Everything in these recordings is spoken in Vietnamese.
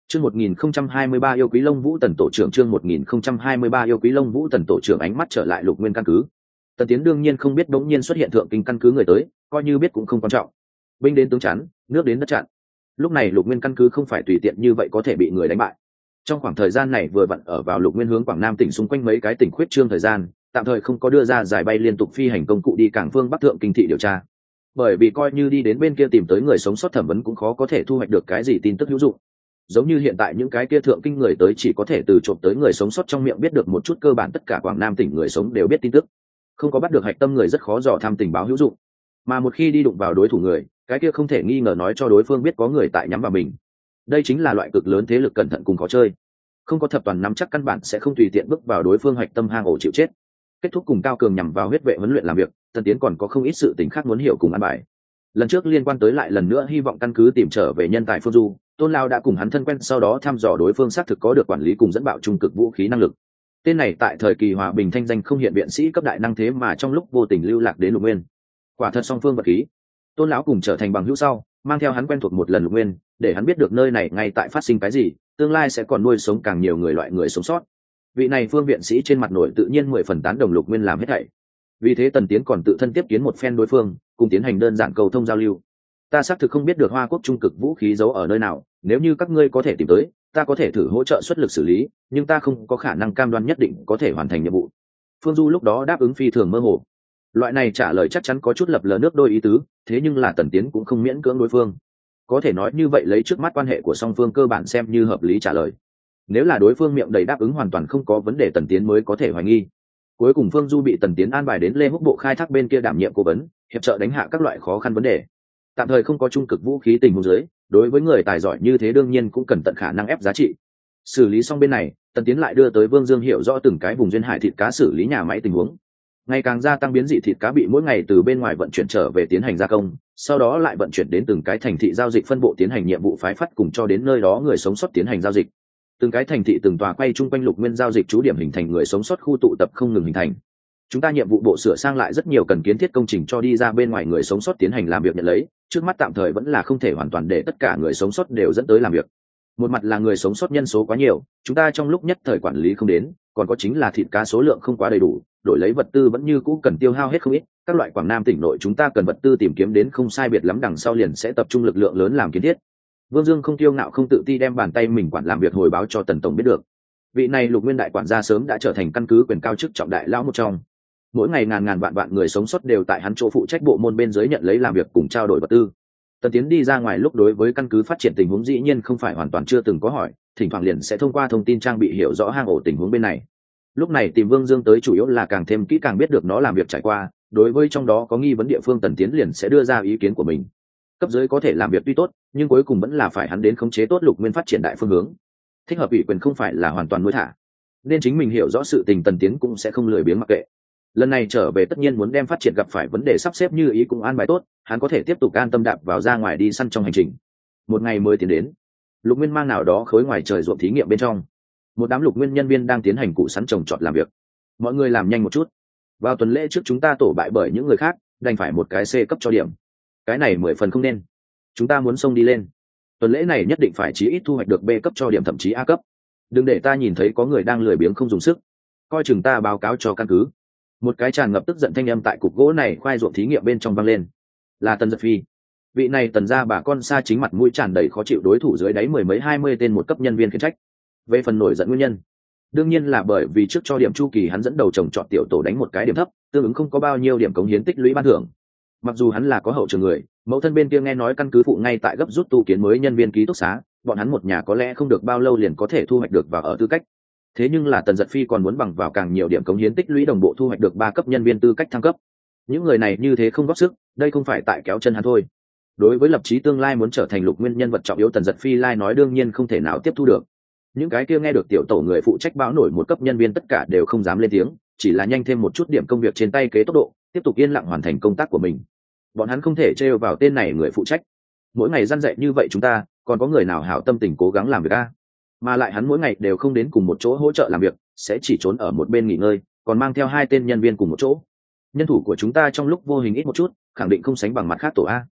Chương 1023 yêu quý Long Vũ Tần tổ trưởng, chương 1023 yêu quý Long Vũ Tần tổ trưởng. Ánh mắt trở lại Lục Nguyên căn cứ. Tần Tiến đương nhiên không biết bỗng nhiên xuất hiện thượng kinh căn cứ người tới, coi như biết cũng không quan trọng. Binh đến tướng chắn, nước đến đất chặn. Lúc này Lục Nguyên căn cứ không phải tùy tiện như vậy có thể bị người đánh bại. Trong khoảng thời gian này vừa vặn ở vào Lục Nguyên hướng Quảng Nam tỉnh xung quanh mấy cái tỉnh khuyết trương thời gian, tạm thời không có đưa ra giải bay liên tục phi hành công cụ đi cảng phương Bắc thượng kinh thị điều tra. Bởi vì coi như đi đến bên kia tìm tới người sống sót thẩm vấn cũng khó có thể thu hoạch được cái gì tin tức hữu dụng. Giống như hiện tại những cái kia thượng kinh người tới chỉ có thể từ trộm tới người sống sót trong miệng biết được một chút cơ bản, tất cả Quảng Nam tỉnh người sống đều biết tin tức, không có bắt được hạch tâm người rất khó dò thăm tình báo hữu dụng. Mà một khi đi đụng vào đối thủ người, cái kia không thể nghi ngờ nói cho đối phương biết có người tại nhắm vào mình. Đây chính là loại cực lớn thế lực cẩn thận cùng khó chơi, không có thập toàn nắm chắc căn bản sẽ không tùy tiện bước vào đối phương hạch tâm hang ổ chịu chết. Kết thúc cùng cao cường nhằm vào huyết vệ huấn luyện làm việc, Tần Tiến còn có không ít sự tình khác muốn hiểu cùng ăn bài. Lần trước liên quan tới lại lần nữa hy vọng căn cứ tìm trở về nhân tài Phương Du, Tôn Lao đã cùng hắn thân quen, sau đó thăm dò đối phương xác thực có được quản lý cùng dẫn bạo trung cực vũ khí năng lực. Tên này tại thời kỳ hòa bình thanh danh không hiện viện sĩ cấp đại năng, thế mà trong lúc vô tình lưu lạc đến Lục Nguyên. Quả thật song phương vật khí. Tôn lão cùng trở thành bằng hữu sau, mang theo hắn quen thuộc một lần Lục Nguyên, để hắn biết được nơi này ngay tại phát sinh cái gì, tương lai sẽ còn nuôi sống càng nhiều người loại người sống sót. Vị này phương viện sĩ trên mặt nổi tự nhiên 10 phần tán đồng Lục Nguyên làm hết thảy. Vì thế Tần Tiến còn tự thân tiếp kiến một phen đối phương, cùng tiến hành đơn giản cầu thông giao lưu. Ta xác thực không biết được Hoa Quốc trung cực vũ khí giấu ở nơi nào, nếu như các ngươi có thể tìm tới, ta có thể thử hỗ trợ xuất lực xử lý, nhưng ta không có khả năng cam đoan nhất định có thể hoàn thành nhiệm vụ. Phương Du lúc đó đáp ứng phi thường mơ hồ. Loại này trả lời chắc chắn có chút lập lờ nước đôi ý tứ, thế nhưng là Tần Tiến cũng không miễn cưỡng đối phương. Có thể nói như vậy, lấy trước mắt quan hệ của song phương cơ bản xem như hợp lý trả lời. Nếu là đối phương miệng đầy đáp ứng hoàn toàn không có vấn đề, Tần Tiến mới có thể hoài nghi. Cuối cùng Phương Du bị Tần Tiến an bài đến Lê Húc bộ khai thác bên kia đảm nhiệm cố vấn, hiệp trợ đánh hạ các loại khó khăn vấn đề. Tạm thời không có trung cực vũ khí tình huống dưới, đối với người tài giỏi như thế đương nhiên cũng cần tận khả năng ép giá trị. Xử lý xong bên này, Tần Tiến lại đưa tới Vương Dương hiểu rõ từng cái vùng duyên hải thịt cá xử lý nhà máy tình huống. Ngày càng gia tăng biến dị thịt cá bị mỗi ngày từ bên ngoài vận chuyển trở về tiến hành gia công, sau đó lại vận chuyển đến từng cái thành thị giao dịch phân bộ tiến hành nhiệm vụ phái phát, cùng cho đến nơi đó người sống sót tiến hành giao dịch. Từng cái thành thị từng tòa quay chung quanh Lục Nguyên giao dịch trú điểm hình thành người sống sót khu tụ tập không ngừng hình thành. Chúng ta nhiệm vụ bộ sửa sang lại rất nhiều cần kiến thiết công trình cho đi ra bên ngoài người sống sót tiến hành làm việc nhận lấy, trước mắt tạm thời vẫn là không thể hoàn toàn để tất cả người sống sót đều dẫn tới làm việc. Một mặt là người sống sót nhân số quá nhiều, chúng ta trong lúc nhất thời quản lý không đến, còn có chính là thịt cá số lượng không quá đầy đủ, đổi lấy vật tư vẫn như cũ cần tiêu hao hết không ít. Các loại Quảng Nam tỉnh nội chúng ta cần vật tư tìm kiếm đến không sai biệt lắm, đằng sau liền sẽ tập trung lực lượng lớn làm kiến thiết. Vương Dương không kiêu ngạo không tự ti đem bàn tay mình quản làm việc hồi báo cho Tần tổng biết được. Vị này Lục Nguyên đại quản gia sớm đã trở thành căn cứ quyền cao chức trọng đại lão một trong. Mỗi ngày ngàn ngàn vạn vạn người sống sót đều tại hắn chỗ phụ trách bộ môn bên dưới nhận lấy làm việc cùng trao đổi vật tư. Tần Tiến đi ra ngoài lúc đối với căn cứ phát triển tình huống dĩ nhiên không phải hoàn toàn chưa từng có hỏi, thỉnh thoảng liền sẽ thông qua thông tin trang bị hiểu rõ hang ổ tình huống bên này. Lúc này tìm Vương Dương tới chủ yếu là càng thêm kỹ càng biết được nó làm việc trải qua, đối với trong đó có nghi vấn địa phương Tần Tiến liền sẽ đưa ra ý kiến của mình. Cấp dưới có thể làm việc tuy tốt, nhưng cuối cùng vẫn là phải hắn đến khống chế tốt Lục Nguyên phát triển đại phương hướng. Thích hợp ủy quyền không phải là hoàn toàn nuôi thả, nên chính mình hiểu rõ sự tình Tần Tiến cũng sẽ không lười biếng mặc kệ. Lần này trở về tất nhiên muốn đem phát triển gặp phải vấn đề sắp xếp như ý cũng an bài tốt, hắn có thể tiếp tục an tâm đạp vào ra ngoài đi săn trong hành trình. Một ngày mới tiến đến, Lục Nguyên mang nào đó khối ngoài trời ruộng thí nghiệm bên trong, một đám Lục Nguyên nhân viên đang tiến hành củ sắn trồng trọt làm việc. Mọi người làm nhanh một chút, vào tuần lễ trước chúng ta tổ bại bởi những người khác, đành phải một cái C cấp cho điểm. Cái này 10 phần không nên, chúng ta muốn xông đi lên. Tuần lễ này nhất định phải chí ít thu hoạch được B cấp cho điểm, thậm chí A cấp. Đừng để ta nhìn thấy có người đang lười biếng không dùng sức, coi chừng ta báo cáo cho căn cứ. Một cái tràn ngập tức giận thanh âm tại cục gỗ này khoai ruộng thí nghiệm bên trong vang lên. Là Tần Giật Phi. Vị này Tần gia bà con xa chính mặt mũi tràn đầy khó chịu đối thủ dưới đáy 10 mấy 20 tên một cấp nhân viên khiển trách. Về phần nổi giận nguyên nhân, đương nhiên là bởi vì trước cho điểm chu kỳ hắn dẫn đầu trồng trọt tiểu tổ đánh một cái điểm thấp, tương ứng không có bao nhiêu điểm cống hiến tích lũy ban thưởng. Mặc dù hắn là có hậu trường người, mẫu thân bên kia nghe nói căn cứ phụ ngay tại gấp rút tu kiến mới nhân viên ký túc xá, bọn hắn một nhà có lẽ không được bao lâu liền có thể thu hoạch được vào ở tư cách. Thế nhưng là Tần Giật Phi còn muốn bằng vào càng nhiều điểm cống hiến tích lũy đồng bộ thu hoạch được 3 cấp nhân viên tư cách thăng cấp. Những người này như thế không góp sức, đây không phải tại kéo chân hắn thôi. Đối với lập chí tương lai muốn trở thành Lục Nguyên nhân vật trọng yếu, Tần Giật Phi lai nói đương nhiên không thể nào tiếp thu được. Những cái kia nghe được tiểu tổ người phụ trách báo nổi một cấp nhân viên tất cả đều không dám lên tiếng, chỉ là nhanh thêm một chút điểm công việc trên tay kế tốc độ, tiếp tục yên lặng hoàn thành công tác của mình. Bọn hắn không thể trêu vào tên này người phụ trách. Mỗi ngày răn dạy như vậy chúng ta, còn có người nào hảo tâm tình cố gắng làm việc a? Mà lại hắn mỗi ngày đều không đến cùng một chỗ hỗ trợ làm việc, sẽ chỉ trốn ở một bên nghỉ ngơi, còn mang theo 2 tên nhân viên cùng một chỗ. Nhân thủ của chúng ta trong lúc vô hình ít một chút, khẳng định không sánh bằng mặt khác tổ a.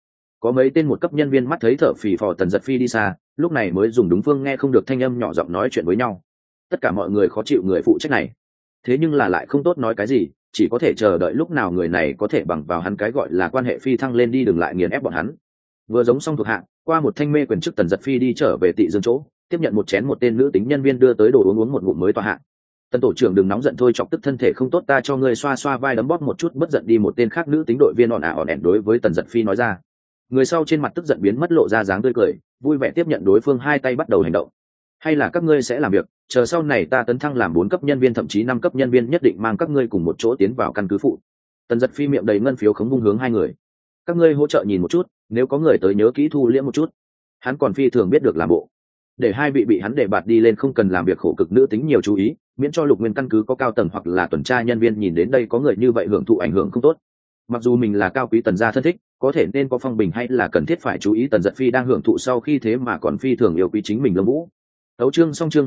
Có mấy tên một cấp nhân viên mắt thấy thở phì phò Tần Giật Phi đi xa, lúc này mới dùng đúng phương nghe không được thanh âm nhỏ giọng nói chuyện với nhau. Tất cả mọi người khó chịu người phụ trách này, thế nhưng là lại không tốt nói cái gì, chỉ có thể chờ đợi lúc nào người này có thể bằng vào hắn cái gọi là quan hệ phi thăng lên đi, đừng lại nghiền ép bọn hắn. Vừa giống xong thuộc hạ, qua một thanh mê quyền chức Tần Giật Phi đi trở về Tị Dương chỗ, tiếp nhận một chén một tên nữ tính nhân viên đưa tới đồ uống một ngụm mới tọa hạ. Tần tổ trưởng đừng nóng giận thôi, chọc tức thân thể không tốt, ta cho ngươi xoa xoa vai đấm bóp một chút bất giận đi. Một tên khác nữ tính đội viên ỏn ẻn đối với Tần Giật Phi nói ra. Người sau trên mặt tức giận biến mất, lộ ra dáng tươi cười, vui vẻ tiếp nhận đối phương, hai tay bắt đầu hành động. Hay là các ngươi sẽ làm việc, chờ sau này ta tấn thăng làm 4 cấp nhân viên thậm chí 5 cấp nhân viên, nhất định mang các ngươi cùng một chỗ tiến vào căn cứ phụ. Tần Giật Phi miệng đầy ngân phiếu khống vung hướng hai người. Các ngươi hỗ trợ nhìn một chút, nếu có người tới nhớ kỹ thu liễm một chút. Hắn còn phi thường biết được làm bộ, để hai vị bị hắn để bạt đi lên không cần làm việc khổ cực nữ tính nhiều chú ý, miễn cho Lục Nguyên căn cứ có cao tầng hoặc là tuần tra nhân viên nhìn đến đây có người như vậy hưởng thụ ảnh hưởng không tốt. Mặc dù mình là cao quý Tần gia thân thích, có thể nên có phong bình hay là cần thiết phải chú ý. Tần Giật Phi đang hưởng thụ sau khi thế mà còn phi thường yêu quý chính mình Lâm Vũ. Tấu chương xong, chương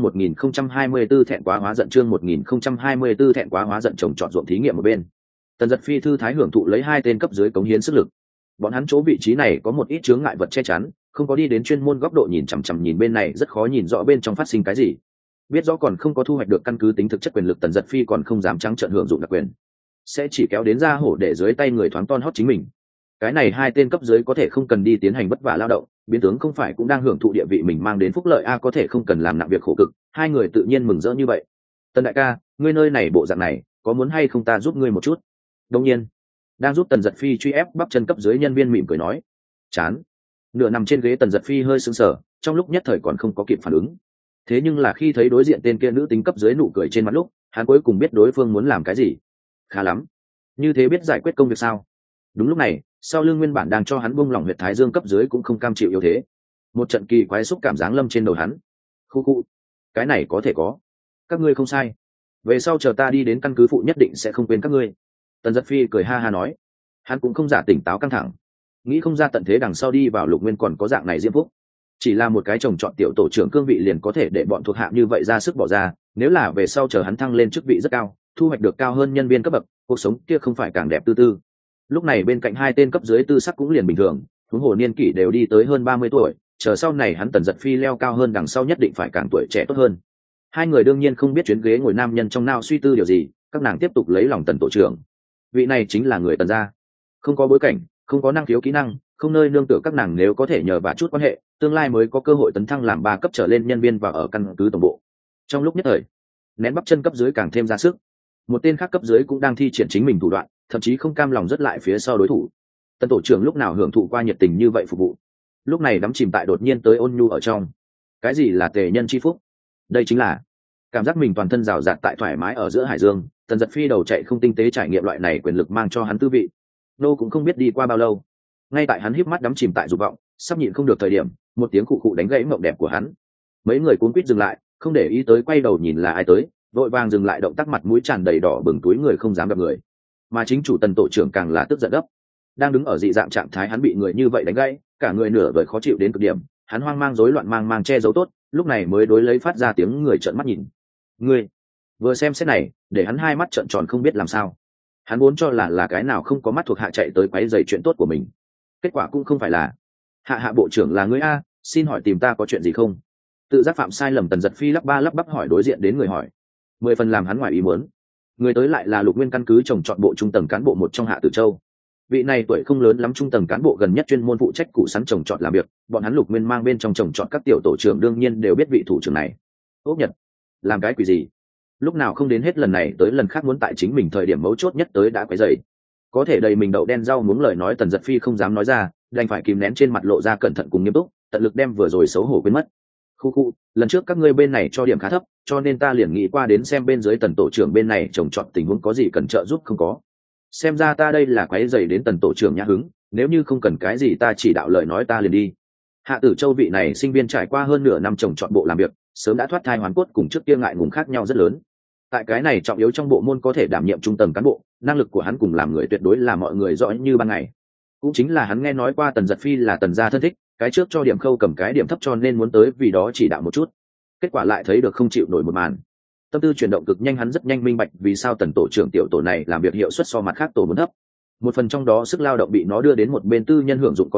1024 thẹn quá hóa giận, chương 1024 thẹn quá hóa giận, trồng trọt ruộng thí nghiệm một bên. Tần Giật Phi thư thái hưởng thụ lấy hai tên cấp dưới cống hiến sức lực. Bọn hắn chỗ vị trí này có một ít chướng ngại vật che chắn, không có đi đến chuyên môn góc độ nhìn chằm chằm nhìn bên này, rất khó nhìn rõ bên trong phát sinh cái gì. Biết rõ còn không có thu hoạch được căn cứ tính thực chất quyền lực, Tần Giật Phi còn không dám trắng trợn hưởng dụng đặc quyền, sẽ chỉ kéo đến ra hổ để dưới tay người thoáng ton hót chính mình. Cái này hai tên cấp dưới có thể không cần đi tiến hành vất vả lao động, biến tướng không phải cũng đang hưởng thụ địa vị mình mang đến phúc lợi a, có thể không cần làm nặng việc khổ cực, hai người tự nhiên mừng rỡ như vậy. Tần đại ca, ngươi nơi này bộ dạng này, có muốn hay không ta giúp ngươi một chút? Đương nhiên. Đang giúp Tần Giật Phi truy ép bắp chân cấp dưới nhân viên mỉm cười nói. Chán. Nửa nằm trên ghế Tần Giật Phi hơi sững sờ, trong lúc nhất thời còn không có kịp phản ứng. Thế nhưng là khi thấy đối diện tên kia nữ tính cấp dưới nụ cười trên mặt lúc, hắn cuối cùng biết đối phương muốn làm cái gì. Khá lắm, như thế biết giải quyết công việc sao? Đúng lúc này, sau lưng nguyên bản đang cho hắn buông lỏng huyệt thái dương cấp dưới cũng không cam chịu yếu thế. Một trận kỳ quái xúc cảm giáng lâm trên đầu hắn. Khu khu, cái này có thể có. Các ngươi không sai. Về sau chờ ta đi đến căn cứ phụ nhất định sẽ không quên các ngươi. Tần Giật Phi cười ha ha nói. Hắn cũng không giả tỉnh táo căng thẳng, nghĩ không ra tận thế đằng sau đi vào Lục Nguyên còn có dạng này diễm phúc. Chỉ là một cái trồng trọt tiểu tổ trưởng cương vị liền có thể để bọn thuộc hạ như vậy ra sức bỏ ra, nếu là về sau chờ hắn thăng lên chức vị rất cao, thu hoạch được cao hơn nhân viên cấp bậc, cuộc sống kia không phải càng đẹp tư tư. Lúc này bên cạnh hai tên cấp dưới tư sắc cũng liền bình thường, huống hồ niên kỷ đều đi tới hơn 30 tuổi, chờ sau này hắn Tần Giật Phi leo cao hơn đằng sau nhất định phải càng tuổi trẻ tốt hơn. Hai người đương nhiên không biết chuyến ghế ngồi nam nhân trong nao suy tư điều gì, các nàng tiếp tục lấy lòng Tần tổ trưởng. Vị này chính là người Tần gia, không có bối cảnh, không có năng khiếu kỹ năng, không nơi nương tựa, các nàng nếu có thể nhờ vả chút quan hệ, tương lai mới có cơ hội tấn thăng làm 3 cấp trở lên nhân viên và ở căn cứ tổng bộ. Trong lúc nhất thời, nén bắp chân cấp dưới càng thêm ra sức. Một tên khác cấp dưới cũng đang thi triển chính mình thủ đoạn, thậm chí không cam lòng rất lại phía sau đối thủ. Tần tổ trưởng lúc nào hưởng thụ qua nhiệt tình như vậy phục vụ, lúc này đắm chìm tại đột nhiên tới ôn nhu ở trong. Cái gì là tề nhân chi phúc? Đây chính là cảm giác mình toàn thân rào rạt tại thoải mái ở giữa hải dương. Tần Giật Phi đầu chạy không tinh tế trải nghiệm loại này quyền lực mang cho hắn tư vị. Nô cũng không biết đi qua bao lâu, ngay tại hắn híp mắt đắm chìm tại dục vọng, sắp nhịn không được thời điểm, một tiếng khụ khụ đánh gãy mộng đẹp của hắn. Mấy người cuống quýt dừng lại, không để ý tới quay đầu nhìn là ai tới, vội vàng dừng lại động tác, mặt mũi tràn đầy đỏ bừng, túi người không dám gặp người. Mà chính chủ Tần tổ trưởng càng là tức giận gấp. Đang đứng ở dị dạng trạng thái hắn bị người như vậy đánh gãy, cả người nửa vời khó chịu đến cực điểm, hắn hoang mang rối loạn mang che giấu tốt, lúc này mới đối lấy phát ra tiếng người trợn mắt nhìn. Ngươi vừa xem xét này, để hắn hai mắt trợn tròn không biết làm sao. Hắn vốn cho là cái nào không có mắt thuộc hạ chạy tới quấy rầy chuyện tốt của mình, kết quả cũng không phải là. Hạ bộ trưởng là ngươi a, xin hỏi tìm ta có chuyện gì không? Tự giác phạm sai lầm Tần Giật Phi lắp ba lắp bắp hỏi đối diện đến người hỏi. 10 phần làm hắn ngoài ý muốn. Người tới lại là Lục Nguyên căn cứ trồng trọt bộ trung tầng cán bộ một trong Hạ Tử Châu. Vị này tuổi không lớn lắm, trung tầng cán bộ gần nhất chuyên môn phụ trách củ sắn trồng trọt làm việc, bọn hắn Lục Nguyên mang bên trong trồng trọt các tiểu tổ trưởng đương nhiên đều biết vị thủ trưởng này. Ốc Nhật, làm cái quỷ gì? Lúc nào không đến hết lần này tới lần khác muốn tại chính mình thời điểm mấu chốt nhất tới đã quấy rầy. Có thể đầy mình đậu đen rau muống lời nói Tần Giật Phi không dám nói ra, đành phải kìm nén trên mặt lộ ra cẩn thận cùng nghiêm túc, tận lực đem vừa rồi xấu hổ quên mất. Khu, lần trước các ngươi bên này cho điểm khá thấp, cho nên ta liền nghĩ qua đến xem bên dưới Tần tổ trưởng bên này trồng trọt tình huống có gì cần trợ giúp không có. Xem ra ta đây là quấy rầy đến Tần tổ trưởng nhã hứng, nếu như không cần cái gì ta chỉ đạo lời nói ta liền đi. Hạ Tử Châu vị này sinh viên trải qua hơn nửa năm trồng trọt bộ làm việc, sớm đã thoát thai hoàn cốt, cùng trước kia ngại ngùng khác nhau rất lớn. Tại cái này trọng yếu trong bộ môn có thể đảm nhiệm trung tầng cán bộ, năng lực của hắn cùng làm người tuyệt đối là mọi người rõ như ban ngày. Cũng chính là hắn nghe nói qua Tần Giật Phi là Tần gia thân thích, cái trước cho điểm khâu cầm cái điểm thấp cho nên muốn tới vì đó chỉ đạo một chút. Kết quả lại thấy được không chịu nổi một màn. Tâm tư chuyển động cực nhanh, hắn rất nhanh minh bạch vì sao Tần tổ trưởng tiểu tổ này làm việc hiệu suất so mặt khác tổ muốn thấp. Một phần trong đó sức lao động bị nó đưa đến một bên tư nhân hưởng dụng có thể,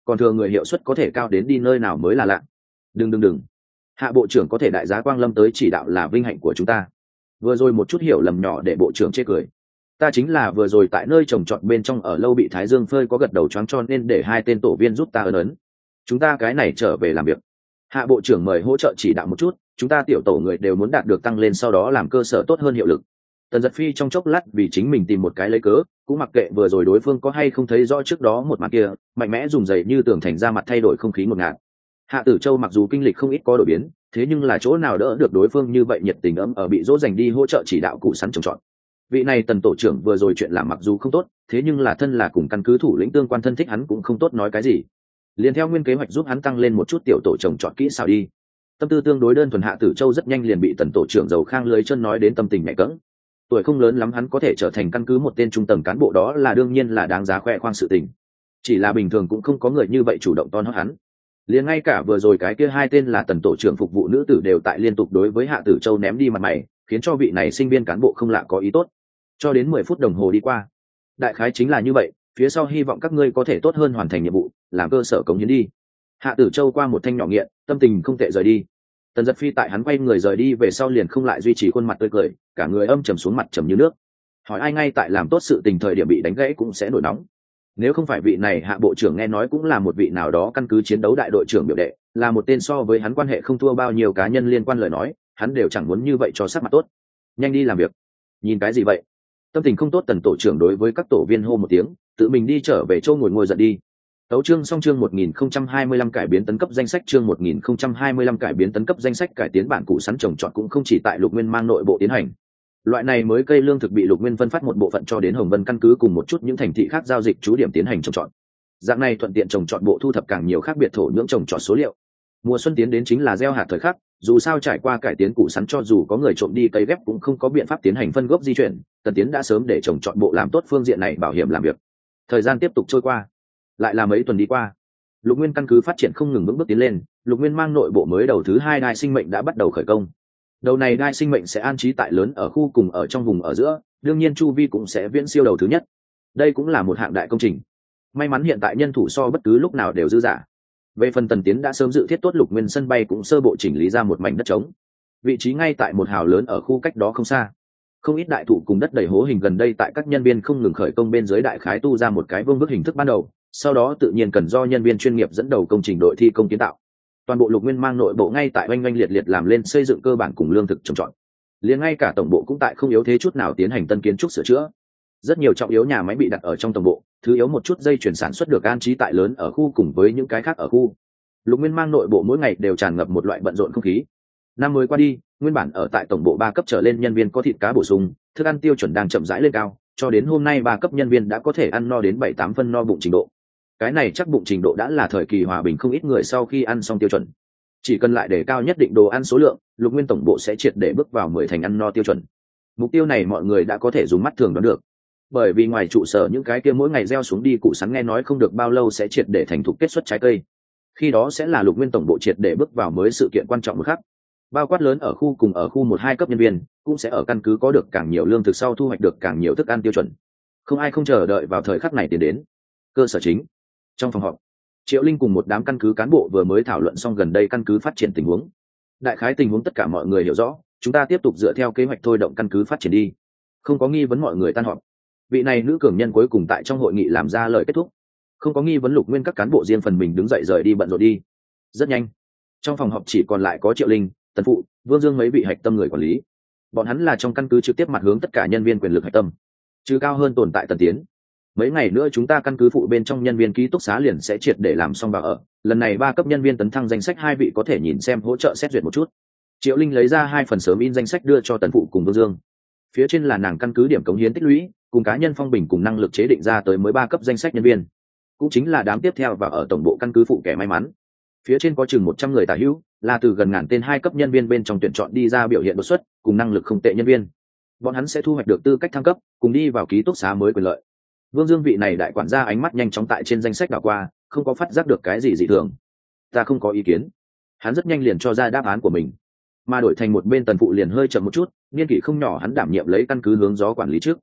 còn thừa người hiệu suất có thể cao đến đi nơi nào mới là lạ. Đừng, hạ bộ trưởng có thể đại giá quang lâm tới chỉ đạo là vinh hạnh của chúng ta. Vừa rồi một chút hiểu lầm nhỏ để bộ trưởng chê cười. Ta chính là vừa rồi tại nơi trồng trọt bên trong ở lâu bị thái dương phơi có gật đầu choáng cho nên để hai tên tổ viên giúp ta ấn ấn. Chúng ta cái này trở về làm việc. Hạ bộ trưởng mời hỗ trợ chỉ đạo một chút, chúng ta tiểu tổ người đều muốn đạt được tăng lên, sau đó làm cơ sở tốt hơn hiệu lực. Tần Giật Phi trong chốc lát vì chính mình tìm một cái lấy cớ, cũng mặc kệ vừa rồi đối phương có hay không thấy rõ trước đó một màn kia, mạnh mẽ dùng giày như tường thành ra mặt thay đổi không khí ngột ngạt. Hạ Tử Châu mặc dù kinh lịch không ít có đổi biến, thế nhưng là chỗ nào đỡ được đối phương như vậy nhiệt tình ấm ở bị dỗ dành đi hỗ trợ chỉ đạo cụ sắn trồng trọt. Vị này Tần tổ trưởng vừa rồi chuyện làm mặc dù không tốt, thế nhưng là thân là cùng căn cứ thủ lĩnh tương quan thân thích hắn cũng không tốt nói cái gì. Liền theo nguyên kế hoạch giúp hắn tăng lên một chút tiểu tổ trồng trọt kỹ xảo đi. Tâm tư tương đối đơn thuần Hạ Tử Châu rất nhanh liền bị Tần tổ trưởng dầu khang lưới chân nói đến tâm tình mẹ cẫng. Tuổi không lớn lắm hắn có thể trở thành căn cứ một tên trung tầng cán bộ đó là đương nhiên là đáng giá khoe khoang sự tình. Chỉ là bình thường cũng không có người như vậy chủ động ton hót hắn. Liền ngay cả vừa rồi cái kia hai tên là Tần tổ trưởng phục vụ nữ tử đều tại liên tục đối với Hạ Tử Châu ném đi mặt mày, khiến cho vị này sinh viên cán bộ không lạ có ý tốt. Cho đến 10 phút đồng hồ đi qua. Đại khái chính là như vậy, phía sau hy vọng các ngươi có thể tốt hơn hoàn thành nhiệm vụ, làm cơ sở cống hiến đi. Hạ Tử Châu qua một thanh nhỏ nghiện, tâm tình không tệ rời đi. Tần Giật Phi tại hắn quay người rời đi về sau liền không lại duy trì khuôn mặt tươi cười, cả người âm trầm xuống, mặt trầm như nước. Hỏi ai ngay tại làm tốt sự tình thời điểm bị đánh gãy cũng sẽ nổi nóng. Nếu không phải vị này Hạ bộ trưởng nghe nói cũng là một vị nào đó căn cứ chiến đấu đại đội trưởng biểu đệ, là một tên so với hắn quan hệ không thua bao nhiêu cá nhân liên quan lời nói, hắn đều chẳng muốn như vậy cho sắc mặt tốt. Nhanh đi làm việc. Nhìn cái gì vậy? Tâm tình không tốt Tần tổ trưởng đối với các tổ viên hô một tiếng, tự mình đi trở về chỗ ngồi giận đi. Tấu chương xong chương 1025 cải biến tấn cấp danh sách chương 1025 cải biến tấn cấp danh sách cải tiến bản cụ sắn trồng trọt cũng không chỉ tại Lục Nguyên mang nội bộ tiến hành. Loại này mới cây lương thực bị Lục Nguyên phân phát một bộ phận cho đến Hồng Vân căn cứ cùng một chút những thành thị khác giao dịch trú điểm tiến hành trồng trọt. Dạng này thuận tiện trồng trọt bộ thu thập càng nhiều khác biệt thổ nhưỡng trồng trọt số liệu. Mùa xuân tiến đến chính là gieo hạt thời khắc, dù sao trải qua cải tiến củ sắn cho dù có người trộm đi cấy ghép cũng không có biện pháp tiến hành phân gốc di chuyển, Tần Tiến đã sớm để trồng trọt bộ làm tốt phương diện này bảo hiểm làm việc. Thời gian tiếp tục trôi qua, lại là mấy tuần đi qua. Lục Nguyên căn cứ phát triển không ngừng vững bước tiến lên, Lục Nguyên mang nội bộ mới đầu thứ 2 đai sinh mệnh đã bắt đầu khởi công. Đầu này đai sinh mệnh sẽ an trí tại lớn ở khu cùng ở trong vùng ở giữa, đương nhiên chu vi cũng sẽ viễn siêu đầu thứ nhất. Đây cũng là một hạng đại công trình. May mắn hiện tại nhân thủ so bất cứ lúc nào đều dư dả. Về phần Tần Tiến đã sớm dự thiết tốt Lục Nguyên sân bay cũng sơ bộ chỉnh lý ra một mảnh đất trống. Vị trí ngay tại một hào lớn ở khu cách đó không xa. Không ít đại thụ cùng đất đầy hố hình gần đây tại các nhân viên không ngừng khởi công bên dưới đại khái tu ra một cái vương vức hình thức ban đầu, sau đó tự nhiên cần do nhân viên chuyên nghiệp dẫn đầu công trình đội thi công kiến tạo. Toàn bộ Lục Nguyên mang nội bộ ngay tại oanh oanh liệt liệt làm lên xây dựng cơ bản cùng lương thực trồng trọt. Liền ngay cả tổng bộ cũng tại không yếu thế chút nào tiến hành tân kiến trúc sửa chữa. Rất nhiều trọng yếu nhà máy bị đặt ở trong tổng bộ, thứ yếu một chút dây chuyển sản xuất được an trí tại lớn ở khu cùng với những cái khác ở khu. Lục Nguyên mang nội bộ mỗi ngày đều tràn ngập một loại bận rộn không khí. Năm mới qua đi, nguyên bản ở tại tổng bộ 3 cấp trở lên nhân viên có thịt cá bổ sung, thức ăn tiêu chuẩn đang chậm rãi lên cao, cho đến hôm nay 3 cấp nhân viên đã có thể ăn no đến 7-8 phân no bụng trình độ. Cái này chắc bụng trình độ đã là thời kỳ hòa bình không ít người sau khi ăn xong tiêu chuẩn. Chỉ cần lại để cao nhất định đồ ăn số lượng, Lục Nguyên tổng bộ sẽ triệt để bước vào 10 thành ăn no tiêu chuẩn. Mục tiêu này mọi người đã có thể dùng mắt thường đoán được. Bởi vì ngoài trụ sở những cái kia mỗi ngày gieo xuống đi củ sắn nghe nói không được bao lâu sẽ triệt để thành thục kết xuất trái cây. Khi đó sẽ là Lục Nguyên tổng bộ triệt để bước vào mới sự kiện quan trọng một khắc. Bao quát lớn ở khu cùng ở khu 1-2 cấp nhân viên cũng sẽ ở căn cứ có được càng nhiều lương thực sau thu hoạch được càng nhiều thức ăn tiêu chuẩn. Không ai không chờ đợi vào thời khắc này tiến đến. Cơ sở chính. Trong phòng họp, Triệu Linh cùng một đám căn cứ cán bộ vừa mới thảo luận xong gần đây căn cứ phát triển tình huống. Đại khái tình huống tất cả mọi người hiểu rõ, chúng ta tiếp tục dựa theo kế hoạch thôi động căn cứ phát triển đi. Không có nghi vấn mọi người tan họp. Vị này nữ cường nhân cuối cùng tại trong hội nghị làm ra lời kết thúc. Không có nghi vấn Lục Nguyên các cán bộ riêng phần mình đứng dậy rời đi bận rộn đi. Rất nhanh, trong phòng họp chỉ còn lại có Triệu Linh, Tần Phụ, Vương Dương mấy vị hạch tâm người quản lý. Bọn hắn là trong căn cứ trực tiếp mặt hướng tất cả nhân viên quyền lực hạch tâm, chứ cao hơn tồn tại Tần Tiến. Mấy ngày nữa chúng ta căn cứ phụ bên trong nhân viên ký túc xá liền sẽ triệt để làm xong vào ở. Lần này 3 cấp nhân viên tấn thăng danh sách 2 vị có thể nhìn xem hỗ trợ xét duyệt một chút. Triệu Linh lấy ra 2 phần sớm in danh sách đưa cho Tần Phụ cùng Vương Dương. Phía trên là nàng căn cứ điểm cống hiến tích lũy, cùng cá nhân phong bình cùng năng lực chế định ra tới mới 3 cấp danh sách nhân viên, cũng chính là đám tiếp theo và ở tổng bộ căn cứ phụ kẻ may mắn. Phía trên có chừng 100 người tả hữu, là từ gần ngàn tên 2 cấp nhân viên bên trong tuyển chọn đi ra biểu hiện đột xuất, cùng năng lực không tệ nhân viên. Bọn hắn sẽ thu hoạch được tư cách thăng cấp, cùng đi vào ký túc xá mới quyền lợi. Vương Dương vị này đại quản gia ánh mắt nhanh chóng tại trên danh sách đảo qua, không có phát giác được cái gì dị thường. Ta không có ý kiến. Hắn rất nhanh liền cho ra đáp án của mình. Mà đổi thành một bên Tần Phụ liền hơi chậm một chút, niên kỷ không nhỏ hắn đảm nhiệm lấy căn cứ hướng gió quản lý trước.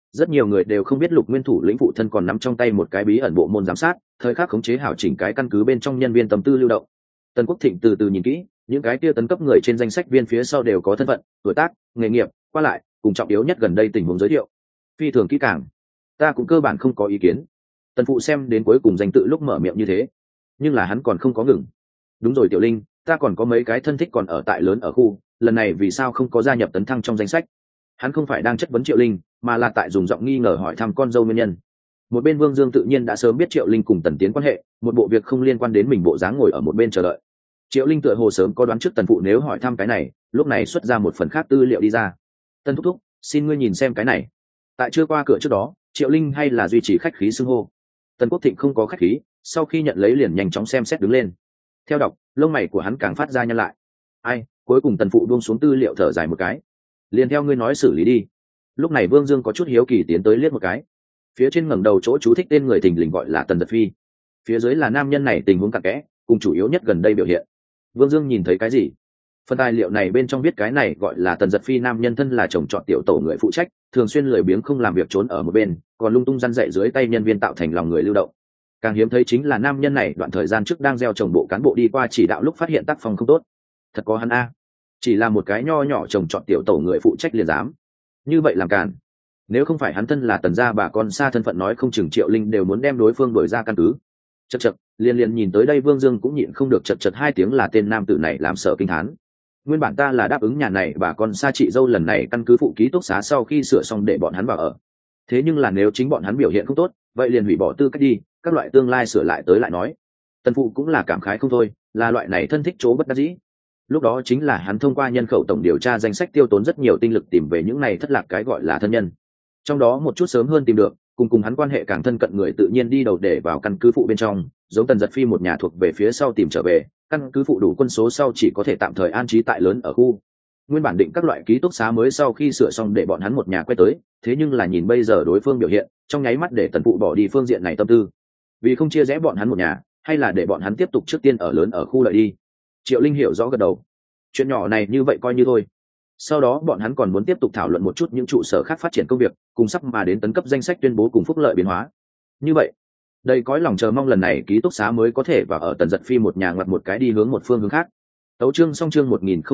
Rất nhiều người đều không biết Lục Nguyên thủ lĩnh phụ thân còn nắm trong tay một cái bí ẩn bộ môn giám sát, thời khắc khống chế hảo chỉnh cái căn cứ bên trong nhân viên tâm tư lưu động. Tần Quốc Thịnh từ từ nhìn kỹ, những cái kia tấn cấp người trên danh sách viên phía sau đều có thân phận, tuổi tác, nghề nghiệp, qua lại, cùng trọng yếu nhất gần đây tình huống giới thiệu. Phi thường kỹ càng. Ta cũng cơ bản không có ý kiến. Tần phụ xem đến cuối cùng danh tự lúc mở miệng như thế, nhưng là hắn còn không có ngừng. Đúng rồi Tiểu Linh, ta còn có mấy cái thân thích còn ở tại lớn ở khu, lần này vì sao không có gia nhập tấn thăng trong danh sách? Hắn không phải đang chất vấn Triệu Linh, mà là tại dùng giọng nghi ngờ hỏi thăm con dâu nguyên nhân. Một bên Vương Dương tự nhiên đã sớm biết Triệu Linh cùng Tần Tiến quan hệ, một bộ việc không liên quan đến mình bộ dáng ngồi ở một bên chờ đợi. Triệu Linh tựa hồ sớm có đoán trước Tần phụ nếu hỏi thăm cái này, lúc này xuất ra một phần khác tư liệu đi ra. Tần thúc thúc, xin ngươi nhìn xem cái này. Tại chưa qua cửa trước đó, Triệu Linh hay là duy trì khách khí xưng hô. Tần Quốc Thịnh không có khách khí, sau khi nhận lấy liền nhanh chóng xem xét đứng lên. Theo đọc, lông mày của hắn càng phát ra nhăn lại. Ai, cuối cùng Tần phụ buông xuống tư liệu thở dài một cái. Liền theo ngươi nói xử lý đi. Lúc này Vương Dương có chút hiếu kỳ tiến tới liếc một cái. Phía trên ngẩng đầu chỗ chú thích tên người thình lình gọi là Tần Giật Phi. Phía dưới là nam nhân này tình huống cặn kẽ, cùng chủ yếu nhất gần đây biểu hiện. Vương Dương nhìn thấy cái gì? Phần tài liệu này bên trong viết cái này gọi là Tần Giật Phi nam nhân thân là chồng chọn tiểu tổ người phụ trách, thường xuyên lười biếng không làm việc trốn ở một bên, còn lung tung răn dạy dưới tay nhân viên tạo thành lòng người lưu động. Càng hiếm thấy chính là nam nhân này đoạn thời gian trước đang gieo trồng bộ cán bộ đi qua chỉ đạo lúc phát hiện tác phong không tốt. Thật có hắn a, chỉ là một cái nho nhỏ chồng chọn tiểu tổ người phụ trách liền dám như vậy làm càn. Nếu không phải hắn thân là Tần gia bà con xa thân phận nói không chừng Triệu Linh đều muốn đem đối phương đuổi ra căn cứ. Chật liền nhìn tới đây Vương Dương cũng nhịn không được chật hai tiếng là tên nam tử này làm sợ kinh thán. Nguyên bản ta là đáp ứng nhà này bà con xa chị dâu lần này căn cứ phụ ký túc xá sau khi sửa xong để bọn hắn vào ở. Thế nhưng là nếu chính bọn hắn biểu hiện không tốt, vậy liền hủy bỏ tư cách đi, các loại tương lai sửa lại tới lại nói. Tần phụ cũng là cảm khái không thôi, là loại này thân thích chỗ bất đắc dĩ. Lúc đó chính là hắn thông qua nhân khẩu tổng điều tra danh sách tiêu tốn rất nhiều tinh lực tìm về những này thất lạc cái gọi là thân nhân. Trong đó một chút sớm hơn tìm được, cùng hắn quan hệ càng thân cận người tự nhiên đi đầu để vào căn cứ phụ bên trong, giống Tần Giật Phi một nhà thuộc về phía sau tìm trở về, căn cứ phụ đủ quân số sau chỉ có thể tạm thời an trí tại lớn ở khu. Nguyên bản định các loại ký túc xá mới sau khi sửa xong để bọn hắn một nhà quay tới, thế nhưng là nhìn bây giờ đối phương biểu hiện, trong nháy mắt để Tần phụ bỏ đi phương diện này tâm tư. Vì không chia rẽ bọn hắn một nhà, hay là để bọn hắn tiếp tục trước tiên ở lớn ở khu lợi đi. Triệu Linh hiểu rõ gật đầu. Chuyện nhỏ này như vậy coi như thôi. Sau đó bọn hắn còn muốn tiếp tục thảo luận một chút những trụ sở khác phát triển công việc, cùng sắp mà đến tấn cấp danh sách tuyên bố cùng phúc lợi biến hóa. Như vậy, đây cõi lòng chờ mong lần này ký túc xá mới có thể và ở Tần Giật Phi một nhà ngoặt một cái đi hướng một phương hướng khác. Tấu chương xong chương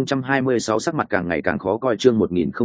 1026 sắc mặt càng ngày càng khó coi chương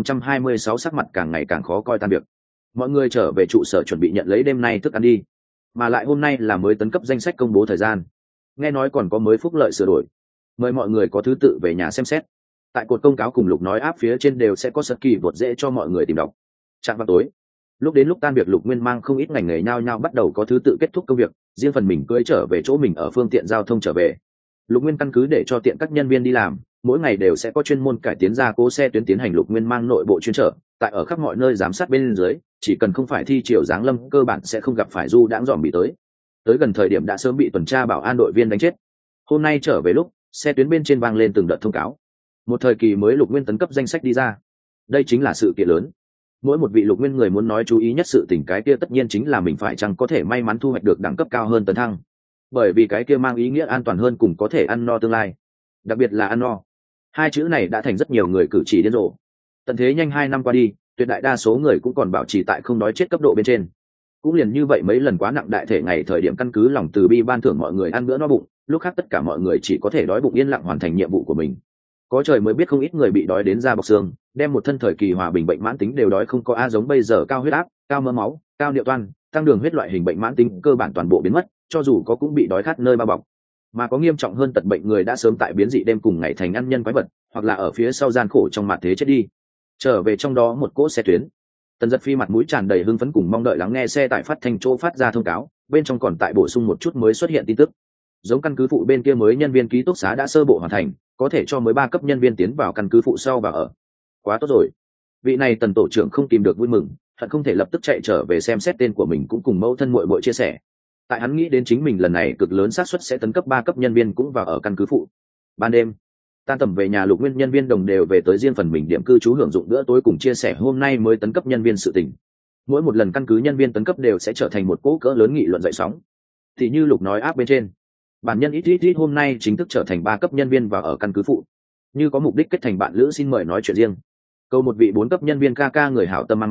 1026 sắc mặt càng ngày càng khó coi tan việc. Mọi người trở về trụ sở chuẩn bị nhận lấy đêm nay thức ăn đi. Mà lại hôm nay là mới tấn cấp danh sách công bố thời gian. Nghe nói còn có mới phúc lợi sửa đổi. Mời mọi người có thứ tự về nhà xem xét. Tại cột công cáo cùng Lục nói áp phía trên đều sẽ có sật kỳ vột dễ cho mọi người tìm đọc. Trạng vào tối, lúc đến lúc tan việc Lục Nguyên mang không ít ngành nghề nhao nhao bắt đầu có thứ tự kết thúc công việc, riêng phần mình cưỡi trở về chỗ mình ở phương tiện giao thông trở về. Lục Nguyên căn cứ để cho tiện các nhân viên đi làm, mỗi ngày đều sẽ có chuyên môn cải tiến gia cố xe tuyến tiến hành Lục Nguyên mang nội bộ chuyên trở, tại ở khắp mọi nơi giám sát bên dưới, chỉ cần không phải thi triều giáng lâm cơ bản sẽ không gặp phải du đãng dòm bị tới. Tới gần thời điểm đã sớm bị tuần tra bảo an đội viên đánh chết. Hôm nay trở về lúc, xe tuyến bên trên vang lên từng đợt thông cáo. Một thời kỳ mới Lục Nguyên tấn cấp danh sách đi ra. Đây chính là sự kiện lớn. Mỗi một vị Lục Nguyên người muốn nói chú ý nhất sự tình cái kia tất nhiên chính là mình phải chăng có thể may mắn thu hoạch được đẳng cấp cao hơn tấn thăng. Bởi vì cái kia mang ý nghĩa an toàn hơn cùng có thể ăn no tương lai. Đặc biệt là ăn no. Hai chữ này đã thành rất nhiều người cử chỉ điên rồ. Tận thế nhanh 2 năm qua đi, tuyệt đại đa số người cũng còn bảo trì tại không đói chết cấp độ bên trên. Cũng liền như vậy mấy lần quá nặng đại thể ngày thời điểm căn cứ lòng từ bi ban thưởng mọi người ăn bữa no bụng, lúc khác tất cả mọi người chỉ có thể đói bụng yên lặng hoàn thành nhiệm vụ của mình. Có trời mới biết không ít người bị đói đến da bọc xương, đem một thân thời kỳ hòa bình bệnh mãn tính đều đói không có a giống bây giờ cao huyết áp, cao mỡ máu, cao niệu toan, tăng đường huyết loại hình bệnh mãn tính cơ bản toàn bộ biến mất, cho dù có cũng bị đói khát nơi bao bọc. Mà có nghiêm trọng hơn tật bệnh người đã sớm tại biến dị đêm cùng ngày thành ăn nhân quái vật, hoặc là ở phía sau gian khổ trong mạt thế chết đi. Trở về trong đó một cỗ xe tuyến. Tần Giật Phi mặt mũi tràn đầy hưng phấn cùng mong đợi lắng nghe xe tải phát thanh chỗ phát ra thông cáo, bên trong còn tại bổ sung một chút mới xuất hiện tin tức. Giống căn cứ phụ bên kia mới nhân viên ký túc xá đã sơ bộ hoàn thành, có thể cho mới 3 cấp nhân viên tiến vào căn cứ phụ sau và ở. Quá tốt rồi. Vị này Tần tổ trưởng không tìm được vui mừng, hận không thể lập tức chạy trở về xem xét tên của mình cũng cùng mẫu thân muội muội chia sẻ. Tại hắn nghĩ đến chính mình lần này cực lớn xác suất sẽ tấn cấp 3 cấp nhân viên cũng vào ở căn cứ phụ. Ban đêm, tan tầm về nhà Lục Nguyên nhân viên đồng đều về tới riêng phần mình điểm cư trú hưởng dụng bữa tối cùng chia sẻ hôm nay mới tấn cấp nhân viên sự tình. Mỗi một lần căn cứ nhân viên tấn cấp đều sẽ trở thành một cỗ cỡ lớn nghị luận dậy sóng. Thì như Lục nói áp bên trên, bản nhân ít hôm nay chính thức trở thành 3 cấp nhân viên vào ở căn cứ phụ. Như có mục đích kết thành bạn lữ xin mời nói chuyện riêng. Câu một vị 4 cấp nhân viên ca người hảo tâm mang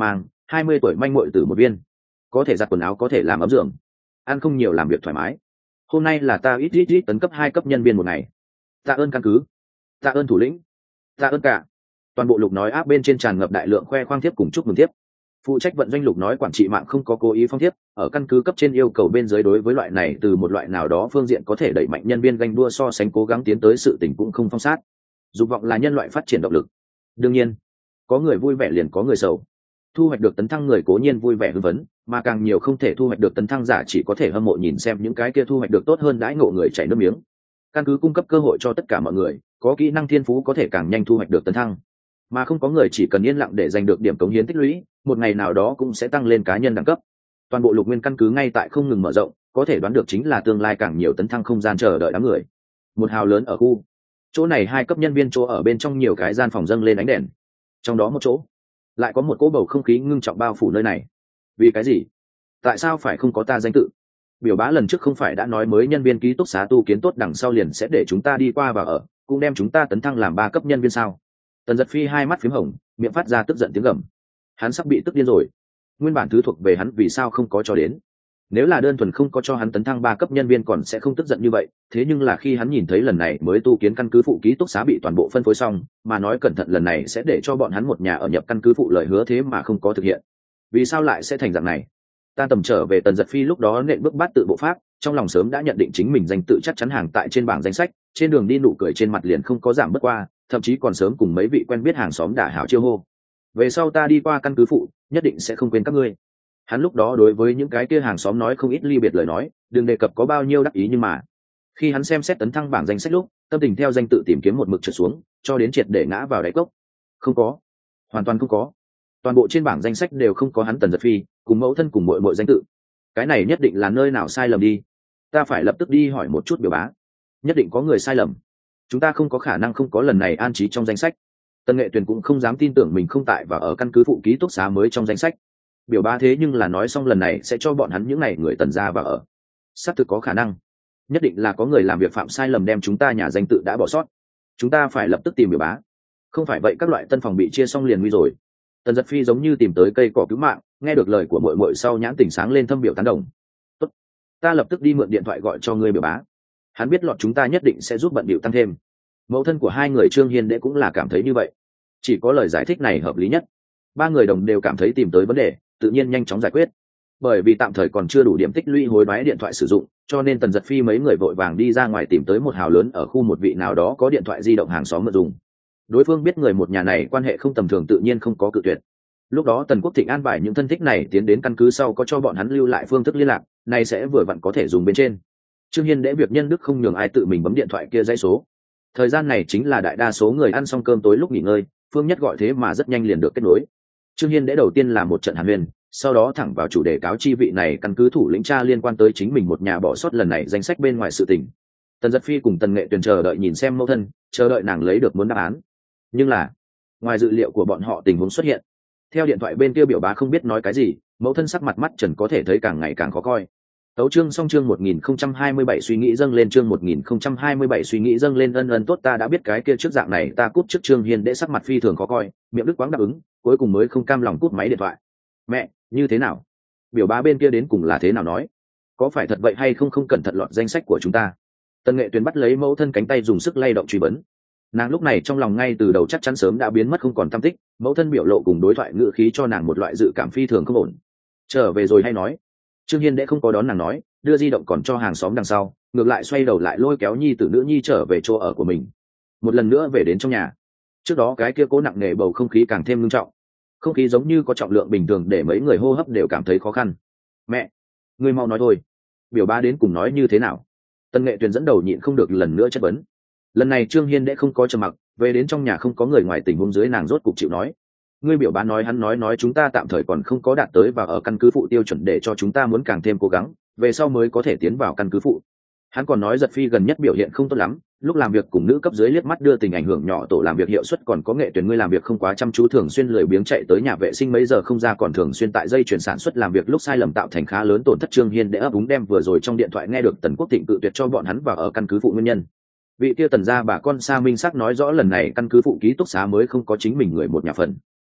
20 tuổi manh muội tử một viên, có thể giặt quần áo, có thể làm ấm giường, ăn không nhiều làm việc thoải mái. Hôm nay là ta ít tấn cấp 2 cấp nhân viên một ngày. Tạ ơn căn cứ, tạ ơn thủ lĩnh, tạ ơn cả. Toàn bộ Lục nói áp bên trên tràn ngập đại lượng khoe khoang thiếp cùng chúc mừng thiếp. Phụ trách vận doanh Lục nói quản trị mạng không có cố ý phong thiếp, ở căn cứ cấp trên yêu cầu bên dưới đối với loại này từ một loại nào đó phương diện có thể đẩy mạnh nhân viên ganh đua so sánh cố gắng tiến tới sự tình cũng không phong sát. Dục vọng là nhân loại phát triển động lực. Đương nhiên, có người vui vẻ liền có người sầu. Thu hoạch được tấn thăng người cố nhiên vui vẻ hưng phấn, mà càng nhiều không thể thu hoạch được tấn thăng giả chỉ có thể hâm mộ nhìn xem những cái kia thu hoạch được tốt hơn đãi ngộ người chảy nước miếng. Căn cứ cung cấp cơ hội cho tất cả mọi người, có kỹ năng thiên phú có thể càng nhanh thu hoạch được tấn thăng, mà không có người chỉ cần yên lặng để giành được điểm cống hiến tích lũy, một ngày nào đó cũng sẽ tăng lên cá nhân đẳng cấp. Toàn bộ Lục Nguyên căn cứ ngay tại không ngừng mở rộng, có thể đoán được chính là tương lai càng nhiều tấn thăng không gian chờ đợi đám người. Một hào lớn ở khu chỗ này, 2 cấp nhân viên chỗ ở bên trong nhiều cái gian phòng dâng lên ánh đèn, trong đó một chỗ lại có một cỗ bầu không khí ngưng trọng bao phủ nơi này. Vì cái gì? Tại sao phải không có ta danh tự? Biểu bá lần trước không phải đã nói mới nhân viên ký túc xá tu kiến tốt đằng sau liền sẽ để chúng ta đi qua và ở, cũng đem chúng ta tấn thăng làm 3 cấp nhân viên sao? Tần Giật Phi hai mắt phím hồng, miệng phát ra tức giận tiếng gầm. Hắn sắp bị tức điên rồi. Nguyên bản thứ thuộc về hắn vì sao không có cho đến? Nếu là đơn thuần không có cho hắn tấn thăng 3 cấp nhân viên còn sẽ không tức giận như vậy, thế nhưng là khi hắn nhìn thấy lần này mới tu kiến căn cứ phụ ký túc xá bị toàn bộ phân phối xong, mà nói cẩn thận lần này sẽ để cho bọn hắn một nhà ở nhập căn cứ phụ lời hứa thế mà không có thực hiện. Vì sao lại sẽ thành dạng này? Ta tầm trở về Tần Giật Phi lúc đó nện bước bát tự bộ pháp, trong lòng sớm đã nhận định chính mình danh tự chắc chắn hàng tại trên bảng danh sách, trên đường đi nụ cười trên mặt liền không có giảm bất qua, thậm chí còn sớm cùng mấy vị quen biết hàng xóm đả hảo chiêu hô. Về sau ta đi qua căn cứ phụ, nhất định sẽ không quên các ngươi. Hắn lúc đó đối với những cái kia hàng xóm nói không ít ly biệt lời nói, đừng đề cập có bao nhiêu đắc ý, nhưng mà khi hắn xem xét tấn thăng bảng danh sách lúc, tâm tình theo danh tự tìm kiếm một mực trượt xuống, cho đến triệt để ngã vào đáy cốc. Không có, hoàn toàn không có. Toàn bộ trên bảng danh sách đều không có hắn Tần Giật Phi cùng mẫu thân cùng mọi danh tự. Cái này nhất định là nơi nào sai lầm đi. Ta phải lập tức đi hỏi một chút biểu bá. Nhất định có người sai lầm. Chúng ta không có khả năng không có lần này an trí trong danh sách. Tần Nghệ Tuyền cũng không dám tin tưởng mình không tại và ở căn cứ phụ ký túc xá mới trong danh sách. Biểu bá thế nhưng là nói xong lần này sẽ cho bọn hắn những ngày người Tần ra và ở. Xác thực có khả năng. Nhất định là có người làm việc phạm sai lầm đem chúng ta nhà danh tự đã bỏ sót. Chúng ta phải lập tức tìm biểu bá. Không phải vậy các loại tân phòng bị chia xong liền nguy rồi. Tần Giật Phi giống như tìm tới cây cỏ cứu mạng, nghe được lời của muội sau nhãn tỉnh sáng lên thâm biểu tán đồng. Tốt, ta lập tức đi mượn điện thoại gọi cho ngươi biểu bá. Hắn biết lọt chúng ta nhất định sẽ giúp bận bịu tăng thêm. Mẫu thân của hai người Trương Hiên Đệ cũng là cảm thấy như vậy. Chỉ có lời giải thích này hợp lý nhất. 3 người đồng đều cảm thấy tìm tới vấn đề, tự nhiên nhanh chóng giải quyết. Bởi vì tạm thời còn chưa đủ điểm tích lũy hối đoái điện thoại sử dụng, cho nên Tần Giật Phi mấy người vội vàng đi ra ngoài tìm tới một hào lớn ở khu một vị nào đó có điện thoại di động hàng xóm mượn dùng. Đối phương biết người một nhà này quan hệ không tầm thường tự nhiên không có cự tuyệt. Lúc đó Tần Quốc Thịnh an bài những thân thích này tiến đến căn cứ sau có cho bọn hắn lưu lại phương thức liên lạc, này sẽ vừa vặn có thể dùng bên trên. Trương Hiên Đễ việc nhân đức không nhường ai tự mình bấm điện thoại kia dãy số. Thời gian này chính là đại đa số người ăn xong cơm tối lúc nghỉ ngơi, Phương Nhất gọi thế mà rất nhanh liền được kết nối. Trương Hiên Đễ đầu tiên là một trận hàn huyên, sau đó thẳng vào chủ đề cáo chi vị này căn cứ thủ lĩnh tra liên quan tới chính mình một nhà bỏ sót lần này danh sách bên ngoài sự tình. Tần Giật Phi cùng Tần Nghệ Tuyền chờ đợi nhìn xem mẫu thân, chờ đợi nàng lấy được muốn đáp án. Nhưng là ngoài dự liệu của bọn họ tình huống xuất hiện. Theo điện thoại bên kia biểu bá không biết nói cái gì, mẫu thân sắc mặt mắt trần có thể thấy càng ngày càng khó coi. Tấu chương xong chương 1027 suy nghĩ dâng lên chương 1027 suy nghĩ dâng lên ân tốt ta đã biết cái kia trước dạng này ta cúp trước Trương Hiên Đệ sắc mặt phi thường khó coi, miệng đứt quãng đáp ứng, cuối cùng mới không cam lòng cúp máy điện thoại. Mẹ, như thế nào? Biểu bá bên kia đến cùng là thế nào nói? Có phải thật vậy hay không không cẩn thận lọt danh sách của chúng ta? Tần Nghệ Tuyền bắt lấy mẫu thân cánh tay dùng sức lay động truy vấn. Nàng lúc này trong lòng ngay từ đầu chắc chắn sớm đã biến mất không còn tăm tích, mẫu thân biểu lộ cùng đối thoại ngữ khí cho nàng một loại dự cảm phi thường không ổn. Trở về rồi hay nói? Trương Hiên Đệ không có đón nàng nói, đưa di động còn cho hàng xóm đằng sau, ngược lại xoay đầu lại lôi kéo nhi tử nữ nhi trở về chỗ ở của mình. Một lần nữa về đến trong nhà. Trước đó cái kia cố nặng nề bầu không khí càng thêm nghiêm trọng. Không khí giống như có trọng lượng bình thường để mấy người hô hấp đều cảm thấy khó khăn. Mẹ, ngươi mau nói thôi. Biểu bá đến cùng nói như thế nào? Tần Nghệ Tuyền dẫn đầu nhịn không được lần nữa chất vấn. Lần này Trương Hiên Đệ không có trầm mặc, về đến trong nhà không có người ngoài tình huống dưới nàng rốt cục chịu nói. Ngươi biểu bá nói hắn nói chúng ta tạm thời còn không có đạt tới và ở căn cứ phụ tiêu chuẩn để cho chúng ta muốn càng thêm cố gắng, về sau mới có thể tiến vào căn cứ phụ. Hắn còn nói Giật Phi gần nhất biểu hiện không tốt lắm, lúc làm việc cùng nữ cấp dưới liếc mắt đưa tình ảnh hưởng nhỏ tổ làm việc hiệu suất, còn có Nghệ Tuyền ngươi làm việc không quá chăm chú, thường xuyên lười biếng chạy tới nhà vệ sinh mấy giờ không ra, còn thường xuyên tại dây chuyển sản xuất làm việc lúc sai lầm tạo thành khá lớn tổn thất. Trương Hiên Đệ ấp úng đem vừa rồi trong điện thoại nghe được Tần Quốc Thịnh cự tuyệt cho bọn hắn vào ở căn cứ phụ nguyên nhân. Vị kia Tần gia bà con Sa minh sắc nói rõ lần này căn cứ phụ ký túc xá mới không có chính mình người một nhà phần.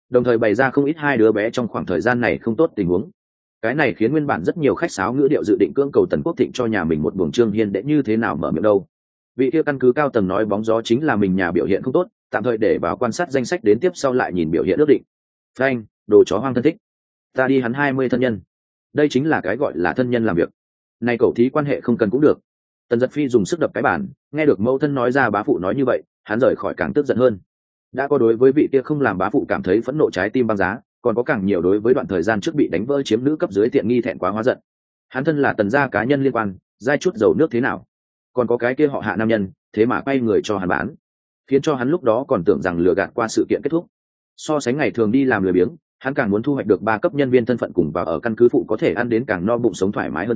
đồng thời bày ra không ít hai đứa bé trong khoảng thời gian này không tốt tình huống. Cái này khiến nguyên bản rất nhiều khách sáo ngữ điệu dự định cưỡng cầu Tần Quốc Thịnh cho nhà mình một buồng Trương Hiên để như thế nào mở miệng đâu. Vị kia căn cứ cao tầng nói bóng gió chính là mình nhà biểu hiện không tốt, tạm thời để vào quan sát danh sách đến tiếp sau lại nhìn biểu hiện ước định. Frank, đồ chó hoang thân thích. Ta đi hắn 20 thân nhân. Đây chính là cái gọi là thân nhân làm việc. Này cậu thí quan hệ không cần cũng được. Tần Giật Phi dùng sức đập cái bàn, nghe được mẫu thân nói ra bá phụ nói như vậy, hắn rời khỏi càng tức giận hơn. Đã có đối với vị kia không làm bá phụ cảm thấy phẫn nộ trái tim băng giá, còn có càng nhiều đối với đoạn thời gian trước bị đánh vỡ chiếm nữ cấp dưới tiện nghi thẹn quá hóa giận. Hắn thân là Tần gia cá nhân liên quan, dai chút dầu nước thế nào? Còn có cái kia họ Hạ nam nhân, thế mà quay người cho hắn bán, khiến cho hắn lúc đó còn tưởng rằng lừa gạt qua sự kiện kết thúc. So sánh ngày thường đi làm lười biếng, hắn càng muốn thu hoạch được 3 cấp nhân viên thân phận cùng vào ở căn cứ phụ có thể ăn đến càng no bụng sống thoải mái hơn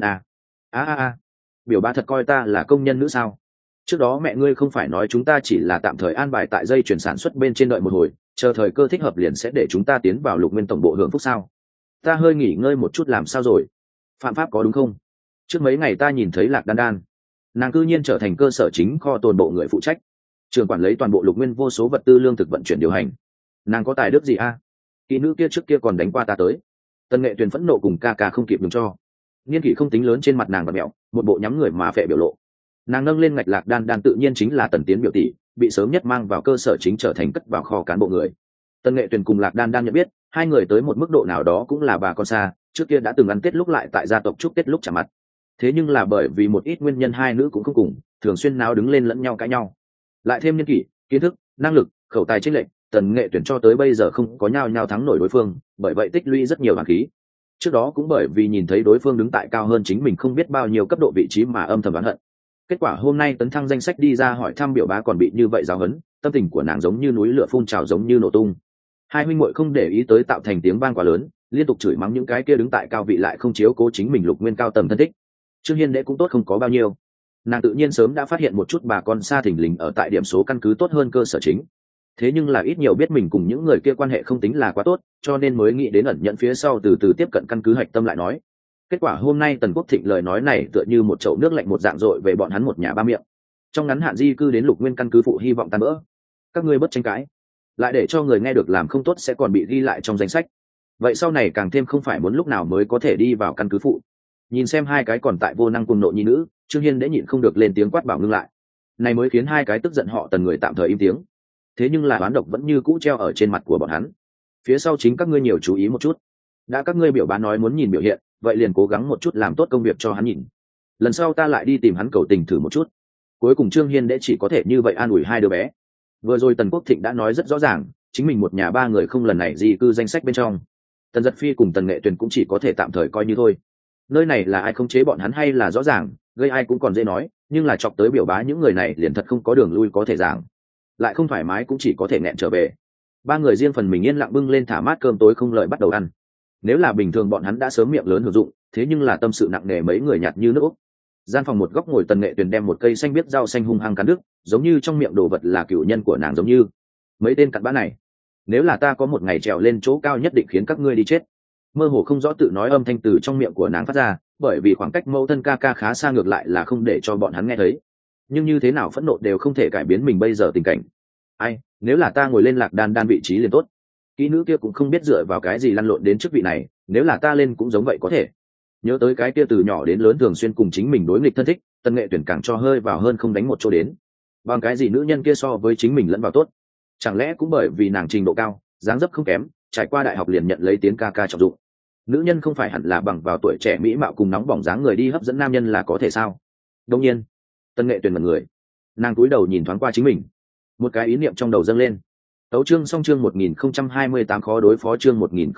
a. Biểu bá thật coi ta là công nhân nữ sao? Trước đó mẹ ngươi không phải nói chúng ta chỉ là tạm thời an bài tại dây chuyển sản xuất bên trên đợi một hồi, chờ thời cơ thích hợp liền sẽ để chúng ta tiến vào Lục Nguyên tổng bộ hưởng phúc sao? Ta hơi nghỉ ngơi một chút làm sao rồi? Phạm pháp có đúng không? Trước mấy ngày ta nhìn thấy Lạc Đan Đan, nàng cư nhiên trở thành cơ sở chính kho tồn bộ người phụ trách, trưởng quản lấy toàn bộ Lục Nguyên vô số vật tư lương thực vận chuyển điều hành. Nàng có tài đức gì a? Kỹ nữ kia trước kia còn đánh qua ta tới. Tần Nghệ Tuyền phẫn nộ cùng ca ca không kịp nhường cho. Niên kỷ không tính lớn trên mặt nàng và mẹo, một bộ nhắm người mà phệ biểu lộ. Nàng nâng lên ngạch Lạc Đan Đan tự nhiên chính là Tần Tiến biểu tỷ, bị sớm nhất mang vào cơ sở chính trở thành cất vào kho cán bộ người. Tần Nghệ Tuyền cùng Lạc Đan Đan nhận biết, hai người tới một mức độ nào đó cũng là bà con xa, trước kia đã từng ăn Tết lúc lại tại gia tộc chúc Tết lúc chạm mặt. Thế nhưng là bởi vì một ít nguyên nhân hai nữ cũng không cùng, thường xuyên náo đứng lên lẫn nhau cãi nhau. Lại thêm niên kỷ, kiến thức, năng lực, khẩu tài chênh lệch, Tần Nghệ Tuyển cho tới bây giờ không có nhau thắng nổi đối phương, bởi vậy tích lũy rất nhiều hàn khí. Trước đó cũng bởi vì nhìn thấy đối phương đứng tại cao hơn chính mình không biết bao nhiêu cấp độ vị trí mà âm thầm oán hận. Kết quả hôm nay tấn thăng danh sách đi ra hỏi thăm biểu bá còn bị như vậy giáo huấn, tâm tình của nàng giống như núi lửa phun trào giống như nổ tung. Hai huynh muội không để ý tới tạo thành tiếng vang quá lớn, liên tục chửi mắng những cái kia đứng tại cao vị lại không chiếu cố chính mình Lục Nguyên cao tầng thân thích. Trương Hiên Đệ cũng tốt không có bao nhiêu, nàng tự nhiên sớm đã phát hiện một chút bà con xa thình lình ở tại điểm số căn cứ tốt hơn cơ sở chính. Thế nhưng là ít nhiều biết mình cùng những người kia quan hệ không tính là quá tốt, cho nên mới nghĩ đến ẩn nhận phía sau từ từ tiếp cận căn cứ hạch tâm lại nói. Kết quả hôm nay Tần Quốc Thịnh lời nói này tựa như một chậu nước lạnh một dạng dội về bọn hắn một nhà ba miệng. Trong ngắn hạn di cư đến Lục Nguyên căn cứ phụ hy vọng tan vỡ. Các ngươi bất tranh cãi, lại để cho người nghe được làm không tốt sẽ còn bị ghi lại trong danh sách. Vậy sau này càng thêm không phải muốn lúc nào mới có thể đi vào căn cứ phụ. Nhìn xem hai cái còn tại vô năng cùng nộ nhi nữ, Trương Hiên Đệ nhịn không được lên tiếng quát bảo ngưng lại. Này mới khiến hai cái tức giận họ Tần người tạm thời im tiếng. Thế nhưng là oán độc vẫn như cũ treo ở trên mặt của bọn hắn. Phía sau chính các ngươi nhiều chú ý một chút. Đã các ngươi biểu bá nói muốn nhìn biểu hiện, vậy liền cố gắng một chút làm tốt công việc cho hắn nhìn. Lần sau ta lại đi tìm hắn cầu tình thử một chút. Cuối cùng Trương Hiên Đệ chỉ có thể như vậy an ủi hai đứa bé. Vừa rồi Tần Quốc Thịnh đã nói rất rõ ràng, chính mình một nhà ba người không lần này di cư danh sách bên trong. Tần Giật Phi cùng Tần Nghệ Tuyền cũng chỉ có thể tạm thời coi như thôi. Nơi này là ai khống chế bọn hắn hay là rõ ràng, gây ai cũng còn dễ nói, nhưng là chọc tới biểu bá những người này liền thật không có đường lui có thể giảng. Lại không thoải mái cũng chỉ có thể nghẹn trở về. Ba người riêng phần mình yên lặng bưng lên thả mát cơm tối không lợi bắt đầu ăn. Nếu là bình thường bọn hắn đã sớm miệng lớn hưởng dụng, thế nhưng là tâm sự nặng nề mấy người nhạt như nước úc. Gian phòng một góc ngồi Tần Nghệ Tuyền đem một cây xanh biết rau xanh hung hăng cắn đứt, giống như trong miệng đồ vật là cựu nhân của nàng giống như. Mấy tên cặn bã này, nếu là ta có một ngày trèo lên chỗ cao nhất định khiến các ngươi đi chết. Mơ hồ không rõ tự nói âm thanh từ trong miệng của nàng phát ra, bởi vì khoảng cách mẫu thân ca ca khá xa ngược lại là không để cho bọn hắn nghe thấy. Nhưng như thế nào phẫn nộ đều không thể cải biến mình bây giờ tình cảnh. Ai, nếu là ta ngồi lên Lạc Đan Đan vị trí liền tốt. Kỹ nữ kia cũng không biết dựa vào cái gì lăn lộn đến chức vị này, nếu là ta lên cũng giống vậy có thể. Nhớ tới cái kia từ nhỏ đến lớn thường xuyên cùng chính mình đối nghịch thân thích, Tần Nghệ Tuyển càng cho hơi vào hơn không đánh một chỗ đến. Bằng cái gì nữ nhân kia so với chính mình lẫn vào tốt? Chẳng lẽ cũng bởi vì nàng trình độ cao, dáng dấp không kém, trải qua đại học liền nhận lấy tiếng ca ca trọng dụng. Nữ nhân không phải hẳn là bằng vào tuổi trẻ mỹ mạo cùng nóng bỏng dáng người đi hấp dẫn nam nhân là có thể sao? Đương nhiên, Tần Nghệ Tuyền mật người, nàng cúi đầu nhìn thoáng qua chính mình, một cái ý niệm trong đầu dâng lên. Tấu chương xong chương 1028 khó đối phó chương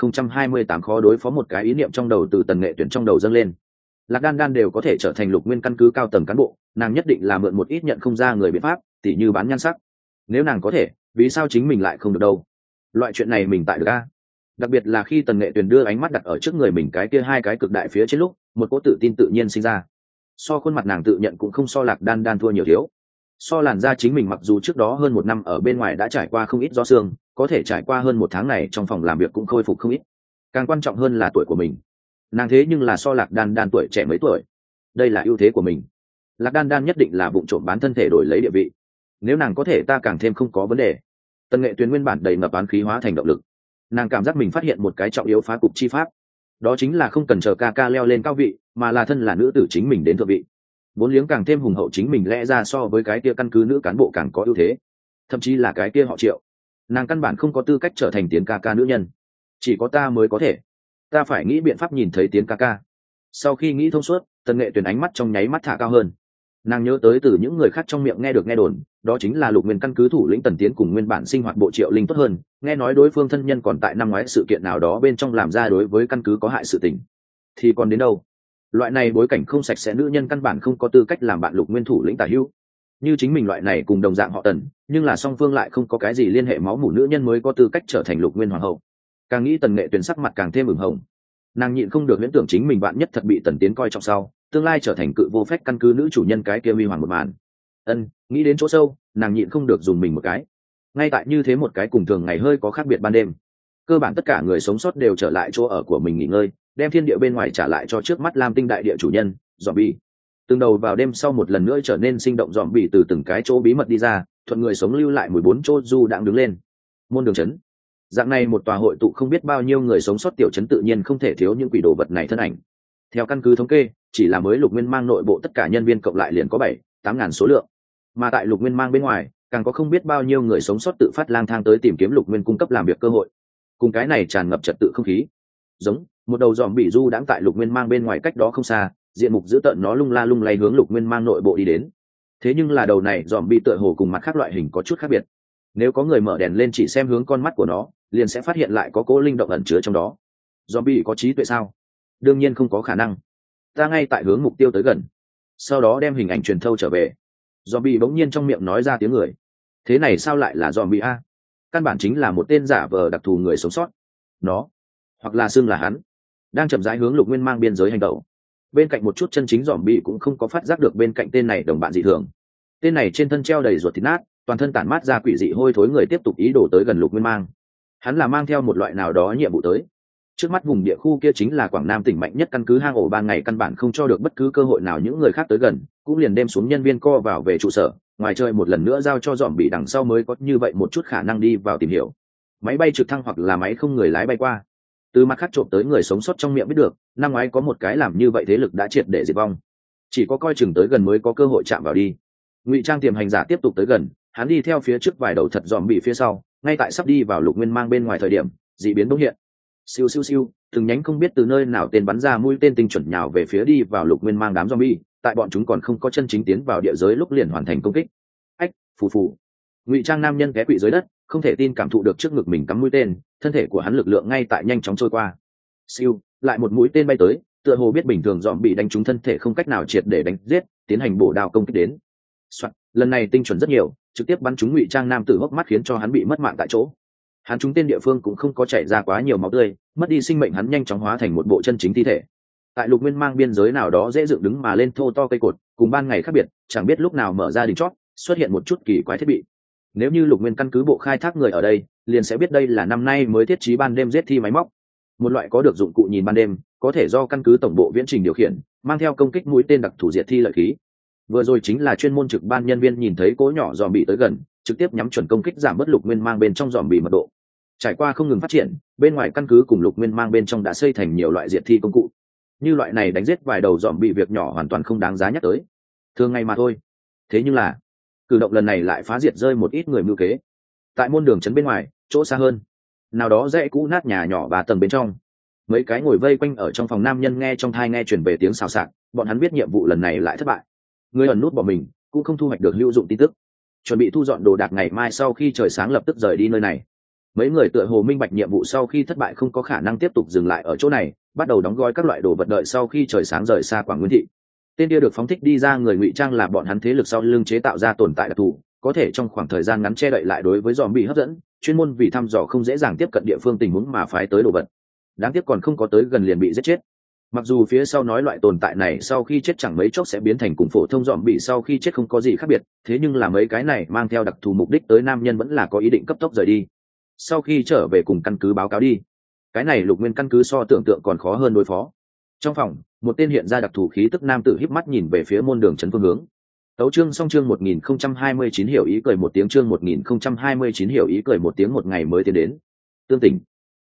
1028 khó đối phó một cái ý niệm trong đầu từ Tần Nghệ Tuyền trong đầu dâng lên. Lạc Đan Đan đều có thể trở thành Lục Nguyên căn cứ cao tầng cán bộ, nàng nhất định là mượn một ít nhận không ra người biện pháp, tỉ như bán nhan sắc. Nếu nàng có thể, vì sao chính mình lại không được đâu? Loại chuyện này mình tại được a? Đặc biệt là khi Tần Nghệ Tuyền đưa ánh mắt đặt ở trước người mình cái kia hai cái cực đại phía trên lúc, một cỗ tự tin tự nhiên sinh ra. So khuôn mặt nàng tự nhận cũng không so Lạc Đan Đan thua nhiều thiếu. So làn da chính mình mặc dù trước đó hơn 1 năm ở bên ngoài đã trải qua không ít gió sương, có thể trải qua hơn 1 tháng này trong phòng làm việc cũng khôi phục không ít. Càng quan trọng hơn là tuổi của mình. Nàng thế nhưng là so Lạc Đan Đan tuổi trẻ mấy tuổi. Đây là ưu thế của mình. Lạc Đan Đan nhất định là vụng trộm bán thân thể đổi lấy địa vị. Nếu nàng có thể ta càng thêm không có vấn đề. Tần Nghệ Tuyền nguyên bản đầy ngập oán khí hóa thành động lực. Nàng cảm giác mình phát hiện một cái trọng yếu phá cục chi pháp, đó chính là không cần chờ ca ca leo lên cao vị, mà là thân là nữ tử chính mình đến thượng vị. Vốn liếng càng thêm hùng hậu chính mình lẽ ra so với cái kia căn cứ nữ cán bộ càng có ưu thế, thậm chí là cái kia họ Triệu, nàng căn bản không có tư cách trở thành tiến ca ca nữ nhân, chỉ có ta mới có thể. Ta phải nghĩ biện pháp nhìn thấy tiến ca ca. Sau khi nghĩ thông suốt, Tần Nghệ Tuyền ánh mắt trong nháy mắt thả cao hơn. Nàng nhớ tới từ những người khác trong miệng nghe được nghe đồn, đó chính là Lục Nguyên căn cứ thủ lĩnh Tần Tiến cùng nguyên bản sinh hoạt bộ Triệu Linh tốt hơn, nghe nói đối phương thân nhân còn tại năm ngoái sự kiện nào đó bên trong làm ra đối với căn cứ có hại sự tình. Thì còn đến đâu? Loại này bối cảnh không sạch sẽ nữ nhân căn bản không có tư cách làm bạn Lục Nguyên thủ lĩnh tả hữu. Như chính mình loại này cùng đồng dạng họ Tần, nhưng là song phương lại không có cái gì liên hệ máu mủ nữ nhân mới có tư cách trở thành Lục Nguyên hoàng hậu. Càng nghĩ Tần Nghệ Tuyền sắc mặt càng thêm ửng hồng. Nàng nhịn không được huyễn tưởng chính mình bạn nhất thật bị Tần Tiến coi trọng sau, tương lai trở thành cự vô phách căn cứ nữ chủ nhân cái kia huy hoàng một màn. Nghĩ đến chỗ sâu, nàng nhịn không được dùng mình một cái. Ngay tại như thế một cái cùng thường ngày hơi có khác biệt ban đêm, cơ bản tất cả người sống sót đều trở lại chỗ ở của mình nghỉ ngơi, đem thiên địa bên ngoài trả lại cho trước mắt Lam Tinh đại địa chủ nhân, zombie. Từng đầu vào đêm sau một lần nữa trở nên sinh động zombie từ từng cái chỗ bí mật đi ra, thuận người sống lưu lại 14 chỗ du đang đứng lên. Môn đường trấn. Dạng này một tòa hội tụ không biết bao nhiêu người sống sót tiểu trấn tự nhiên không thể thiếu những quỷ đồ vật này thân ảnh. Theo căn cứ thống kê, chỉ là mới Lục Nguyên mang nội bộ tất cả nhân viên cộng lại liền có 7-8 ngàn số lượng. Mà tại Lục Nguyên mang bên ngoài, càng có không biết bao nhiêu người sống sót tự phát lang thang tới tìm kiếm Lục Nguyên cung cấp làm việc cơ hội. Cùng cái này tràn ngập trật tự không khí. Giống một đầu giòm bị du đãng tại Lục Nguyên mang bên ngoài cách đó không xa, diện mục dữ tợn nó lung la lung lay hướng Lục Nguyên mang nội bộ đi đến. Thế nhưng là đầu này giòm bị tựa hồ cùng mặt khác loại hình có chút khác biệt. Nếu có người mở đèn lên chỉ xem hướng con mắt của nó, liền sẽ phát hiện lại có cố linh động ẩn chứa trong đó. Zombie có trí tuệ sao? Đương nhiên không có khả năng. Ta ngay tại hướng mục tiêu tới gần, sau đó đem hình ảnh truyền thâu trở về. Zombie bỗng nhiên trong miệng nói ra tiếng người. Thế này sao lại là zombie a? Căn bản chính là một tên giả vờ đặc thù người sống sót. Nó, hoặc là xưng là hắn, đang chậm rãi hướng Lục Nguyên mang biên giới hành động. Bên cạnh một chút chân chính zombie cũng không có phát giác được bên cạnh tên này đồng bạn dị thường. Tên này trên thân treo đầy ruột thịt nát, toàn thân tản mát ra quỷ dị hôi thối người tiếp tục ý đồ tới gần Lục Nguyên mang. Hắn là mang theo một loại nào đó nhiệm vụ tới. Trước mắt vùng địa khu kia chính là Quảng Nam tỉnh mạnh nhất căn cứ hang ổ ban ngày căn bản không cho được bất cứ cơ hội nào những người khác tới gần, cũng liền đem xuống nhân viên co vào về trụ sở, ngoài chơi một lần nữa giao cho dòm bị đằng sau mới có như vậy một chút khả năng đi vào tìm hiểu. Máy bay trực thăng hoặc là máy không người lái bay qua. Từ mặt khác trộm tới người sống sót trong miệng biết được, năm ngoái có một cái làm như vậy thế lực đã triệt để diệt vong. Chỉ có coi chừng tới gần mới có cơ hội chạm vào đi. Ngụy trang tiềm hành giả tiếp tục tới gần, hắn đi theo phía trước vài đầu thật dòm bị phía sau, ngay tại sắp đi vào Lục Nguyên mang bên ngoài thời điểm, dị biến bỗng hiện. Siêu siêu siêu, từng nhánh không biết từ nơi nào tên bắn ra mũi tên tinh chuẩn nhào về phía đi vào Lục Nguyên mang đám zombie, tại bọn chúng còn không có chân chính tiến vào địa giới lúc liền hoàn thành công kích. Ách, phù phù. Ngụy trang nam nhân té quỵ dưới đất, không thể tin cảm thụ được trước ngực mình cắm mũi tên, thân thể của hắn lực lượng ngay tại nhanh chóng trôi qua. Siêu, lại một mũi tên bay tới, tựa hồ biết bình thường zombie đánh trúng thân thể không cách nào triệt để đánh giết, tiến hành bổ đao công kích đến. Soạn, lần này tinh chuẩn rất nhiều, trực tiếp bắn trúng Ngụy trang nam tử hốc mắt khiến cho hắn bị mất mạng tại chỗ. Hắn trúng tên địa phương cũng không có chảy ra quá nhiều máu tươi, mất đi sinh mệnh hắn nhanh chóng hóa thành một bộ chân chính thi thể. Tại Lục Nguyên mang biên giới nào đó dễ dựng đứng mà lên thô to cây cột, cùng ban ngày khác biệt, chẳng biết lúc nào mở ra đỉnh chót, xuất hiện một chút kỳ quái thiết bị. Nếu như Lục Nguyên căn cứ bộ khai thác người ở đây, liền sẽ biết đây là năm nay mới thiết trí ban đêm giết thi máy móc. Một loại có được dụng cụ nhìn ban đêm, có thể do căn cứ tổng bộ viễn trình điều khiển, mang theo công kích mũi tên đặc thủ diệt thi lợi khí. Vừa rồi chính là chuyên môn trực ban nhân viên nhìn thấy cỗ nhỏ dòm bị tới gần, trực tiếp nhắm chuẩn công kích giảm bớt Lục Nguyên mang bên trong dòm bị mật độ. Trải qua không ngừng phát triển, bên ngoài căn cứ cùng Lục Nguyên mang bên trong đã xây thành nhiều loại diệt thi công cụ. Như loại này đánh giết vài đầu dòm bị việc nhỏ hoàn toàn không đáng giá nhắc tới, thường ngày mà thôi. Thế nhưng là cử động lần này lại phá diệt rơi một ít người mưu kế. Tại môn đường trấn bên ngoài, chỗ xa hơn, nào đó dãy cũ nát nhà nhỏ 3 tầng bên trong, mấy cái ngồi vây quanh ở trong phòng nam nhân nghe trong thai nghe truyền về tiếng xào xạc, bọn hắn biết nhiệm vụ lần này lại thất bại. Người ẩn nút bỏ mình cũng không thu hoạch được hữu dụng tin tức, chuẩn bị thu dọn đồ đạc ngày mai sau khi trời sáng lập tức rời đi nơi này. Mấy người tựa hồ minh bạch nhiệm vụ sau khi thất bại không có khả năng tiếp tục dừng lại ở chỗ này, bắt đầu đóng gói các loại đồ vật đợi sau khi trời sáng rời xa Quảng Nguyên thị. Tên kia được phóng thích đi ra người ngụy trang là bọn hắn thế lực sau lưng chế tạo ra tồn tại đặc thù, có thể trong khoảng thời gian ngắn che đậy lại đối với zombie hấp dẫn, chuyên môn vì thăm dò không dễ dàng tiếp cận địa phương tình huống mà phái tới đồ vật. Đáng tiếc còn không có tới gần liền bị giết chết. Mặc dù phía sau nói loại tồn tại này sau khi chết chẳng mấy chốc sẽ biến thành cùng phổ thông zombie sau khi chết không có gì khác biệt, thế nhưng là mấy cái này mang theo đặc thù mục đích tới nam nhân vẫn là có ý định cấp tốc rời đi. Sau khi trở về cùng căn cứ báo cáo đi. Cái này Lục Nguyên căn cứ so tưởng tượng còn khó hơn đối phó. Trong phòng, một tên hiện ra đặc thù khí tức nam tử híp mắt nhìn về phía môn đường trấn phương hướng. Tấu chương xong chương 1029 hiểu ý cười một tiếng chương 1029 hiểu ý cười một tiếng một ngày mới tiến đến. Tương Tỉnh.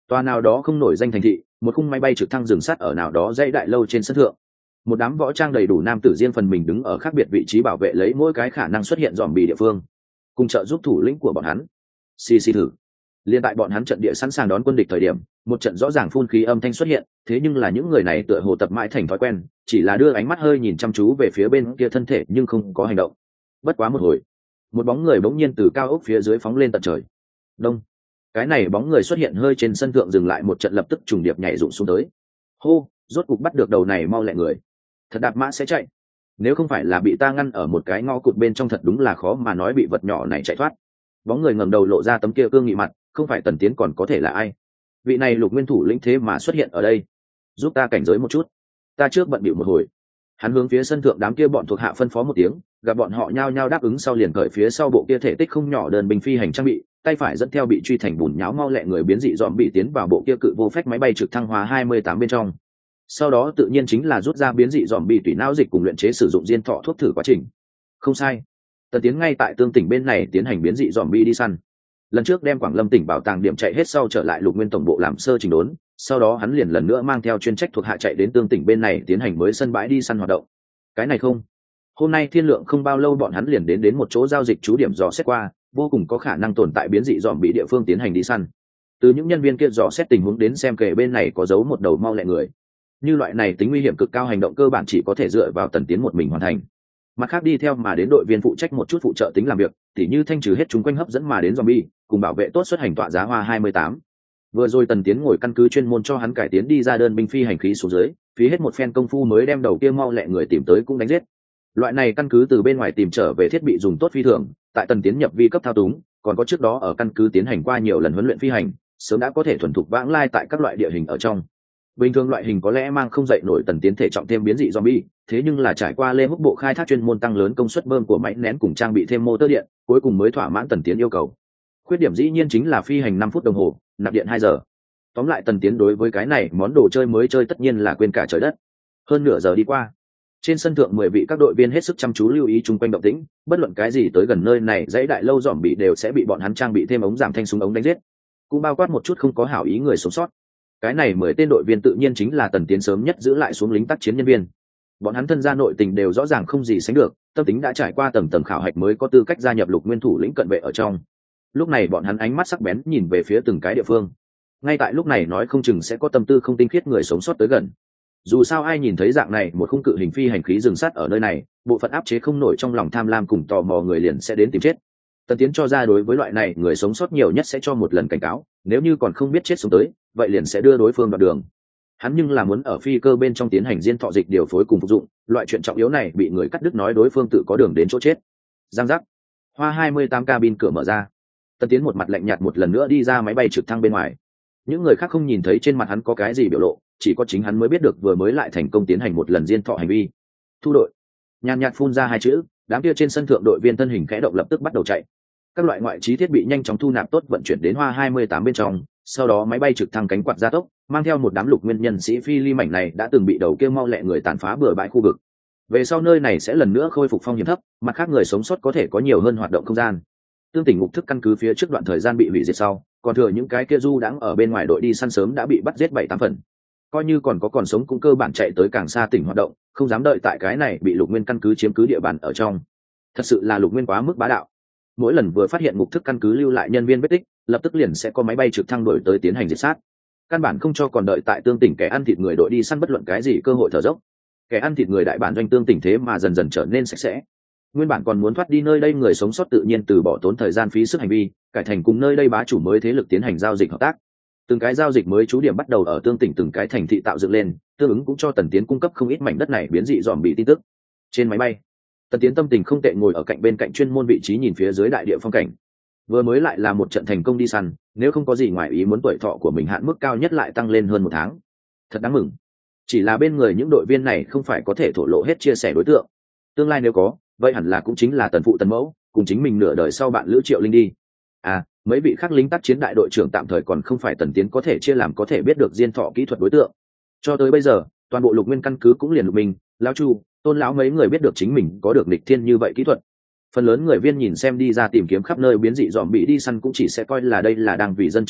Tòa nào đó không nổi danh thành thị, một khung máy bay trực thăng dừng sát ở nào đó dãy đại lâu trên sân thượng. Một đám võ trang đầy đủ nam tử riêng phần mình đứng ở khác biệt vị trí bảo vệ lấy mỗi cái khả năng xuất hiện dòm bì địa phương, cùng trợ giúp thủ lĩnh của bọn hắn. Xì thử. Liên tại bọn hắn trận địa sẵn sàng đón quân địch thời điểm, một trận rõ ràng phun khí âm thanh xuất hiện, thế nhưng là những người này tựa hồ tập mãi thành thói quen, chỉ là đưa ánh mắt hơi nhìn chăm chú về phía bên kia thân thể nhưng không có hành động. Bất quá một hồi, một bóng người bỗng nhiên từ cao ốc phía dưới phóng lên tận trời. Đông. Cái này bóng người xuất hiện hơi trên sân thượng dừng lại một trận lập tức trùng điệp nhảy rụng xuống tới. Hô, rốt cục bắt được đầu này mau lẹ người. Thật đạp mã sẽ chạy. Nếu không phải là bị ta ngăn ở một cái ngõ cụt bên trong thật đúng là khó mà nói bị vật nhỏ này chạy thoát. Bóng người ngẩng đầu lộ ra tấm kia cương nghị mặt, không phải Tần Tiến còn có thể là ai? Vị này Lục Nguyên thủ lĩnh thế mà xuất hiện ở đây, giúp ta cảnh giới một chút. Ta trước bận bịu một hồi. Hắn hướng phía sân thượng đám kia bọn thuộc hạ phân phó một tiếng, gặp bọn họ nhao nhao đáp ứng sau liền cởi phía sau bộ kia thể tích không nhỏ đơn binh phi hành trang bị, tay phải dẫn theo bị truy thành bùn nhão mau lẹ người biến dị dòm bị tiến vào bộ kia cự vô phách máy bay trực thăng hóa 28 bên trong. Sau đó tự nhiên chính là rút ra biến dị dòm bị tùy não dịch cùng luyện chế sử dụng diên thọ thuốc thử quá trình. Không sai, Tần Tiến ngay tại tương tỉnh bên này tiến hành biến dị dòm bị đi săn. Lần trước đem Quảng Lâm tỉnh bảo tàng điểm chạy hết sau trở lại Lục Nguyên tổng bộ làm sơ chỉnh đốn, sau đó hắn liền lần nữa mang theo chuyên trách thuộc hạ chạy đến tương tỉnh bên này tiến hành mới sân bãi đi săn hoạt động. Cái này không, hôm nay thiên lượng không bao lâu bọn hắn liền đến một chỗ giao dịch trú điểm dò xét qua, vô cùng có khả năng tồn tại biến dị dòm bị địa phương tiến hành đi săn. Từ những nhân viên kia dò xét tình huống đến xem kể bên này có giấu một đầu mau lẹ người. Như loại này tính nguy hiểm cực cao hành động cơ bản chỉ có thể dựa vào Tần Tiến một mình hoàn thành. Mặt khác đi theo mà đến đội viên phụ trách một chút phụ trợ tính làm việc, tỉ như thanh trừ hết chúng quanh hấp dẫn mà đến zombie, cùng bảo vệ tốt xuất hành tọa giá hoa 28. Vừa rồi Tần Tiến ngồi căn cứ chuyên môn cho hắn cải tiến đi ra đơn binh phi hành khí xuống dưới, phí hết một phen công phu mới đem đầu kia mau lẹ người tìm tới cũng đánh giết. Loại này căn cứ từ bên ngoài tìm trở về thiết bị dùng tốt phi thường, tại Tần Tiến nhập vi cấp thao túng, còn có trước đó ở căn cứ tiến hành qua nhiều lần huấn luyện phi hành, sớm đã có thể thuần thục vãng lai tại các loại địa hình ở trong. Bình thường loại hình có lẽ mang không dậy nổi Tần Tiến thể trọng thêm biến dị zombie, thế nhưng là trải qua lê húc bộ khai thác chuyên môn tăng lớn công suất bơm của máy nén cùng trang bị thêm motor điện, cuối cùng mới thỏa mãn Tần Tiến yêu cầu. Khuyết điểm dĩ nhiên chính là phi hành 5 phút đồng hồ, nạp điện 2 giờ. Tóm lại Tần Tiến đối với cái này món đồ chơi mới chơi tất nhiên là quên cả trời đất. Hơn nửa giờ đi qua, trên sân thượng 10 vị các đội viên hết sức chăm chú lưu ý chung quanh động tĩnh, bất luận cái gì tới gần nơi này dãy đại lâu dòm bị đều sẽ bị bọn hắn trang bị thêm ống giảm thanh súng ống đánh giết, cũng bao quát một chút không có hảo ý người sống sót. Cái này 10 tên đội viên tự nhiên chính là Tần Tiến sớm nhất giữ lại xuống lính tác chiến nhân viên. Bọn hắn thân gia nội tình đều rõ ràng không gì sánh được, tâm tính đã trải qua tầng tầng khảo hạch mới có tư cách gia nhập Lục Nguyên thủ lĩnh cận vệ ở trong. Lúc này bọn hắn ánh mắt sắc bén nhìn về phía từng cái địa phương. Ngay tại lúc này nói không chừng sẽ có tâm tư không tinh khiết người sống sót tới gần. Dù sao ai nhìn thấy dạng này một khung cự hình phi hành khí dừng sát ở nơi này, bộ phận áp chế không nổi trong lòng tham lam cùng tò mò người liền sẽ đến tìm chết. Tần Tiến cho ra đối với loại này người sống sót nhiều nhất sẽ cho một lần cảnh cáo, nếu như còn không biết chết sống tới, vậy liền sẽ đưa đối phương đoạn đường. Hắn nhưng là muốn ở phi cơ bên trong tiến hành diên thọ dịch điều phối cùng phục dụng, loại chuyện trọng yếu này bị người cắt đứt nói đối phương tự có đường đến chỗ chết. Giang giác. Hoa 28 cabin cửa mở ra. Tần Tiến một mặt lạnh nhạt một lần nữa đi ra máy bay trực thăng bên ngoài. Những người khác không nhìn thấy trên mặt hắn có cái gì biểu lộ, chỉ có chính hắn mới biết được vừa mới lại thành công tiến hành một lần diên thọ hành vi. Thu đội. Nhàn nhạt phun ra hai chữ, đám kia trên sân thượng đội viên thân hình khẽ động lập tức bắt đầu chạy. Các loại ngoại trí thiết bị nhanh chóng thu nạp tốt vận chuyển đến Hoa 28 bên trong, sau đó máy bay trực thăng cánh quạt gia tốc, mang theo một đám Lục Nguyên nhân sĩ phi ly mảnh này đã từng bị đầu kia mau lẹ người tàn phá bừa bãi khu vực. Về sau nơi này sẽ lần nữa khôi phục phong hiểm thấp, mặt khác người sống sót có thể có nhiều hơn hoạt động không gian. Tương tỉnh ngục thức căn cứ phía trước đoạn thời gian bị hủy diệt sau, còn thừa những cái kia du đãng ở bên ngoài đội đi săn sớm đã bị bắt giết 7-8 phần. Coi như còn sống cũng cơ bản chạy tới càng xa tỉnh hoạt động, không dám đợi tại cái này bị Lục Nguyên căn cứ chiếm cứ địa bàn ở trong. Thật sự là Lục Nguyên quá mức bá đạo. Mỗi lần vừa phát hiện ngục thức căn cứ lưu lại nhân viên vết tích, lập tức liền sẽ có máy bay trực thăng đuổi tới tiến hành diệt sát. Căn bản không cho còn đợi tại tương tỉnh kẻ ăn thịt người đội đi săn bất luận cái gì cơ hội thở dốc. Kẻ ăn thịt người đại bản doanh tương tỉnh thế mà dần dần trở nên sạch sẽ. Nguyên bản còn muốn thoát đi nơi đây người sống sót tự nhiên từ bỏ tốn thời gian phí sức hành vi, cải thành cùng nơi đây bá chủ mới thế lực tiến hành giao dịch hợp tác. Từng cái giao dịch mới trú điểm bắt đầu ở tương tỉnh từng cái thành thị tạo dựng lên, tương ứng cũng cho Tần Tiến cung cấp không ít mảnh đất này biến dị dòm bị tin tức. Trên máy bay, Tần Tiến tâm tình không tệ ngồi ở cạnh bên cạnh chuyên môn vị trí nhìn phía dưới đại địa phong cảnh. Vừa mới lại là một trận thành công đi săn, nếu không có gì ngoài ý muốn tuổi thọ của mình hạn mức cao nhất lại tăng lên hơn 1 tháng. Thật đáng mừng. Chỉ là bên người những đội viên này không phải có thể thổ lộ hết chia sẻ đối tượng. Tương lai nếu có, vậy hẳn là cũng chính là Tần phụ Tần mẫu, cùng chính mình nửa đời sau bạn Lữ Triệu Linh đi. À, mấy vị khác lính tác chiến đại đội trưởng tạm thời còn không phải Tần Tiến có thể chia làm có thể biết được diên thọ kỹ thuật đối tượng. Cho tới bây giờ, toàn bộ Lục Nguyên căn cứ cũng liền Lục Minh, lão Chu, Tôn lão mấy người biết được chính mình có được nghịch thiên như vậy kỹ thuật. Phần lớn người viên nhìn xem đi ra tìm kiếm khắp nơi biến dị dòm bị đi săn cũng chỉ sẽ coi là đây là đang vì dân trừ hại,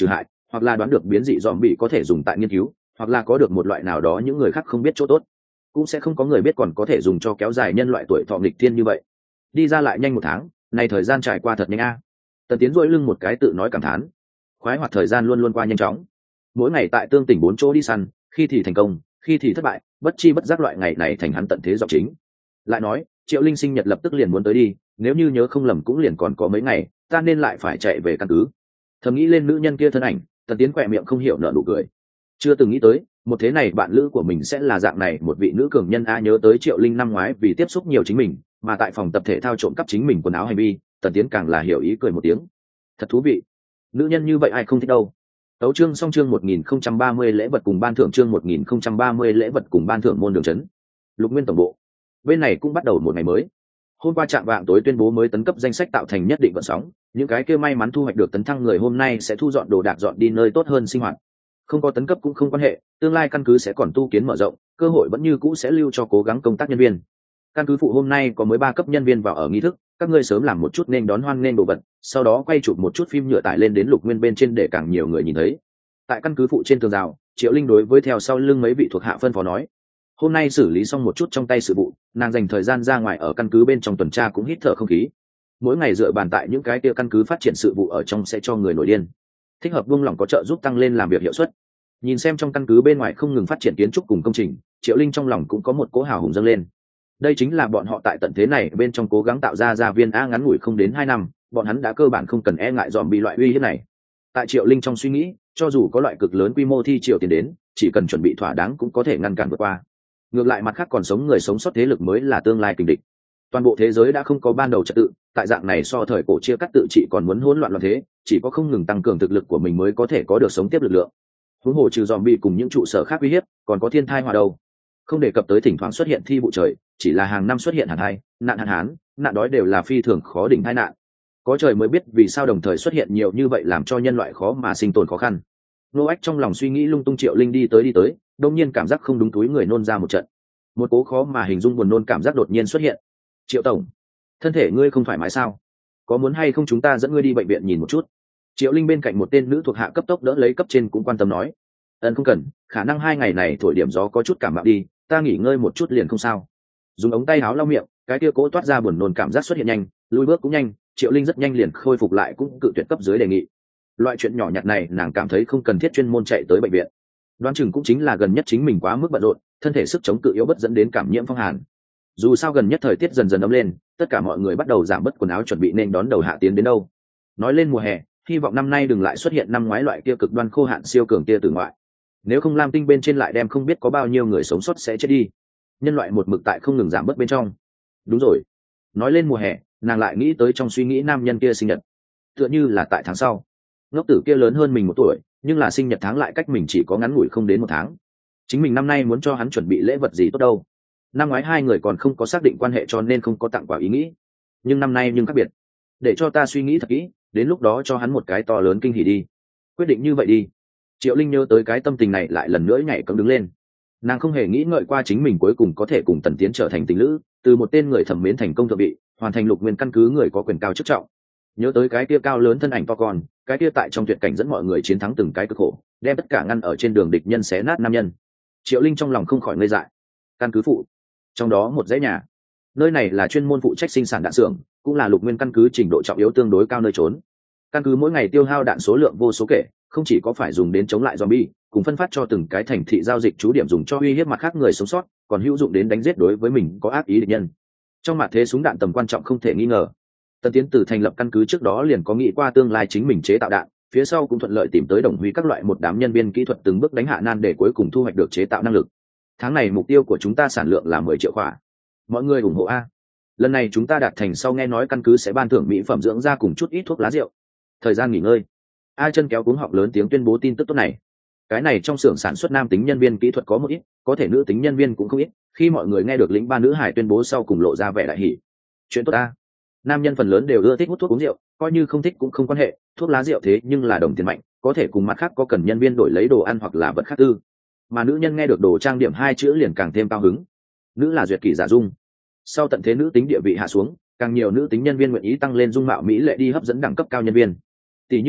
hoặc là đoán được biến dị dòm bị có thể dùng tại nghiên cứu, hoặc là có được một loại nào đó những người khác không biết chỗ tốt. Cũng sẽ không có người biết còn có thể dùng cho kéo dài nhân loại tuổi thọ nghịch thiên như vậy. Đi ra lại nhanh 1 tháng, này thời gian trải qua thật nhanh a. Tần Tiến duỗi lưng một cái tự nói cảm thán. Khoái hoạt thời gian luôn luôn qua nhanh chóng. Mỗi ngày tại tương tỉnh 4 chỗ đi săn, khi thì thành công, khi thì thất bại, bất chi bất giác loại ngày này thành hắn tận thế dọc chính. Lại nói, Triệu Linh sinh nhật lập tức liền muốn tới đi, nếu như nhớ không lầm cũng liền còn có mấy ngày, ta nên lại phải chạy về căn cứ. Thầm nghĩ lên nữ nhân kia thân ảnh, Tần Tiến quẹ miệng không hiểu nở nụ cười. Chưa từng nghĩ tới, một thế này bạn lữ của mình sẽ là dạng này một vị nữ cường nhân. Nhớ tới Triệu Linh năm ngoái vì tiếp xúc nhiều chính mình, mà tại phòng tập thể thao trộm cắp chính mình quần áo hành vi, Tần Tiến càng là hiểu ý cười một tiếng. Thật thú vị, nữ nhân như vậy ai không thích đâu. Tấu chương xong chương 1030 lễ vật cùng ban thưởng chương 1030 lễ vật cùng ban thưởng môn đường trấn. Lục Nguyên tổng bộ. Bên này cũng bắt đầu một ngày mới. Hôm qua chạm vạng tối tuyên bố mới tấn cấp danh sách tạo thành nhất định vận sóng, những cái kia may mắn thu hoạch được tấn thăng người hôm nay sẽ thu dọn đồ đạc dọn đi nơi tốt hơn sinh hoạt. Không có tấn cấp cũng không quan hệ, tương lai căn cứ sẽ còn tu kiến mở rộng, cơ hội vẫn như cũ sẽ lưu cho cố gắng công tác nhân viên. Căn cứ phụ hôm nay có mới 3 cấp nhân viên vào ở nghi thức, các ngươi sớm làm một chút nên đón hoan nghênh đồ vật, sau đó quay chụp một chút phim nhựa tải lên đến Lục Nguyên bên trên để càng nhiều người nhìn thấy. Tại căn cứ phụ trên tường rào, Triệu Linh đối với theo sau lưng mấy vị thuộc hạ phân phó nói: hôm nay xử lý xong một chút trong tay sự vụ, nàng dành thời gian ra ngoài ở căn cứ bên trong tuần tra cũng hít thở không khí. Mỗi ngày dựa bàn tại những cái kia căn cứ phát triển sự vụ ở trong sẽ cho người nổi điên. Thích hợp buông lỏng có trợ giúp tăng lên làm việc hiệu suất. Nhìn xem trong căn cứ bên ngoài không ngừng phát triển kiến trúc cùng công trình, Triệu Linh trong lòng cũng có một cỗ hào hùng dâng lên. Đây chính là bọn họ tại tận thế này bên trong cố gắng tạo ra gia viên a. Ngắn ngủi không đến 2 năm, bọn hắn đã cơ bản không cần e ngại dòm bị loại uy hiếp này. Tại Triệu Linh trong suy nghĩ, cho dù có loại cực lớn quy mô thi triều tiền đến, chỉ cần chuẩn bị thỏa đáng cũng có thể ngăn cản vượt qua. Ngược lại mặt khác còn sống người sống sót thế lực mới là tương lai kình địch. Toàn bộ thế giới đã không có ban đầu trật tự, tại dạng này so thời cổ chia cắt tự trị còn muốn hỗn loạn loạn thế, chỉ có không ngừng tăng cường thực lực của mình mới có thể có được sống tiếp lực lượng. Huống hồ trừ zombie cùng những trụ sở khác uy hiếp, còn có thiên tai họa đâu. Không đề cập tới thỉnh thoảng xuất hiện thi vụ trời, chỉ là hàng năm xuất hiện hạn hán, nạn hạn hán, nạn đói đều là phi thường khó đỉnh tai nạn. Có trời mới biết vì sao đồng thời xuất hiện nhiều như vậy làm cho nhân loại khó mà sinh tồn khó khăn. Nô Ách trong lòng suy nghĩ lung tung. Triệu Linh đi tới, đột nhiên cảm giác không đúng túi người nôn ra một trận. Một cố khó mà hình dung buồn nôn cảm giác đột nhiên xuất hiện. Triệu tổng, thân thể ngươi không thoải mái sao? Có muốn hay không chúng ta dẫn ngươi đi bệnh viện nhìn một chút? Triệu Linh bên cạnh một tên nữ thuộc hạ cấp tốc đỡ lấy cấp trên cũng quan tâm nói. Không cần, khả năng 2 ngày này thổi điểm gió có chút cảm mạo đi, ta nghỉ ngơi một chút liền không sao. Dùng ống tay áo lau miệng, cái kia cố toát ra buồn nôn cảm giác xuất hiện nhanh, lùi bước cũng nhanh. Triệu Linh rất nhanh liền khôi phục lại, cũng cự tuyệt cấp dưới đề nghị. Loại chuyện nhỏ nhặt này nàng cảm thấy không cần thiết chuyên môn chạy tới bệnh viện. Đoán chừng cũng chính là gần nhất chính mình quá mức bận rộn, thân thể sức chống cự yếu bất dẫn đến cảm nhiễm phong hàn. Dù sao gần nhất thời tiết dần dần ấm lên, tất cả mọi người bắt đầu giảm bớt quần áo chuẩn bị nên đón đầu hạ tiến đến đâu. Nói lên mùa hè, hy vọng năm nay đừng lại xuất hiện năm ngoái loại kia cực đoan khô hạn siêu cường tia tử ngoại. Nếu không Lam Tinh bên trên lại đem không biết có bao nhiêu người sống sót sẽ chết đi. Nhân loại một mực tại không ngừng giảm bớt bên trong. Đúng rồi. Nói lên mùa hè, nàng lại nghĩ tới trong suy nghĩ nam nhân kia sinh nhật. Tựa như là tại tháng sau. Ngốc tử kia lớn hơn mình 1 tuổi, nhưng là sinh nhật tháng lại cách mình chỉ có ngắn ngủi không đến 1 tháng. Chính mình năm nay muốn cho hắn chuẩn bị lễ vật gì tốt đâu. Năm ngoái 2 người còn không có xác định quan hệ cho nên không có tặng quà ý nghĩ. Nhưng năm nay nhưng khác biệt. Để cho ta suy nghĩ thật kỹ, đến lúc đó cho hắn một cái to lớn kinh hỉ đi. Quyết định như vậy đi. Triệu Linh nhớ tới cái tâm tình này lại lần nữa nhảy cẫng đứng lên. Nàng không hề nghĩ ngợi qua chính mình cuối cùng có thể cùng Tần Tiến trở thành tình lữ, từ một tên người thẩm mến thành công thượng vị, hoàn thành Lục Nguyên căn cứ người có quyền cao chức trọng. Nhớ tới cái kia cao lớn thân ảnh to con, cái kia tại trong tuyệt cảnh dẫn mọi người chiến thắng từng cái cực khổ, đem tất cả ngăn ở trên đường địch nhân xé nát nam nhân. Triệu Linh trong lòng không khỏi ngây dại. Căn cứ phụ, trong đó một dãy nhà, nơi này là chuyên môn phụ trách sinh sản đạn xưởng, cũng là Lục Nguyên căn cứ trình độ trọng yếu tương đối cao nơi trốn. Căn cứ mỗi ngày tiêu hao đạn số lượng vô số kể, không chỉ có phải dùng đến chống lại zombie, cùng phân phát cho từng cái thành thị giao dịch trú điểm dùng cho uy hiếp mặt khác người sống sót, còn hữu dụng đến đánh giết đối với mình có ác ý địch nhân. Trong mặt thế súng đạn tầm quan trọng không thể nghi ngờ. Tần Tiến từ thành lập căn cứ trước đó liền có nghĩ qua tương lai chính mình chế tạo đạn, phía sau cũng thuận lợi tìm tới Đồng Huy các loại một đám nhân viên kỹ thuật từng bước đánh hạ nan để cuối cùng thu hoạch được chế tạo năng lực. Tháng này mục tiêu của chúng ta sản lượng là 10 triệu khỏa. Mọi người ủng hộ a. Lần này chúng ta đạt thành sau nghe nói căn cứ sẽ ban thưởng mỹ phẩm dưỡng da cùng chút ít thuốc lá rượu. Thời gian nghỉ ngơi. A Chân kéo cuống họng lớn tiếng tuyên bố tin tức tốt này. Cái này trong xưởng sản xuất nam tính nhân viên kỹ thuật có một ít, có thể nữ tính nhân viên cũng không ít. Khi mọi người nghe được lĩnh 3 nữ hải tuyên bố sau cùng lộ ra vẻ đại hỉ. Chuyện tốt a. Nam nhân phần lớn đều ưa thích hút thuốc uống rượu, coi như không thích cũng không quan hệ, thuốc lá rượu thế nhưng là đồng tiền mạnh, có thể cùng mặt khác có cần nhân viên đổi lấy đồ ăn hoặc là vật khác tư. Mà nữ nhân nghe được đồ trang điểm 2 chữ liền càng thêm cao hứng. Nữ là duyệt kỷ giả dung. Sau tận thế nữ tính địa vị hạ xuống, càng nhiều nữ tính nhân viên nguyện ý tăng lên dung mạo mỹ lệ đi hấp dẫn đẳng cấp cao nhân viên. Tỷ như hiện tại,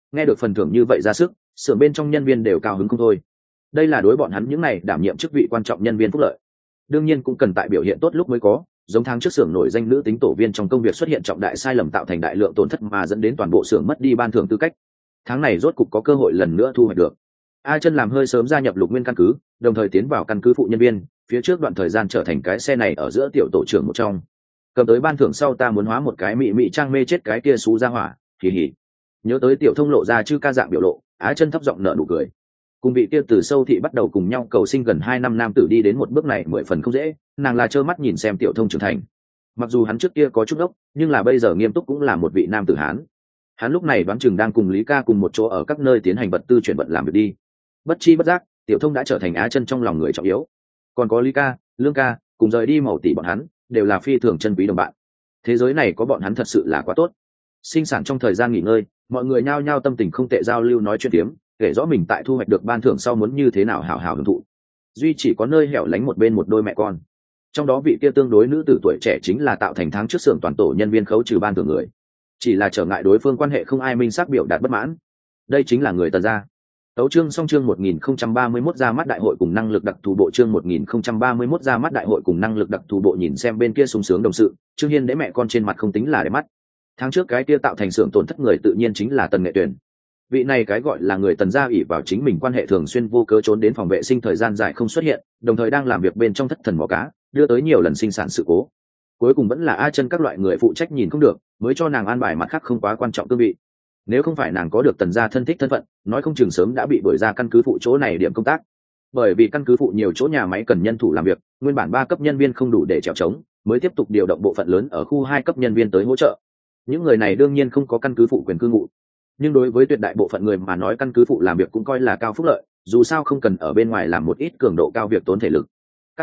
Nghe được phần thưởng như vậy ra sức, xưởng bên trong nhân viên đều cao hứng không thôi. Đây là đối bọn hắn những này đảm nhiệm chức vị quan trọng nhân viên phúc lợi. Đương nhiên cũng cần tại biểu hiện tốt lúc mới có, giống tháng trước xưởng nổi danh nữ tính tổ viên trong công việc xuất hiện trọng đại sai lầm tạo thành đại lượng tổn thất mà dẫn đến toàn bộ xưởng mất đi ban thưởng tư cách. Tháng này rốt cục có cơ hội lần nữa thu hoạch được. A Chân làm hơi sớm gia nhập Lục Nguyên căn cứ, đồng thời tiến vào căn cứ phụ nhân viên, phía trước đoạn thời gian trở thành cái xe này ở giữa tiểu tổ trưởng một trong. Cầm tới ban thưởng sau ta muốn hóa một cái mị mị trang mê chết cái kia xú ra hỏa, kỳ hỉ. Nhớ tới tiểu thông lộ ra chư ca dạng biểu lộ, Á Chân thấp giọng nở nụ cười. Cùng vị kia từ sâu thị bắt đầu cùng nhau cầu sinh gần 2 năm nam tử đi đến một bước này 10 phần không dễ, nàng là trơ mắt nhìn xem tiểu thông trưởng thành. Mặc dù hắn trước kia có chút ốc, nhưng là bây giờ nghiêm túc cũng là một vị nam tử hán. Hắn lúc này đoán chừng đang cùng Lý Ca cùng một chỗ ở các nơi tiến hành vật tư chuyển vận làm việc đi. Bất chi bất giác, tiểu thông đã trở thành Á Chân trong lòng người trọng yếu. Còn có Lý Ca, Lương Ca, cùng rời đi màu tỷ bọn hắn, đều là phi thường chân quý đồng bạn. Thế giới này có bọn hắn thật sự là quá tốt. Sinh sản trong thời gian nghỉ ngơi, mọi người nhao nhao tâm tình không tệ giao lưu nói chuyện tiếm, kể rõ mình tại thu hoạch được ban thưởng sau muốn như thế nào hào hào hưởng thụ. Duy chỉ có nơi hẻo lánh một bên một đôi mẹ con. Trong đó vị kia tương đối nữ tử tuổi trẻ chính là tạo thành tháng trước xưởng toàn tổ nhân viên khấu trừ ban thưởng người. Chỉ là trở ngại đối phương quan hệ không ai minh xác biểu đạt bất mãn. Đây chính là người Tần gia. Tấu chương song chương 1031 ra mắt đại hội cùng năng lực đặc thù bộ chương 1031 ra mắt đại hội cùng năng lực đặc thù bộ nhìn xem bên kia sung sướng đồng sự, Trương Hiên đễ mẹ con trên mặt không tính là để mắt. Tháng trước cái kia tạo thành xưởng tổn thất người tự nhiên chính là Tần Nghệ Tuyển. Vị này cái gọi là người Tần gia ủy vào chính mình quan hệ thường xuyên vô cớ trốn đến phòng vệ sinh thời gian dài không xuất hiện, đồng thời đang làm việc bên trong thất thần mò cá, đưa tới nhiều lần sinh sản sự cố. Cuối cùng vẫn là A Chân các loại người phụ trách nhìn không được, mới cho nàng an bài mặt khác không quá quan trọng cương vị. Nếu không phải nàng có được Tần gia thân thích thân phận, nói không chừng sớm đã bị đuổi ra căn cứ phụ chỗ này điểm công tác. Bởi vì căn cứ phụ nhiều chỗ nhà máy cần nhân thủ làm việc, nguyên bản 3 cấp nhân viên không đủ để trèo trống, mới tiếp tục điều động bộ phận lớn ở khu 2 cấp nhân viên tới hỗ trợ. Những người này đương nhiên không có căn cứ phụ quyền cư ngụ, nhưng đối với tuyệt đại bộ phận người mà nói căn cứ phụ làm việc cũng coi là cao phúc lợi, dù sao không cần ở bên ngoài làm một ít cường độ cao việc tốn thể lực.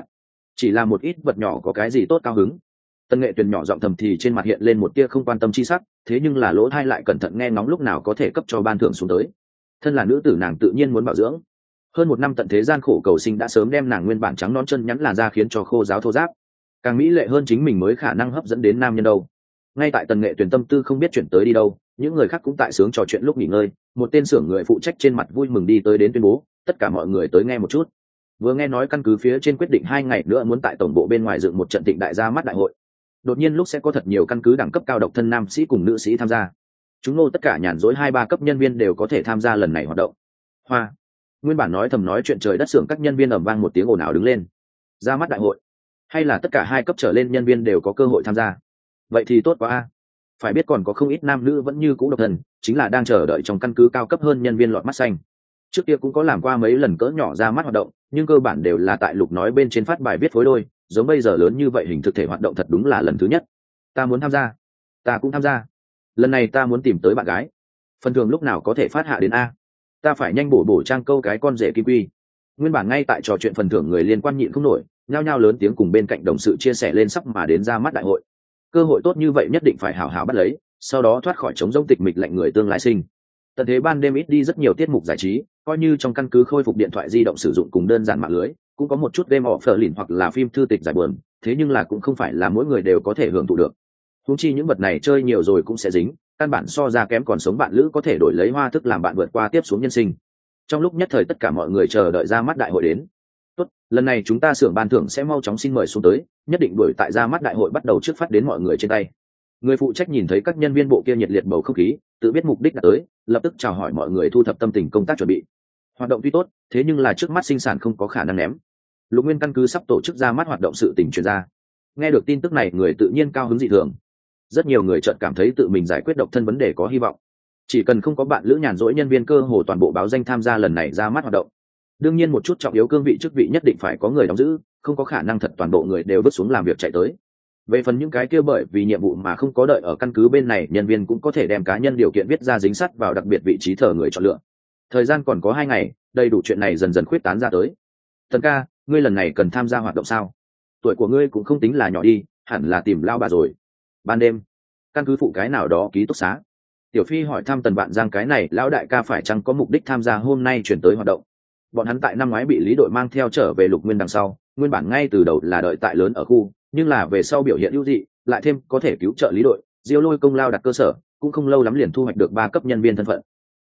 Chỉ là một ít vật nhỏ có cái gì tốt cao hứng. Tần Nghệ Tuyền nhỏ giọng thầm thì trên mặt hiện lên một tia không quan tâm chi sắc, thế nhưng là lỗ tai lại cẩn thận nghe ngóng lúc nào có thể cấp cho ban thưởng xuống tới. Thân là nữ tử nàng tự nhiên muốn bảo dưỡng. Hơn 1 năm tận thế gian khổ cầu sinh đã sớm đem nàng nguyên bản trắng nõn chân nhắn làn da khiến cho khô ráo thô ráp. Càng mỹ lệ hơn chính mình mới khả năng hấp dẫn đến nam nhân đâu. Ngay tại Tần Nghệ Tuyền tâm tư không biết chuyển tới đi đâu, những người khác cũng tại sướng trò chuyện lúc nghỉ ngơi, một tên xưởng người phụ trách trên mặt vui mừng đi tới đến tuyên bố, tất cả mọi người tới nghe một chút. Vừa nghe nói căn cứ phía trên quyết định 2 ngày nữa muốn tại tổng bộ bên ngoài dựng một trận thịnh đại ra mắt đại hội. Đột nhiên lúc sẽ có thật nhiều căn cứ đẳng cấp cao độc thân nam sĩ cùng nữ sĩ tham gia. Chúng nô tất cả nhàn rỗi 2-3 cấp nhân viên đều có thể tham gia lần này hoạt động. Hoa. Nguyên bản nói thầm nói chuyện trời đất xưởng các nhân viên ầm vang một tiếng ồn ào đứng lên. Ra mắt đại hội, hay là tất cả 2 cấp trở lên nhân viên đều có cơ hội tham gia? Vậy thì tốt quá a. Phải biết còn có không ít nam nữ vẫn như cũ độc thân, chính là đang chờ đợi trong căn cứ cao cấp hơn nhân viên lọt mắt xanh. Trước kia cũng có làm qua mấy lần cỡ nhỏ ra mắt hoạt động, nhưng cơ bản đều là tại Lục nói bên trên phát bài viết phối đôi, giống bây giờ lớn như vậy hình thực thể hoạt động thật đúng là lần thứ nhất. Ta muốn tham gia. Ta cũng tham gia. Lần này ta muốn tìm tới bạn gái. Phần thưởng lúc nào có thể phát hạ đến a? Ta phải nhanh bổ trang câu cái con rể kim quy. Nguyên bản ngay tại trò chuyện phần thưởng người liên quan nhịn không nổi, nhao nhao lớn tiếng cùng bên cạnh đồng sự chia sẻ lên sắp mà đến ra mắt đại hội. Cơ hội tốt như vậy nhất định phải hảo hảo bắt lấy, sau đó thoát khỏi trống rỗng tịch mịch lạnh người tương lai sinh. Tận thế ban đêm ít đi rất nhiều tiết mục giải trí, coi như trong căn cứ khôi phục điện thoại di động sử dụng cùng đơn giản mạng lưới, cũng có một chút game offer lìn hoặc là phim thư tịch giải buồn, thế nhưng là cũng không phải là mỗi người đều có thể hưởng thụ được. Huống chi những vật này chơi nhiều rồi cũng sẽ dính, căn bản so ra kém còn sống bạn lữ có thể đổi lấy hoa thức làm bạn vượt qua tiếp xuống nhân sinh. Trong lúc nhất thời tất cả mọi người chờ đợi ra mắt đại hội đến. Tốt, lần này chúng ta xưởng ban thưởng sẽ mau chóng xin mời xuống tới, nhất định đuổi tại ra mắt đại hội bắt đầu trước phát đến mọi người trên tay. Người phụ trách nhìn thấy các nhân viên bộ kia nhiệt liệt bầu không khí, tự biết mục đích đã tới, lập tức chào hỏi mọi người thu thập tâm tình công tác chuẩn bị. Hoạt động tuy tốt, thế nhưng là trước mắt sinh sản không có khả năng ném. Lục Nguyên căn cứ sắp tổ chức ra mắt hoạt động sự tình truyền ra. Nghe được tin tức này, người tự nhiên cao hứng dị thường. Rất nhiều người chợt cảm thấy tự mình giải quyết độc thân vấn đề có hy vọng. Chỉ cần không có bạn lữ nhàn rỗi nhân viên cơ hồ toàn bộ báo danh tham gia lần này ra mắt hoạt động. Đương nhiên một chút trọng yếu cương vị chức vị nhất định phải có người đóng giữ, không có khả năng thật toàn bộ người đều vứt xuống làm việc chạy tới. Về phần những cái kia bởi vì nhiệm vụ mà không có đợi ở căn cứ bên này, nhân viên cũng có thể đem cá nhân điều kiện viết ra dính sắt vào đặc biệt vị trí thờ người chọn lựa. Thời gian còn có 2 ngày, đầy đủ chuyện này dần dần khuyết tán ra tới. Thần ca, ngươi lần này cần tham gia hoạt động sao? Tuổi của ngươi cũng không tính là nhỏ đi, hẳn là tìm lao bà rồi. Ban đêm, căn cứ phụ cái nào đó ký túc xá. Tiểu Phi hỏi thăm Tần Vạn Giang cái này lão đại ca phải chăng có mục đích tham gia hôm nay chuyển tới hoạt động. Bọn hắn tại năm ngoái bị Lý đội mang theo trở về Lục Nguyên đằng sau, nguyên bản ngay từ đầu là đợi tại lớn ở khu, nhưng là về sau biểu hiện ưu dị, lại thêm có thể cứu trợ Lý đội, Diêu Lôi công lao đặt cơ sở, cũng không lâu lắm liền thu hoạch được 3 cấp nhân viên thân phận.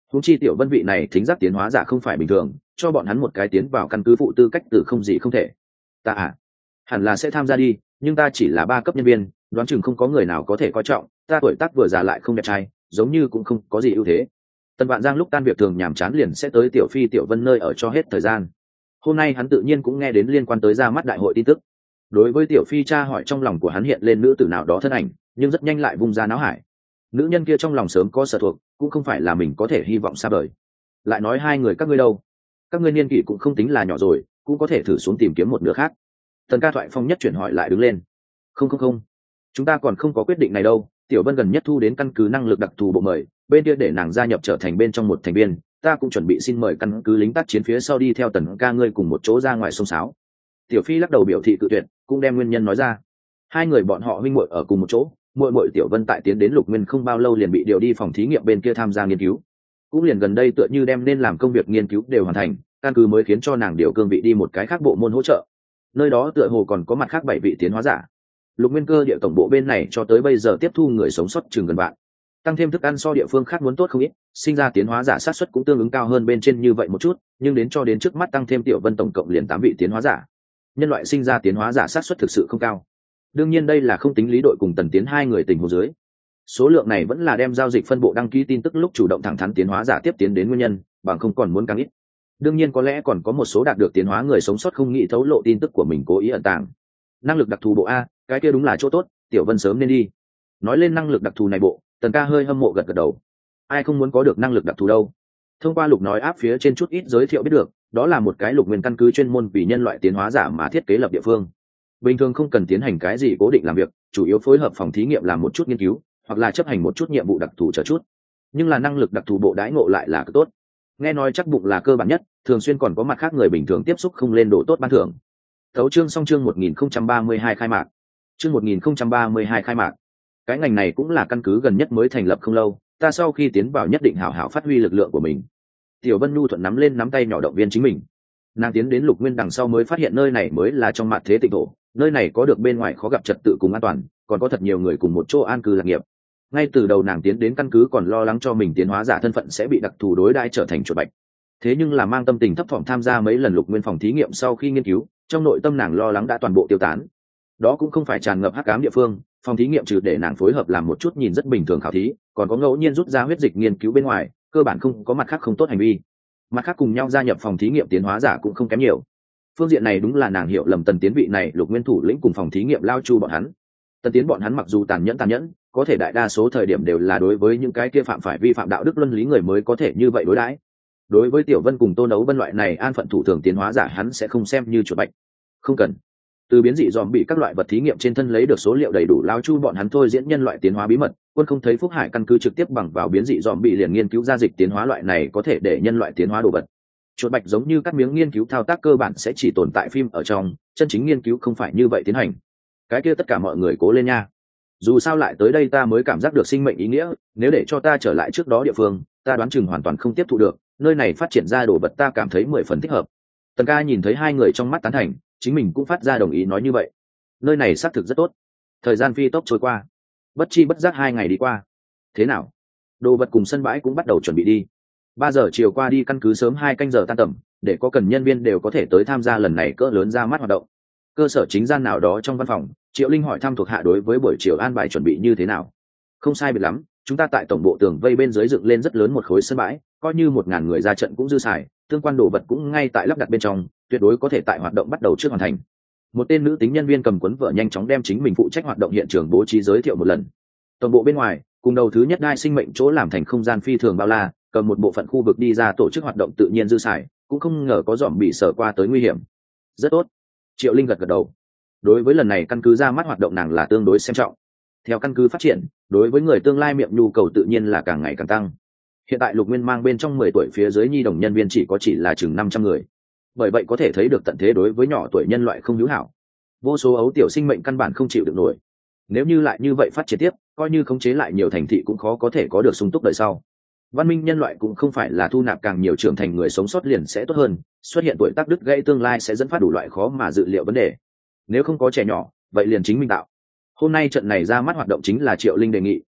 Huống chi Tiểu Vân vị này thính giác tiến hóa giả không phải bình thường, cho bọn hắn một cái tiến vào căn cứ phụ tư cách từ không gì không thể. Ta hẳn là sẽ tham gia đi, nhưng ta chỉ là 3 cấp nhân viên, đoán chừng không có người nào có thể coi trọng, ta tuổi tác vừa già lại không đẹp trai, giống như cũng không có gì ưu thế. Tần Vạn Giang lúc tan việc thường nhàm chán liền sẽ tới Tiểu Phi Tiểu Vân nơi ở cho hết thời gian. Hôm nay hắn tự nhiên cũng nghe đến liên quan tới ra mắt đại hội tin tức. Đối với Tiểu Phi tra hỏi trong lòng của hắn hiện lên nữ tử nào đó thân ảnh, nhưng rất nhanh lại vung ra náo hải. Nữ nhân kia trong lòng sớm có sở thuộc, cũng không phải là mình có thể hy vọng xa vời. Lại nói hai người các ngươi đâu? Các ngươi niên kỷ cũng không tính là nhỏ rồi, cũng có thể thử xuống tìm kiếm một nửa khác. Tần Ca Thoại Phong nhất chuyển hỏi lại đứng lên. Không, chúng ta còn không có quyết định này đâu. Tiểu Vân gần nhất thu đến căn cứ năng lực đặc thù bộ mời, bên kia để nàng gia nhập trở thành bên trong một thành viên, ta cũng chuẩn bị xin mời căn cứ lính tác chiến phía sau đi theo Tần ca ngươi cùng một chỗ ra ngoài sông sáo. Tiểu Phi lắc đầu biểu thị cự tuyệt, cũng đem nguyên nhân nói ra. Hai người bọn họ huynh muội ở cùng một chỗ, muội Tiểu Vân tại tiến đến Lục Nguyên không bao lâu liền bị điều đi phòng thí nghiệm bên kia tham gia nghiên cứu, cũng liền gần đây tựa như đem nên làm công việc nghiên cứu đều hoàn thành, căn cứ mới khiến cho nàng điều cương vị đi một cái khác bộ môn hỗ trợ. Nơi đó tựa hồ còn có mặt khác 7 vị tiến hóa giả. Lục Nguyên cơ địa tổng bộ bên này cho tới bây giờ tiếp thu người sống sót chừng gần bạn, tăng thêm thức ăn so địa phương khác muốn tốt không ít, sinh ra tiến hóa giả sát suất cũng tương ứng cao hơn bên trên như vậy một chút, nhưng đến cho đến trước mắt tăng thêm Tiểu Vân tổng cộng liền 8 vị tiến hóa giả. Nhân loại sinh ra tiến hóa giả sát suất thực sự không cao. Đương nhiên đây là không tính Lý đội cùng Tần Tiến hai người tình huống dưới. Số lượng này vẫn là đem giao dịch phân bộ đăng ký tin tức lúc chủ động thẳng thắn tiến hóa giả tiếp tiến đến nguyên nhân, bằng không còn muốn càng ít. Đương nhiên có lẽ còn có một số đạt được tiến hóa người sống sót không nghĩ thấu lộ tin tức của mình cố ý ẩn tàng. Năng lực đặc thù bộ A, cái kia đúng là chỗ tốt, Tiểu Vân sớm nên đi. Nói lên năng lực đặc thù này bộ, Tần ca hơi hâm mộ gật đầu. Ai không muốn có được năng lực đặc thù đâu. Thông qua Lục nói áp phía trên chút ít giới thiệu biết được, đó là một cái Lục Nguyên căn cứ chuyên môn vì nhân loại tiến hóa giả mà thiết kế lập địa phương. Bình thường không cần tiến hành cái gì cố định làm việc, chủ yếu phối hợp phòng thí nghiệm làm một chút nghiên cứu, hoặc là chấp hành một chút nhiệm vụ đặc thù chờ chút. Nhưng là năng lực đặc thù bộ đãi ngộ lại là cực tốt. Nghe nói chắc bụng là cơ bản nhất, thường xuyên còn có mặt khác người bình thường tiếp xúc không lên độ tốt ban thưởng. Tấu chương xong chương 1032 khai mạc. Chương 1032 khai mạc. Cái ngành này cũng là căn cứ gần nhất mới thành lập không lâu, ta sau khi tiến vào nhất định hảo hảo phát huy lực lượng của mình. Tiểu Vân Nhu thuận nắm lên nắm tay nhỏ động viên chính mình. Nàng tiến đến Lục Nguyên đằng sau mới phát hiện nơi này mới là trong mặt thế tịnh thổ, nơi này có được bên ngoài khó gặp trật tự cùng an toàn, còn có thật nhiều người cùng một chỗ an cư lạc nghiệp. Ngay từ đầu nàng tiến đến căn cứ còn lo lắng cho mình tiến hóa giả thân phận sẽ bị đặc thù đối đãi trở thành chuột bạch. Thế nhưng là mang tâm tình thấp thỏm tham gia mấy lần Lục Nguyên phòng thí nghiệm sau khi nghiên cứu, trong nội tâm nàng lo lắng đã toàn bộ tiêu tán. Đó cũng không phải tràn ngập hắc ám địa phương, phòng thí nghiệm trừ để nàng phối hợp làm một chút nhìn rất bình thường khảo thí, còn có ngẫu nhiên rút ra huyết dịch nghiên cứu bên ngoài, cơ bản không có mặt khác không tốt hành vi. Mặt khác cùng nhau gia nhập phòng thí nghiệm tiến hóa giả cũng không kém nhiều. Phương diện này đúng là nàng hiểu lầm Tần Tiến vị này Lục Nguyên thủ lĩnh cùng phòng thí nghiệm lao chu bọn hắn. Tần Tiến bọn hắn mặc dù tàn nhẫn, có thể đại đa số thời điểm đều là đối với những cái kia phạm phải vi phạm đạo đức luân lý người mới có thể như vậy đối đãi. Đối với Tiểu Vân cùng Tô Nấu Vân loại này an phận thủ thường tiến hóa giả hắn sẽ không xem như chuột bạch. Không cần. Từ biến dị dòm bị các loại vật thí nghiệm trên thân lấy được số liệu đầy đủ lao chu bọn hắn thôi diễn nhân loại tiến hóa bí mật, quân không thấy Phúc Hải căn cứ trực tiếp bằng vào biến dị dòm bị liền nghiên cứu ra dịch tiến hóa loại này có thể để nhân loại tiến hóa đồ vật. Chuột bạch giống như các miếng nghiên cứu thao tác cơ bản sẽ chỉ tồn tại phim ở trong, chân chính nghiên cứu không phải như vậy tiến hành. Cái kia tất cả mọi người cố lên nha. Dù sao lại tới đây ta mới cảm giác được sinh mệnh ý nghĩa, nếu để cho ta trở lại trước đó địa phương, ta đoán chừng hoàn toàn không tiếp thụ được, nơi này phát triển ra đồ vật ta cảm thấy 10 phần thích hợp. Tần ca nhìn thấy hai người trong mắt tán thành, chính mình cũng phát ra đồng ý nói như vậy. Nơi này xác thực rất tốt. Thời gian phi tốc trôi qua, bất chi bất giác 2 ngày đi qua. Thế nào? Đồ vật cùng sân bãi cũng bắt đầu chuẩn bị đi. 3 giờ chiều qua đi căn cứ sớm 2 canh giờ tan tầm, để có cần nhân viên đều có thể tới tham gia lần này cỡ lớn ra mắt hoạt động. Cơ sở chính gian nào đó trong văn phòng, Triệu Linh hỏi thăm thuộc hạ đối với buổi chiều an bài chuẩn bị như thế nào. Không sai biệt lắm, chúng ta tại tổng bộ tường vây bên dưới dựng lên rất lớn một khối sân bãi, coi như 1000 người ra trận cũng dư xài, tương quan đồ vật cũng ngay tại lắp đặt bên trong, tuyệt đối có thể tại hoạt động bắt đầu trước hoàn thành. Một tên nữ tính nhân viên cầm cuốn vở nhanh chóng đem chính mình phụ trách hoạt động hiện trường bố trí giới thiệu một lần. Tổng bộ bên ngoài, cùng đầu thứ nhất đai sinh mệnh chỗ làm thành không gian phi thường bao la, cầm một bộ phận khu vực đi ra tổ chức hoạt động tự nhiên dư xài, cũng không ngờ có dòm bị sở qua tới nguy hiểm. Rất tốt. Triệu Linh gật gật đầu. Đối với lần này căn cứ ra mắt hoạt động nàng là tương đối xem trọng. Theo căn cứ phát triển, đối với người tương lai miệng nhu cầu tự nhiên là càng ngày càng tăng. Hiện tại Lục Nguyên mang bên trong 10 tuổi phía dưới nhi đồng nhân viên chỉ là chừng 500 người. Bởi vậy có thể thấy được tận thế đối với nhỏ tuổi nhân loại không hữu hảo. Vô số ấu tiểu sinh mệnh căn bản không chịu được nổi. Nếu như lại như vậy phát triển tiếp, coi như khống chế lại nhiều thành thị cũng khó có thể có được sung túc đời sau. Văn minh nhân loại cũng không phải là thu nạp càng nhiều trưởng thành người sống sót liền sẽ tốt hơn, xuất hiện tuổi tác đứt gãy tương lai sẽ dẫn phát đủ loại khó mà dự liệu vấn đề. Nếu không có trẻ nhỏ, vậy liền chính mình tạo. Hôm nay trận này ra mắt hoạt động chính là Triệu Linh đề nghị,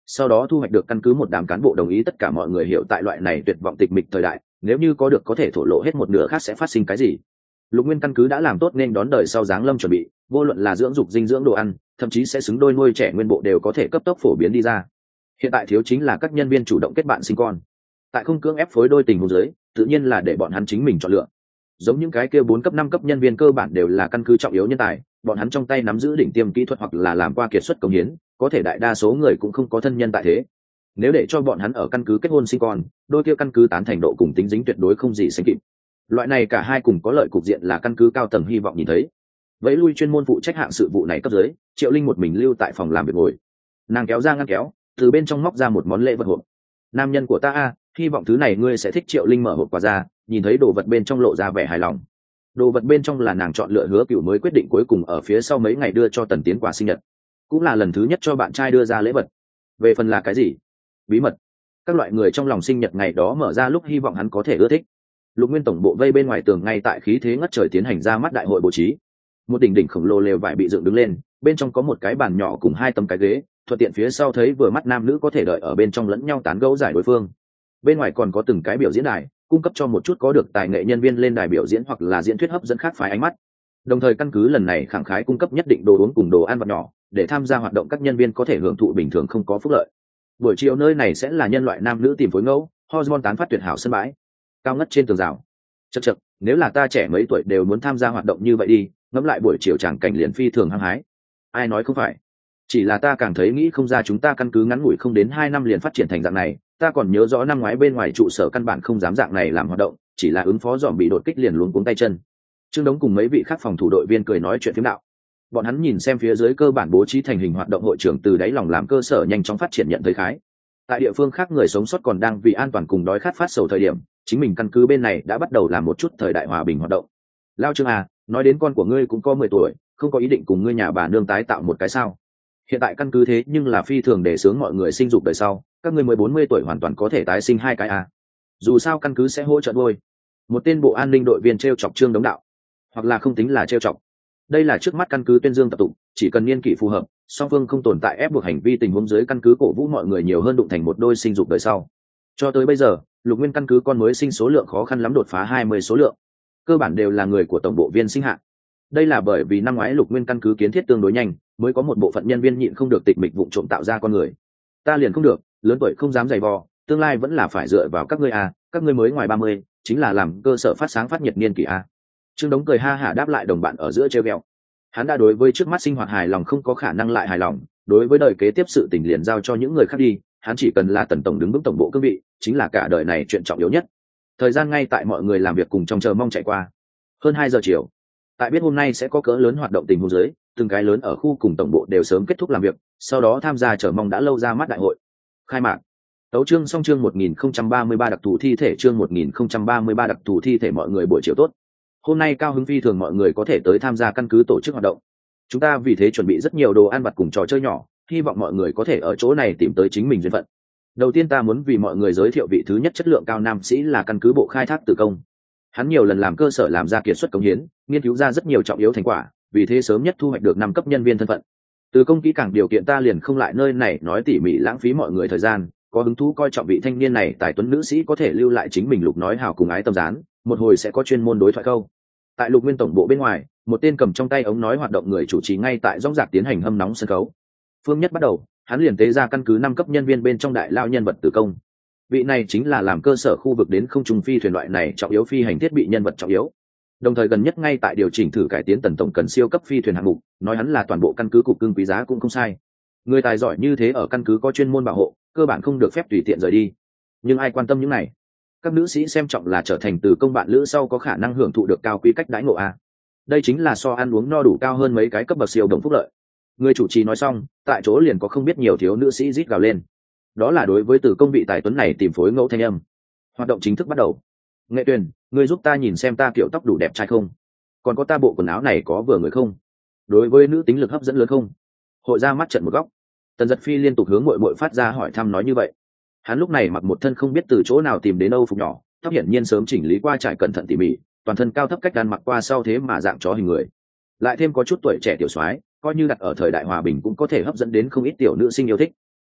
sau đó thu hoạch được căn cứ một đám cán bộ đồng ý. Tất cả mọi người hiểu tại loại này tuyệt vọng tịch mịch thời đại, nếu như có được có thể thổ lộ hết một nửa khác sẽ phát sinh cái gì. Lục Nguyên căn cứ đã làm tốt nên đón đời sau giáng lâm chuẩn bị, vô luận là dưỡng dục dinh dưỡng đồ ăn, thậm chí sẽ xứng đôi nuôi trẻ nguyên bộ đều có thể cấp tốc phổ biến đi ra. Hiện tại thiếu chính là các nhân viên chủ động kết bạn sinh con. Tại không cưỡng ép phối đôi tình huống dưới, tự nhiên là để bọn hắn chính mình chọn lựa. Giống những cái kia 4 cấp 5 cấp nhân viên cơ bản đều là căn cứ trọng yếu nhân tài, bọn hắn trong tay nắm giữ đỉnh tiêm kỹ thuật hoặc là làm qua kiệt xuất công hiến, có thể đại đa số người cũng không có thân nhân tại thế. Nếu để cho bọn hắn ở căn cứ kết hôn sinh con, đôi kia căn cứ tán thành độ cùng tính dính tuyệt đối không gì sánh kịp. Loại này cả hai cùng có lợi cục diện là căn cứ cao tầng hy vọng nhìn thấy. Vậy lui chuyên môn phụ trách hạng sự vụ này cấp dưới, Triệu Linh một mình lưu tại phòng làm việc ngồi. Nàng kéo ra ngăn kéo, từ bên trong móc ra một món lễ vật hộp. Nam nhân của ta a, hy vọng thứ này ngươi sẽ thích. Triệu Linh mở hộp quà ra, nhìn thấy đồ vật bên trong lộ ra vẻ hài lòng. Đồ vật bên trong là nàng chọn lựa Hứa Cửu mới quyết định cuối cùng ở phía sau mấy ngày đưa cho Tần Tiến quà sinh nhật, cũng là lần thứ nhất cho bạn trai đưa ra lễ vật. Về phần là cái gì, bí mật. Các loại người trong lòng sinh nhật ngày đó mở ra lúc hy vọng hắn có thể ưa thích. Lục Nguyên tổng bộ vây bên ngoài tường ngay tại khí thế ngất trời tiến hành ra mắt đại hội bố trí. Một đỉnh đỉnh khổng lồ lều vải bị dựng đứng lên, bên trong có một cái bàn nhỏ cùng 2 tấm cái ghế, thuận tiện phía sau thấy vừa mắt nam nữ có thể đợi ở bên trong lẫn nhau tán gẫu giải đối phương. Bên ngoài còn có từng cái biểu diễn đài, cung cấp cho một chút có được tài nghệ nhân viên lên đài biểu diễn hoặc là diễn thuyết hấp dẫn khác phái ánh mắt. Đồng thời căn cứ lần này khẳng khái cung cấp nhất định đồ uống cùng đồ ăn vặt nhỏ, để tham gia hoạt động các nhân viên có thể hưởng thụ bình thường không có phúc lợi. Buổi chiều nơi này sẽ là nhân loại nam nữ tìm phối ngẫu, hormone tán phát tuyệt hảo sân bãi, cao ngất trên tường rào. Chậc chậc, nếu là ta trẻ mấy tuổi đều muốn tham gia hoạt động như vậy đi, ngẫm lại buổi chiều chẳng cảnh liền phi thường hăng hái. Ai nói không phải? Chỉ là ta càng thấy nghĩ không ra chúng ta căn cứ ngắn ngủi không đến 2 năm liền phát triển thành dạng này. Ta còn nhớ rõ năm ngoái bên ngoài trụ sở căn bản không dám dạng này làm hoạt động, chỉ là ứng phó dòm bị đột kích liền luống cuống tay chân. Trương Đống cùng mấy vị khác phòng thủ đội viên cười nói chuyện phiếm đạo. Bọn hắn nhìn xem phía dưới cơ bản bố trí thành hình hoạt động hội trưởng từ đáy lòng làm cơ sở nhanh chóng phát triển nhận thấy khái. Tại địa phương khác người sống sót còn đang vì an toàn cùng đói khát phát sầu thời điểm, chính mình căn cứ bên này đã bắt đầu làm một chút thời đại hòa bình hoạt động. Lao Trương à, nói đến con của ngươi cũng có 10 tuổi, không có ý định cùng ngươi nhà bà nương tái tạo một cái sao? Hiện tại căn cứ thế nhưng là phi thường để sướng mọi người sinh dục đời sau, các ngươi 40 tuổi hoàn toàn có thể tái sinh 2 cái à? Dù sao căn cứ sẽ hỗ trợ đôi. Một tên bộ an ninh đội viên treo chọc Trương Đống đạo, hoặc là không tính là treo chọc. Đây là trước mắt căn cứ tuyên dương tập tụng, chỉ cần niên kỷ phù hợp, song phương không tồn tại ép buộc hành vi tình huống dưới căn cứ cổ vũ mọi người nhiều hơn đụng thành một đôi sinh dục đời sau. Cho tới bây giờ, Lục Nguyên căn cứ con mới sinh số lượng khó khăn lắm đột phá 20 số lượng, cơ bản đều là người của tổng bộ viên sinh hạ. Đây là bởi vì năm ngoái Lục Nguyên căn cứ kiến thiết tương đối nhanh, mới có một bộ phận nhân viên nhịn không được tịch mịch vụng trộm tạo ra con người. Ta liền không được, lớn tuổi không dám giày vò, tương lai vẫn là phải dựa vào các ngươi à, các ngươi mới ngoài 30, chính là làm cơ sở phát sáng phát nhiệt niên kỷ à. Trương Đống cười ha hả đáp lại đồng bạn ở giữa trêu ghẹo. Hắn đã đối với trước mắt sinh hoạt hài lòng không có khả năng lại hài lòng, đối với đời kế tiếp sự tình liền giao cho những người khác đi, hắn chỉ cần là Tần tổng đứng vững tổng bộ cương vị, chính là cả đời này chuyện trọng yếu nhất. Thời gian ngay tại mọi người làm việc cùng trong chờ mong chạy qua. Hơn 2 giờ chiều, tại biết hôm nay sẽ có cỡ lớn hoạt động tình huống dưới, từng cái lớn ở khu cùng tổng bộ đều sớm kết thúc làm việc, sau đó tham gia chờ mong đã lâu ra mắt đại hội. Khai mạc. Tấu chương xong chương 1033 đặc thù thi thể chương 1033 đặc thù thi thể mọi người buổi chiều tốt. Hôm nay cao hứng phi thường mọi người có thể tới tham gia căn cứ tổ chức hoạt động. Chúng ta vì thế chuẩn bị rất nhiều đồ ăn vặt cùng trò chơi nhỏ, hy vọng mọi người có thể ở chỗ này tìm tới chính mình duyên phận. Đầu tiên ta muốn vì mọi người giới thiệu vị thứ nhất chất lượng cao nam sĩ là căn cứ bộ khai thác tử công. Hắn nhiều lần làm cơ sở làm ra kiệt xuất cống hiến, nghiên cứu ra rất nhiều trọng yếu thành quả, vì thế sớm nhất thu hoạch được 5 cấp nhân viên thân phận. Từ công kỹ càng điều kiện ta liền không lại nơi này nói tỉ mỉ lãng phí mọi người thời gian, có hứng thú coi trọng vị thanh niên này tài tuấn nữ sĩ có thể lưu lại chính mình Lục nói hào cùng ái tâm gián, một hồi sẽ có chuyên môn đối thoại câu. Tại Lục Nguyên tổng bộ bên ngoài, một tên cầm trong tay ống nói hoạt động người chủ trì ngay tại rõng rạc tiến hành hâm nóng sân khấu. Phương Nhất bắt đầu, hắn liền tế ra căn cứ 5 cấp nhân viên bên trong đại lao nhân vật tử công. Vị này chính là làm cơ sở khu vực đến không trung phi thuyền loại này trọng yếu phi hành thiết bị nhân vật trọng yếu. Đồng thời gần nhất ngay tại điều chỉnh thử cải tiến Tần tổng cần siêu cấp phi thuyền hạng mục, nói hắn là toàn bộ căn cứ cục cưng quý giá cũng không sai. Người tài giỏi như thế ở căn cứ có chuyên môn bảo hộ, cơ bản không được phép tùy tiện rời đi. Nhưng ai quan tâm những này? Các nữ sĩ xem trọng là trở thành từ công bạn lữ sau có khả năng hưởng thụ được cao quý cách đãi ngộ a. Đây chính là so ăn uống no đủ cao hơn mấy cái cấp bậc siêu đồng phúc lợi. Người chủ trì nói xong, tại chỗ liền có không biết nhiều thiếu nữ sĩ rít gào lên. Đó là đối với từ công vị tài tuấn này tìm phối ngẫu thanh âm. Hoạt động chính thức bắt đầu. Nghệ Tuyền, ngươi giúp ta nhìn xem ta kiểu tóc đủ đẹp trai không? Còn có ta bộ quần áo này có vừa người không? Đối với nữ tính lực hấp dẫn lớn không? Hội ra mắt trận một góc. Tần Giật Phi liên tục hướng muội muội phát ra hỏi thăm nói như vậy. Hắn lúc này mặc một thân không biết từ chỗ nào tìm đến âu phục nhỏ, tóc hiển nhiên sớm chỉnh lý qua trải cẩn thận tỉ mỉ, toàn thân cao thấp cách đan mặc qua sau thế mà dạng chó hình người. Lại thêm có chút tuổi trẻ tiểu soái, coi như đặt ở thời đại hòa bình cũng có thể hấp dẫn đến không ít tiểu nữ sinh yêu thích.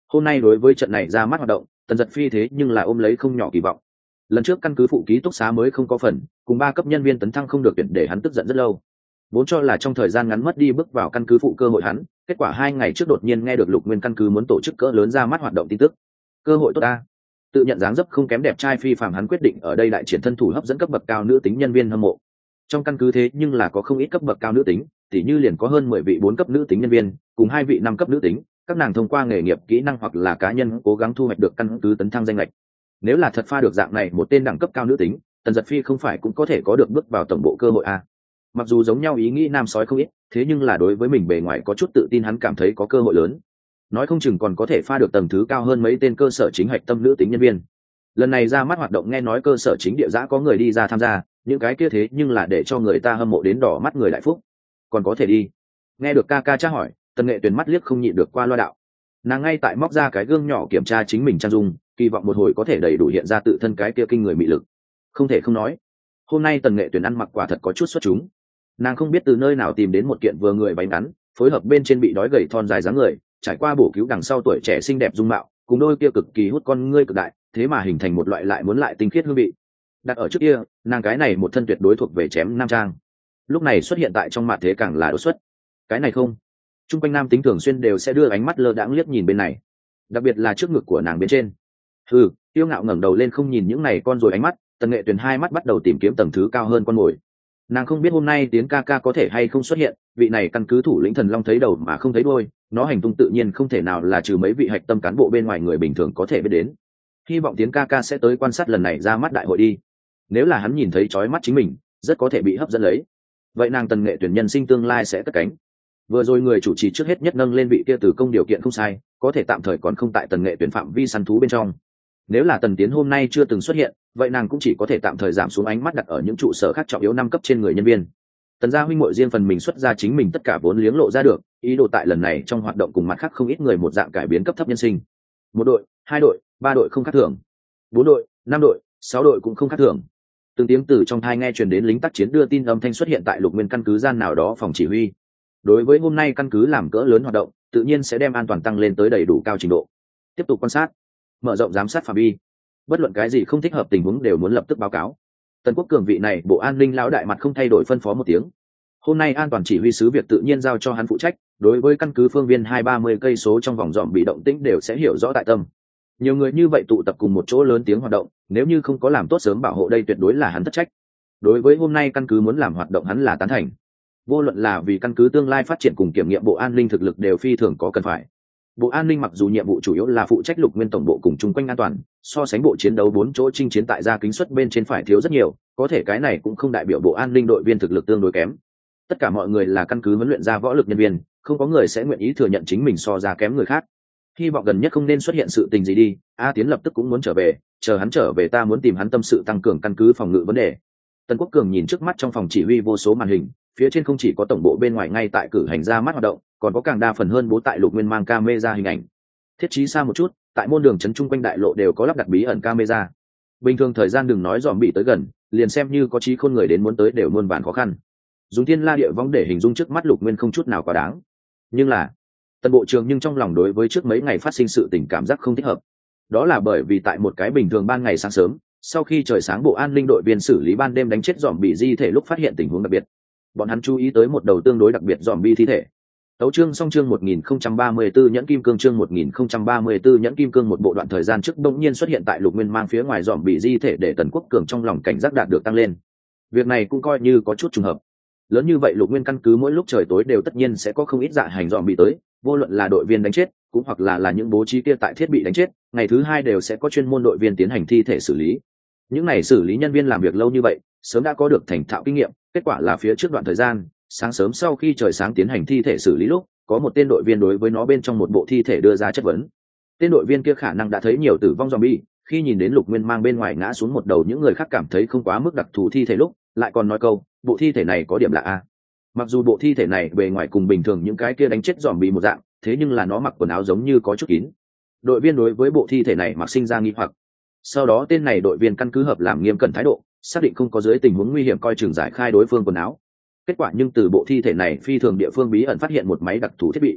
Hôm nay đối với trận này ra mắt hoạt động, Tần Dật Phi thế nhưng là ôm lấy không nhỏ kỳ vọng. Lần trước căn cứ phụ ký túc xá mới không có phần, cùng 3 cấp nhân viên tấn thăng không được tuyển để hắn tức giận rất lâu. Vốn cho là trong thời gian ngắn mất đi bước vào căn cứ phụ cơ hội hắn, kết quả 2 ngày trước đột nhiên nghe được Lục Nguyên căn cứ muốn tổ chức cỡ lớn ra mắt hoạt động tin tức. Cơ hội tốt ta. Tự nhận dáng dấp không kém đẹp trai phi phàm hắn quyết định ở đây đại triển thân thủ hấp dẫn cấp bậc cao nữ tính nhân viên hâm mộ. Trong căn cứ thế nhưng là có không ít cấp bậc cao nữ tính, tỉ như liền có hơn 10 vị 4 cấp nữ tính nhân viên, cùng 2 vị 5 cấp nữ tính, các nàng thông qua nghề nghiệp, kỹ năng hoặc là cá nhân cố gắng thu hoạch được căn cứ tấn thăng danh lệch. Nếu là thật pha được dạng này một tên đẳng cấp cao nữ tính, Tần Dật Phi không phải cũng có thể có được bước vào tổng bộ cơ hội à? Mặc dù giống nhau ý nghĩ nam sói không ít, thế nhưng là đối với mình bề ngoài có chút tự tin hắn cảm thấy có cơ hội lớn. Nói không chừng còn có thể pha được tầng thứ cao hơn mấy tên cơ sở chính hạch tâm nữ tính nhân viên. Lần này ra mắt hoạt động nghe nói cơ sở chính địa giã có người đi ra tham gia, những cái kia thế nhưng là để cho người ta hâm mộ đến đỏ mắt người đại phúc. Còn có thể đi. Nghe được ca ca tra hỏi, Tần Nghệ Tuyền mắt liếc không nhịn được qua loa đạo. Nàng ngay tại móc ra cái gương nhỏ kiểm tra chính mình trang dung, kỳ vọng một hồi có thể đầy đủ hiện ra tự thân cái kia kinh người mị lực. Không thể không nói, hôm nay Tần Nghệ Tuyền ăn mặc quả thật có chút xuất chúng. Nàng không biết từ nơi nào tìm đến một kiện vừa người váy ngắn, phối hợp bên trên bị đói gầy thon dài dáng người, trải qua bổ cứu đằng sau tuổi trẻ xinh đẹp dung mạo, cùng đôi kia cực kỳ hút con ngươi cực đại, thế mà hình thành một loại lại muốn lại tinh khiết hương vị. Đặt ở trước kia, nàng cái này một thân tuyệt đối thuộc về chém nam trang. Lúc này xuất hiện tại trong mặt thế càng là đột xuất. Cái này không, trung quanh nam tính thường xuyên đều sẽ đưa ánh mắt lơ đãng liếc nhìn bên này, đặc biệt là trước ngực của nàng bên trên. Tiêu ngạo ngẩng đầu lên không nhìn những này con rồi ánh mắt, Tần Nghệ Tuyền hai mắt bắt đầu tìm kiếm tầng thứ cao hơn con mồi. Nàng không biết hôm nay Tiến ca ca có thể hay không xuất hiện, vị này căn cứ thủ lĩnh thần long thấy đầu mà không thấy đuôi, nó hành tung tự nhiên không thể nào là trừ mấy vị hạch tâm cán bộ bên ngoài người bình thường có thể biết đến. Hy vọng Tiến ca ca sẽ tới quan sát lần này ra mắt đại hội đi. Nếu là hắn nhìn thấy chói mắt chính mình, rất có thể bị hấp dẫn lấy. Vậy nàng Tần Nghệ Tuyền nhân sinh tương lai sẽ cất cánh. Vừa rồi người chủ trì trước hết nhất nâng lên vị kia từ công điều kiện không sai, có thể tạm thời còn không tại Tần Nghệ Tuyền phạm vi săn thú bên trong. Nếu là Tần Tiến hôm nay chưa từng xuất hiện, vậy nàng cũng chỉ có thể tạm thời giảm xuống ánh mắt đặt ở những trụ sở khác trọng yếu 5 cấp trên người nhân viên. Tần gia huynh muội riêng phần mình xuất ra chính mình tất cả vốn liếng lộ ra được, ý đồ tại lần này trong hoạt động cùng mặt khác không ít người một dạng cải biến cấp thấp nhân sinh. 1 đội, 2 đội, 3 đội không khác thường. 4 đội, 5 đội, 6 đội cũng không khác thường. Từng tiếng từ trong thai nghe truyền đến lính tác chiến đưa tin âm thanh xuất hiện tại Lục Nguyên căn cứ gian nào đó phòng chỉ huy. Đối với hôm nay căn cứ làm cỡ lớn hoạt động, tự nhiên sẽ đem an toàn tăng lên tới đầy đủ cao trình độ. Tiếp tục quan sát, mở rộng giám sát phạm vi, bất luận cái gì không thích hợp tình huống đều muốn lập tức báo cáo. Tần Quốc Cường vị này bộ an ninh lão đại mặt không thay đổi phân phó một tiếng. Hôm nay an toàn chỉ huy sứ việc tự nhiên giao cho hắn phụ trách, đối với căn cứ phương viên 230 cây số trong vòng dòm bị động tĩnh đều sẽ hiểu rõ tại tâm. Nhiều người như vậy tụ tập cùng một chỗ lớn tiếng hoạt động, nếu như không có làm tốt sớm bảo hộ đây tuyệt đối là hắn thất trách. Đối với hôm nay căn cứ muốn làm hoạt động hắn là tán thành. Vô luận là vì căn cứ tương lai phát triển cùng kiểm nghiệm bộ an ninh thực lực đều phi thường có cần phải. Bộ an ninh mặc dù nhiệm vụ chủ yếu là phụ trách Lục Nguyên tổng bộ cùng chung quanh an toàn, so sánh bộ chiến đấu 4 chỗ chinh chiến tại gia kính suất bên trên phải thiếu rất nhiều, có thể cái này cũng không đại biểu bộ an ninh đội viên thực lực tương đối kém. Tất cả mọi người là căn cứ huấn luyện ra võ lực nhân viên, không có người sẽ nguyện ý thừa nhận chính mình so ra kém người khác. Hy vọng gần nhất không nên xuất hiện sự tình gì đi, A Tiến lập tức cũng muốn trở về, chờ hắn trở về ta muốn tìm hắn tâm sự tăng cường căn cứ phòng ngự vấn đề. Tần Quốc Cường nhìn trước mắt trong phòng chỉ huy vô số màn hình, phía trên không chỉ có tổng bộ bên ngoài ngay tại cử hành ra mắt hoạt động, còn có càng đa phần hơn bố tại Lục Nguyên mang camera hình ảnh. Thiết trí xa một chút, tại môn đường trấn chung quanh đại lộ đều có lắp đặt bí ẩn camera. Bình thường thời gian đừng nói dòm bị tới gần, liền xem như có trí khôn người đến muốn tới đều muôn vàn khó khăn. Dùng thiên la địa vong để hình dung trước mắt Lục Nguyên không chút nào quá đáng. Nhưng là, Tần bộ trưởng nhưng trong lòng đối với trước mấy ngày phát sinh sự tình cảm giác không thích hợp. Đó là bởi vì tại một cái bình thường ban ngày sáng sớm, sau khi trời sáng bộ an ninh đội viên xử lý ban đêm đánh chết dòm bị di thể lúc phát hiện tình huống đặc biệt. Bọn hắn chú ý tới một đầu tương đối đặc biệt dòm bi thi thể. Tấu chương song chương 1034 nhẫn kim cương chương 1034 nhẫn kim cương một bộ đoạn thời gian trước bỗng nhiên xuất hiện tại Lục Nguyên mang phía ngoài dòm bị di thể để Tần Quốc Cường trong lòng cảnh giác đạt được tăng lên. Việc này cũng coi như có chút trùng hợp. Lớn như vậy Lục Nguyên căn cứ mỗi lúc trời tối đều tất nhiên sẽ có không ít dạ hành dòm bị tới, vô luận là đội viên đánh chết, cũng hoặc là những bố trí kia tại thiết bị đánh chết, ngày thứ 2 đều sẽ có chuyên môn đội viên tiến hành thi thể xử lý. Những này xử lý nhân viên làm việc lâu như vậy, sớm đã có được thành thạo kinh nghiệm, kết quả là phía trước đoạn thời gian, sáng sớm sau khi trời sáng tiến hành thi thể xử lý lúc, có một tên đội viên đối với nó bên trong một bộ thi thể đưa ra chất vấn. Tên đội viên kia khả năng đã thấy nhiều tử vong zombie, khi nhìn đến Lục Nguyên mang bên ngoài ngã xuống một đầu những người khác cảm thấy không quá mức đặc thù thi thể lúc, lại còn nói câu, bộ thi thể này có điểm lạ a. Mặc dù bộ thi thể này bề ngoài cùng bình thường những cái kia đánh chết zombie một dạng, thế nhưng là nó mặc quần áo giống như có chút kín. Đội viên đối với bộ thi thể này mặc sinh ra nghi hoặc. Sau đó tên này đội viên căn cứ hợp làm nghiêm cẩn thái độ, xác định không có dưới tình huống nguy hiểm coi chừng giải khai đối phương quần áo. Kết quả nhưng từ bộ thi thể này phi thường địa phương bí ẩn phát hiện một máy đặc thù thiết bị.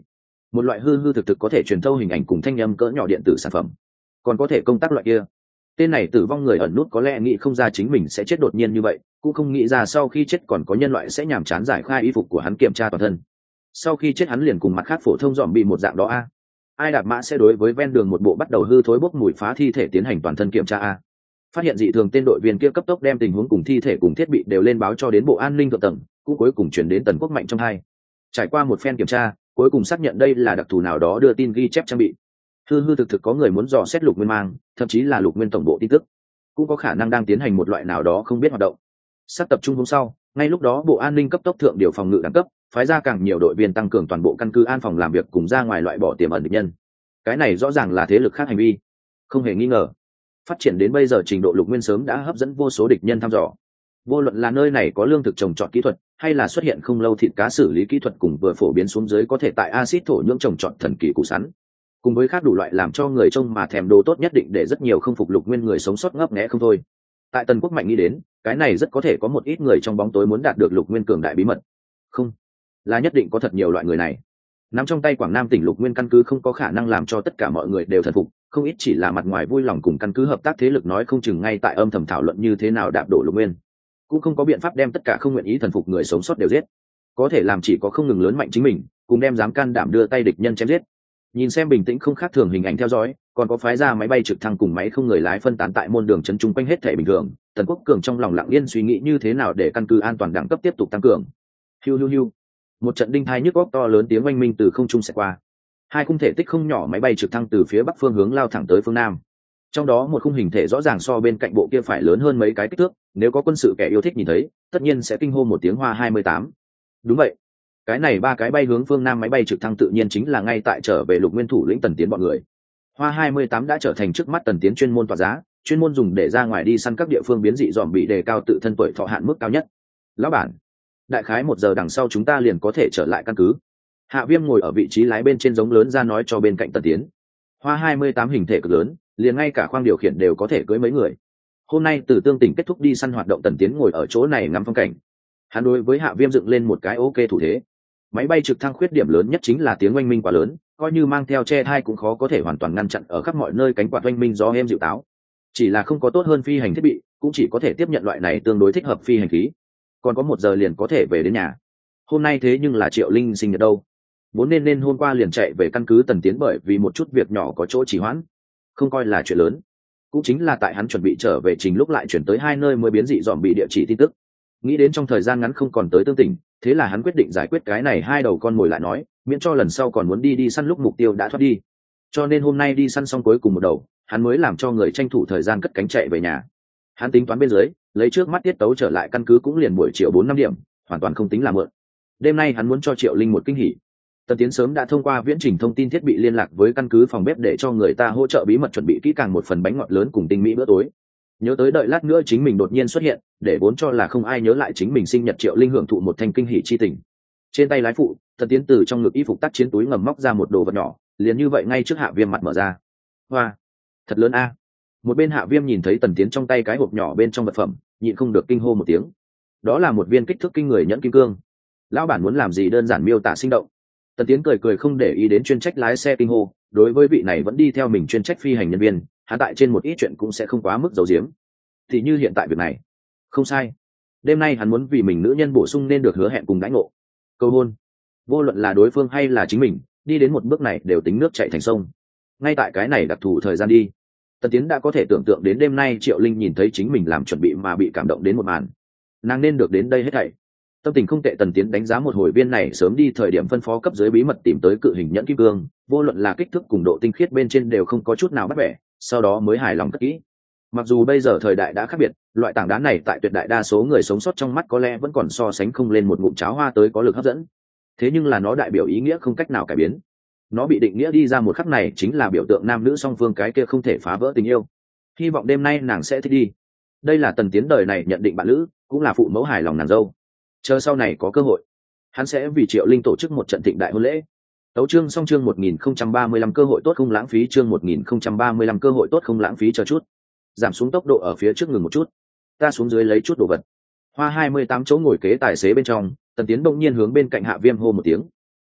một loại hư hư thực thực có thể truyền thâu hình ảnh cùng thanh âm cỡ nhỏ điện tử sản phẩm, còn có thể công tác loại kia. Tên này tử vong người ẩn nút có lẽ nghĩ không ra chính mình sẽ chết đột nhiên như vậy, cũng không nghĩ ra sau khi chết còn có nhân loại sẽ nhàm chán giải khai y phục của hắn kiểm tra toàn thân. Sau khi chết hắn liền cùng mặt khác phổ thông dòm bị một dạng đó a. Ai đạp mã sẽ đối với ven đường một bộ bắt đầu hư thối bốc mùi phá thi thể tiến hành toàn thân kiểm tra a. Phát hiện dị thường, tên đội viên kia cấp tốc đem tình huống cùng thi thể cùng thiết bị đều lên báo cho đến bộ an ninh thượng tầng, cũng cuối cùng chuyển đến Tần Quốc Mạnh trong hai. Trải qua một phen kiểm tra, cuối cùng xác nhận đây là đặc thù nào đó đưa tin ghi chép trang bị. Hư hư thực thực có người muốn dò xét Lục Nguyên mang, thậm chí là Lục Nguyên tổng bộ tin tức, cũng có khả năng đang tiến hành một loại nào đó không biết hoạt động. Sắp tập trung hôm sau, ngay lúc đó bộ an ninh cấp tốc thượng điều phòng ngự đẳng cấp, phái ra càng nhiều đội viên tăng cường toàn bộ căn cứ an phòng làm việc cùng ra ngoài loại bỏ tiềm ẩn địch nhân. Cái này rõ ràng là thế lực khác hành vi, không hề nghi ngờ. Phát triển đến bây giờ trình độ Lục Nguyên sớm đã hấp dẫn vô số địch nhân thăm dò. Vô luận là nơi này có lương thực trồng trọt kỹ thuật, hay là xuất hiện không lâu thịt cá xử lý kỹ thuật, cùng vừa phổ biến xuống dưới có thể tại axit thổ nhưỡng trồng trọt thần kỳ củ sắn, cùng với khác đủ loại làm cho người trông mà thèm đồ tốt nhất định để rất nhiều không phục Lục Nguyên người sống sót ngấp nghé không thôi. Tại Tần Quốc Mạnh nghĩ đến, cái này rất có thể có một ít người trong bóng tối muốn đạt được Lục Nguyên cường đại bí mật. Không, là nhất định có thật nhiều loại người này. Nắm trong tay Quảng Nam tỉnh Lục Nguyên căn cứ không có khả năng làm cho tất cả mọi người đều thần phục, không ít chỉ là mặt ngoài vui lòng cùng căn cứ hợp tác thế lực nói không chừng ngay tại âm thầm thảo luận như thế nào đạp đổ Lục Nguyên. Cũng không có biện pháp đem tất cả không nguyện ý thần phục người sống sót đều giết. Có thể làm chỉ có không ngừng lớn mạnh chính mình, cùng đem dám can đảm đưa tay địch nhân chém giết. Nhìn xem bình tĩnh không khác thường hình ảnh theo dõi, còn có phái ra máy bay trực thăng cùng máy không người lái phân tán tại môn đường trấn trung quanh hết thể bình thường, Tần Quốc Cường trong lòng lặng yên suy nghĩ như thế nào để căn cứ an toàn đẳng cấp tiếp tục tăng cường. Hiu hiu hiu. Một trận đinh thai nhức óc to lớn tiếng oanh minh từ không trung xẹt qua. Hai khung thể tích không nhỏ máy bay trực thăng từ phía bắc phương hướng lao thẳng tới phương nam. Trong đó một khung hình thể rõ ràng so bên cạnh bộ kia phải lớn hơn mấy cái kích thước, nếu có quân sự kẻ yêu thích nhìn thấy, tất nhiên sẽ kinh hô một tiếng Hoa 28. Đúng vậy. Cái này ba cái bay hướng phương nam máy bay trực thăng tự nhiên chính là ngay tại trở về Lục Nguyên thủ lĩnh Tần Tiến bọn người. Hoa 28 đã trở thành trước mắt Tần Tiến chuyên môn tỏa giá, chuyên môn dùng để ra ngoài đi săn các địa phương biến dị dòm bị đề cao tự thân tuổi thọ hạn mức cao nhất. Lão bản, đại khái 1 giờ đằng sau chúng ta liền có thể trở lại căn cứ. Hạ Viêm ngồi ở vị trí lái bên trên giống lớn ra nói cho bên cạnh Tần Tiến. Hoa 28 hình thể cực lớn, liền ngay cả khoang điều khiển đều có thể cưới mấy người. Hôm nay từ Tương Tỉnh kết thúc đi săn hoạt động, Tần Tiến ngồi ở chỗ này ngắm phong cảnh. Hắn đối với Hạ Viêm dựng lên một cái ok thủ thế. Máy bay trực thăng khuyết điểm lớn nhất chính là tiếng oanh minh quá lớn, coi như mang theo che thai cũng khó có thể hoàn toàn ngăn chặn ở khắp mọi nơi cánh quạt oanh minh gió êm dịu táo. Chỉ là không có tốt hơn phi hành thiết bị, cũng chỉ có thể tiếp nhận loại này tương đối thích hợp phi hành khí. Còn có 1 giờ liền có thể về đến nhà. Hôm nay thế nhưng là Triệu Linh sinh nhật đâu. Vốn nên hôm qua liền chạy về căn cứ Tần Tiến bởi vì một chút việc nhỏ có chỗ trì hoãn, không coi là chuyện lớn. Cũng chính là tại hắn chuẩn bị trở về trình lúc lại chuyển tới 2 nơi mới biến dị dòm bị địa chỉ tin tức. Nghĩ đến trong thời gian ngắn không còn tới Tương Tỉnh, thế là hắn quyết định giải quyết cái này 2 đầu con mồi lại nói, miễn cho lần sau còn muốn đi săn lúc mục tiêu đã thoát đi. Cho nên hôm nay đi săn xong cuối cùng một đầu, hắn mới làm cho người tranh thủ thời gian cất cánh chạy về nhà. Hắn tính toán bên dưới, lấy trước mắt tiết tấu trở lại căn cứ cũng liền buổi chiều 4-5 điểm, hoàn toàn không tính là mượn. Đêm nay hắn muốn cho Triệu Linh một kinh hỉ. Tần Tiến sớm đã thông qua viễn trình thông tin thiết bị liên lạc với căn cứ phòng bếp để cho người ta hỗ trợ bí mật chuẩn bị kỹ càng một phần bánh ngọt lớn cùng tinh mỹ bữa tối. Nhớ tới đợi lát nữa chính mình đột nhiên xuất hiện, để vốn cho là không ai nhớ lại chính mình sinh nhật, Triệu Linh hưởng thụ một thanh kinh hỉ chi tình. Trên tay lái phụ, Tần Tiến từ trong ngực y phục tác chiến túi ngầm móc ra một đồ vật nhỏ, liền như vậy ngay trước Hạ Viêm mặt mở ra. Hoa, thật lớn a! Một bên Hạ Viêm nhìn thấy Tần Tiến trong tay cái hộp nhỏ bên trong vật phẩm, nhịn không được kinh hô một tiếng. Đó là một viên kích thước kinh người nhẫn kim cương. Lão bản muốn làm gì đơn giản miêu tả sinh động. Tần Tiến cười không để ý đến chuyên trách lái xe kinh hô, đối với vị này vẫn đi theo mình chuyên trách phi hành nhân viên, hắn tại trên một ít chuyện cũng sẽ không quá mức giấu giếm. Thì như hiện tại việc này, không sai. Đêm nay hắn muốn vì mình nữ nhân bổ sung nên được hứa hẹn cùng đãi ngộ. Cầu hôn. Vô luận là đối phương hay là chính mình, đi đến một bước này đều tính nước chảy thành sông. Ngay tại cái này đặc thù thời gian đi, Tần Tiến đã có thể tưởng tượng đến đêm nay Triệu Linh nhìn thấy chính mình làm chuẩn bị mà bị cảm động đến một màn. Nàng nên được đến đây hết thảy. Tâm tình không tệ, Tần Tiến đánh giá một hồi viên này sớm đi thời điểm phân phó cấp dưới bí mật tìm tới cự hình nhẫn kim cương, vô luận là kích thước cùng độ tinh khiết bên trên đều không có chút nào bắt bẻ, sau đó mới hài lòng cất kỹ. Mặc dù bây giờ thời đại đã khác biệt, loại tảng đá này tại tuyệt đại đa số người sống sót trong mắt có lẽ vẫn còn so sánh không lên một ngụm cháo hoa tới có lực hấp dẫn. Thế nhưng là nó đại biểu ý nghĩa không cách nào cải biến. Nó bị định nghĩa đi ra một khắc này chính là biểu tượng nam nữ song phương cái kia không thể phá vỡ tình yêu. Hy vọng đêm nay nàng sẽ thích đi. Đây là Tần Tiến đời này nhận định bạn lữ, cũng là phụ mẫu hài lòng nàng dâu. Chờ sau này có cơ hội, hắn sẽ vì Triệu Linh tổ chức một trận thịnh đại hôn lễ. Tấu chương xong, chương 1035 cơ hội tốt không lãng phí, chương 1035 cơ hội tốt không lãng phí. Chờ chút, giảm xuống tốc độ ở phía trước, ngừng một chút, ta xuống dưới lấy chút đồ vật. Hoa 28 chỗ ngồi kế tài xế bên trong, Tần Tiến bỗng nhiên hướng bên cạnh Hạ Viêm hô một tiếng.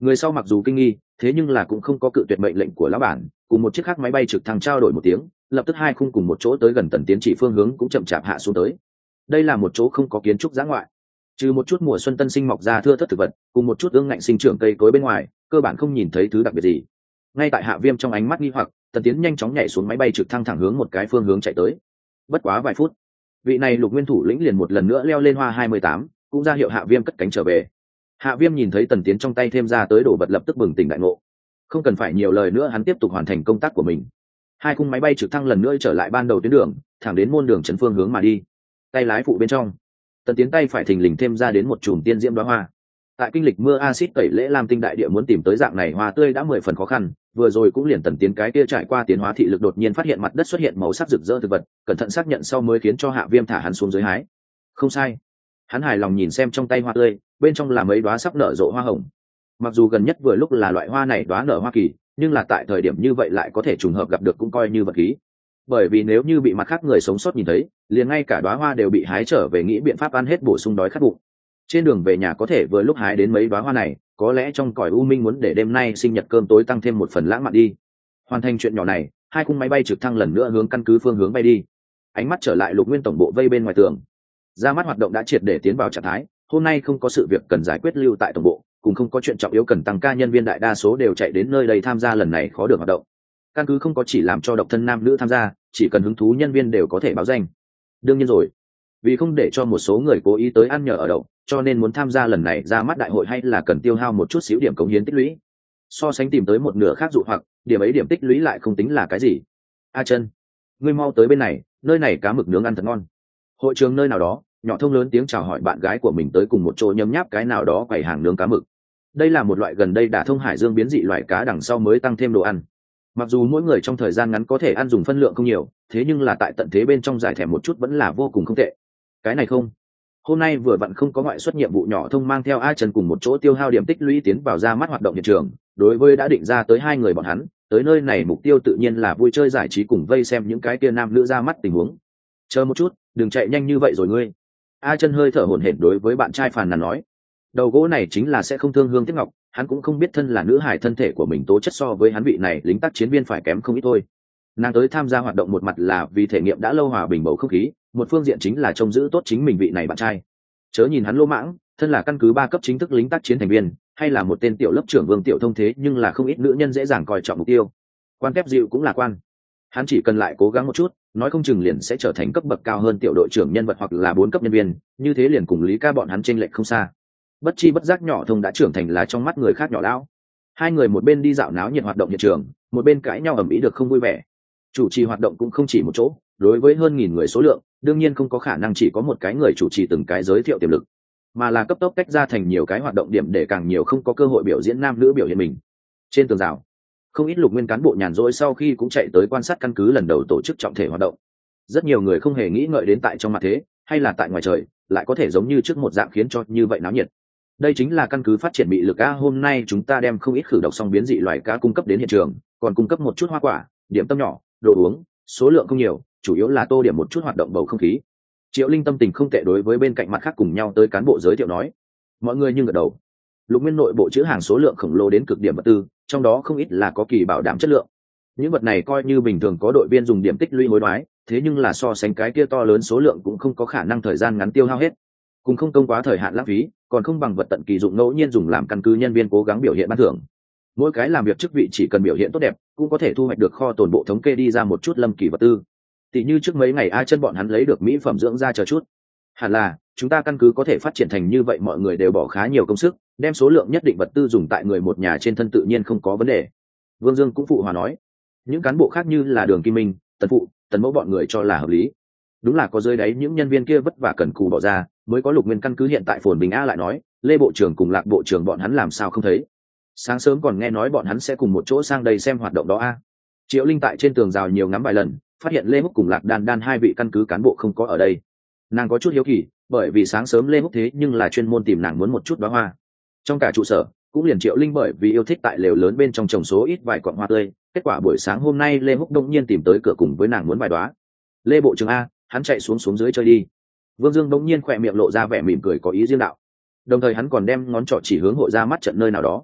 Người sau mặc dù kinh nghi, thế nhưng là cũng không có cự tuyệt mệnh lệnh của lão bản, cùng một chiếc khác máy bay trực thăng trao đổi một tiếng, lập tức hai khung cùng một chỗ tới gần Tần Tiến chỉ phương hướng cũng chậm chạp hạ xuống tới. Đây là một chỗ không có kiến trúc dã ngoại, trừ một chút mùa xuân tân sinh mọc ra thưa thớt thực vật, cùng một chút ương ngạnh sinh trưởng cây cối bên ngoài, cơ bản không nhìn thấy thứ đặc biệt gì. Ngay tại Hạ Viêm trong ánh mắt nghi hoặc, Tần Tiến nhanh chóng nhảy xuống máy bay trực thăng thẳng hướng một cái phương hướng chạy tới. Bất quá vài phút, vị này Lục Nguyên thủ lĩnh liền một lần nữa leo lên Hoa 28, cũng ra hiệu Hạ Viêm cất cánh trở về. Hạ Viêm nhìn thấy Tần Tiến trong tay thêm ra tới đồ vật lập tức bừng tỉnh đại ngộ. Không cần phải nhiều lời nữa, hắn tiếp tục hoàn thành công tác của mình. Hai khung máy bay trực thăng lần nữa trở lại ban đầu tuyến đường, thẳng đến môn đường trấn phương hướng mà đi. Tay lái phụ bên trong, Tần Tiến tay phải thình lình thêm ra đến một chùm tiên diễm đóa hoa. Tại kinh lịch mưa axit tẩy lễ Lam Tinh đại địa muốn tìm tới dạng này hoa tươi đã 10 phần khó khăn, vừa rồi cũng liền Tần Tiến cái kia trải qua tiến hóa thị lực đột nhiên phát hiện mặt đất xuất hiện màu sắc rực rỡ thực vật, cẩn thận xác nhận sau mới khiến cho Hạ Viêm thả hắn xuống dưới hái. Không sai, hắn hài lòng nhìn xem trong tay hoa tươi, bên trong là mấy đóa sắp nở rộ hoa hồng. Mặc dù gần nhất vừa lúc là loại hoa này đóa nở hoa kỳ, nhưng là tại thời điểm như vậy lại có thể trùng hợp gặp được cũng coi như vật khí. Bởi vì nếu như bị mặt khác người sống sót nhìn thấy, liền ngay cả đóa hoa đều bị hái trở về nghĩ biện pháp ăn hết bổ sung đói khát bụng. Trên đường về nhà có thể vừa lúc hái đến mấy đóa hoa này, có lẽ trong cõi u minh muốn để đêm nay sinh nhật cơm tối tăng thêm một phần lãng mạn đi. Hoàn thành chuyện nhỏ này, hai khung máy bay trực thăng lần nữa hướng căn cứ phương hướng bay đi. Ánh mắt trở lại Lục Nguyên tổng bộ vây bên ngoài tường. Ra mắt hoạt động đã triệt để tiến vào trạng thái, hôm nay không có sự việc cần giải quyết lưu tại tổng bộ, cũng không có chuyện trọng yếu cần tăng ca, nhân viên đại đa số đều chạy đến nơi đây tham gia lần này khó được hoạt động. Căn cứ không có chỉ làm cho độc thân nam nữ tham gia, chỉ cần hứng thú nhân viên đều có thể báo danh. Đương nhiên rồi, vì không để cho một số người cố ý tới ăn nhờ ở đậu, cho nên muốn tham gia lần này ra mắt đại hội hay là cần tiêu hao một chút xíu điểm cống hiến tích lũy. So sánh tìm tới một nửa khác dụ hoặc, điểm ấy điểm tích lũy lại không tính là cái gì. A Chân, ngươi mau tới bên này, nơi này cá mực nướng ăn thật ngon. Hội trường nơi nào đó, Nhỏ Thông lớn tiếng chào hỏi bạn gái của mình tới cùng một chỗ nhấm nháp cái nào đó quầy hàng nướng cá mực. Đây là một loại gần đây đả thông hải dương biến dị loại cá đằng sau mới tăng thêm đồ ăn. Mặc dù mỗi người trong thời gian ngắn có thể ăn dùng phân lượng không nhiều, thế nhưng là tại tận thế bên trong giải thèm một chút vẫn là vô cùng không tệ. Cái này không, hôm nay vừa vặn không có ngoại xuất nhiệm vụ, Nhỏ Thông mang theo A Trần cùng một chỗ tiêu hao điểm tích lũy tiến vào ra mắt hoạt động hiện trường. Đối với đã định ra tới hai người bọn hắn, tới nơi này mục tiêu tự nhiên là vui chơi giải trí cùng vây xem những cái kia nam nữ ra mắt tình huống. Chờ một chút, đừng chạy nhanh như vậy rồi ngươi. A Chân hơi thở hổn hển đối với bạn trai phàn nàn nói. Đầu gỗ này chính là sẽ không thương hương tiếc ngọc, hắn cũng không biết thân là nữ hải thân thể của mình tố chất so với hắn vị này lính tác chiến viên phải kém không ít thôi. Nàng tới tham gia hoạt động một mặt là vì thể nghiệm đã lâu hòa bình bầu không khí, một phương diện chính là trông giữ tốt chính mình vị này bạn trai. Chớ nhìn hắn lỗ mãng, thân là căn cứ 3 cấp chính thức lính tác chiến thành viên, hay là một tên tiểu lớp trưởng Vương Tiểu Thông, thế nhưng là không ít nữ nhân dễ dàng coi trọng mục tiêu. Quan kép dịu cũng là quan. Hắn chỉ cần lại cố gắng một chút, nói không chừng liền sẽ trở thành cấp bậc cao hơn tiểu đội trưởng nhân vật hoặc là 4 cấp nhân viên, như thế liền cùng Lý Ca bọn hắn chênh lệch không xa. Bất chi bất giác Nhỏ Thông đã trưởng thành là trong mắt người khác nhỏ lão. Hai người một bên đi dạo náo nhiệt hoạt động hiện trường, một bên cãi nhau ầm ĩ được không vui vẻ. Chủ trì hoạt động cũng không chỉ một chỗ, đối với hơn 1000 người số lượng, đương nhiên không có khả năng chỉ có một cái người chủ trì từng cái giới thiệu tiềm lực, mà là cấp tốc tách ra thành nhiều cái hoạt động điểm để càng nhiều không có cơ hội biểu diễn nam nữ biểu hiện mình. Trên tường rào, không ít Lục Nguyên cán bộ nhàn rỗi sau khi cũng chạy tới quan sát căn cứ lần đầu tổ chức trọng thể hoạt động. Rất nhiều người không hề nghĩ ngợi đến tại trong mặt thế, hay là tại ngoài trời, lại có thể giống như trước một dạng khiến cho như vậy náo nhiệt. Đây chính là căn cứ phát triển bị lực A, hôm nay chúng ta đem không ít khử độc song biến dị loài cá cung cấp đến hiện trường, còn cung cấp một chút hoa quả, điểm tâm nhỏ, đồ uống, số lượng không nhiều, chủ yếu là tô điểm một chút hoạt động bầu không khí. Triệu Linh tâm tình không tệ đối với bên cạnh mặt khác cùng nhau tới cán bộ giới thiệu nói. Mọi người nhưng gật đầu. Lục Nguyên nội bộ chứa hàng số lượng khổng lồ đến cực điểm vật tư, trong đó không ít là có kỳ bảo đảm chất lượng. Những vật này coi như bình thường có đội viên dùng điểm tích lũy hối đoái, thế nhưng là so sánh cái kia to lớn số lượng cũng không có khả năng thời gian ngắn tiêu hao hết. Cùng không công quá thời hạn lãng phí, còn không bằng vật tận kỳ dụng ngẫu nhiên dùng làm căn cứ nhân viên cố gắng biểu hiện ban thưởng. Mỗi cái làm việc chức vị chỉ cần biểu hiện tốt đẹp, cũng có thể thu hoạch được kho tồn bộ thống kê đi ra một chút lâm kỳ vật tư. Tỷ như trước mấy ngày A Chân bọn hắn lấy được mỹ phẩm dưỡng da chờ chút. Hẳn là chúng ta căn cứ có thể phát triển thành như vậy, mọi người đều bỏ khá nhiều công sức, đem số lượng nhất định vật tư dùng tại người một nhà trên thân tự nhiên không có vấn đề. Vương Dương cũng phụ hòa nói. Những cán bộ khác như là Đường Kim Minh, Tần Phụ, Tần Mẫu bọn người cho là hợp lý. Đúng là có dưới đáy những nhân viên kia vất vả cần cù bỏ ra, mới có Lục Nguyên căn cứ hiện tại phồn bình. A lại nói, Lê bộ trưởng cùng Lạc bộ trưởng bọn hắn làm sao không thấy? Sáng sớm còn nghe nói bọn hắn sẽ cùng một chỗ sang đây xem hoạt động đó a. Triệu Linh tại trên tường rào nhiều ngắm vài lần, phát hiện Lê Húc cùng Lạc Đan Đan hai vị căn cứ cán bộ không có ở đây. Nàng có chút hiếu kỳ, bởi vì sáng sớm Lê Húc thế nhưng là chuyên môn tìm nàng muốn một chút đóa hoa. Trong cả trụ sở, cũng liền Triệu Linh bởi vì yêu thích tại lều lớn bên trong trồng số ít vài quặng hoa tươi, kết quả buổi sáng hôm nay Lê Húc đông nhiên tìm tới cửa cùng với nàng muốn vài đóa. Lê bộ trưởng a, hắn chạy xuống dưới chơi đi. Vương Dương đông nhiên khỏe miệng lộ ra vẻ mỉm cười có ý riêng đạo. Đồng thời hắn còn đem ngón trỏ chỉ hướng hội ra mắt trận nơi nào đó.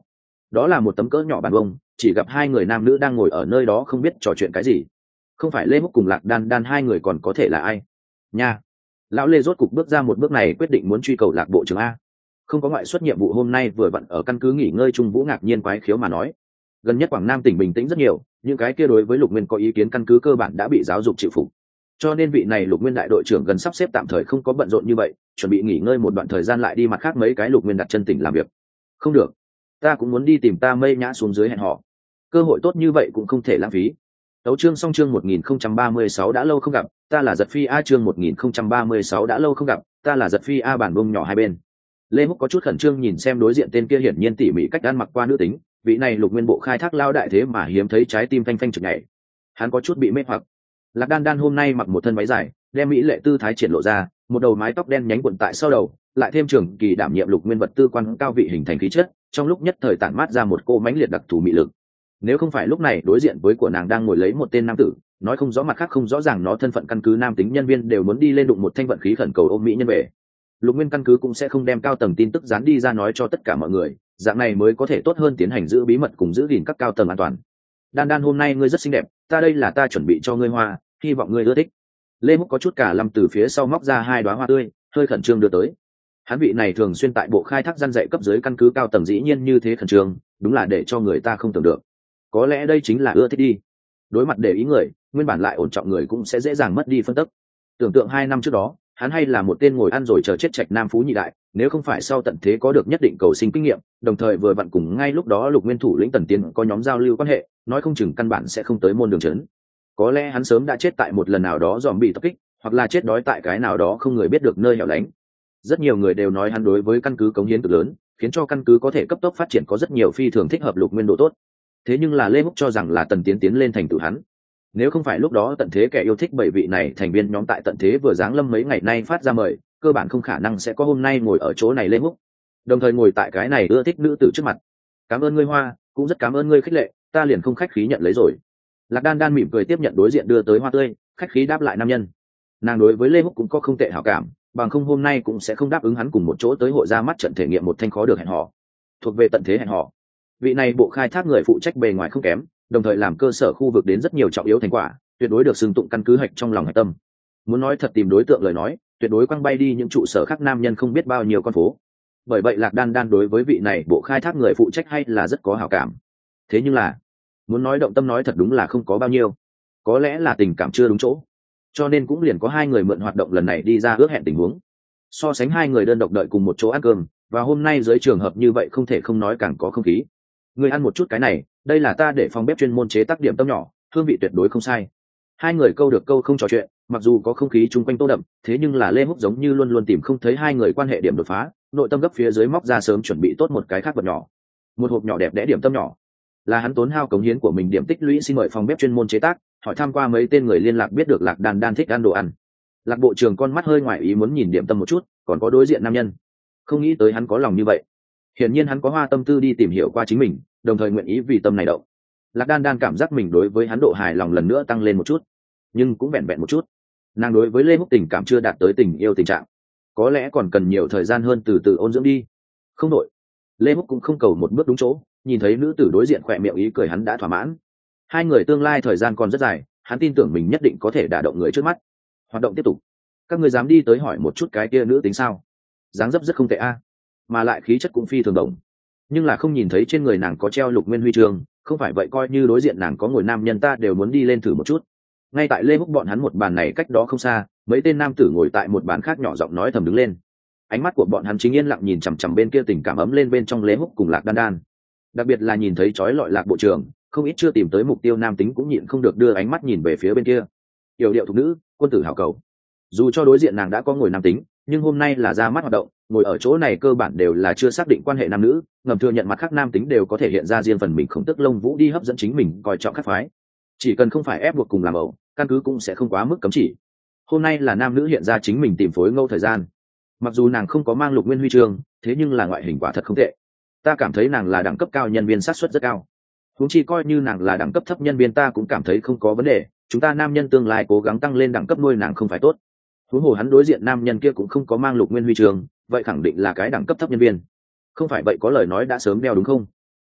đó là một tấm cỡ nhỏ bàn bông, chỉ gặp hai người nam nữ đang ngồi ở nơi đó không biết trò chuyện cái gì. Không phải Lê Húc cùng Lạc Đan Đan hai người còn có thể là ai nha. Lão Lê rốt cục bước ra một bước này, quyết định muốn truy cầu Lạc bộ trưởng a. Không có ngoại xuất nhiệm vụ hôm nay vừa vặn ở căn cứ nghỉ ngơi. Trung Vũ ngạc nhiên quái khiếu mà nói, gần nhất Quảng Nam tỉnh bình tĩnh rất nhiều, những cái kia đối với Lục Nguyên có ý kiến căn cứ cơ bản đã bị giáo dục chịu phục, cho nên vị này Lục Nguyên đại đội trưởng gần sắp xếp tạm thời không có bận rộn như vậy, chuẩn bị nghỉ ngơi một đoạn thời gian lại đi mặt khác mấy cái Lục Nguyên đặt chân tỉnh làm việc. Không được, ta cũng muốn đi tìm ta Mây Nhã xuống dưới hẹn họ, cơ hội tốt như vậy cũng không thể lãng phí. Tấu chương xong, chương 1036 đã lâu không gặp, ta là Giật Phi A. Chương 1036 đã lâu không gặp, ta là Giật Phi A. Bản bông nhỏ hai bên, Lê Húc có chút khẩn trương nhìn xem đối diện tên kia hiển nhiên tỉ mỉ cách ăn mặc qua nữ tính, vị này Lục Nguyên bộ khai thác lao đại thế mà hiếm thấy trái tim phanh phanh chực nhảy. Hắn có chút bị mê hoặc. Lạc Đan Đan hôm nay mặc một thân váy dài, đem mỹ lệ tư thái triển lộ ra, một đầu mái tóc đen nhánh cuộn tại sau đầu, lại thêm trường kỳ đảm nhiệm Lục Nguyên vật tư quan cao vị hình thành khí chất, trong lúc nhất thời tản mát ra một cô mãnh liệt đặc thù mị lực. Nếu không phải lúc này đối diện với của nàng đang ngồi lấy một tên nam tử, nói không rõ mặt khác không rõ ràng nó thân phận căn cứ nam tính nhân viên đều muốn đi lên đụng một thanh vận khí khẩn cầu ôm mỹ nhân về. Lục Nguyên căn cứ cũng sẽ không đem cao tầng tin tức dán đi ra nói cho tất cả mọi người, dạng này mới có thể tốt hơn tiến hành giữ bí mật cùng giữ gìn các cao tầng an toàn. Đan Đan, hôm nay ngươi rất xinh đẹp, đây là ta chuẩn bị cho ngươi hoa, hy vọng ngươi ưa thích. Lê Húc có chút cả lâm từ phía sau móc ra hai đóa hoa tươi, hơi khẩn trương đưa tới. Hắn vị này thường xuyên tại bộ khai thác gian dạy cấp dưới căn cứ cao tầng dĩ nhiên như thế khẩn trương, đúng là để cho người ta không tưởng được. Có lẽ đây chính là ưa thích đi. Đối mặt để ý người, nguyên bản lại ổn trọng người cũng sẽ dễ dàng mất đi phân tức. Tưởng tượng 2 năm trước đó, hắn hay là một tên ngồi ăn rồi chờ chết trạch nam phú nhị đại, nếu không phải sau tận thế có được nhất định cầu sinh kinh nghiệm, đồng thời vừa vặn cùng ngay lúc đó Lục Nguyên thủ lĩnh Tần Tiến có nhóm giao lưu quan hệ, nói không chừng căn bản sẽ không tới môn đường trấn. Có lẽ hắn sớm đã chết tại một lần nào đó dòm bị tập kích, hoặc là chết đói tại cái nào đó không người biết được nơi hẻo lánh. Rất nhiều người đều nói hắn đối với căn cứ cống hiến cực lớn, khiến cho căn cứ có thể cấp tốc phát triển, có rất nhiều phi thường thích hợp Lục Nguyên độ tốt. Thế nhưng là Lê Húc cho rằng là Tần Tiến tiến lên thành tựu hắn. Nếu không phải lúc đó tận thế kẻ yêu thích bảy vị này thành viên nhóm tại tận thế vừa giáng lâm mấy ngày nay phát ra mời, cơ bản không khả năng sẽ có hôm nay ngồi ở chỗ này Lê Húc, đồng thời ngồi tại cái này ưa thích nữ tử trước mặt. Cảm ơn ngươi hoa, cũng rất cảm ơn ngươi khích lệ, ta liền không khách khí nhận lấy rồi. Lạc Đan Đan mỉm cười tiếp nhận đối diện đưa tới hoa tươi, khách khí đáp lại nam nhân. Nàng đối với Lê Húc cũng có không tệ hảo cảm, bằng không hôm nay cũng sẽ không đáp ứng hắn cùng một chỗ tới hội ra mắt trận thể nghiệm một thanh khó được hẹn hò. Thuộc về tận thế hẹn hò, vị này bộ khai thác người phụ trách bề ngoài không kém, đồng thời làm cơ sở khu vực đến rất nhiều trọng yếu thành quả, tuyệt đối được xưng tụng căn cứ hạch trong lòng hạch tâm. Muốn nói thật tìm đối tượng lời nói, tuyệt đối quăng bay đi những trụ sở khác nam nhân không biết bao nhiêu con phố. Bởi vậy Lạc Đan Đan đối với vị này bộ khai thác người phụ trách hay là rất có hảo cảm. Thế nhưng là, muốn nói động tâm nói thật đúng là không có bao nhiêu. Có lẽ là tình cảm chưa đúng chỗ, cho nên cũng liền có hai người mượn hoạt động lần này đi ra ước hẹn tình huống. So sánh hai người đơn độc đợi cùng một chỗ ăn cơm, và hôm nay dưới trường hợp như vậy không thể không nói càng có không khí. Người ăn một chút cái này, đây là ta để phòng bếp chuyên môn chế tác điểm tâm nhỏ, hương vị tuyệt đối không sai. Hai người câu được câu không trò chuyện, mặc dù có không khí chung quanh tô đậm, thế nhưng là Lê Húc giống như luôn luôn tìm không thấy hai người quan hệ điểm đột phá, nội tâm gấp phía dưới móc ra sớm chuẩn bị tốt một cái khác vật nhỏ. Một hộp nhỏ đẹp đẽ điểm tâm nhỏ, là hắn tốn hao cống hiến của mình điểm tích lũy xin mời phòng bếp chuyên môn chế tác, hỏi tham qua mấy tên người liên lạc biết được Lạc Đan Đan thích ăn đồ ăn. Lạc bộ trưởng con mắt hơi ngoài ý muốn nhìn điểm tâm một chút, còn có đối diện nam nhân, không nghĩ tới hắn có lòng như vậy. Hiển nhiên hắn có hoa tâm tư đi tìm hiểu qua chính mình, đồng thời nguyện ý vì tâm này động. Lạc Đan Đan cảm giác mình đối với hắn độ hài lòng lần nữa tăng lên một chút, nhưng cũng vẹn vẹn một chút. Nàng đối với Lê Húc tình cảm chưa đạt tới tình yêu tình trạng, có lẽ còn cần nhiều thời gian hơn từ từ ôn dưỡng đi. Không đội, Lê Húc cũng không cầu một bước đúng chỗ, nhìn thấy nữ tử đối diện khỏe miệng ý cười hắn đã thỏa mãn. Hai người tương lai thời gian còn rất dài, hắn tin tưởng mình nhất định có thể đả động người trước mắt. Hoạt động tiếp tục. Các người dám đi tới hỏi một chút cái kia nữ tính sao? Dáng dấp rất không tệ a, mà lại khí chất cũng phi thường đồng. Nhưng là không nhìn thấy trên người nàng có treo Lục Nguyên huy chương, không phải vậy coi như đối diện nàng có ngồi nam nhân ta đều muốn đi lên thử một chút. Ngay tại Lê Húc bọn hắn một bàn này cách đó không xa, mấy tên nam tử ngồi tại một bàn khác nhỏ giọng nói thầm đứng lên. Ánh mắt của bọn hắn chính yên lặng nhìn chằm chằm bên kia, tình cảm ấm lên bên trong Lê Húc cùng Lạc Đan Đan. Đặc biệt là nhìn thấy chói lọi Lạc bộ trưởng, không ít chưa tìm tới mục tiêu nam tính cũng nhịn không được đưa ánh mắt nhìn về phía bên kia. Yểu điệu thục nữ, quân tử hảo cầu. Dù cho đối diện nàng đã có ngồi nam tính, nhưng hôm nay là ra mắt hoạt động, ngồi ở chỗ này cơ bản đều là chưa xác định quan hệ nam nữ, ngầm thừa nhận mặt khác nam tính đều có thể hiện ra riêng phần mình khổng tức lông vũ đi hấp dẫn chính mình coi trọng các phái. Chỉ cần không phải ép buộc cùng làm ẩu, căn cứ cũng sẽ không quá mức cấm chỉ. Hôm nay là nam nữ hiện ra chính mình tìm phối ngẫu thời gian. Mặc dù nàng không có mang Lục Nguyên huy chương, thế nhưng là ngoại hình quả thật không tệ. Ta cảm thấy nàng là đẳng cấp cao nhân viên, xác suất rất cao. Huống chi coi như nàng là đẳng cấp thấp nhân viên ta cũng cảm thấy không có vấn đề, chúng ta nam nhân tương lai cố gắng tăng lên đẳng cấp nuôi nàng không phải tốt. Huống hồ hắn đối diện nam nhân kia cũng không có mang Lục Nguyên huy chương, vậy khẳng định là cái đẳng cấp thấp nhân viên. Không phải vậy có lời nói đã sớm đeo đúng không?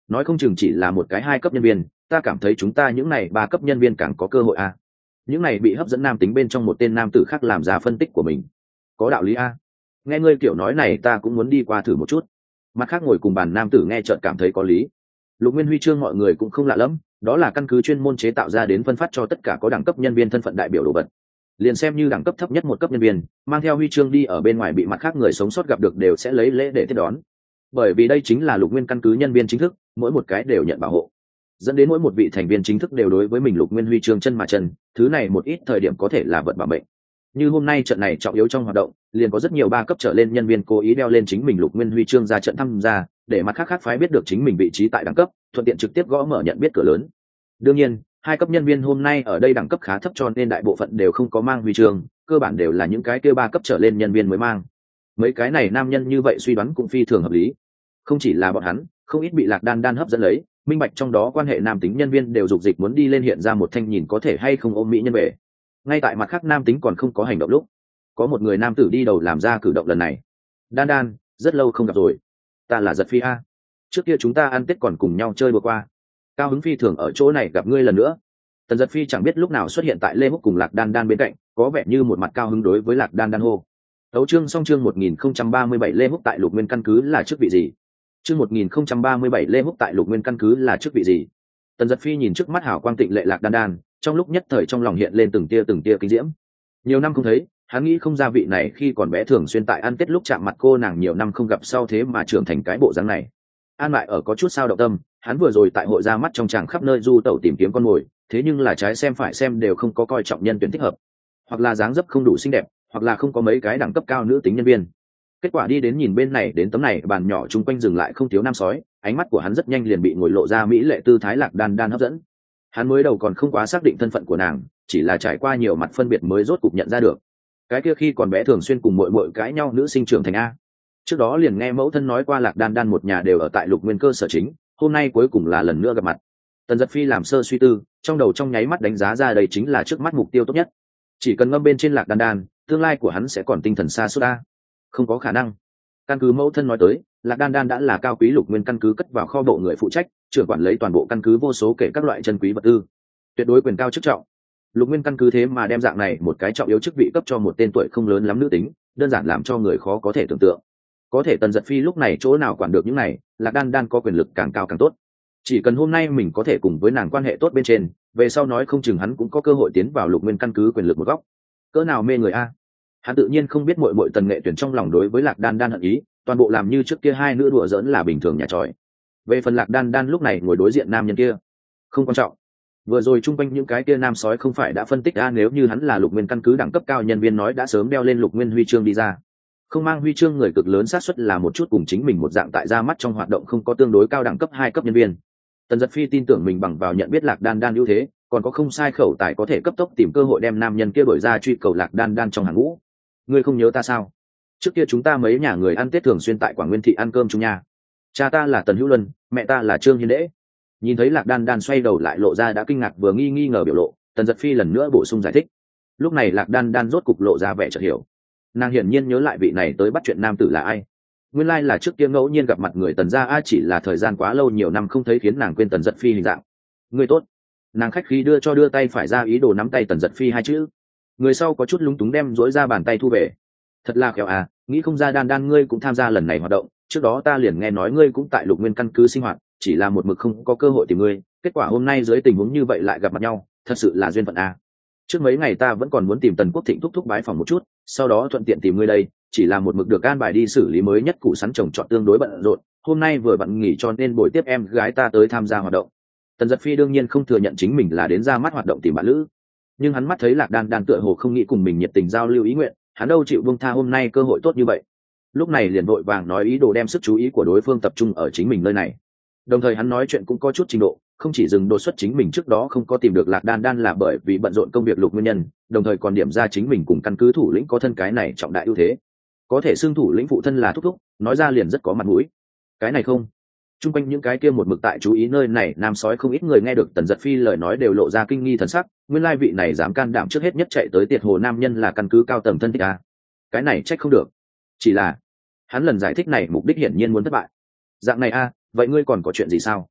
nói không chừng chỉ là một cái 2 cấp nhân viên, ta cảm thấy chúng ta những này 3 cấp nhân viên càng có cơ hội a. Những này bị hấp dẫn nam tính bên trong một tên nam tử khác làm ra phân tích của mình. Có đạo lý a. Nghe ngươi kiểu nói này ta cũng muốn đi qua thử một chút. Mặt khác ngồi cùng bàn nam tử nghe chợt cảm thấy có lý. Lục Nguyên huy chương mọi người cũng không lạ lắm, đó là căn cứ chuyên môn chế tạo ra đến phân phát cho tất cả có đẳng cấp nhân viên thân phận đại biểu đồ vật. Liền xem như đẳng cấp thấp nhất 1 cấp nhân viên, mang theo huy chương đi ở bên ngoài bị mặt khác người sống sót gặp được đều sẽ lấy lễ để tiếp đón. Bởi vì đây chính là Lục Nguyên căn cứ nhân viên chính thức, mỗi một cái đều nhận bảo hộ, dẫn đến mỗi một vị thành viên chính thức đều đối với mình Lục Nguyên huy chương chân mà chân, thứ này một ít thời điểm có thể là vật bảo mệnh. Như hôm nay trận này trọng yếu trong hoạt động, liền có rất nhiều 3 cấp trở lên nhân viên cố ý đeo lên chính mình Lục Nguyên huy chương ra trận tham gia, để mặt khác phái biết được chính mình vị trí tại đẳng cấp, thuận tiện trực tiếp gõ mở nhận biết cửa lớn. Đương nhiên, 2 cấp nhân viên hôm nay ở đây đẳng cấp khá thấp cho nên đại bộ phận đều không có mang huy chương, cơ bản đều là những cái kia 3 cấp trở lên nhân viên mới mang. Mấy cái này nam nhân như vậy suy đoán cũng phi thường hợp lý. Không chỉ là bọn hắn, không ít bị Lạc Đan Đan hấp dẫn lấy, minh bạch trong đó quan hệ nam tính nhân viên đều dục dịch muốn đi lên hiện ra một thanh nhìn có thể hay không ôm mỹ nhân về. Ngay tại mặt khác nam tính còn không có hành động lúc, có một người nam tử đi đầu làm ra cử động lần này. Đan Đan, rất lâu không gặp rồi. Ta là Giật Phi a. Trước kia chúng ta ăn Tết còn cùng nhau chơi vừa qua. Cao hứng phi thường ở chỗ này gặp ngươi lần nữa. Tần Giật Phi chẳng biết lúc nào xuất hiện tại Lê Húc cùng Lạc Đan Đan bên cạnh, có vẻ như một mặt cao hứng đối với Lạc Đan Đan hô. Tấu chương xong chương 1037 Lê Húc tại Lục Nguyên căn cứ là chức vị gì? Chương 1037 Lê Húc tại Lục Nguyên căn cứ là chức vị gì? Tần Giật Phi nhìn trước mắt hào quang tịnh lệ Lạc Đan Đan, trong lúc nhất thời trong lòng hiện lên từng tia kinh diễm. Nhiều năm không thấy, hắn nghĩ không ra vị này khi còn bé thường xuyên tại ăn Tết lúc chạm mặt cô nàng nhiều năm không gặp sau thế mà trưởng thành cái bộ dáng này. An lại ở có chút sao động tâm, hắn vừa rồi tại hội ra mắt trong tràng khắp nơi du tẩu tìm kiếm con mồi, thế nhưng là trái xem phải xem đều không có coi trọng nhân tuyển thích hợp, hoặc là dáng dấp không đủ xinh đẹp, hoặc là không có mấy cái đẳng cấp cao nữ tính nhân viên. Kết quả đi đến nhìn bên này đến tấm này bàn nhỏ chung quanh dừng lại không thiếu nam sói, ánh mắt của hắn rất nhanh liền bị ngồi lộ ra mỹ lệ tư thái Lạc Đan Đan hấp dẫn. Hắn mới đầu còn không quá xác định thân phận của nàng, chỉ là trải qua nhiều mặt phân biệt mới rốt cục nhận ra được. Cái kia khi còn bé thường xuyên cùng muội cãi nhau nữ sinh trưởng thành a. Trước đó liền nghe mẫu thân nói qua Lạc Đan Đan một nhà đều ở tại Lục Nguyên cơ sở chính, hôm nay cuối cùng là lần nữa gặp mặt. Tần Giật Phi làm sơ suy tư, trong đầu trong nháy mắt đánh giá ra đây chính là trước mắt mục tiêu tốt nhất. Chỉ cần ngâm bên trên Lạc Đan Đan, tương lai của hắn sẽ còn tinh thần xa suốt a. Không có khả năng. Căn cứ mẫu thân nói tới, Lạc Đan Đan đã là cao quý Lục Nguyên căn cứ cất vào kho bộ người phụ trách, trưởng quản lấy toàn bộ căn cứ vô số kể các loại chân quý vật tư, tuyệt đối quyền cao chức trọng. Lục Nguyên căn cứ thế mà đem dạng này một cái trọng yếu chức vị cấp cho một tên tuổi không lớn lắm nữ tính, đơn giản làm cho người khó có thể tưởng tượng. Có thể Tần Giật Phi lúc này chỗ nào quản được những này, Lạc Đan Đan có quyền lực càng cao càng tốt. Chỉ cần hôm nay mình có thể cùng với nàng quan hệ tốt bên trên, về sau nói không chừng hắn cũng có cơ hội tiến vào Lục Nguyên căn cứ quyền lực một góc. Cỡ nào mê người a. Hắn tự nhiên không biết muội Tần Nghệ Tuyển trong lòng đối với Lạc Đan Đan hận ý, toàn bộ làm như trước kia hai nữ đùa giỡn là bình thường nhà tròi. Về phần Lạc Đan Đan lúc này ngồi đối diện nam nhân kia, không quan trọng. Vừa rồi chung quanh những cái kia nam sói không phải đã phân tích nếu như hắn là Lục Nguyên căn cứ đẳng cấp cao nhân viên nói đã sớm đeo lên Lục Nguyên huy chương đi ra. Không mang huy chương người cực lớn xác suất là một chút cùng chính mình một dạng tại ra mắt trong hoạt động không có tương đối cao đẳng cấp 2 cấp nhân viên. Tần Giật Phi tin tưởng mình bằng vào nhận biết Lạc Đan Đan ưu thế, còn có không sai khẩu tài có thể cấp tốc tìm cơ hội đem nam nhân kia đổi ra truy cầu Lạc Đan Đan trong hàng ngũ. Ngươi không nhớ ta sao? Trước kia chúng ta mấy nhà người ăn Tết thường xuyên tại Quảng Nguyên thị ăn cơm chung nhà. Cha ta là Tần Hữu Luân, mẹ ta là Trương Hiên Đễ. Nhìn thấy Lạc Đan Đan xoay đầu lại lộ ra đã kinh ngạc vừa nghi ngờ biểu lộ, Tần Giật Phi lần nữa bổ sung giải thích. Lúc này Lạc Đan Đan rốt cục lộ ra vẻ chợt hiểu. Nàng hiển nhiên nhớ lại vị này tới bắt chuyện nam tử là ai. Nguyên lai là trước kia ngẫu nhiên gặp mặt người Tần gia chỉ là thời gian quá lâu nhiều năm không thấy khiến nàng quên Tần Giật Phi hình dạng. Người tốt. Nàng khách khí đưa tay phải ra ý đồ nắm tay Tần Giật Phi hai chữ. Người sau có chút lúng túng đem dỗi ra bàn tay thu về. Thật là khéo nghĩ không ra Đan Đan ngươi cũng tham gia lần này hoạt động, trước đó ta liền nghe nói ngươi cũng tại Lục Nguyên căn cứ sinh hoạt, chỉ là một mực không có cơ hội tìm ngươi, kết quả hôm nay dưới tình huống như vậy lại gặp mặt nhau, thật sự là duyên phận Trước mấy ngày ta vẫn còn muốn tìm Tần Quốc Thịnh thúc thúc bái phòng một chút, sau đó thuận tiện tìm ngươi đây, chỉ là một mực được an bài đi xử lý mới nhất củ sắn trồng trọt tương đối bận rộn, hôm nay vừa bận nghỉ cho nên buổi tiếp em gái ta tới tham gia hoạt động. Tần Giật Phi đương nhiên không thừa nhận chính mình là đến ra mắt hoạt động tìm bạn lữ, nhưng hắn mắt thấy Lạc Đan Đan tựa hồ không nghĩ cùng mình nhiệt tình giao lưu ý nguyện, hắn đâu chịu buông tha hôm nay cơ hội tốt như vậy. Lúc này liền vội vàng nói ý đồ đem sức chú ý của đối phương tập trung ở chính mình nơi này. Đồng thời hắn nói chuyện cũng có chút trình độ, không chỉ dừng đột xuất chính mình trước đó không có tìm được Lạc Đan Đan là bởi vì bận rộn công việc Lục nguyên nhân, đồng thời còn điểm ra chính mình cùng căn cứ thủ lĩnh có thân cái này trọng đại ưu thế, có thể xưng thủ lĩnh phụ thân là thúc thúc, nói ra liền rất có mặt mũi. Cái này không. Trung quanh những cái kia một mực tại chú ý nơi này nam sói không ít người nghe được Tần Giật Phi lời nói đều lộ ra kinh nghi thần sắc, nguyên lai vị này dám can đảm trước hết nhất chạy tới tiệt hồ nam nhân là căn cứ cao tầng thân thích cái này trách không được. Chỉ là hắn lần giải thích này mục đích hiển nhiên muốn thất bại. Dạng này vậy ngươi còn có chuyện gì sao?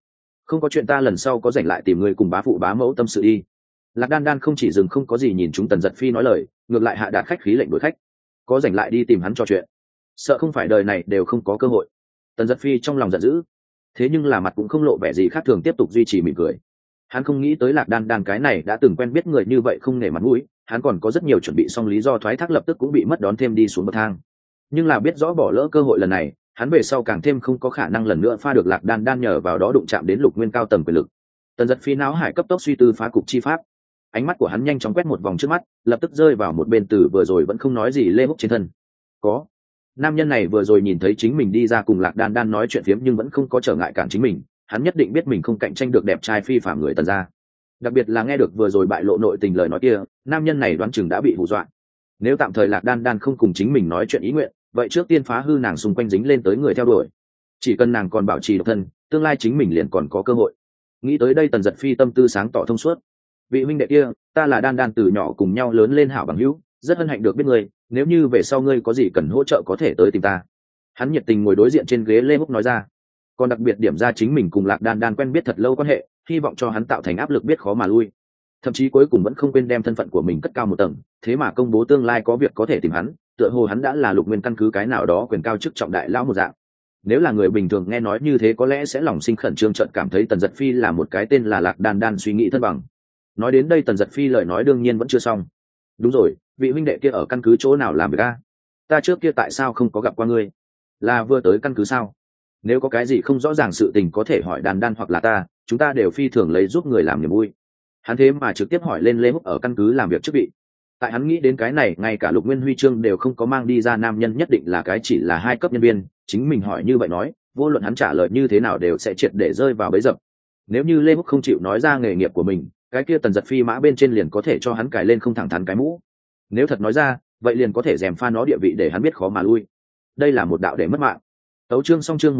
không có chuyện, ta lần sau có rảnh lại tìm người cùng bá phụ bá mẫu tâm sự đi. Lạc Đan Đan không chỉ dừng không có gì nhìn chúng Tần Giật Phi nói lời, ngược lại hạ đạt khách khí lệnh đuổi khách, có rảnh lại đi tìm hắn trò chuyện, sợ không phải đời này đều không có cơ hội. Tần Giật Phi trong lòng giận dữ, thế nhưng là mặt cũng không lộ vẻ gì khác thường, tiếp tục duy trì mỉm cười. Hắn không nghĩ tới Lạc Đan Đan cái này đã từng quen biết người như vậy không nể mặt mũi, hắn còn có rất nhiều chuẩn bị xong lý do thoái thác, lập tức cũng bị mất đón thêm đi xuống bậc thang. Nhưng là biết rõ bỏ lỡ cơ hội lần này, hắn về sau càng thêm không có khả năng lần nữa pha được Lạc Đan Đan nhờ vào đó đụng chạm đến Lục Nguyên cao tầng quyền lực. Tần Giật Phi não hải cấp tốc suy tư phá cục chi pháp, ánh mắt của hắn nhanh chóng quét một vòng trước mắt, lập tức rơi vào một bên từ vừa rồi vẫn không nói gì Lê Húc trên thân. Có nam nhân này vừa rồi nhìn thấy chính mình đi ra cùng Lạc Đan Đan nói chuyện phiếm nhưng vẫn không có trở ngại cản chính mình, hắn nhất định biết mình không cạnh tranh được đẹp trai phi phàm người Tần gia. Đặc biệt là nghe được vừa rồi bại lộ nội tình lời nói kia, nam nhân này đoán chừng đã bị hù dọa. Nếu tạm thời Lạc Đan Đan không cùng chính mình nói chuyện ý nguyện, vậy trước tiên phá hư nàng xung quanh dính lên tới người theo đuổi. Chỉ cần nàng còn bảo trì độc thân, tương lai chính mình liền còn có cơ hội. Nghĩ tới đây Tần Giật Phi tâm tư sáng tỏ thông suốt. Vị huynh đệ kia, ta là Đan Đan từ nhỏ cùng nhau lớn lên hảo bằng hữu, rất hân hạnh được biết ngươi, nếu như về sau ngươi có gì cần hỗ trợ có thể tới tìm ta. Hắn nhiệt tình ngồi đối diện trên ghế Lê Húc nói ra, còn đặc biệt điểm ra chính mình cùng Lạc Đan Đan quen biết thật lâu quan hệ, hy vọng cho hắn tạo thành áp lực biết khó mà lui. Thậm chí cuối cùng vẫn không quên đem thân phận của mình cất cao một tầng, thế mà công bố tương lai có việc có thể tìm hắn, tựa hồ hắn đã là Lục Nguyên căn cứ cái nào đó quyền cao chức trọng đại lão một dạng. Nếu là người bình thường nghe nói như thế có lẽ sẽ lòng sinh khẩn trương, chợt cảm thấy Tần Giật Phi là một cái tên là Lạc Đan Đan suy nghĩ thân bằng. Nói đến đây Tần Giật Phi lời nói đương nhiên vẫn chưa xong. Đúng rồi, vị huynh đệ kia ở căn cứ chỗ nào làm việc a? Ta trước kia tại sao không có gặp qua ngươi? Là vừa tới căn cứ sao? Nếu có cái gì không rõ ràng sự tình có thể hỏi Đan Đan hoặc là ta, chúng ta đều phi thường lấy giúp người làm niềm vui. Hắn thế mà trực tiếp hỏi lên Lê Húc ở căn cứ làm việc chức vị. Tại hắn nghĩ đến cái này, ngay cả Lục Nguyên huy chương đều không có mang đi ra nam nhân nhất định là cái chỉ là 2 cấp nhân viên, chính mình hỏi như vậy nói, vô luận hắn trả lời như thế nào đều sẽ triệt để rơi vào bẫy dập. Nếu như Lê Húc không chịu nói ra nghề nghiệp của mình, cái kia Tần Giật Phi mã bên trên liền có thể cho hắn cài lên không thẳng thắn cái mũ. Nếu thật nói ra, vậy liền có thể rèm pha nó địa vị để hắn biết khó mà lui. Đây là một đạo để mất mạng. Tấu chương xong, chương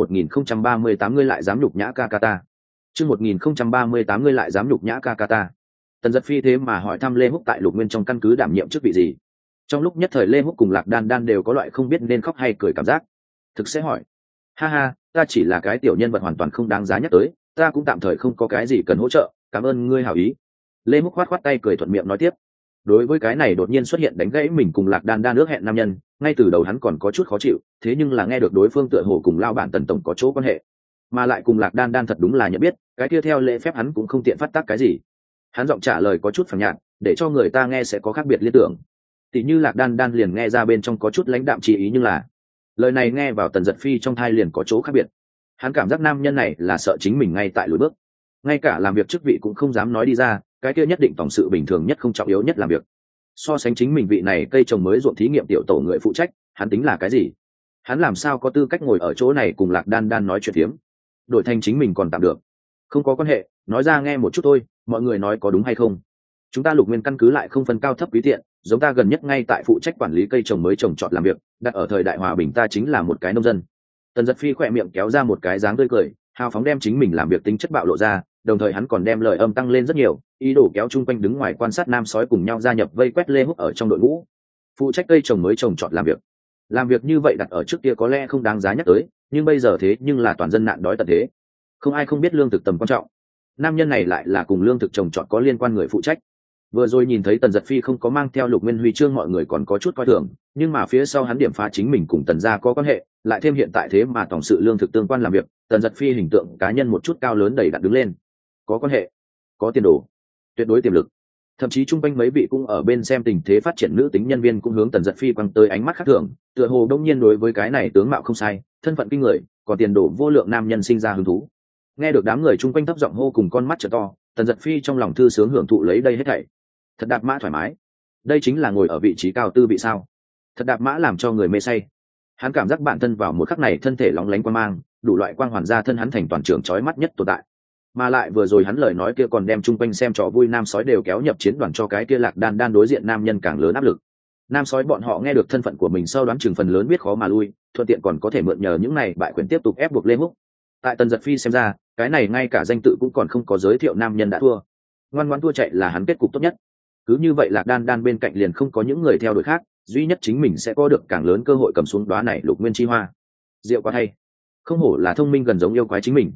1038 ngươi lại dám nhục nhã ca ca ta. Chương 1038 ngươi lại dám nhục nhã ca ca ta. Tần Giật Phi thế mà hỏi thăm Lê Húc tại Lục Nguyên trong căn cứ đảm nhiệm chức vị gì. Trong lúc nhất thời Lê Húc cùng Lạc Đan Đan đều có loại không biết nên khóc hay cười cảm giác. Thực sẽ hỏi, ha ha, ta chỉ là cái tiểu nhân vật hoàn toàn không đáng giá nhắc tới, ta cũng tạm thời không có cái gì cần hỗ trợ, cảm ơn ngươi hảo ý. Lê Húc khoát khoát tay cười thuận miệng nói tiếp. Đối với cái này đột nhiên xuất hiện đánh gãy mình cùng Lạc Đan Đan ước hẹn nam nhân, ngay từ đầu hắn còn có chút khó chịu, thế nhưng là nghe được đối phương tựa hồ cùng lao bản Tần tổng có chỗ quan hệ, mà lại cùng Lạc Đan Đan thật đúng là nhận biết, cái kia theo lễ phép hắn cũng không tiện phát tác cái gì. Hắn giọng trả lời có chút phẳng nhạt, để cho người ta nghe sẽ có khác biệt liên tưởng. Tỷ như Lạc Đan Đan liền nghe ra bên trong có chút lãnh đạm chỉ ý, nhưng là lời này nghe vào Tần Giật Phi trong thai liền có chỗ khác biệt. Hắn cảm giác nam nhân này là sợ chính mình ngay tại lùi bước, ngay cả làm việc chức vị cũng không dám nói đi ra, cái kia nhất định tổng sự bình thường nhất không trọng yếu nhất làm việc. So sánh chính mình vị này cây trồng mới ruộng thí nghiệm tiểu tổ người phụ trách, hắn tính là cái gì? Hắn làm sao có tư cách ngồi ở chỗ này cùng Lạc Đan Đan nói chuyện phiếm? Đổi thành chính mình còn tạm được, không có quan hệ, nói ra nghe một chút thôi, mọi người nói có đúng hay không? Chúng ta Lục Nguyên căn cứ lại không phân cao thấp quý tiện, giống ta gần nhất ngay tại phụ trách quản lý cây trồng mới trồng trọt làm việc, đặt ở thời đại hòa bình ta chính là một cái nông dân. Tần Giật Phi khỏe miệng kéo ra một cái dáng tươi cười, hào phóng đem chính mình làm việc tính chất bạo lộ ra, đồng thời hắn còn đem lời âm tăng lên rất nhiều, ý đồ kéo chung quanh đứng ngoài quan sát nam sói cùng nhau gia nhập vây quét Lê Húc ở trong đội ngũ, phụ trách cây trồng mới trồng trọt làm việc như vậy đặt ở trước kia có lẽ không đáng giá nhắc tới, nhưng bây giờ thế nhưng là toàn dân nạn đói tận thế, không ai không biết lương thực tầm quan trọng. Nam nhân này lại là cùng lương thực trồng trọt có liên quan người phụ trách. Vừa rồi nhìn thấy Tần Giật Phi không có mang theo Lục Nguyên huy chương, mọi người còn có chút coi thường, nhưng mà phía sau hắn điểm phá chính mình cùng Tần gia có quan hệ, lại thêm hiện tại thế mà tổng sự lương thực tương quan làm việc, Tần Giật Phi hình tượng cá nhân một chút cao lớn đầy đặn đứng lên. Có quan hệ, có tiền đồ, tuyệt đối tiềm lực. Thậm chí chung quanh mấy vị cũng ở bên xem tình thế phát triển nữ tính nhân viên cũng hướng Tần Giật Phi quăng tới ánh mắt khác thường, tựa hồ đông nhiên đối với cái này tướng mạo không sai, thân phận kinh người, còn tiền đồ vô lượng nam nhân sinh ra hứng thú. Nghe được đám người chung quanh thấp giọng hô cùng con mắt trợ to, Tần Giật Phi trong lòng thư sướng hưởng thụ lấy đây hết thảy. Thật đạp mã thoải mái, đây chính là ngồi ở vị trí cao tư vị sao? Thật đạp mã làm cho người mê say. Hắn cảm giác bản thân vào một khắc này thân thể lóng lánh quang mang, đủ loại quang hoàn ra thân hắn thành toàn trường chói mắt nhất tồn tại. Mà lại vừa rồi hắn lời nói kia còn đem chung quanh xem trò vui nam sói đều kéo nhập chiến đoàn, cho cái kia Lạc Đan Đan đối diện nam nhân càng lớn áp lực. Nam sói bọn họ nghe được thân phận của mình sau đoán chừng phần lớn biết khó mà lui, thuận tiện còn có thể mượn nhờ những này bại quyền tiếp tục ép buộc Lê Húc. Tại Tần Giật Phi xem ra, cái này ngay cả danh tự cũng còn không có giới thiệu nam nhân đã thua, ngoan ngoãn thua chạy là hắn kết cục tốt nhất. Cứ như vậy Lạc Đan Đan bên cạnh liền không có những người theo đuổi khác, duy nhất chính mình sẽ có được càng lớn cơ hội cầm xuống đóa này Lục Nguyên chi hoa. Diệu quá thay, không hổ là thông minh gần giống yêu quái chính mình.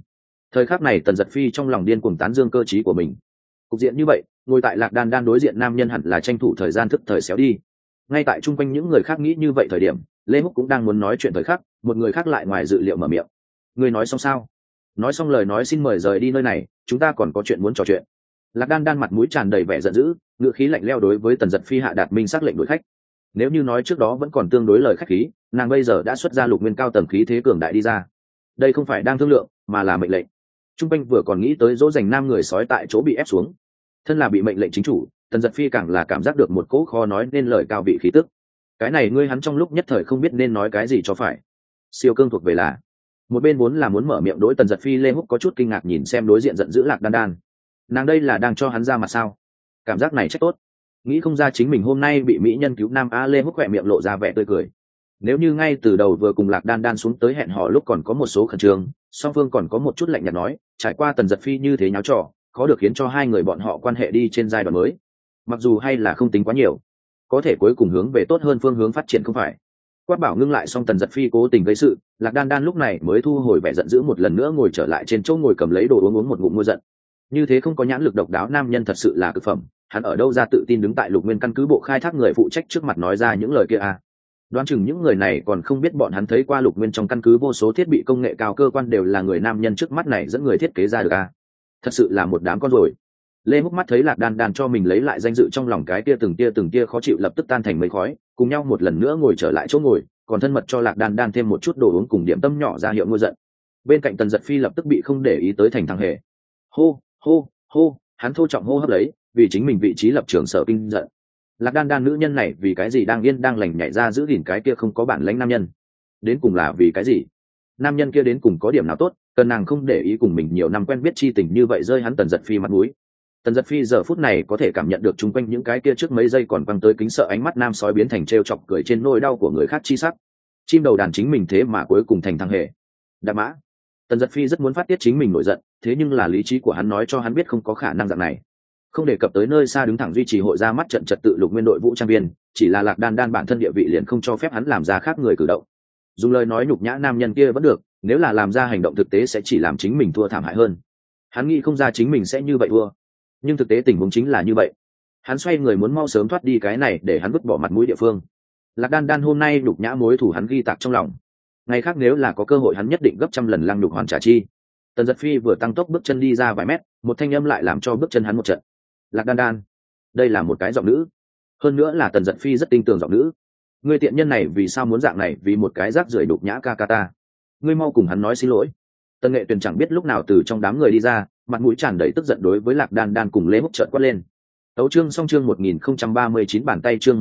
Thời khắc này Tần Dật Phi trong lòng điên cuồng tán dương cơ trí của mình. Cục diện như vậy, ngồi tại lạc đan đan đối diện nam nhân hẳn là tranh thủ thời gian thức thời xéo đi. Ngay tại chung quanh những người khác nghĩ như vậy thời điểm, Lê Húc cũng đang muốn nói chuyện thời khắc, một người khác lại ngoài dự liệu mở miệng. Ngươi nói xong sao? Nói xong lời nói xin mời rời đi nơi này, chúng ta còn có chuyện muốn trò chuyện. Lạc đan đan mặt mũi tràn đầy vẻ giận dữ, ngữ khí lạnh lẽo đối với Tần Dật Phi hạ đạt minh sắc lệnh đuổi khách. Nếu như nói trước đó vẫn còn tương đối lời khách khí, nàng bây giờ đã xuất ra lục nguyên cao tầng khí thế cường đại đi ra. Đây không phải đang thương lượng, mà là mệnh lệnh. Trung quanh vừa còn nghĩ tới dỗ dành nam người sói tại chỗ bị ép xuống, thân là bị mệnh lệnh chính chủ, Tần Dật Phi càng là cảm giác được một cỗ khó nói nên lời cao vị khí tức. Cái này ngươi hắn trong lúc nhất thời không biết nên nói cái gì cho phải. Siêu cương thuộc về là một bên vốn là muốn mở miệng đối Tần Dật Phi. Lê Húc có chút kinh ngạc nhìn xem đối diện giận dữ lạc đan đan, nàng đây là đang cho hắn ra mặt sao? Cảm giác này chắc tốt, nghĩ không ra chính mình hôm nay bị mỹ nhân cứu nam. Lê Húc khỏe miệng lộ ra vẻ tươi cười. Nếu như ngay từ đầu vừa cùng lạc đan đan xuống tới hẹn hò lúc còn có một số khẩn trương, song phương còn có một chút lạnh nhạt nói, trải qua Tần Dật Phi như thế nháo trò, khó được khiến cho hai người bọn họ quan hệ đi trên giai đoạn mới. Mặc dù hay là không tính quá nhiều, có thể cuối cùng hướng về tốt hơn phương hướng phát triển không phải? Quát bảo ngưng lại xong Tần Dật Phi cố tình gây sự, lạc đan đan lúc này mới thu hồi vẻ giận dữ, một lần nữa ngồi trở lại trên chỗ ngồi cầm lấy đồ uống một ngụm mua giận. Như thế không có nhãn lực độc đáo nam nhân thật sự là cực phẩm, hắn ở đâu ra tự tin đứng tại lục nguyên căn cứ bộ khai thác người phụ trách trước mặt nói ra những lời kia à? Đoán chừng những người này còn không biết bọn hắn thấy qua lục nguyên trong căn cứ vô số thiết bị công nghệ cao cơ quan đều là người nam nhân trước mắt này dẫn người thiết kế ra được à? Thật sự là một đám con rồi. Lê Húc mắt thấy lạc đan đan cho mình lấy lại danh dự, trong lòng cái tia từng tia khó chịu lập tức tan thành mây khói, cùng nhau một lần nữa ngồi trở lại chỗ ngồi, còn thân mật cho lạc đan đan thêm một chút đồ uống cùng điểm tâm nhỏ ra hiệu ngôi giận. Bên cạnh Tần Dật Phi lập tức bị không để ý tới thành thằng hề. Hô hô hô, hắn thô trọng hô hấp lấy, vì chính mình vị trí lập trường sở kinh giận. Lạc đan đan nữ nhân này vì cái gì đang yên đang lành nhảy ra giữ gìn cái kia không có bản lãnh nam nhân? Đến cùng là vì cái gì? Nam nhân kia đến cùng có điểm nào tốt, cần nàng không để ý cùng mình nhiều năm quen biết chi tình như vậy rơi hắn Tần Dật Phi mặt mũi. Tần Dật Phi giờ phút này có thể cảm nhận được chung quanh những cái kia trước mấy giây còn văng tới kính sợ ánh mắt nam sói biến thành trêu chọc cười trên nỗi đau của người khác chi sắc. Chim đầu đàn chính mình thế mà cuối cùng thành thằng hề. Đạp mã. Tần Dật Phi rất muốn phát tiết chính mình nổi giận, thế nhưng là lý trí của hắn nói cho hắn biết không có khả năng dạng này. Không đề cập tới nơi xa đứng thẳng duy trì hội ra mắt trận trật tự lục nguyên đội vũ trang viên, chỉ là lạc đan đan bản thân địa vị liền không cho phép hắn làm ra khác người cử động. Dùng lời nói nhục nhã nam nhân kia vẫn được, nếu là làm ra hành động thực tế sẽ chỉ làm chính mình thua thảm hại hơn. Hắn nghĩ không ra chính mình sẽ như vậy thua, nhưng thực tế tình huống chính là như vậy. Hắn xoay người muốn mau sớm thoát đi cái này để hắn vứt bỏ mặt mũi địa phương. Lạc đan đan hôm nay nhục nhã mối thủ hắn ghi tạc trong lòng, ngày khác nếu là có cơ hội hắn nhất định gấp trăm lần lăng nhục hoàn trả chi. Tần Dật Phi vừa tăng tốc bước chân đi ra vài mét, một thanh âm lại làm cho bước chân hắn một trận. Lạc đan đan, đây là một cái giọng nữ, hơn nữa là Tần Dật Phi rất tin tưởng giọng nữ. Ngươi tiện nhân này vì sao muốn dạng này, vì một cái rác rưởi đục nhã ca ca ta? Ngươi mau cùng hắn nói xin lỗi. Tần Nghệ Tuyền chẳng biết lúc nào từ trong đám người đi ra, mặt mũi tràn đầy tức giận đối với lạc đan đan cùng Lê Húc trợn quát lên. Tấu chương xong chương 1039 bàn tay, chương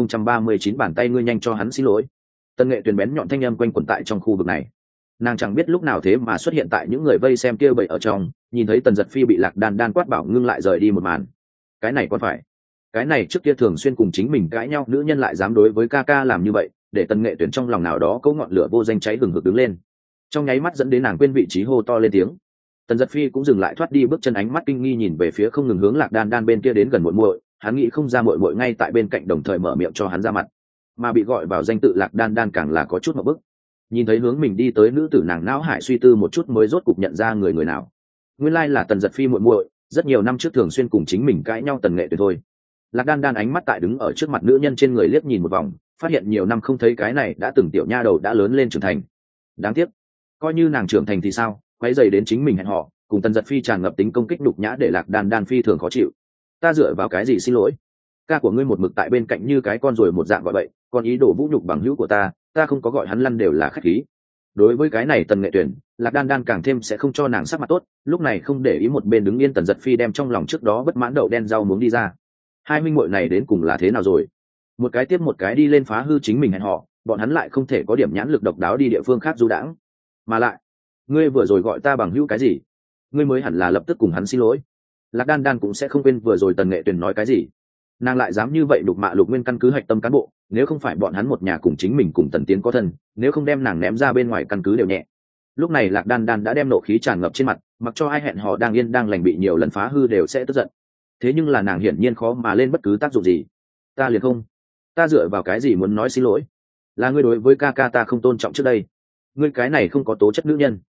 1039 bàn tay, ngươi nhanh cho hắn xin lỗi. Tần Nghệ Tuyền bén nhọn thanh âm quanh quẩn tại trong khu vực này. Nàng chẳng biết lúc nào thế mà xuất hiện tại những người vây xem kia bậy ở trong, nhìn thấy Tần Dật Phi bị lạc đan đan quát bảo ngưng lại rời đi một màn. Cái này còn phải, cái này trước kia thường xuyên cùng chính mình cãi nhau nữ nhân lại dám đối với ca ca làm như vậy, để Tần Nghệ Tuyền trong lòng nào đó có ngọn lửa vô danh cháy hừng hực đứng lên, trong nháy mắt dẫn đến nàng quên vị trí hô to lên tiếng. Tần Dật Phi cũng dừng lại thoát đi bước chân, ánh mắt kinh nghi nhìn về phía không ngừng hướng lạc đan đan bên kia đến gần muội muội. Hắn nghĩ không ra muội muội ngay tại bên cạnh đồng thời mở miệng cho hắn ra mặt, mà bị gọi vào danh tự lạc đan đan càng là có chút một bức. Nhìn thấy hướng mình đi tới nữ tử, nàng não hải suy tư một chút mới rốt cục nhận ra người nào. Nguyên lai là Tần Dật Phi muội muội, rất nhiều năm trước thường xuyên cùng chính mình cãi nhau Tần Nghệ Tuyền thôi. Lạc đan đan ánh mắt tại đứng ở trước mặt nữ nhân trên người liếc nhìn một vòng, phát hiện nhiều năm không thấy cái này đã từng tiểu nha đầu đã lớn lên trưởng thành. Đáng tiếc, coi như nàng trưởng thành thì sao, quấy rầy đến chính mình hẹn hò, cùng Tần Dật Phi tràn ngập tính công kích đục nhã để lạc đan đan phi thường khó chịu. Ta dựa vào cái gì xin lỗi? Ca của ngươi một mực tại bên cạnh như cái con ruồi một dạng gọi bậy, còn ý đồ vũ nhục bằng hữu của ta không có gọi hắn lăn đều là khách khí. Đối với cái này Tần Nghệ Tuyền, lạc đan đan càng thêm sẽ không cho nàng sắc mặt tốt, lúc này không để ý một bên đứng yên Tần Dật Phi đem trong lòng trước đó bất mãn đậu đen rau muống đi ra. Hai minh muội này đến cùng là thế nào rồi? Một cái tiếp một cái đi lên phá hư chính mình hẹn hò, bọn hắn lại không thể có điểm nhãn lực độc đáo đi địa phương khác du đãng. Mà lại, ngươi vừa rồi gọi ta bằng hữu cái gì? Ngươi mới hẳn là lập tức cùng hắn xin lỗi. Lạc đan đan cũng sẽ không quên vừa rồi Tần Nghệ Tuyền nói cái gì. Nàng lại dám như vậy đục mạ lục nguyên căn cứ hạch tâm cán bộ, nếu không phải bọn hắn một nhà cùng chính mình cùng Tần Tiến có thân, nếu không đem nàng ném ra bên ngoài căn cứ đều nhẹ. Lúc này lạc đan đan đã đem nộ khí tràn ngập trên mặt, mặc cho ai hẹn họ đang yên đang lành bị nhiều lần phá hư đều sẽ tức giận. Thế nhưng là nàng hiển nhiên khó mà lên bất cứ tác dụng gì. Ta liền không, ta dựa vào cái gì muốn nói xin lỗi? Là ngươi đối với ca ca ta không tôn trọng trước đây, ngươi cái này không có tố chất nữ nhân.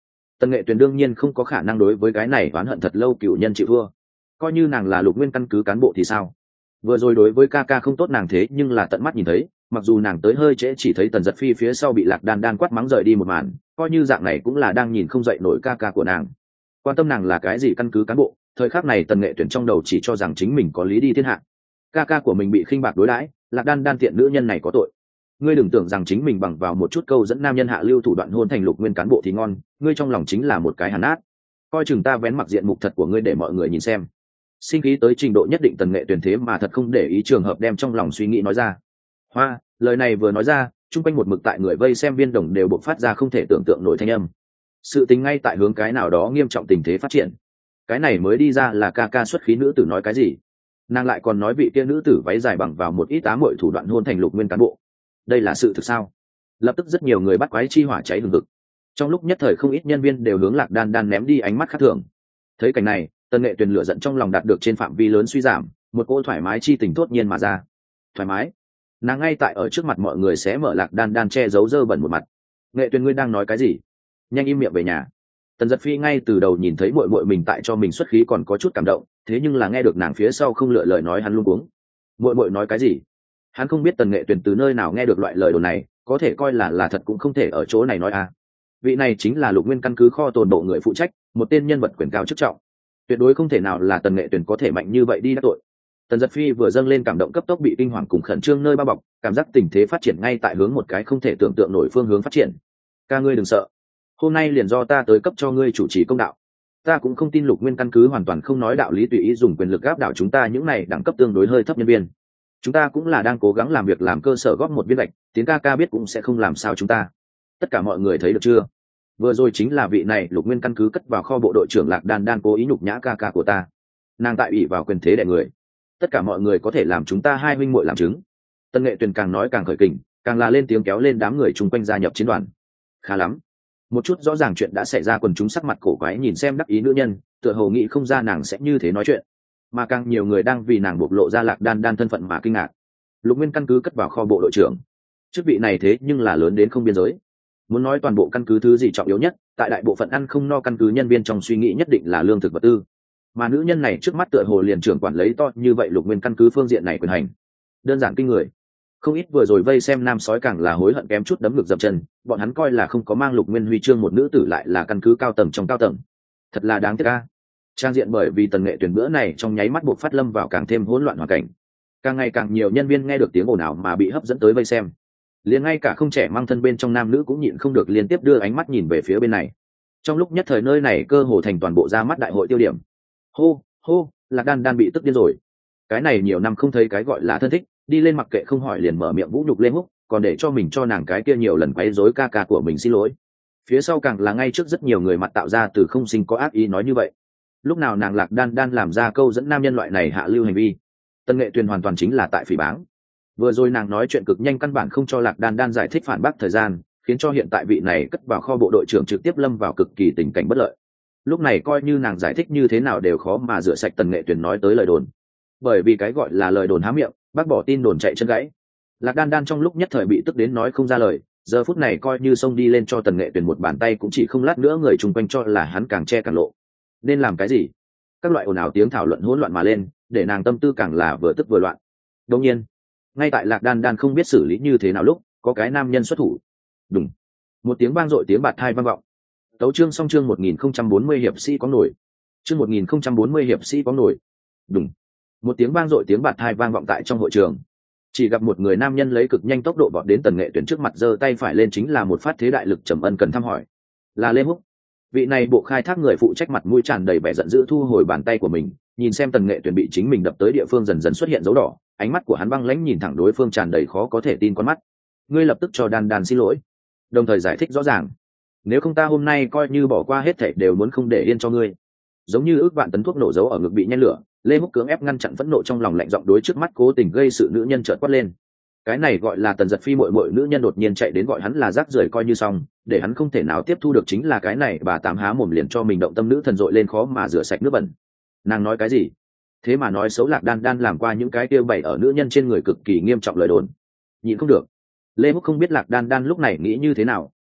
Tần Nghệ Tuyền đương nhiên không có khả năng đối với cái này oán hận thật lâu cựu nhân chịu thua. Coi như nàng là Lục Nguyên căn cứ cán bộ thì sao? Vừa rồi đối với ca ca không tốt nàng thế nhưng là tận mắt nhìn thấy, mặc dù nàng tới hơi trễ chỉ thấy Tần Giật Phi phía sau bị Lạc Đan Đan quát mắng rời đi một màn, coi như dạng này cũng là đang nhìn không dậy nổi ca ca của nàng. Quan tâm nàng là cái gì căn cứ cán bộ, thời khắc này Tần Nghệ Tuyển trong đầu chỉ cho rằng chính mình có lý đi thiên hạ. Ca ca của mình bị khinh bạc đối đãi, Lạc Đan Đan tiện nữ nhân này có tội. Ngươi đừng tưởng rằng chính mình bằng vào một chút câu dẫn nam nhân hạ lưu thủ đoạn hôn thành Lục Nguyên cán bộ thì ngon, ngươi trong lòng chính là một cái hàn át. Coi chừng ta vén mặc diện mục thật của ngươi để mọi người nhìn xem. Sinh khí tới trình độ nhất định Tần Nghệ Tuyển thế mà thật không để ý trường hợp đem trong lòng suy nghĩ nói ra. Hoa, lời này vừa nói ra, chung quanh một mực tại người vây xem viên đồng đều bộc phát ra không thể tưởng tượng nổi thanh âm. Sự tình ngay tại hướng cái nào đó nghiêm trọng tình thế phát triển. Cái này mới đi ra là ca ca xuất khí nữ tử nói cái gì? Nàng lại còn nói vị kia nữ tử váy dài bằng vào một ít ám muội thủ đoạn hôn thành Lục Nguyên cán bộ. Đây là sự thực sao? Lập tức rất nhiều người bắt quái chi hỏa cháy hừng hực. Trong lúc nhất thời không ít nhân viên đều hướng Lạc Đan Đan ném đi ánh mắt khác thường. Thấy cảnh này, Tần Nghệ Tuyền lửa giận trong lòng đạt được trên phạm vi lớn suy giảm, một cô thoải mái chi tình thốt nhiên mà ra. Thoải mái? Nàng ngay tại ở trước mặt mọi người sẽ mở Lạc Đan Đan che giấu dơ bẩn một mặt. Nghệ Tuyền ngươi đang nói cái gì? Nhanh im miệng về nhà. Tần Giật Phi ngay từ đầu nhìn thấy muội muội mình tại cho mình xuất khí còn có chút cảm động, thế nhưng là nghe được nàng phía sau không lựa lời nói hắn luống cuống. Muội muội nói cái gì? Hắn không biết Tần Nghệ Tuyền từ nơi nào nghe được loại lời đồn này, có thể coi là thật cũng không thể ở chỗ này nói à. Vị này chính là Lục Nguyên căn cứ kho tồn bộ người phụ trách, một tên nhân vật quyền cao chức trọng, tuyệt đối không thể nào là Tần Nghệ Tuyền có thể mạnh như vậy đi đắc tội. Tần Giật Phi vừa dâng lên cảm động cấp tốc bị kinh hoàng cùng khẩn trương nơi bao bọc, cảm giác tình thế phát triển ngay tại hướng một cái không thể tưởng tượng nổi phương hướng phát triển. Ca ngươi đừng sợ, hôm nay liền do ta tới cấp cho ngươi chủ trì công đạo. Ta cũng không tin Lục Nguyên căn cứ hoàn toàn không nói đạo lý tùy ý dùng quyền lực áp đảo chúng ta những này đẳng cấp tương đối hơi thấp nhân viên. Chúng ta cũng là đang cố gắng làm việc làm cơ sở góp một viên gạch, tiếng ca ca biết cũng sẽ không làm sao chúng ta. Tất cả mọi người thấy được chưa? Vừa rồi chính là vị này Lục Nguyên căn cứ cất vào kho bộ đội trưởng Lạc Đan Đan cố ý nhục nhã ca ca của ta. Nàng tại ủy vào quyền thế đè người. Tất cả mọi người có thể làm chúng ta hai huynh muội làm chứng. Tần Nghệ Tuyền càng nói càng khởi kình, càng là lên tiếng kéo lên đám người chung quanh gia nhập chiến đoàn. Khá lắm. Một chút rõ ràng chuyện đã xảy ra, quần chúng sắc mặt cổ quái nhìn xem đắc ý nữ nhân, tựa hồ nghĩ không ra nàng sẽ như thế nói chuyện, mà càng nhiều người đang vì nàng bộc lộ ra Lạc Đan Đan thân phận mà kinh ngạc. Lục Nguyên căn cứ cất vào kho bộ đội trưởng, chức vị này thế nhưng là lớn đến không biên giới. Muốn nói toàn bộ căn cứ thứ gì trọng yếu nhất, tại đại bộ phận ăn không no căn cứ nhân viên trong suy nghĩ nhất định là lương thực vật tư, mà nữ nhân này trước mắt tựa hồ liền trưởng quản lấy to như vậy Lục Nguyên căn cứ phương diện này quyền hành, đơn giản kinh người. Không ít vừa rồi vây xem nam sói càng là hối hận kém chút đấm ngực dập chân, bọn hắn coi là không có mang Lục Nguyên huy chương một nữ tử lại là căn cứ cao tầng trong cao tầng, thật là đáng tiếc a. Trang diện bởi vì Tần Nghệ Tuyển bữa này trong nháy mắt buộc phát lâm vào càng thêm hỗn loạn hoàn cảnh, càng ngày càng nhiều nhân viên nghe được tiếng ồn ào mà bị hấp dẫn tới vây xem, liền ngay cả không trẻ mang thân bên trong nam nữ cũng nhịn không được liên tiếp đưa ánh mắt nhìn về phía bên này. Trong lúc nhất thời nơi này cơ hồ thành toàn bộ ra mắt đại hội tiêu điểm. Hô hô, Lạc Đan Đan bị tức điên rồi. Cái này nhiều năm không thấy cái gọi là thân thích, đi lên mặc kệ không hỏi liền mở miệng vũ nhục Lê Húc, còn để cho mình cho nàng cái kia nhiều lần quấy rối ca ca của mình xin lỗi. Phía sau càng là ngay trước rất nhiều người mặt tạo ra từ không sinh có ác ý nói như vậy. Lúc nào nàng Lạc Đan Đan làm ra câu dẫn nam nhân loại này hạ lưu hành vi, Tần Nghệ Tuyền hoàn toàn chính là tại phỉ báng. Vừa rồi nàng nói chuyện cực nhanh căn bản không cho Lạc Đan Đan giải thích phản bác thời gian, khiến cho hiện tại vị này cất vào kho bộ đội trưởng trực tiếp lâm vào cực kỳ tình cảnh bất lợi. Lúc này coi như nàng giải thích như thế nào đều khó mà rửa sạch Tần Nghệ Tuyền nói tới lời đồn, bởi vì cái gọi là lời đồn há miệng, bác bỏ tin đồn chạy chân gãy. Lạc Đan Đan trong lúc nhất thời bị tức đến nói không ra lời, giờ phút này coi như xông đi lên cho Tần Nghệ Tuyền một bàn tay cũng chỉ không lát nữa người chung quanh cho là hắn càng che càng lộ. Nên làm cái gì? Các loại ồn ào tiếng thảo luận hỗn loạn mà lên, để nàng tâm tư càng là vừa tức vừa loạn. Đương nhiên, ngay tại Lạc Đan Đan không biết xử lý như thế nào lúc, có cái nam nhân xuất thủ. Đùng, một tiếng vang dội tiếng bạt tai vang vọng. Tấu chương xong chương 1040 hiệp sĩ có nổi. Chương 1040 hiệp sĩ có nổi. Đùng, một tiếng vang dội tiếng bạt tai vang vọng tại trong hội trường. Chỉ gặp một người nam nhân lấy cực nhanh tốc độ vọt đến Tần Nghệ Tuyển trước mặt, giơ tay phải lên chính là một phát thế đại lực trầm ân cần thăm hỏi. Là Lê Húc. Vị này bộ khai thác người phụ trách mặt mũi tràn đầy vẻ giận dữ thu hồi bàn tay của mình, nhìn xem Tần Nghệ Tuyển bị chính mình đập tới địa phương dần dần xuất hiện dấu đỏ, ánh mắt của hắn băng lãnh nhìn thẳng đối phương tràn đầy khó có thể tin con mắt. Ngươi lập tức cho Đan Đan xin lỗi, đồng thời giải thích rõ ràng, nếu không ta hôm nay coi như bỏ qua hết thảy đều muốn không để yên cho ngươi. Giống như ước vạn tấn thuốc nổ giấu ở ngực bị nhen lửa, Lê Húc cưỡng ép ngăn chặn phẫn nộ trong lòng, lạnh giọng đối trước mắt cố tình gây sự nữ nhân chợt quát lên. Cái này gọi là Tần Giật Phi muội muội nữ nhân đột nhiên chạy đến gọi hắn là rác rưởi coi như xong, để hắn không thể nào tiếp thu được chính là cái này bà tám há mồm liền cho mình động tâm nữ thần dội lên khó mà rửa sạch nước bẩn. Nàng nói cái gì? Thế mà nói xấu Lạc Đan Đan làm qua những cái kia bày ở nữ nhân trên người cực kỳ nghiêm trọng lời đồn. Nhìn không được. Lê Húc không biết Lạc Đan Đan lúc này nghĩ như thế nào,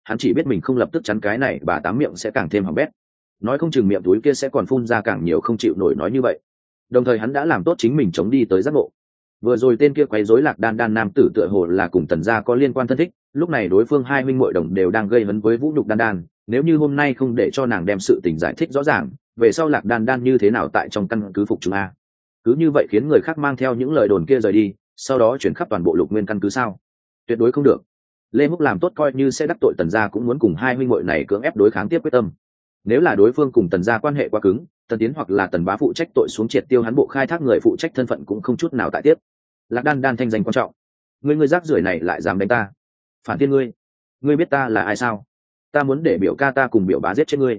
hắn chỉ biết mình không lập tức chắn cái này bà tám miệng sẽ càng thêm hỏng bét, nói không chừng miệng túi kia sẽ còn phun ra càng nhiều không chịu nổi nói như vậy. Đồng thời hắn đã làm tốt chính mình chống đi tới giác ngộ. Vừa rồi tên kia quấy rối Lạc Đan Đan nam tử tựa hồ là cùng Tần gia có liên quan thân thích, lúc này đối phương hai huynh muội đồng đều đang gây hấn với Vũ Nhục Đan Đan, nếu như hôm nay không để cho nàng đem sự tình giải thích rõ ràng, về sau Lạc Đan Đan như thế nào tại trong căn cứ phục chúng a? Cứ như vậy khiến người khác mang theo những lời đồn kia rời đi, sau đó chuyển khắp toàn bộ Lục Nguyên căn cứ sao? Tuyệt đối không được. Lê Húc làm tốt coi như sẽ đắc tội Tần gia cũng muốn cùng hai huynh muội này cưỡng ép đối kháng tiếp quyết tâm. Nếu là đối phương cùng Tần gia quan hệ quá cứng, Tần Tiến hoặc là Tần Bá phụ trách tội xuống triệt tiêu hắn bộ khai thác người phụ trách thân phận cũng không chút nào tại tiếp. Lạc Đan Đan thanh danh quan trọng, ngươi rác rưởi này lại dám đánh ta, phản thiên ngươi biết ta là ai sao? Ta muốn để biểu ca ta cùng biểu bá giết chết ngươi.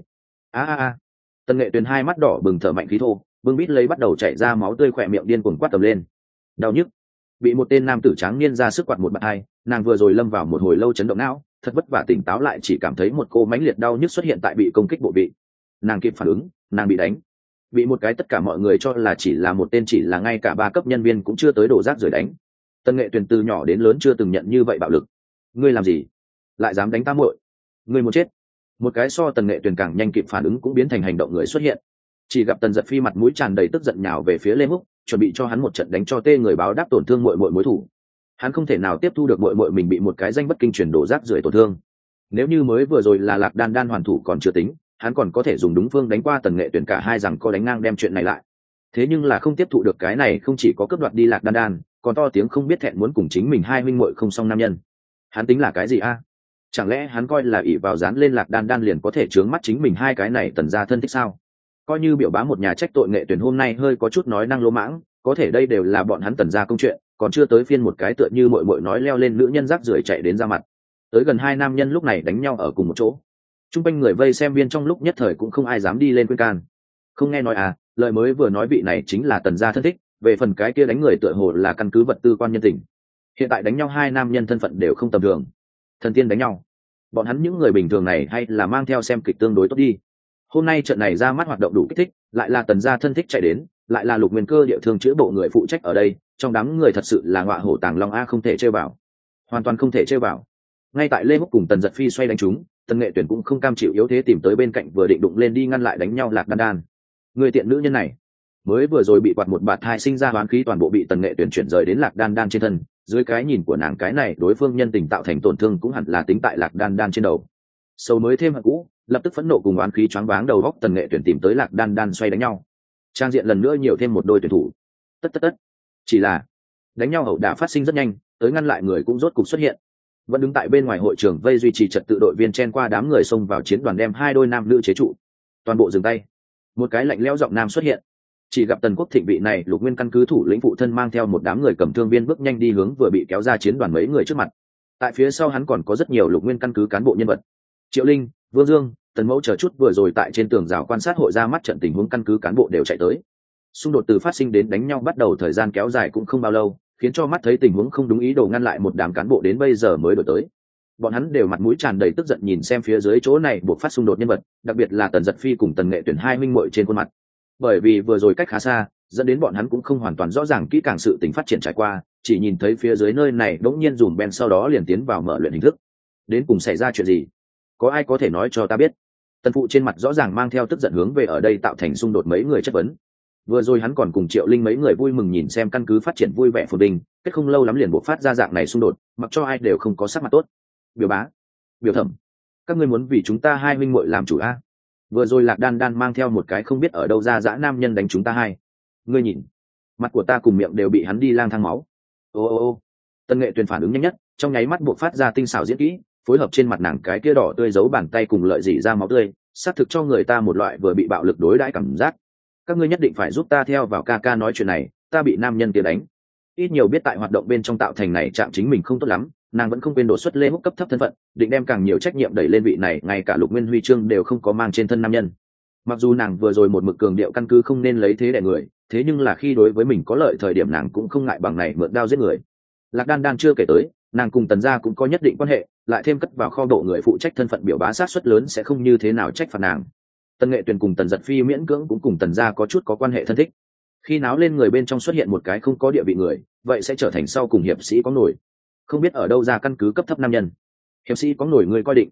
A. Tần Nghệ Tuyền hai mắt đỏ bừng thở mạnh khí thô, bưng bít lấy bắt đầu chảy ra máu tươi khỏe miệng điên cuồng quát tầm lên. Đau nhức, bị một tên nam tử tráng niên ra sức quạt một bạt hai, nàng vừa rồi lâm vào một hồi lâu chấn động não, thật vất vả tỉnh táo lại chỉ cảm thấy một cô mãnh liệt đau nhức xuất hiện tại bị công kích bộ vị. Nàng kịp phản ứng, nàng bị đánh, bị một cái tất cả mọi người cho là chỉ là một tên chỉ là ngay cả 3 cấp nhân viên cũng chưa tới đổ rác rưởi đánh. Tần Nghệ Tuyền từ nhỏ đến lớn chưa từng nhận như vậy bạo lực. Ngươi làm gì? Lại dám đánh ta muội? Ngươi muốn chết? Một cái so Tần Nghệ Tuyền càng nhanh kịp phản ứng cũng biến thành hành động người xuất hiện. Chỉ gặp Tần Giật Phi mặt mũi tràn đầy tức giận nhào về phía Lê Húc, chuẩn bị cho hắn một trận đánh cho tê người báo đáp tổn thương muội muội mối thủ. Hắn không thể nào tiếp thu được muội muội mình bị một cái danh bất kinh truyền đổ rác rưởi tổn thương. Nếu như mới vừa rồi là Lạc Đan Đan hoàn thủ còn chưa tính, hắn còn có thể dùng đúng phương đánh qua Tần Nghệ Tuyền cả hai rằng có đánh ngang đem chuyện này lại. Thế nhưng là không tiếp thụ được cái này, không chỉ có cướp đoạt đi Lạc Đan Đan, còn to tiếng không biết thẹn muốn cùng chính mình hai huynh muội không xong nam nhân. Hắn tính là cái gì a? Chẳng lẽ hắn coi là ỷ vào dán lên Lạc Đan Đan liền có thể chướng mắt chính mình hai cái này Tần gia thân thích sao? Coi như biểu bá một nhà trách tội Nghệ Tuyền hôm nay hơi có chút nói năng lỗ mãng, có thể đây đều là bọn hắn Tần gia công chuyện, còn chưa tới phiên một cái tựa như muội muội nói leo lên nữ nhân rác rưởi chạy đến ra mặt. Tới gần hai nam nhân lúc này đánh nhau ở cùng một chỗ. Trung quanh người vây xem viên trong lúc nhất thời cũng không ai dám đi lên khuyên can. Không nghe nói à, lời mới vừa nói vị này chính là Tần gia thân thích, về phần cái kia đánh người tựa hồ là căn cứ vật tư quan nhân tình. Hiện tại đánh nhau hai nam nhân thân phận đều không tầm thường. Thần tiên đánh nhau, bọn hắn những người bình thường này hay là mang theo xem kịch tương đối tốt đi. Hôm nay trận này ra mắt hoạt động đủ kích thích, lại là Tần gia thân thích chạy đến, lại là Lục Nguyên Cơ địa thương chữa bộ người phụ trách ở đây, trong đám người thật sự là ngọa hổ tàng long a, không thể chơi vào, hoàn toàn không thể chơi vào. Ngay tại Lê Húc cùng Tần Giật Phi xoay đánh chúng, Tần Nghệ Tuyển cũng không cam chịu yếu thế tìm tới bên cạnh vừa định đụng lên đi ngăn lại đánh nhau Lạc Đan Đan. Người tiện nữ nhân này, mới vừa rồi bị quạt một bạt hai sinh ra hoán khí toàn bộ bị Tần Nghệ Tuyển chuyển rời đến Lạc Đan Đan trên thân, dưới cái nhìn của nàng cái này đối phương nhân tình tạo thành tổn thương cũng hẳn là tính tại Lạc Đan Đan trên đầu. Sâu mới thêm hận cũ, lập tức phẫn nộ cùng oán khí choáng váng đầu góc Tần Nghệ Tuyển tìm tới Lạc Đan Đan xoay đánh nhau. Trang diện lần nữa nhiều thêm một đôi tuyển thủ. Tất. Chỉ là đánh nhau ẩu đả phát sinh rất nhanh, tới ngăn lại người cũng rốt cục xuất hiện. Vẫn đứng tại bên ngoài hội trường vây duy trì trật tự đội viên chen qua đám người xông vào chiến đoàn đem hai đôi nam nữ chế trụ. Toàn bộ dừng tay. Một cái lạnh lẽo giọng nam xuất hiện. Chỉ gặp Tần Quốc Thịnh vị này Lục Nguyên căn cứ thủ lĩnh phụ thân mang theo một đám người cầm thương viên bước nhanh đi hướng vừa bị kéo ra chiến đoàn mấy người trước mặt. Tại phía sau hắn còn có rất nhiều Lục Nguyên căn cứ cán bộ nhân vật. Triệu Linh, Vương Dương, Tần Mẫu chờ chút vừa rồi tại trên tường rào quan sát hội ra mắt trận tình huống căn cứ cán bộ đều chạy tới. Xung đột từ phát sinh đến đánh nhau bắt đầu thời gian kéo dài cũng không bao lâu, khiến cho mắt thấy tình huống không đúng ý đồ ngăn lại một đám cán bộ đến bây giờ mới đổi tới. Bọn hắn đều mặt mũi tràn đầy tức giận nhìn xem phía dưới chỗ này buộc phát xung đột nhân vật, đặc biệt là Tần Giật Phi cùng Tần Nghệ Tuyển hai huynh muội trên khuôn mặt. Bởi vì vừa rồi cách khá xa, dẫn đến bọn hắn cũng không hoàn toàn rõ ràng kỹ càng sự tình phát triển trải qua, chỉ nhìn thấy phía dưới nơi này đống nhiên dùm ben sau đó liền tiến vào mở luyện hình thức. Đến cùng xảy ra chuyện gì? Có ai có thể nói cho ta biết? Tần phụ trên mặt rõ ràng mang theo tức giận hướng về ở đây tạo thành xung đột mấy người chất vấn. Vừa rồi hắn còn cùng Triệu Linh mấy người vui mừng nhìn xem căn cứ phát triển vui vẻ phồn vinh, kết không lâu lắm liền buộc phát ra dạng này xung đột, mặc cho ai đều không có sắc mặt tốt. Biểu bá, biểu thẩm, các ngươi muốn vì chúng ta hai huynh muội làm chủ a? Vừa rồi Lạc Đan Đan mang theo một cái không biết ở đâu ra dã nam nhân đánh chúng ta hai. Ngươi nhìn, mặt của ta cùng miệng đều bị hắn đi lang thang máu. Ô. Tần Nghệ Tuyền phản ứng nhanh nhất, trong nháy mắt buộc phát ra tinh xảo diễn kỹ, phối hợp trên mặt nàng cái kia đỏ tươi giấu bàn tay cùng lợi dỉ ra máu tươi, xác thực cho người ta một loại vừa bị bạo lực đối đãi cảm giác. Các ngươi nhất định phải giúp ta theo vào ca ca nói chuyện này, ta bị nam nhân kia đánh. Ít nhiều biết tại hoạt động bên trong tạo thành này trạng chính mình không tốt lắm, nàng vẫn không quên đổ xuất Lê Húc cấp thấp thân phận, định đem càng nhiều trách nhiệm đẩy lên vị này ngay cả Lục Nguyên huy chương đều không có mang trên thân nam nhân. Mặc dù nàng vừa rồi một mực cường điệu căn cứ không nên lấy thế đẻ người, thế nhưng là khi đối với mình có lợi thời điểm nàng cũng không ngại bằng này mượn đao giết người. Lạc Đan Đan chưa kể tới, nàng cùng Tần gia cũng có nhất định quan hệ, lại thêm cất vào kho độ người phụ trách thân phận biểu bá sát suất lớn sẽ không như thế nào trách phạt nàng. Tần Nghệ Tuyền cùng Tần Giật Phi miễn cưỡng cũng cùng Tần gia có chút có quan hệ thân thích. Khi náo lên người bên trong xuất hiện một cái không có địa vị người, vậy sẽ trở thành sau cùng hiệp sĩ có nổi. Không biết ở đâu ra căn cứ cấp thấp nam nhân. Hiệp sĩ có nổi người coi định.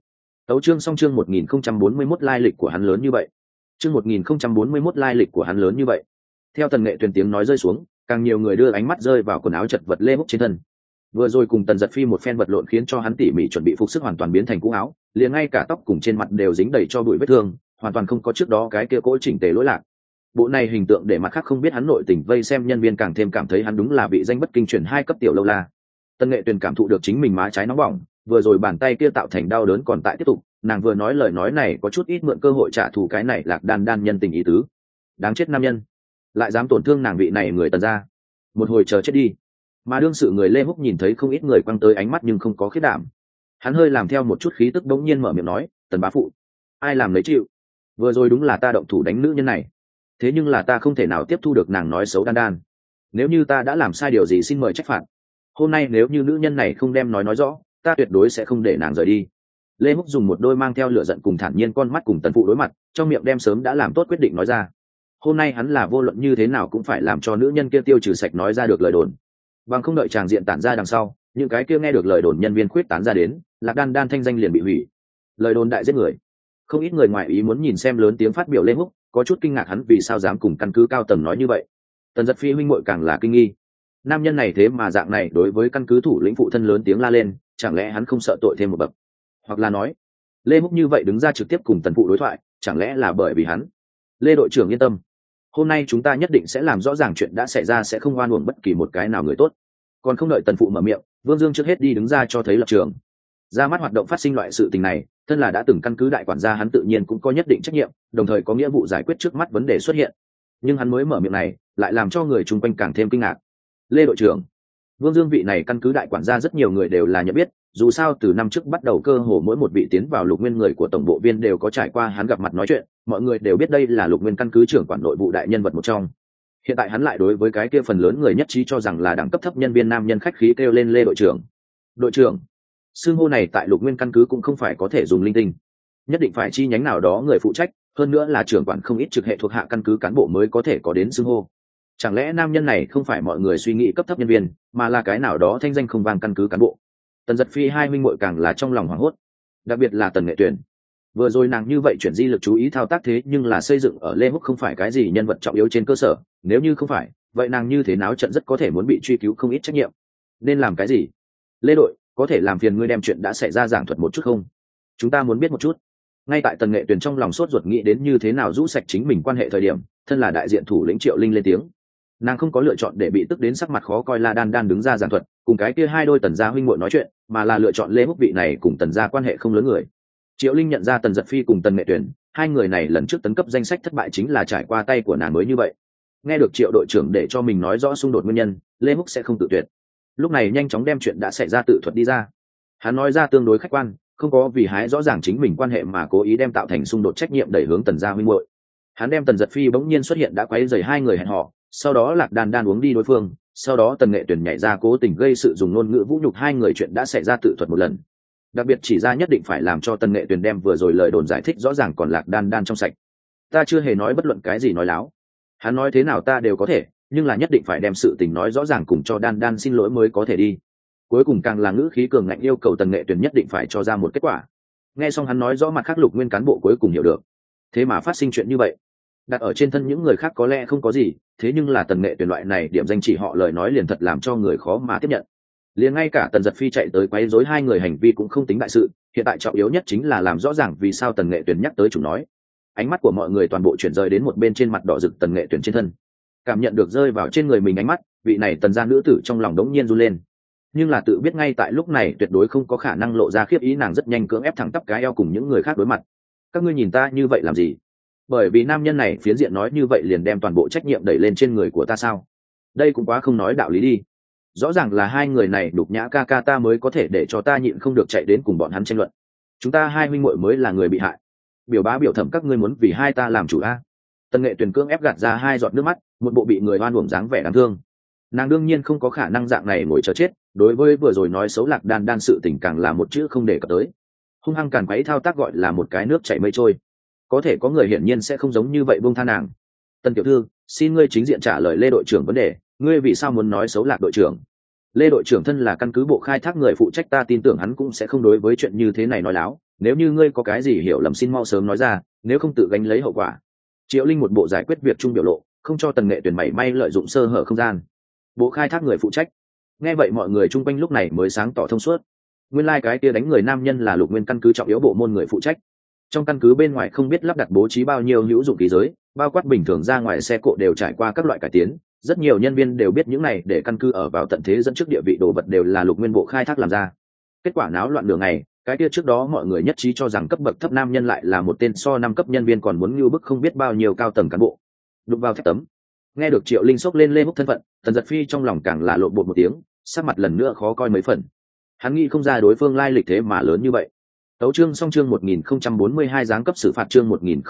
Tấu chương xong chương 1041 lai lịch của hắn lớn như vậy. Chương 1041 lai lịch của hắn lớn như vậy. Theo Tần Nghệ Tuyền tiếng nói rơi xuống, càng nhiều người đưa ánh mắt rơi vào quần áo chật vật Lê Húc trên thân. Vừa rồi cùng Tần Giật Phi một phen vật lộn khiến cho hắn tỉ mỉ chuẩn bị phục sức hoàn toàn biến thành cũ áo, liền ngay cả tóc cùng trên mặt đều dính đầy cho bụi vết thương, hoàn toàn không có trước đó cái kia cỗ chỉnh tề lỗi lạc. Bộ này hình tượng để mặt khác không biết hắn nội tình vây xem nhân viên càng thêm cảm thấy hắn đúng là bị danh bất kinh truyền 2 cấp tiểu lâu la. Tần Nghệ Tuyền cảm thụ được chính mình má trái nóng bỏng, vừa rồi bàn tay kia tạo thành đau đớn còn tại tiếp tục, nàng vừa nói lời nói này có chút ít mượn cơ hội trả thù cái này Lạc Đan Đan nhân tình ý tứ. Đáng chết nam nhân, lại dám tổn thương nàng vị này người Tần gia. Một hồi chờ chết đi. Mà đương sự người Lê Húc nhìn thấy không ít người quăng tới ánh mắt nhưng không có khiết đảm. Hắn hơi làm theo một chút khí tức đống nhiên mở miệng nói, Tần bá phụ, ai làm lấy chịu? Vừa rồi đúng là ta động thủ đánh nữ nhân này, thế nhưng là ta không thể nào tiếp thu được nàng nói xấu Đan Đan. Nếu như ta đã làm sai điều gì xin mời trách phạt. Hôm nay nếu như nữ nhân này không đem nói rõ, ta tuyệt đối sẽ không để nàng rời đi. Lê Húc dùng một đôi mang theo lửa giận cùng thản nhiên con mắt cùng Tần phụ đối mặt, trong miệng đem sớm đã làm tốt quyết định nói ra. Hôm nay hắn là vô luận như thế nào cũng phải làm cho nữ nhân kia tiêu trừ sạch nói ra được lời đồn. Bằng không đợi tràng diện tản ra đằng sau, những cái kia nghe được lời đồn nhân viên khuyết tán ra đến, Lạc Đan Đan thanh danh liền bị hủy. Lời đồn đại giết người. Không ít người ngoài ý muốn nhìn xem lớn tiếng phát biểu Lê Húc, có chút kinh ngạc hắn vì sao dám cùng căn cứ cao tầng nói như vậy. Tần Giật Phi huynh muội càng là kinh nghi. Nam nhân này thế mà dạng này đối với căn cứ thủ lĩnh phụ thân lớn tiếng la lên, chẳng lẽ hắn không sợ tội thêm một bậc? Hoặc là nói, Lê Húc như vậy đứng ra trực tiếp cùng Tần phụ đối thoại, chẳng lẽ là bởi vì hắn? Lê đội trưởng yên tâm, hôm nay chúng ta nhất định sẽ làm rõ ràng chuyện đã xảy ra, sẽ không oan uổng bất kỳ một cái nào người tốt. Còn không đợi Tần phụ mở miệng, Vương Dương trước hết đi đứng ra cho thấy lập trường. Ra mắt hoạt động phát sinh loại sự tình này, thân là đã từng căn cứ đại quản gia hắn tự nhiên cũng có nhất định trách nhiệm, đồng thời có nghĩa vụ giải quyết trước mắt vấn đề xuất hiện. Nhưng hắn mới mở miệng này, lại làm cho người chung quanh càng thêm kinh ngạc. Lê đội trưởng, Vương Dương vị này căn cứ đại quản gia rất nhiều người đều là nhận biết, dù sao từ năm trước bắt đầu cơ hồ mỗi một vị tiến vào Lục Nguyên người của tổng bộ viên đều có trải qua hắn gặp mặt nói chuyện, mọi người đều biết đây là Lục Nguyên căn cứ trưởng quản nội vụ đại nhân vật một trong. Hiện tại hắn lại đối với cái kia phần lớn người nhất trí cho rằng là đẳng cấp thấp nhân viên nam nhân khách khí kêu lên Lê đội trưởng. Đội trưởng, xưng hô này tại Lục Nguyên căn cứ cũng không phải có thể dùng linh tinh, nhất định phải chi nhánh nào đó người phụ trách, hơn nữa là trưởng quản không ít trực hệ thuộc hạ căn cứ cán bộ mới có thể có đến xưng hô. Chẳng lẽ nam nhân này không phải mọi người suy nghĩ cấp thấp nhân viên, mà là cái nào đó thanh danh không vang căn cứ cán bộ? Tần Giật Phi hai huynh muội càng là trong lòng hoảng hốt, đặc biệt là Tần Nghệ Tuyền. Vừa rồi nàng như vậy chuyển di lực chú ý thao tác thế nhưng là xây dựng ở Lê Húc không phải cái gì nhân vật trọng yếu trên cơ sở, nếu như không phải, vậy nàng như thế nào trận rất có thể muốn bị truy cứu không ít trách nhiệm. Nên làm cái gì? Lê đội, có thể làm phiền ngươi đem chuyện đã xảy ra giảng thuật một chút không? Chúng ta muốn biết một chút. Ngay tại Tần Nghệ Tuyền trong lòng sốt ruột nghĩ đến như thế nào rũ sạch chính mình quan hệ thời điểm, thân là đại diện thủ lĩnh Triệu Linh lên tiếng. Nàng không có lựa chọn để bị tức đến sắc mặt khó coi La Đan Đan đứng ra giảng thuật cùng cái kia hai đôi Tần gia huynh muội nói chuyện, mà là lựa chọn Lê Húc vị này cùng Tần gia quan hệ không lớn người. Triệu Linh nhận ra Tần Giật Phi cùng Tần Nghệ Tuyền, hai người này lần trước tấn cấp danh sách thất bại chính là trải qua tay của nàng mới như vậy. Nghe được Triệu đội trưởng để cho mình nói rõ xung đột nguyên nhân, Lê Húc sẽ không tự tuyệt. Lúc này nhanh chóng đem chuyện đã xảy ra tự thuật đi ra. Hắn nói ra tương đối khách quan, không có vì hái rõ ràng chính mình quan hệ mà cố ý đem tạo thành xung đột trách nhiệm đẩy hướng Tần gia huynh muội. Hắn đem Tần Giật Phi bỗng nhiên xuất hiện đã quấy rầy hai người hẹn hò, sau đó Lạc Đan Đan uống đi đối phương, sau đó Tần Nghệ Tuyền nhảy ra cố tình gây sự dùng ngôn ngữ vũ nhục hai người chuyện đã xảy ra tự thuật một lần. Đặc biệt chỉ ra nhất định phải làm cho Tần Nghệ Tuyền đem vừa rồi lời đồn giải thích rõ ràng còn Lạc Đan Đan trong sạch. Ta chưa hề nói bất luận cái gì nói láo. Hắn nói thế nào ta đều có thể, nhưng là nhất định phải đem sự tình nói rõ ràng cùng cho Đan Đan xin lỗi mới có thể đi. Cuối cùng càng là ngữ khí cường ngạnh yêu cầu Tần Nghệ Tuyền nhất định phải cho ra một kết quả. Nghe xong hắn nói rõ mặt khác Lục Nguyên cán bộ cuối cùng hiểu được. Thế mà phát sinh chuyện như vậy, đặt ở trên thân những người khác có lẽ không có gì, thế nhưng là Tần Nghệ Tuyền loại này điểm danh chỉ họ lời nói liền thật làm cho người khó mà tiếp nhận. Liền ngay cả Tần Giật Phi chạy tới quấy rối hai người hành vi cũng không tính đại sự, hiện tại trọng yếu nhất chính là làm rõ ràng vì sao Tần Nghệ Tuyền nhắc tới chủ nói. Ánh mắt của mọi người toàn bộ chuyển rời đến một bên trên mặt đỏ rực Tần Nghệ Tuyền trên thân. Cảm nhận được rơi vào trên người mình ánh mắt, vị này Tần gia nữ tử trong lòng đống nhiên run lên. Nhưng là tự biết ngay tại lúc này tuyệt đối không có khả năng lộ ra khiếp ý, nàng rất nhanh cưỡng ép thẳng tắp cái eo cùng những người khác đối mặt. Các ngươi nhìn ta như vậy làm gì? Bởi vì nam nhân này phiến diện nói như vậy liền đem toàn bộ trách nhiệm đẩy lên trên người của ta sao? Đây cũng quá không nói đạo lý đi. Rõ ràng là hai người này đục nhã ca ca ta mới có thể để cho ta nhịn không được chạy đến cùng bọn hắn tranh luận. Chúng ta hai huynh muội mới là người bị hại. Biểu bá biểu thẩm các ngươi muốn vì hai ta làm chủ a? Tần Nghệ Tuyền cưỡng ép gạt ra hai giọt nước mắt, một bộ bị người oan uổng dáng vẻ đáng thương. Nàng đương nhiên không có khả năng dạng này ngồi chờ chết, đối với vừa rồi nói xấu Lạc Đan Đan sự tình càng là một chữ không đề cập tới. Hung hăng càn quấy thao tác gọi là một cái nước chảy mây trôi. Có thể có người hiển nhiên sẽ không giống như vậy buông tha nàng. Tần tiểu thư, xin ngươi chính diện trả lời Lê đội trưởng vấn đề, ngươi vì sao muốn nói xấu Lạc đội trưởng? Lê đội trưởng thân là căn cứ bộ khai thác người phụ trách, ta tin tưởng hắn cũng sẽ không đối với chuyện như thế này nói láo, nếu như ngươi có cái gì hiểu lầm xin mau sớm nói ra, nếu không tự gánh lấy hậu quả. Triệu Linh một bộ giải quyết việc chung biểu lộ, không cho Tần Nghệ Tuyền mảy may lợi dụng sơ hở không gian. Bộ khai thác người phụ trách. Nghe vậy mọi người chung quanh lúc này mới sáng tỏ thông suốt. Nguyên lai cái kia đánh người nam nhân là Lục Nguyên căn cứ trọng yếu bộ môn người phụ trách. Trong căn cứ bên ngoài không biết lắp đặt bố trí bao nhiêu hữu dụng khí giới, bao quát bình thường ra ngoài xe cộ đều trải qua các loại cải tiến, rất nhiều nhân viên đều biết những này để căn cứ ở vào tận thế dẫn trước địa vị đồ vật đều là Lục Nguyên bộ khai thác làm ra. Kết quả náo loạn đường này, cái kia trước đó mọi người nhất trí cho rằng cấp bậc thấp nam nhân lại là một tên so 5 cấp nhân viên còn muốn như bức không biết bao nhiêu cao tầng cán bộ. Đụng vào thép tấm. Nghe được Triệu Linh sốc lên Lê Húc thân phận, Tần Giật Phi trong lòng càng là lộn bột một tiếng, sắc mặt lần nữa khó coi mấy phần. Hắn nghĩ không ra đối phương lai lịch thế mà lớn như vậy. Tấu chương xong chương 1042 giáng cấp xử phạt chương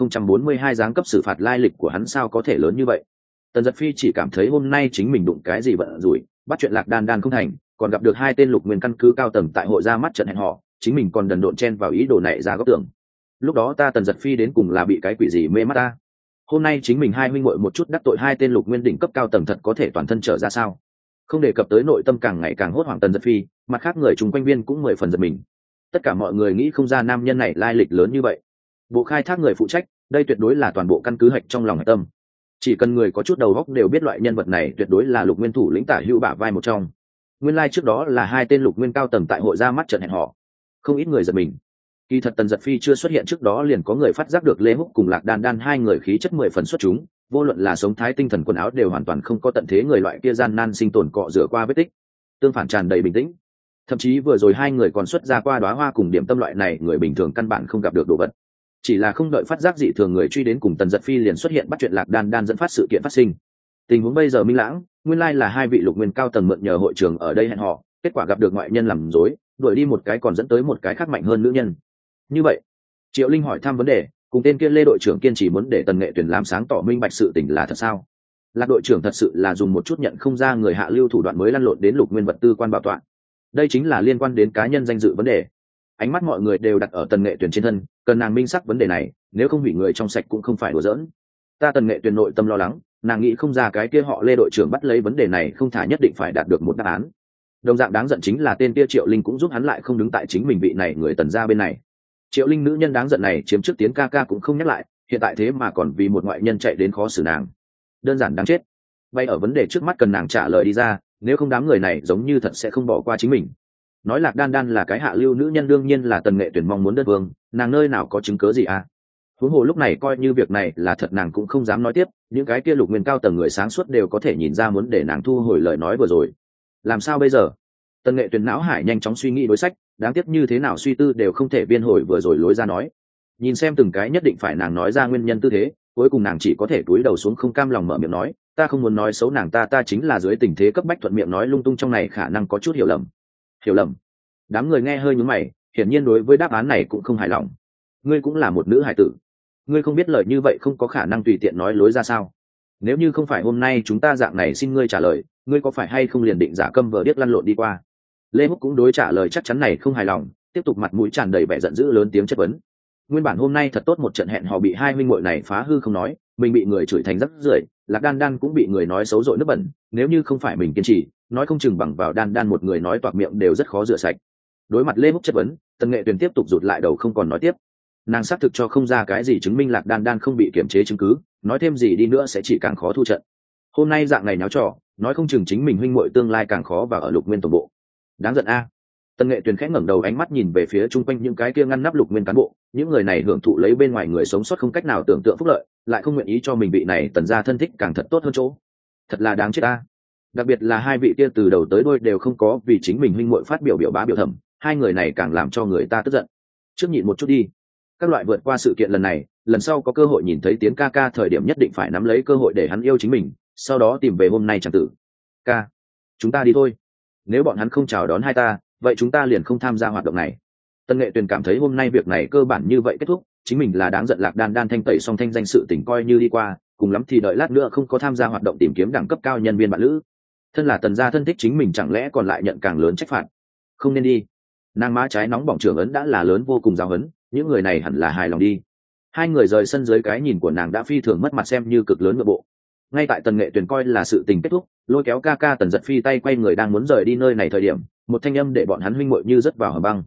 1042 giáng cấp xử phạt lai lịch của hắn sao có thể lớn như vậy. Tần Giật Phi chỉ cảm thấy hôm nay chính mình đụng cái gì bận rủi, bắt chuyện Lạc Đan Đan không thành, còn gặp được hai tên Lục Nguyên căn cứ cao tầng tại hội ra mắt trận hẹn họ, chính mình còn đần độn chen vào ý đồ này ra góc tường. Lúc đó ta Tần Giật Phi đến cùng là bị cái quỷ gì mê mắt ta. Hôm nay chính mình hai huynh muội một chút đắc tội hai tên Lục Nguyên đỉnh cấp cao tầng thật có thể toàn thân trở ra sao? Không đề cập tới nội tâm càng ngày càng hốt hoảng Tần Giật Phi, mặt khác người chung quanh viên cũng 10 phần giật mình. Tất cả mọi người nghĩ không ra nam nhân này lai lịch lớn như vậy. Bộ khai thác người phụ trách, đây tuyệt đối là toàn bộ căn cứ hạch trong lòng hạch tâm. Chỉ cần người có chút đầu óc đều biết loại nhân vật này tuyệt đối là Lục Nguyên thủ lĩnh tả hữu bả vai một trong. Nguyên lai trước đó là hai tên Lục Nguyên cao tầng tại hội ra mắt trận hẹn họ. Không ít người giật mình. Kỳ thật Tần Giật Phi chưa xuất hiện trước đó liền có người phát giác được Lê Húc cùng Lạc Đan Đan hai người khí chất 10 phần xuất chúng, vô luận là sống thái tinh thần quần áo đều hoàn toàn không có tận thế người loại kia gian nan sinh tồn cọ rửa qua vết tích, tương phản tràn đầy bình tĩnh. Thậm chí vừa rồi hai người còn xuất ra qua đóa hoa cùng điểm tâm loại này người bình thường căn bản không gặp được đồ vật. Chỉ là không đợi phát giác dị thường người truy đến cùng Tần Giật Phi liền xuất hiện bắt chuyện Lạc Đan Đan dẫn phát sự kiện phát sinh. Tình huống bây giờ minh lãng, nguyên lai là hai vị Lục Nguyên cao tầng mượn nhờ hội trường ở đây hẹn họ, kết quả gặp được ngoại nhân làm rối, đuổi đi một cái còn dẫn tới một cái khác mạnh hơn nữ nhân. Như vậy, Triệu Linh hỏi thăm vấn đề, cùng tên kia Lê đội trưởng kiên trì muốn để Tần Nghệ Tuyền làm sáng tỏ minh bạch sự tình là thật sao? Lạc đội trưởng thật sự là dùng một chút nhận không ra người hạ lưu thủ đoạn mới lăn lộn đến Lục Nguyên vật tư quan bảo tọa. Đây chính là liên quan đến cá nhân danh dự vấn đề. Ánh mắt mọi người đều đặt ở Tần Nghệ Tuyền trên thân, cần nàng minh xác vấn đề này, nếu không hủy người trong sạch cũng không phải đùa giỡn. Ta Tần Nghệ Tuyền nội tâm lo lắng, nàng nghĩ không ra cái kia họ Lê đội trưởng bắt lấy vấn đề này không thả nhất định phải đạt được một đáp án. Đồng dạng đáng giận chính là tên kia Triệu Linh cũng giúp hắn lại không đứng tại chính mình vị này người Tần gia bên này. Triệu Linh nữ nhân đáng giận này chiếm trước tiến ca ca cũng không nhắc lại, hiện tại thế mà còn vì một ngoại nhân chạy đến khó xử nàng, đơn giản đáng chết. Bay ở vấn đề trước mắt cần nàng trả lời đi ra, nếu không đám người này giống như thật sẽ không bỏ qua chính mình. Nói Lạc Đan Đan là cái hạ lưu nữ nhân đương nhiên là Tần Nghệ Tuyền mong muốn đất vương, nàng nơi nào có chứng cớ gì à? Huống hồ lúc này coi như việc này là thật nàng cũng không dám nói tiếp, những cái kia Lục Nguyên cao tầng người sáng suốt đều có thể nhìn ra muốn để nàng thu hồi lời nói vừa rồi. Làm sao bây giờ? Tần Nghệ Tuyền não hải nhanh chóng suy nghĩ đối sách, đáng tiếc như thế nào suy tư đều không thể biên hồi vừa rồi lối ra nói. Nhìn xem từng cái nhất định phải nàng nói ra nguyên nhân tư thế, cuối cùng nàng chỉ có thể cúi đầu xuống không cam lòng mở miệng nói, ta không muốn nói xấu nàng ta chính là dưới tình thế cấp bách thuận miệng nói lung tung trong này khả năng có chút hiểu lầm. Hiểu lầm? Đám người nghe hơi nhướng mày, hiển nhiên đối với đáp án này cũng không hài lòng. Ngươi cũng là một nữ hài tử, ngươi không biết lời như vậy không có khả năng tùy tiện nói lối ra sao? Nếu như không phải hôm nay chúng ta dạng này xin ngươi trả lời, ngươi có phải hay không liền định giả câm vờ điếc lăn lộn đi qua? Lê Húc cũng đối trả lời chắc chắn này không hài lòng, tiếp tục mặt mũi tràn đầy vẻ giận dữ lớn tiếng chất vấn. Nguyên bản hôm nay thật tốt một trận hẹn hò bị hai huynh muội này phá hư không nói, mình bị người chửi thành rắc rưởi, Lạc Đan Đan cũng bị người nói xấu dội nước bẩn, nếu như không phải mình kiên trì, nói không chừng bằng vào Đan Đan một người nói toạc miệng đều rất khó rửa sạch. Đối mặt Lê Húc chất vấn, Tần Nghệ Tuyền tiếp tục rụt lại đầu không còn nói tiếp. Nàng xác thực cho không ra cái gì chứng minh Lạc Đan Đan không bị kiểm chế chứng cứ, nói thêm gì đi nữa sẽ chỉ càng khó thu trận. Hôm nay dạng này nháo trò, nói không chừng chính mình huynh muội tương lai càng khó vào ở Lục Nguyên tổng bộ. Đáng giận a. Tần Nghệ Tuyền khẽ ngẩng đầu ánh mắt nhìn về phía chung quanh những cái kia ngăn nắp Lục Nguyên cán bộ, những người này hưởng thụ lấy bên ngoài người sống sót không cách nào tưởng tượng phúc lợi, lại không nguyện ý cho mình vị này Tần gia thân thích càng thật tốt hơn chỗ. Thật là đáng chết a. Đặc biệt là hai vị kia từ đầu tới đuôi đều không có vì chính mình huynh muội phát biểu biểu bá biểu thầm, hai người này càng làm cho người ta tức giận. Trước nhịn một chút đi. Các loại vượt qua sự kiện lần này, lần sau có cơ hội nhìn thấy Tiến ca ca thời điểm nhất định phải nắm lấy cơ hội để hắn yêu chính mình, sau đó tìm về hôm nay chẳng tử. Ca, chúng ta đi thôi. Nếu bọn hắn không chào đón hai ta, vậy chúng ta liền không tham gia hoạt động này. Tần Nghệ Tuyền cảm thấy hôm nay việc này cơ bản như vậy kết thúc, chính mình là đáng giận Lạc Đan Đan thanh tẩy xong thanh danh sự tình coi như đi qua, cùng lắm thì đợi lát nữa không có tham gia hoạt động tìm kiếm đẳng cấp cao nhân viên bạn lữ. Thân là Tần gia thân thích chính mình chẳng lẽ còn lại nhận càng lớn trách phạt. Không nên đi. Nàng má trái nóng bỏng trưởng ấn đã là lớn vô cùng giáo hấn, những người này hẳn là hài lòng đi. Hai người rời sân dưới cái nhìn của nàng đã phi thường mất mặt xem như cực lớn nội bộ. Ngay tại Tần Nghệ Tuyền coi là sự tình kết thúc, lôi kéo ca ca Tần Giật Phi tay quay người đang muốn rời đi nơi này thời điểm, một thanh âm để bọn hắn huynh muội như rớt vào hầm băng.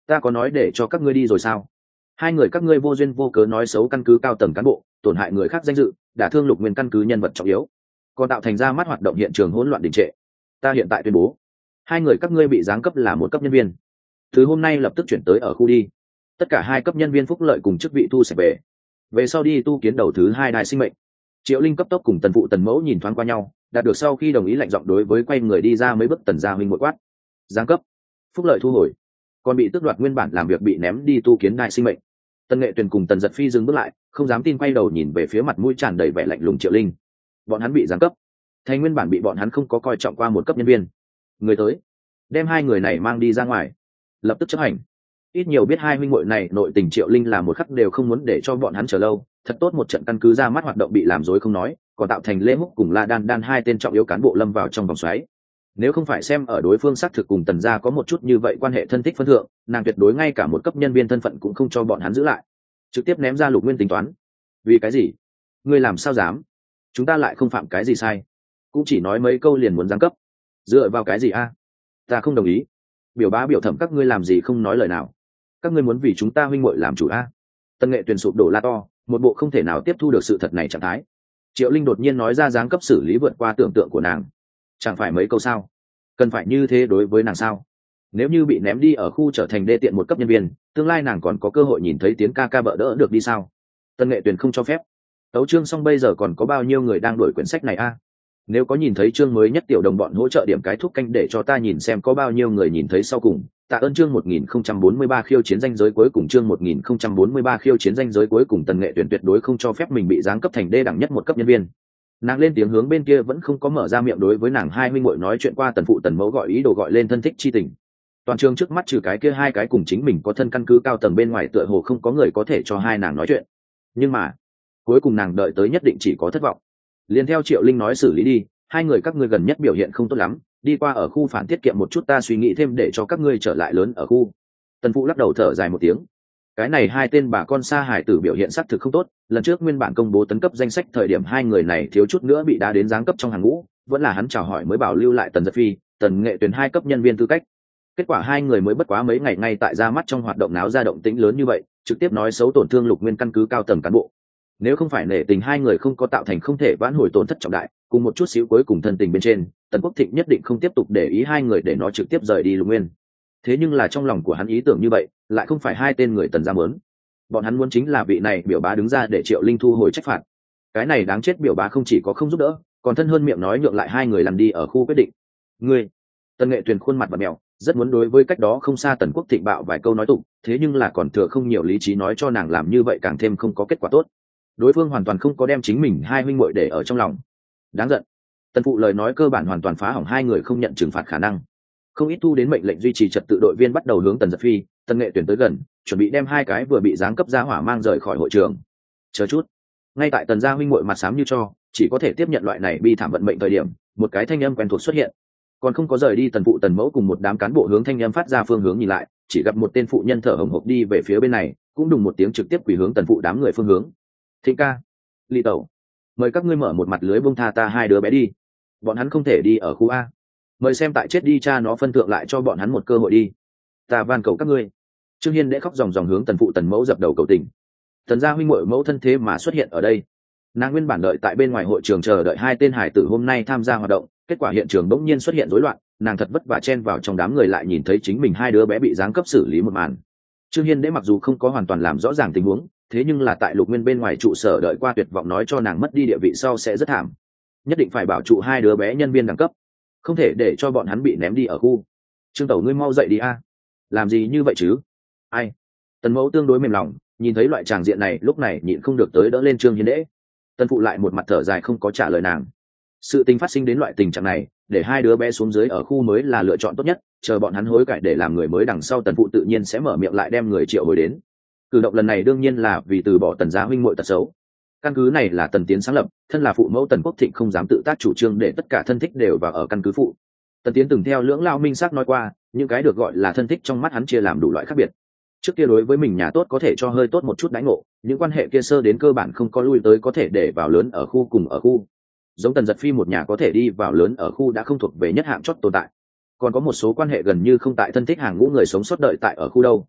Ta có nói để cho các ngươi đi rồi sao? Hai người các ngươi vô duyên vô cớ nói xấu căn cứ cao tầng cán bộ, tổn hại người khác danh dự, đả thương Lục Nguyên căn cứ nhân vật trọng yếu, còn tạo thành ra mắt hoạt động hiện trường hỗn loạn đình trệ. Ta hiện tại tuyên bố, hai người các ngươi bị giáng cấp là một cấp nhân viên, từ hôm nay lập tức chuyển tới ở khu đi. Tất cả hai cấp nhân viên phúc lợi cùng chức vị thu sạch về sau đi tu kiến đầu thứ hai đài sinh mệnh. Triệu Linh cấp tốc cùng Tần phụ Tần mẫu nhìn thoáng qua nhau, đạt được sau khi đồng ý lạnh giọng đối với quay người đi ra mấy bước Tần gia huynh muội quát: giáng cấp, phúc lợi thu hồi, còn bị tước đoạt nguyên bản làm việc bị ném đi tu kiến đài sinh mệnh. Tần Nghệ Tuyền cùng Tần Giật Phi dừng bước lại, không dám tin quay đầu nhìn về phía mặt mũi tràn đầy vẻ lạnh lùng Triệu Linh. Bọn hắn bị giáng cấp, thành nguyên bản bị bọn hắn không có coi trọng qua một cấp nhân viên. Người tới, đem hai người này mang đi ra ngoài, lập tức chấp hành. Ít nhiều biết hai huynh muội này nội tình, Triệu Linh là một khắc đều không muốn để cho bọn hắn chờ lâu. Thật tốt một trận căn cứ ra mắt hoạt động bị làm rối không nói, còn tạo thành Lê Húc cùng La Đan Đan hai tên trọng yếu cán bộ lâm vào trong vòng xoáy. Nếu không phải xem ở đối phương xác thực cùng Tần gia có một chút như vậy quan hệ thân thích phân thượng, nàng tuyệt đối ngay cả một cấp nhân viên thân phận cũng không cho bọn hắn giữ lại, trực tiếp ném ra Lục Nguyên tính toán. Vì cái gì? Ngươi làm sao dám? Chúng ta lại không phạm cái gì sai, cũng chỉ nói mấy câu liền muốn giáng cấp, dựa vào cái gì a? Ta không đồng ý. Biểu bá biểu thẩm các ngươi làm gì không nói lời nào? Các ngươi muốn vì chúng ta huynh muội làm chủ a? Tần Nghệ Tuyền sụp đổ la to, một bộ không thể nào tiếp thu được sự thật này trạng thái. Triệu Linh đột nhiên nói ra giáng cấp xử lý vượt qua tưởng tượng của nàng. Chẳng phải mấy câu sao? Cần phải như thế đối với nàng sao? Nếu như bị ném đi ở khu trở thành đê tiện một cấp nhân viên, tương lai nàng còn có cơ hội nhìn thấy tiếng ca ca bợ đỡ được đi sao? Tần Nghệ Tuyền không cho phép. Tấu chương xong bây giờ còn có bao nhiêu người đang đuổi quyển sách này a? Nếu có nhìn thấy chương mới nhất tiểu đồng bọn hỗ trợ điểm cái thúc canh để cho ta nhìn xem có bao nhiêu người nhìn thấy sau cùng. Tạ ơn chương 1043 khiêu chiến danh giới cuối cùng, chương 1043 khiêu chiến danh giới cuối cùng. Tần Nghệ Tuyền tuyệt đối không cho phép mình bị giáng cấp thành đê đẳng nhất một cấp nhân viên. Nàng lên tiếng hướng bên kia vẫn không có mở ra miệng đối với nàng hai huynh muội nói chuyện qua Tần phụ Tần mẫu gọi ý đồ gọi lên thân thích chi tình. Toàn trường trước mắt trừ cái kia hai cái cùng chính mình có thân căn cứ cao tầng bên ngoài tựa hồ không có người có thể cho hai nàng nói chuyện. Nhưng mà cuối cùng nàng đợi tới nhất định chỉ có thất vọng. Liên theo Triệu Linh nói xử lý đi, hai người các ngươi gần nhất biểu hiện không tốt lắm, đi qua ở khu phản tiết kiệm một chút, ta suy nghĩ thêm để cho các ngươi trở lại lớn ở khu. Tần phụ lắc đầu thở dài một tiếng. Cái này hai tên bà con sa hải tử biểu hiện xác thực không tốt, lần trước nguyên bản công bố tấn cấp danh sách thời điểm hai người này thiếu chút nữa bị đá đến giáng cấp trong hàng ngũ, vẫn là hắn chào hỏi mới bảo lưu lại Tần Giật Phi, Tần Nghệ Tuyền hai cấp nhân viên tư cách. Kết quả hai người mới bất quá mấy ngày ngay tại ra mắt trong hoạt động náo ra động tĩnh lớn như vậy, trực tiếp nói xấu tổn thương Lục Nguyên căn cứ cao tầng cán bộ. Nếu không phải nể tình hai người không có tạo thành không thể vãn hồi tổn thất trọng đại, cùng một chút xíu cuối cùng thân tình bên trên, Tần Quốc Thịnh nhất định không tiếp tục để ý hai người để nó trực tiếp rời đi Lục Nguyên. Thế nhưng là trong lòng của hắn ý tưởng như vậy, lại không phải hai tên người Tần gia muốn. Bọn hắn muốn chính là vị này biểu bá đứng ra để Triệu Linh thu hồi trách phạt. Cái này đáng chết biểu bá không chỉ có không giúp đỡ, còn thân hơn miệng nói nhượng lại hai người làm đi ở khu quyết định. Ngươi, Tần Nghệ Tuyền khuôn mặt bặm mèo, rất muốn đối với cách đó không xa Tần Quốc Thịnh bạo vài câu nói tục, thế nhưng là còn thừa không nhiều lý trí nói cho nàng làm như vậy càng thêm không có kết quả tốt. Đối phương hoàn toàn không có đem chính mình hai huynh muội để ở trong lòng. Đáng giận. Tần phụ lời nói cơ bản hoàn toàn phá hỏng hai người không nhận trừng phạt khả năng. Không ít thu đến mệnh lệnh duy trì trật tự đội viên bắt đầu hướng Tần Giật Phi, Tần Nghệ Tuyền tới gần, chuẩn bị đem hai cái vừa bị giáng cấp gia hỏa mang rời khỏi hội trường. Chờ chút. Ngay tại Tần gia huynh muội mặt xám như cho, chỉ có thể tiếp nhận loại này bi thảm vận mệnh thời điểm, một cái thanh âm quen thuộc xuất hiện. Còn không có rời đi Tần phụ Tần mẫu cùng một đám cán bộ hướng thanh âm phát ra phương hướng nhìn lại, chỉ gặp một tên phụ nhân thở hổn hộc đi về phía bên này, cũng đùng một tiếng trực tiếp quỳ hướng Tần phụ đám người phương hướng. Thịnh ca, Lý tẩu, mời các ngươi mở một mặt lưới buông tha ta hai đứa bé đi. Bọn hắn không thể đi ở khu A. Mời xem tại chết đi cha nó phân thượng lại cho bọn hắn một cơ hội đi. Ta van cầu các ngươi. Trương Hiên đễ khóc ròng ròng hướng Tần phụ Tần mẫu dập đầu cầu tình. Tần gia huynh muội mẫu thân thế mà xuất hiện ở đây. Nàng nguyên bản đợi tại bên ngoài hội trường chờ đợi hai tên hải tử hôm nay tham gia hoạt động, kết quả hiện trường bỗng nhiên xuất hiện rối loạn, nàng thật vất vả chen vào trong đám người lại nhìn thấy chính mình hai đứa bé bị giáng cấp xử lý một màn. Trương Hiên đễ mặc dù không có hoàn toàn làm rõ ràng tình huống, thế nhưng là tại Lục Nguyên bên ngoài trụ sở đợi qua tuyệt vọng nói cho nàng mất đi địa vị sau sẽ rất thảm, nhất định phải bảo trụ hai đứa bé nhân viên đẳng cấp, không thể để cho bọn hắn bị ném đi ở khu. Trương tẩu ngươi mau dậy đi a. Làm gì như vậy chứ? Ai? Tần mẫu tương đối mềm lòng, nhìn thấy loại tràng diện này lúc này nhịn không được tới đỡ lên Trương Hiên đễ. Tần phụ lại một mặt thở dài không có trả lời nàng. Sự tình phát sinh đến loại tình trạng này, để hai đứa bé xuống dưới ở khu mới là lựa chọn tốt nhất, chờ bọn hắn hối cải để làm người mới đằng sau Tần phụ tự nhiên sẽ mở miệng lại đem người triệu hồi đến. Cử động lần này đương nhiên là vì từ bỏ Tần gia huynh muội tật xấu. Căn cứ này là Tần Tiến sáng lập, thân là phụ mẫu Tần Quốc Thịnh không dám tự tác chủ trương để tất cả thân thích đều vào ở căn cứ phụ. Tần Tiến từng theo Lưỡng Lao Minh xác nói qua, những cái được gọi là thân thích trong mắt hắn chia làm đủ loại khác biệt. Trước kia đối với mình nhà tốt có thể cho hơi tốt một chút đãi ngộ, những quan hệ kia sơ đến cơ bản không có lui tới có thể để vào lớn ở khu cùng ở khu. Giống Tần Giật Phi một nhà có thể đi vào lớn ở khu đã không thuộc về nhất hạng chót tồn tại. Còn có một số quan hệ gần như không tại thân thích hàng ngũ người sống sót đợi tại ở khu đâu,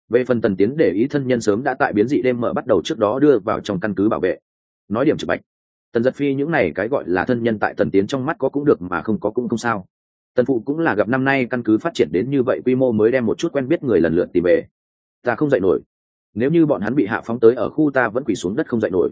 Về phần Tần Tiến để ý thân nhân sớm đã tại biến dị đêm mở bắt đầu trước đó đưa vào trong căn cứ bảo vệ. Nói điểm trực bạch, Tần Giật Phi những này cái gọi là thân nhân tại Tần Tiến trong mắt có cũng được mà không có cũng không sao. Tần phụ cũng là gặp năm nay căn cứ phát triển đến như vậy quy mô mới đem một chút quen biết người lần lượt tìm về. Ta không dậy nổi, nếu như bọn hắn bị hạ phóng tới ở khu ta vẫn quỳ xuống đất không dậy nổi.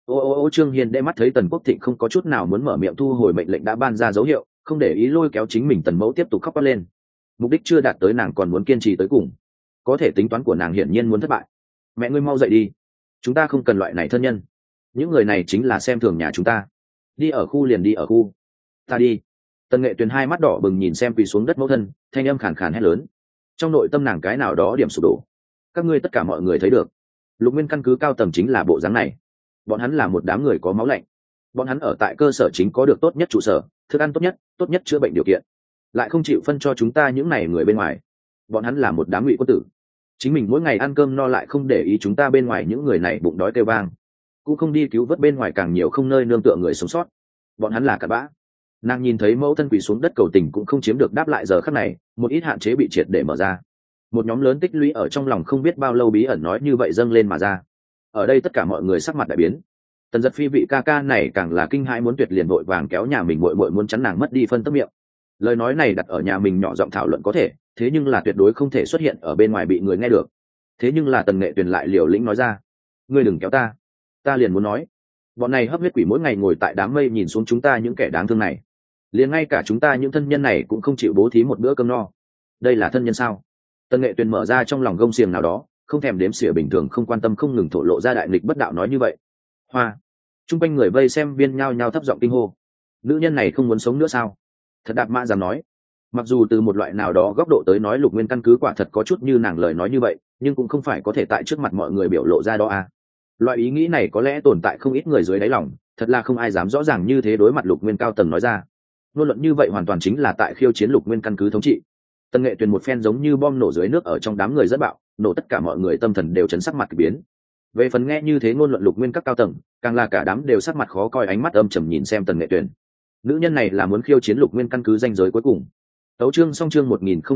Ô Trương Hiên đe mắt thấy Tần Quốc Thịnh không có chút nào muốn mở miệng thu hồi mệnh lệnh đã ban ra dấu hiệu, không để ý lôi kéo chính mình Tần Mẫu tiếp tục khóc bắt lên. Mục đích chưa đạt tới nàng còn muốn kiên trì tới cùng, có thể tính toán của nàng hiển nhiên muốn thất bại. Mẹ ngươi mau dậy đi, chúng ta không cần loại này thân nhân, những người này chính là xem thường nhà chúng ta. Đi ở khu liền đi ở khu, ta đi. Tần Nghệ Tuyền hai mắt đỏ bừng nhìn xem quỳ xuống đất mẫu thân, thanh âm khàn khàn hét lớn. Trong nội tâm nàng cái nào đó điểm sụp đổ. Các ngươi tất cả mọi người thấy được, Lục Nguyên căn cứ cao tầng chính là bộ dáng này. Bọn hắn là một đám người có máu lạnh, bọn hắn ở tại cơ sở chính có được tốt nhất trụ sở, thức ăn tốt nhất chữa bệnh điều kiện, lại không chịu phân cho chúng ta những này người bên ngoài. Bọn hắn là một đám ngụy quân tử, chính mình mỗi ngày ăn cơm no lại không để ý chúng ta bên ngoài những người này bụng đói kêu vang, cũng không đi cứu vớt bên ngoài càng nhiều không nơi nương tựa người sống sót. Bọn hắn là cặn bã. Nàng nhìn thấy mẫu thân quỳ xuống đất cầu tình cũng không chiếm được đáp lại, giờ khắc này một ít hạn chế bị triệt để mở ra, một nhóm lớn tích lũy ở trong lòng không biết bao lâu bí ẩn nói như vậy dâng lên mà ra. Ở đây tất cả mọi người sắc mặt đại biến. Tần Giật Phi vị ca ca này càng là kinh hãi muốn tuyệt, liền vội vàng kéo nhà mình muội muội muốn chắn nàng mất đi phân tấc miệng. Lời nói này đặt ở nhà mình nhỏ giọng thảo luận có thể, thế nhưng là tuyệt đối không thể xuất hiện ở bên ngoài bị người nghe được. Thế nhưng là Tần Nghệ Tuyền lại liều lĩnh nói ra, ngươi đừng kéo ta liền muốn nói, bọn này hấp huyết quỷ mỗi ngày ngồi tại đám mây nhìn xuống chúng ta những kẻ đáng thương này, liền ngay cả chúng ta những thân nhân này cũng không chịu bố thí một bữa cơm no. Đây là thân nhân sao? Tần Nghệ Tuyền mở ra trong lòng gông xiềng nào đó, không thèm đếm xỉa bình thường không quan tâm không ngừng thổ lộ ra đại nghịch bất đạo nói như vậy. Hoa, chung quanh người vây xem viên nhao nhao thấp giọng kinh hô, nữ nhân này không muốn sống nữa sao? Thật đạp mã dám nói. Mặc dù từ một loại nào đó góc độ tới nói Lục Nguyên căn cứ quả thật có chút như nàng lời nói như vậy, nhưng cũng không phải có thể tại trước mặt mọi người biểu lộ ra đó à. Loại ý nghĩ này có lẽ tồn tại không ít người dưới đáy lòng, thật là không ai dám rõ ràng như thế đối mặt Lục Nguyên cao tầng nói ra. Ngôn luận như vậy hoàn toàn chính là tại khiêu chiến Lục Nguyên căn cứ thống trị. Tần Nghệ Tuyền một phen giống như bom nổ dưới nước ở trong đám người rất bạo, nổ tất cả mọi người tâm thần đều chấn sắc mặt kỳ biến. Về phần nghe như thế ngôn luận Lục Nguyên các cao tầng, càng là cả đám đều sắc mặt khó coi, ánh mắt âm trầm nhìn xem Tần Nghệ Tuyền. Nữ nhân này là muốn khiêu chiến Lục Nguyên căn cứ danh giới cuối cùng. Tấu chương xong chương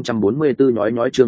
1044 nhói chương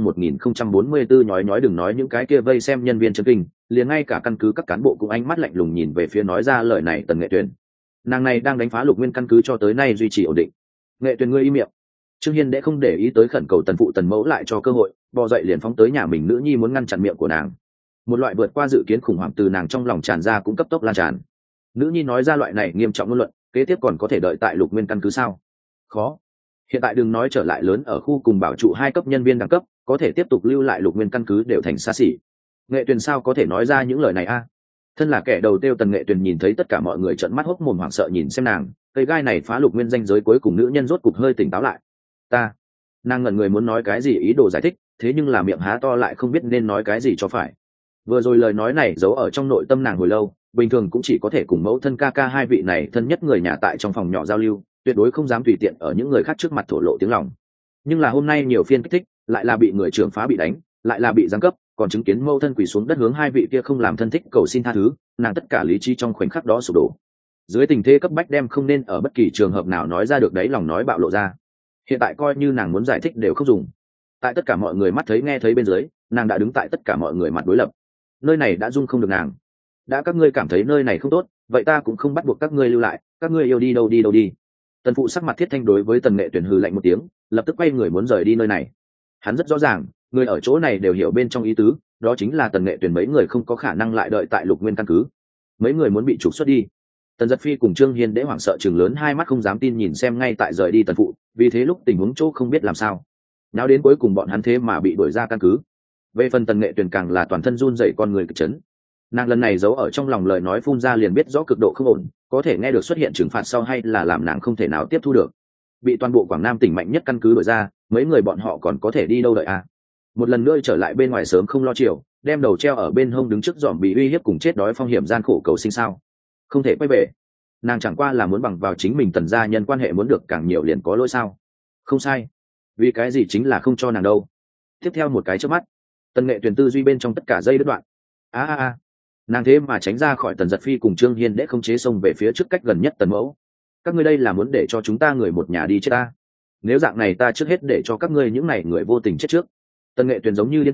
1044 nhói đừng nói những cái kia vây xem nhân viên chân kinh, liền ngay cả căn cứ các cán bộ cũng ánh mắt lạnh lùng nhìn về phía nói ra lời này Tần Nghệ Tuyền. Nàng này đang đánh phá Lục Nguyên căn cứ cho tới nay duy trì ổn định. Nghệ Tuyền ngươi im miệng. Trương Hiên đã không để ý tới khẩn cầu Tần phụ Tần mẫu lại cho cơ hội, bò dậy liền phóng tới nhà mình nữ nhi muốn ngăn chặn miệng của nàng. Một loại vượt qua dự kiến khủng hoảng từ nàng trong lòng tràn ra cũng cấp tốc lan tràn. Nữ nhi nói ra loại này nghiêm trọng ngôn luận, kế tiếp còn có thể đợi tại Lục Nguyên căn cứ sao? Khó. Hiện tại đừng nói trở lại lớn ở khu cùng bảo trụ 2 cấp nhân viên đẳng cấp, có thể tiếp tục lưu lại Lục Nguyên căn cứ đều thành xa xỉ. Nghệ Tuyền sao có thể nói ra những lời này a? Thân là kẻ đầu tiêu Tần Nghệ Tuyền nhìn thấy tất cả mọi người trợn mắt hốc mồm hoảng sợ nhìn xem nàng, cây gai này phá Lục Nguyên danh giới cuối cùng nữ nhân rốt cục hơi tỉnh táo lại. Nàng ngẩn người muốn nói cái gì ý đồ giải thích, thế nhưng là miệng há to lại không biết nên nói cái gì cho phải. Vừa rồi lời nói này giấu ở trong nội tâm nàng hồi lâu, bình thường cũng chỉ có thể cùng mẫu thân ca ca hai vị này thân nhất người nhà tại trong phòng nhỏ giao lưu, tuyệt đối không dám tùy tiện ở những người khác trước mặt thổ lộ tiếng lòng. Nhưng là hôm nay nhiều phiên kích thích, lại là bị người trưởng phá bị đánh, lại là bị giáng cấp, còn chứng kiến mẫu thân quỳ xuống đất hướng hai vị kia không làm thân thích cầu xin tha thứ, nàng tất cả lý trí trong khoảnh khắc đó sụp đổ. Dưới tình thế cấp bách đem không nên ở bất kỳ trường hợp nào nói ra được đấy lòng nói bạo lộ ra. Hiện tại coi như nàng muốn giải thích đều không dùng. Tại tất cả mọi người mắt thấy nghe thấy bên dưới, nàng đã đứng tại tất cả mọi người mặt đối lập. Nơi này đã dung không được nàng. Đã các ngươi cảm thấy nơi này không tốt, vậy ta cũng không bắt buộc các ngươi lưu lại, các ngươi yêu đi đâu đi đâu đi. Tần phụ sắc mặt thiết thanh đối với Tần Nghệ Tuyền hừ lạnh một tiếng, lập tức quay người muốn rời đi nơi này. Hắn rất rõ ràng, người ở chỗ này đều hiểu bên trong ý tứ, đó chính là Tần Nghệ Tuyền mấy người không có khả năng lại đợi tại Lục Nguyên căn cứ. Mấy người muốn bị trục xuất đi. Tần Giật Phi cùng Trương Hiên đễ hoảng sợ chừng lớn hai mắt không dám tin nhìn xem ngay tại rời đi Tần phụ, vì thế lúc tình huống chỗ không biết làm sao. Nào đến cuối cùng bọn hắn thế mà bị đuổi ra căn cứ. Về phần Tần Nghệ Tuyền càng là toàn thân run rẩy con người kịch chấn. Nàng lần này giấu ở trong lòng lời nói phun ra liền biết rõ cực độ không ổn, có thể nghe được xuất hiện trừng phạt sau hay là làm nàng không thể nào tiếp thu được. Bị toàn bộ Quảng Nam tỉnh mạnh nhất căn cứ đuổi ra, mấy người bọn họ còn có thể đi đâu đợi à? Một lần nữa trở lại bên ngoài sớm không lo chiều, đem đầu treo ở bên hông đứng trước dòm bị uy hiếp cùng chết đói phong hiểm gian khổ cầu sinh sao? Không thể quay về. Nàng chẳng qua là muốn bằng vào chính mình Tần gia nhân quan hệ muốn được càng nhiều liền có lỗi sao? Không sai. Vì cái gì chính là không cho nàng đâu. Tiếp theo một cái chớp mắt, Tần Nghệ Tuyền tư duy bên trong tất cả dây đứt đoạn. Nàng thế mà tránh ra khỏi Tần Giật Phi cùng Trương Hiên để không chế xông về phía trước cách gần nhất Tần mẫu. Các ngươi đây là muốn để cho chúng ta người một nhà đi chết ta? Nếu dạng này ta trước hết để cho các ngươi những này người vô tình chết trước. Tần Nghệ Tuyền giống như điên cuồng,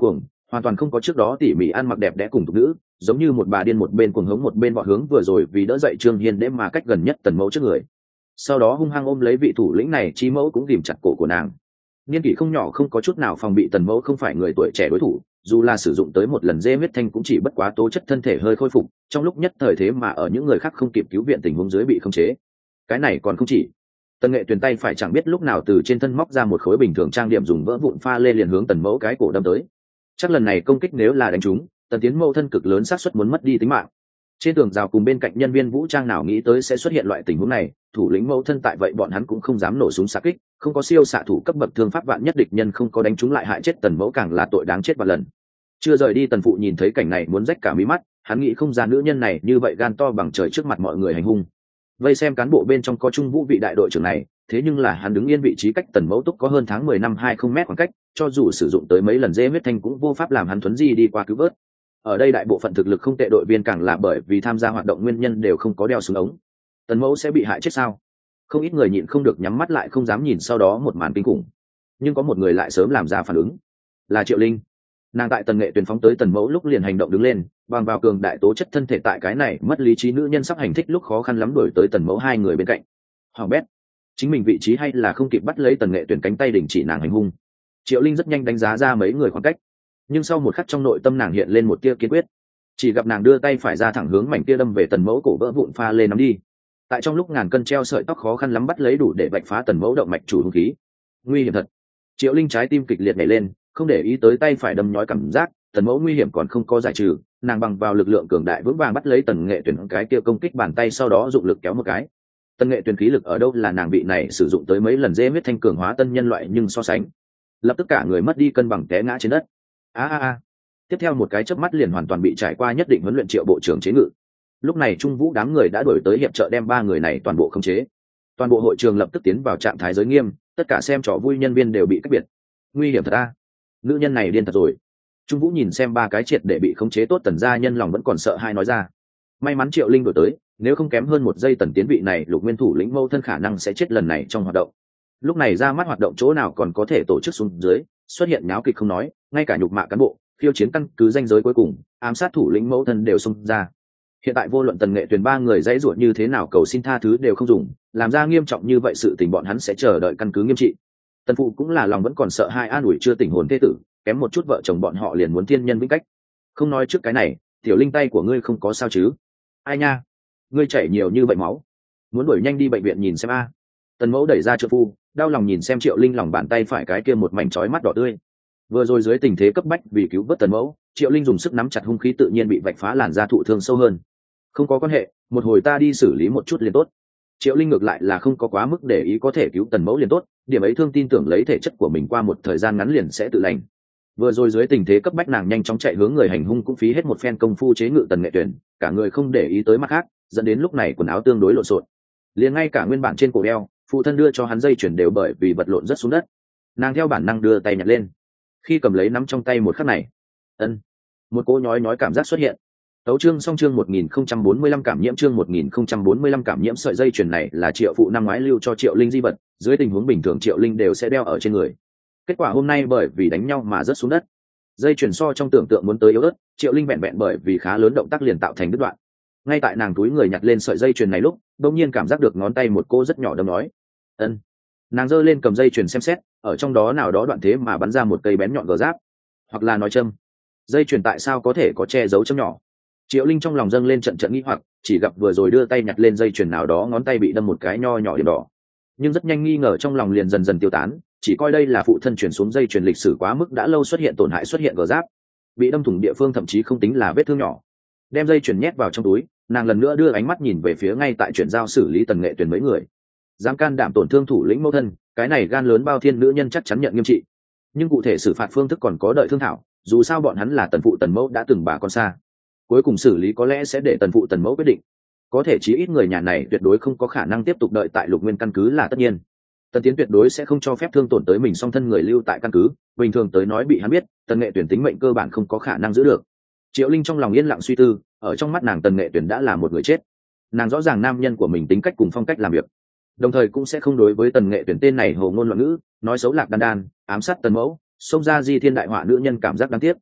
hoàn toàn không có trước đó tỉ mỉ ăn mặc đẹp đẽ cùng thục nữ, giống như một bà điên một bên cuồng hống một bên vọt hướng vừa rồi vì đỡ dậy Trương Hiên để mà cách gần nhất Tần Mẫu trước người. Sau đó hung hăng ôm lấy vị thủ lĩnh này, Chí Mẫu cũng ghìm chặt cổ của nàng. Niên kỷ không nhỏ, không có chút nào phòng bị, Tần Mẫu không phải người tuổi trẻ đối thủ, dù là sử dụng tới một lần dê huyết thanh cũng chỉ bất quá tố chất thân thể hơi khôi phục, trong lúc nhất thời thế mà ở những người khác không kịp cứu viện tình huống dưới bị khống chế. Cái này còn không chỉ, Tần Nghệ Tuyền tay phải chẳng biết lúc nào từ trên thân móc ra một khối bình thường trang điểm dùng vỡ vụn pha lê liền hướng Tần Mẫu cái cổ đâm tới. Chắc lần này công kích nếu là đánh trúng, Tần Tiến Mẫu thân cực lớn xác suất muốn mất đi tính mạng. Trên tường rào cùng bên cạnh nhân viên vũ trang nào nghĩ tới sẽ xuất hiện loại tình huống này, thủ lĩnh mẫu thân tại vậy bọn hắn cũng không dám nổ súng xạ kích, không có siêu xạ thủ cấp bậc thương pháp vạn nhất địch nhân không có đánh trúng lại hại chết Tần Mẫu càng là tội đáng chết vạn lần. Chưa rời đi Tần Phụ nhìn thấy cảnh này muốn rách cả mí mắt, hắn nghĩ không ra nữ nhân này như vậy gan to bằng trời trước mặt mọi người hành hung. Vây xem cán bộ bên trong có Trung Vũ vị đại đội trưởng này, thế nhưng là hắn đứng yên vị trí cách Tần Mẫu túc có hơn tháng 10 năm 20 mét khoảng cách, cho dù sử dụng tới mấy lần dê huyết thanh cũng vô pháp làm hắn thuấn di đi qua cứu vớt. Ở đây đại bộ phận thực lực không tệ đội viên càng là bởi vì tham gia hoạt động nguyên nhân đều không có đeo súng ống. Tần Mẫu sẽ bị hại chết sao? Không ít người nhịn không được nhắm mắt lại không dám nhìn sau đó một màn kinh khủng. Nhưng có một người lại sớm làm ra phản ứng, là Triệu Linh. Nàng tại Tần Nghệ Tuyền phóng tới Tần Mẫu lúc liền hành động đứng lên, bằng vào cường đại tố chất thân thể tại cái này mất lý trí nữ nhân sắp hành thích lúc khó khăn lắm đuổi tới Tần Mẫu hai người bên cạnh. Hoàng bét, chính mình vị trí hay là không kịp bắt lấy Tần Nghệ Tuyền cánh tay đình chỉ nàng hành hung. Triệu Linh rất nhanh đánh giá ra mấy người khoảng cách, nhưng sau một khắc trong nội tâm nàng hiện lên một tia kiên quyết. Chỉ gặp nàng đưa tay phải ra thẳng hướng mảnh kia đâm về Tần Mẫu cổ vỡ vụn pha lê nắm đi. Tại trong lúc ngàn cân treo sợi tóc khó khăn lắm bắt lấy đủ để vạch phá Tần Mẫu động mạch chủ hung khí. Nguy hiểm thật. Triệu Linh trái tim kịch liệt nhảy lên, không để ý tới tay phải đâm nhói cảm giác, Tần Mẫu nguy hiểm còn không có giải trừ, nàng bằng vào lực lượng cường đại vững vàng bắt lấy Tần Nghệ Tuyền cái kia công kích bàn tay, sau đó dụng lực kéo một cái. Tần Nghệ Tuyền khí lực ở đâu là nàng bị này sử dụng tới mấy lần dễ huyết thanh cường hóa tân nhân loại nhưng so sánh, lập tức cả người mất đi cân bằng té ngã trên đất. Tiếp theo một cái chớp mắt liền hoàn toàn bị trải qua nhất định huấn luyện Triệu bộ trưởng chế ngự. Lúc này Trung Vũ đám người đã đuổi tới hiệp trợ đem ba người này toàn bộ khống chế. Toàn bộ hội trường lập tức tiến vào trạng thái giới nghiêm, tất cả xem trò vui nhân viên đều bị cách biệt. Nguy hiểm thật a, nữ nhân này điên thật rồi. Trung Vũ nhìn xem ba cái triệt để bị khống chế tốt Tần gia nhân lòng vẫn còn sợ hai nói ra. May mắn Triệu Linh đuổi tới, nếu không kém hơn một giây Tần Tiến vị này Lục Nguyên thủ lĩnh mâu thân khả năng sẽ chết lần này trong hoạt động. Lúc này ra mắt hoạt động chỗ nào còn có thể tổ chức xuống dưới, xuất hiện náo kịch không nói, ngay cả nhục mạ cán bộ, khiêu chiến căn cứ danh giới cuối cùng, ám sát thủ lĩnh mẫu thân đều xông ra. Hiện tại vô luận Tần Nghệ Tuyền ba người dãy ruột như thế nào cầu xin tha thứ đều không dùng, làm ra nghiêm trọng như vậy sự tình bọn hắn sẽ chờ đợi căn cứ nghiêm trị. Tần Phụ cũng là lòng vẫn còn sợ hai an ủi chưa tỉnh hồn thê tử, kém một chút vợ chồng bọn họ liền muốn thiên nhân vĩnh cách. Không nói trước cái này, Tiểu Linh tay của ngươi không có sao chứ? Ai nha, ngươi chảy nhiều như vậy máu, muốn đuổi nhanh đi bệnh viện nhìn xem a. Tần Mẫu đẩy ra trợ phu, đau lòng nhìn xem Triệu Linh lòng bàn tay phải cái kia một mảnh chói mắt đỏ tươi. Vừa rồi dưới tình thế cấp bách vì cứu vớt Tần Mẫu, Triệu Linh dùng sức nắm chặt hung khí tự nhiên bị vạch phá làn da thụ thương sâu hơn. Không có quan hệ, một hồi ta đi xử lý một chút liền tốt. Triệu Linh ngược lại là không có quá mức để ý, có thể cứu Tần Mẫu liền tốt, điểm ấy thương tin tưởng lấy thể chất của mình qua một thời gian ngắn liền sẽ tự lành. Vừa rồi dưới tình thế cấp bách nàng nhanh chóng chạy hướng người hành hung cũng phí hết một phen công phu chế ngự Tần Nghệ Tuyền, cả người không để ý tới mặt khác, dẫn đến lúc này quần áo tương đối lộn xộn. Liền ngay cả nguyên bản trên cổ đeo, phụ thân đưa cho hắn dây chuyền đều bởi vì vật lộn rất xuống đất. Nàng theo bản năng đưa tay nhặt lên, khi cầm lấy nắm trong tay một khắc này, một cỗ nhói cảm giác xuất hiện. Tấu chương xong chương 1045 cảm nhiễm chương 1045 cảm nhiễm sợi dây chuyền này là Triệu phụ năm ngoái lưu cho Triệu Linh di vật, dưới tình huống bình thường Triệu Linh đều sẽ đeo ở trên người. Kết quả hôm nay bởi vì đánh nhau mà rớt xuống đất. Dây chuyền so trong tưởng tượng muốn tới yếu ớt, Triệu Linh vẹn vẹn bởi vì khá lớn động tác liền tạo thành đứt đoạn. Ngay tại nàng túi người nhặt lên sợi dây chuyền này lúc, đột nhiên cảm giác được ngón tay một cô rất nhỏ đâm nói. Nàng giơ lên cầm dây chuyền xem xét, ở trong đó nào đó đoạn thế mà bắn ra một cây bén nhọn gờ giáp, hoặc là nói châm. Dây chuyền tại sao có thể có che giấu châm nhỏ? Triệu Linh trong lòng dâng lên trận nghi hoặc, chỉ gặp vừa rồi đưa tay nhặt lên dây chuyền nào đó ngón tay bị đâm một cái nho nhỏ điểm đỏ, nhưng rất nhanh nghi ngờ trong lòng liền dần dần tiêu tán, chỉ coi đây là phụ thân chuyển xuống dây chuyền lịch sử quá mức đã lâu xuất hiện tổn hại xuất hiện gờ giáp, bị đâm thủng địa phương thậm chí không tính là vết thương nhỏ. Đem dây chuyền nhét vào trong túi, nàng lần nữa đưa ánh mắt nhìn về phía ngay tại chuyển giao xử lý Tần Nghệ Tuyền mấy người. Dám can đảm tổn thương thủ lĩnh mẫu thân, cái này gan lớn bao thiên nữ nhân chắc chắn nhận nghiêm trị. Nhưng cụ thể xử phạt phương thức còn có đợi thương thảo, dù sao bọn hắn là Tần phụ Tần mẫu đã từng bà con xa, cuối cùng xử lý có lẽ sẽ để Tần phụ Tần mẫu quyết định. Có thể chí ít người nhà này tuyệt đối không có khả năng tiếp tục đợi tại Lục Nguyên căn cứ là tất nhiên. Tần Tiến tuyệt đối sẽ không cho phép thương tổn tới mình song thân người lưu tại căn cứ, bình thường tới nói bị hắn biết, Tần Nghệ Tuyển tính mệnh cơ bản không có khả năng giữ được. Triệu Linh trong lòng yên lặng suy tư, ở trong mắt nàng Tần Nghệ Tuyển đã là một người chết. Nàng rõ ràng nam nhân của mình tính cách cùng phong cách làm việc, đồng thời cũng sẽ không đối với Tần Nghệ Tuyển tên này hồ ngôn loạn ngữ, nói xấu lạc đan đan, ám sát Tần mẫu, xông ra di thiên đại họa nữ nhân cảm giác đáng tiếc.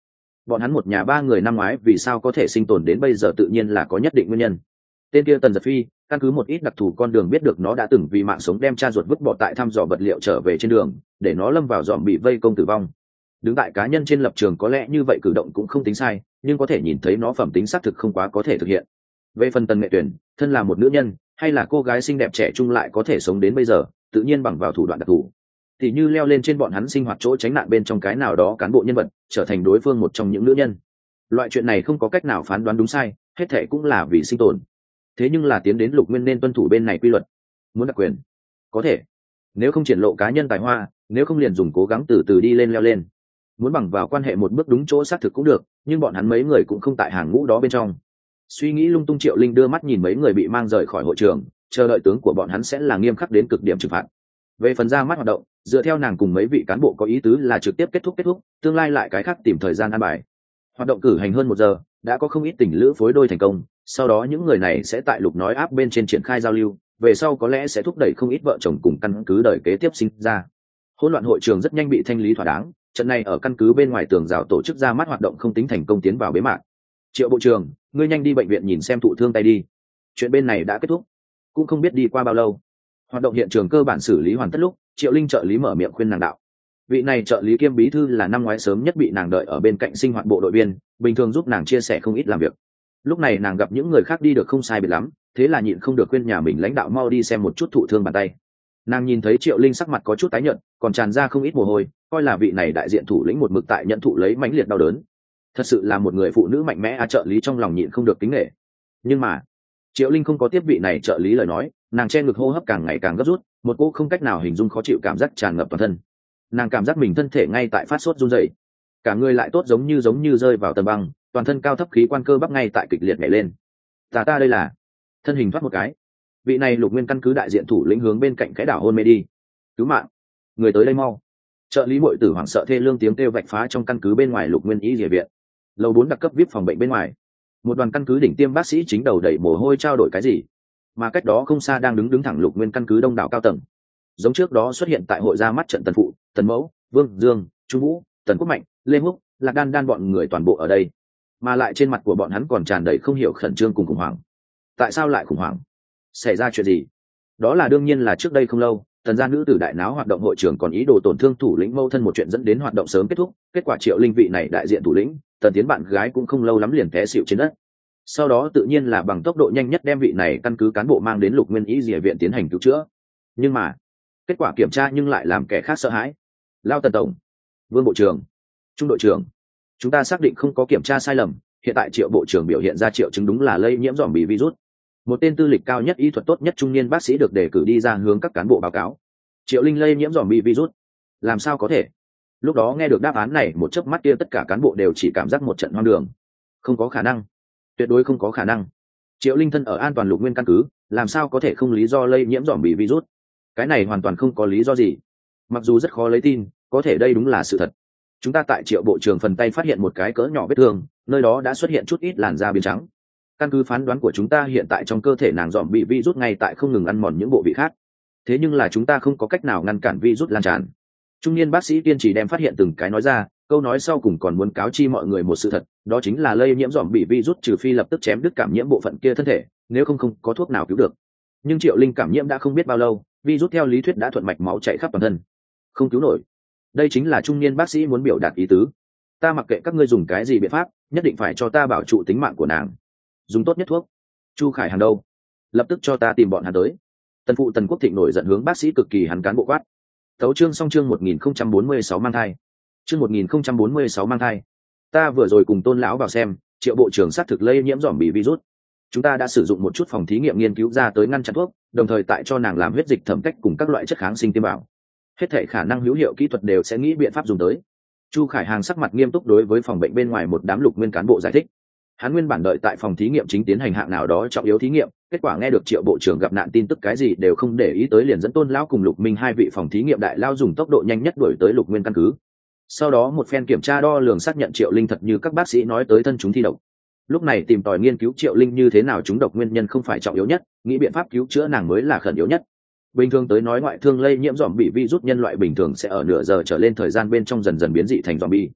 bọn hắn một nhà ba người năm ngoái vì sao có thể sinh tồn đến bây giờ tự nhiên là có nhất định nguyên nhân. Tên kia Tần Giật Phi căn cứ một ít đặc thù con đường biết được nó đã từng vì mạng sống đem cha ruột vứt bỏ tại thăm dò vật liệu trở về trên đường, để nó lâm vào dòm bị vây công tử vong. Đứng tại cá nhân trên lập trường có lẽ như vậy cử động cũng không tính sai, nhưng có thể nhìn thấy nó phẩm tính xác thực không quá có thể thực hiện. Về phần Tần Nghệ Tuyển, thân là một nữ nhân hay là cô gái xinh đẹp trẻ trung lại có thể sống đến bây giờ, tự nhiên bằng vào thủ đoạn đặc thù, thì như leo lên trên bọn hắn sinh hoạt chỗ tránh nạn bên trong cái nào đó cán bộ nhân vật, trở thành đối phương một trong những nữ nhân. Loại chuyện này không có cách nào phán đoán đúng sai, hết thệ cũng là vì sinh tồn. Thế nhưng là tiến đến Lục Nguyên nên tuân thủ bên này quy luật. Muốn đặc quyền có thể, nếu không triển lộ cá nhân tài hoa, nếu không liền dùng cố gắng từ từ đi lên leo lên. Muốn bằng vào quan hệ một bước đúng chỗ xác thực cũng được, nhưng bọn hắn mấy người cũng không tại hàng ngũ đó bên trong. Suy nghĩ lung tung, Triệu Linh đưa mắt nhìn mấy người bị mang rời khỏi hội trường, chờ đợi tướng của bọn hắn sẽ là nghiêm khắc đến cực điểm trừng phạt. Về phần ra mắt hoạt động, dựa theo nàng cùng mấy vị cán bộ có ý tứ là trực tiếp kết thúc, tương lai lại cái khác tìm thời gian an bài. Hoạt động cử hành hơn 1 giờ, đã có không ít tình lữ phối đôi thành công, sau đó những người này sẽ tại Lục nói áp bên trên triển khai giao lưu, về sau có lẽ sẽ thúc đẩy không ít vợ chồng cùng căn cứ đời kế tiếp sinh ra. Hỗn loạn hội trường rất nhanh bị thanh lý thỏa đáng, trận này ở căn cứ bên ngoài tường rào tổ chức ra mắt hoạt động không tính thành công, tiến vào bế mạc. Triệu bộ trưởng, ngươi nhanh đi bệnh viện nhìn xem thụ thương tay đi. Chuyện bên này đã kết thúc, cũng không biết đi qua bao lâu. Hoạt động hiện trường cơ bản xử lý hoàn tất lúc, Triệu Linh trợ lý mở miệng khuyên nàng đạo. Vị này trợ lý kiêm bí thư là năm ngoái sớm nhất bị nàng đợi ở bên cạnh sinh hoạt bộ đội viên, bình thường giúp nàng chia sẻ không ít làm việc. Lúc này nàng gặp những người khác đi được không sai biệt lắm, thế là nhịn không được khuyên nhà mình lãnh đạo mau đi xem một chút thụ thương bàn tay. Nàng nhìn thấy Triệu Linh sắc mặt có chút tái nhợt, còn tràn ra không ít mồ hôi, coi là vị này đại diện thủ lĩnh một mực tại nhận thụ lấy mãnh liệt đau đớn. Thật sự là một người phụ nữ mạnh mẽ. Trợ lý trong lòng nhịn không được kính nể. Nhưng mà Triệu Linh không có tiếp vị này trợ lý lời nói, nàng che ngực, hô hấp càng ngày càng gấp rút, một cô không cách nào hình dung khó chịu cảm giác tràn ngập toàn thân. Nàng cảm giác mình thân thể ngay tại phát sốt run rẩy, cả người lại tốt giống như rơi vào tầng băng, toàn thân cao thấp khí quan cơ bắp ngay tại kịch liệt nhảy lên. Ta đây là thân hình thoát một cái, vị này Lục Nguyên căn cứ đại diện thủ lĩnh hướng bên cạnh cái đảo hôn mê đi. Cứu mạng, người tới đây mau. Trợ lý muội tử hoảng sợ thê lương tiếng kêu vạch phá trong căn cứ bên ngoài Lục Nguyên y địa viện. Lầu 4 đặc cấp VIP phòng bệnh bên ngoài, một đoàn căn cứ đỉnh tiêm bác sĩ chính đầu đẩy mồ hôi trao đổi cái gì, mà cách đó không xa đang đứng thẳng Lục Nguyên căn cứ đông đảo cao tầng. Giống trước đó xuất hiện tại hội ra mắt trận Tần Phụ, Tần Mẫu, Vương Dương, Trung Vũ, Tần Quốc Mạnh, Lê Húc, Lạc Đan bọn người toàn bộ ở đây, mà lại trên mặt của bọn hắn còn tràn đầy không hiểu khẩn trương cùng khủng hoảng. Tại sao lại khủng hoảng? Xảy ra chuyện gì? Đó là đương nhiên là trước đây không lâu, Tần gia nữ tử đại náo hoạt động hội trưởng còn ý đồ tổn thương thủ lĩnh mâu thân một chuyện dẫn đến hoạt động sớm kết thúc, kết quả Triệu Linh vị này đại diện thủ lĩnh, Tần Tiến bạn gái cũng không lâu lắm liền té xỉu trên đất. Sau đó tự nhiên là bằng tốc độ nhanh nhất đem vị này căn cứ cán bộ mang đến Lục Nguyên y dìa viện tiến hành cứu chữa. Nhưng mà kết quả kiểm tra nhưng lại làm kẻ khác sợ hãi. Lao Tần tổng, Vương bộ trưởng, Trung đội trưởng, chúng ta xác định không có kiểm tra sai lầm, hiện tại Triệu bộ trưởng biểu hiện ra triệu chứng đúng là lây nhiễm dòm bị virus. Một tên tư lịch cao nhất, y thuật tốt nhất trung niên bác sĩ được đề cử đi ra hướng các cán bộ báo cáo. Triệu Linh lây nhiễm dòm bị virus, làm sao có thể? Lúc đó nghe được đáp án này, một chớp mắt kia tất cả cán bộ đều chỉ cảm giác một trận hoang đường. Không có khả năng, tuyệt đối không có khả năng. Triệu Linh thân ở an toàn Lục Nguyên căn cứ, làm sao có thể không lý do lây nhiễm dòm bị virus? Cái này hoàn toàn không có lý do gì. Mặc dù rất khó lấy tin, có thể đây đúng là sự thật. Chúng ta tại Triệu bộ trưởng phần tay phát hiện một cái cỡ nhỏ vết thương, nơi đó đã xuất hiện chút ít làn da biến trắng. Căn cứ phán đoán của chúng ta, hiện tại trong cơ thể nàng dòm bị virus ngay tại không ngừng ăn mòn những bộ vị khác. Thế nhưng là chúng ta không có cách nào ngăn cản virus lan tràn. Trung niên bác sĩ kiên trì đem phát hiện từng cái nói ra, câu nói sau cùng còn muốn cáo chi mọi người một sự thật, đó chính là lây nhiễm dòm bị virus trừ phi lập tức chém đứt cảm nhiễm bộ phận kia thân thể, nếu không có thuốc nào cứu được. Nhưng Triệu Linh cảm nhiễm đã không biết bao lâu, virus theo lý thuyết đã thuận mạch máu chạy khắp toàn thân, không cứu nổi. Đây chính là trung niên bác sĩ muốn biểu đạt ý tứ. Ta mặc kệ các ngươi dùng cái gì biện pháp, nhất định phải cho ta bảo trụ tính mạng của nàng. Dùng tốt nhất thuốc. Chu Khải Hàn đâu? Lập tức cho ta tìm bọn hắn tới. Tần Phụ Tần Quốc Thịnh nổi giận hướng bác sĩ cực kỳ hắn cán bộ quát. Tấu chương xong, chương 1046 mang thai. Chương 1046 mang thai. Ta vừa rồi cùng Tôn lão vào xem, Triệu bộ trưởng xác thực lây nhiễm dòm bị virus. Chúng ta đã sử dụng một chút phòng thí nghiệm nghiên cứu ra tới ngăn chặn thuốc, đồng thời tại cho nàng làm huyết dịch thẩm cách cùng các loại chất kháng sinh tiêm vào. Hết thể khả năng hữu hiệu kỹ thuật đều sẽ nghĩ biện pháp dùng tới. Chu Khải Hàng sắc mặt nghiêm túc đối với phòng bệnh bên ngoài một đám Lục Nguyên cán bộ giải thích. Hắn nguyên bản đợi tại phòng thí nghiệm chính tiến hành hạng nào đó trọng yếu thí nghiệm, kết quả nghe được Triệu bộ trưởng gặp nạn tin tức cái gì đều không để ý tới, liền dẫn Tôn lão cùng Lục Minh hai vị phòng thí nghiệm đại lao dùng tốc độ nhanh nhất đuổi tới Lục Nguyên căn cứ. Sau đó một phen kiểm tra đo lường xác nhận Triệu Linh thật như các bác sĩ nói tới thân chúng thi độc. Lúc này tìm tòi nghiên cứu Triệu Linh như thế nào trúng độc nguyên nhân không phải trọng yếu nhất, nghĩ biện pháp cứu chữa nàng mới là khẩn yếu nhất. Bình thường tới nói, ngoại thương lây nhiễm dòm bị virus nhân loại bình thường sẽ ở nửa giờ trở lên thời gian bên trong dần dần biến dị thành zombie.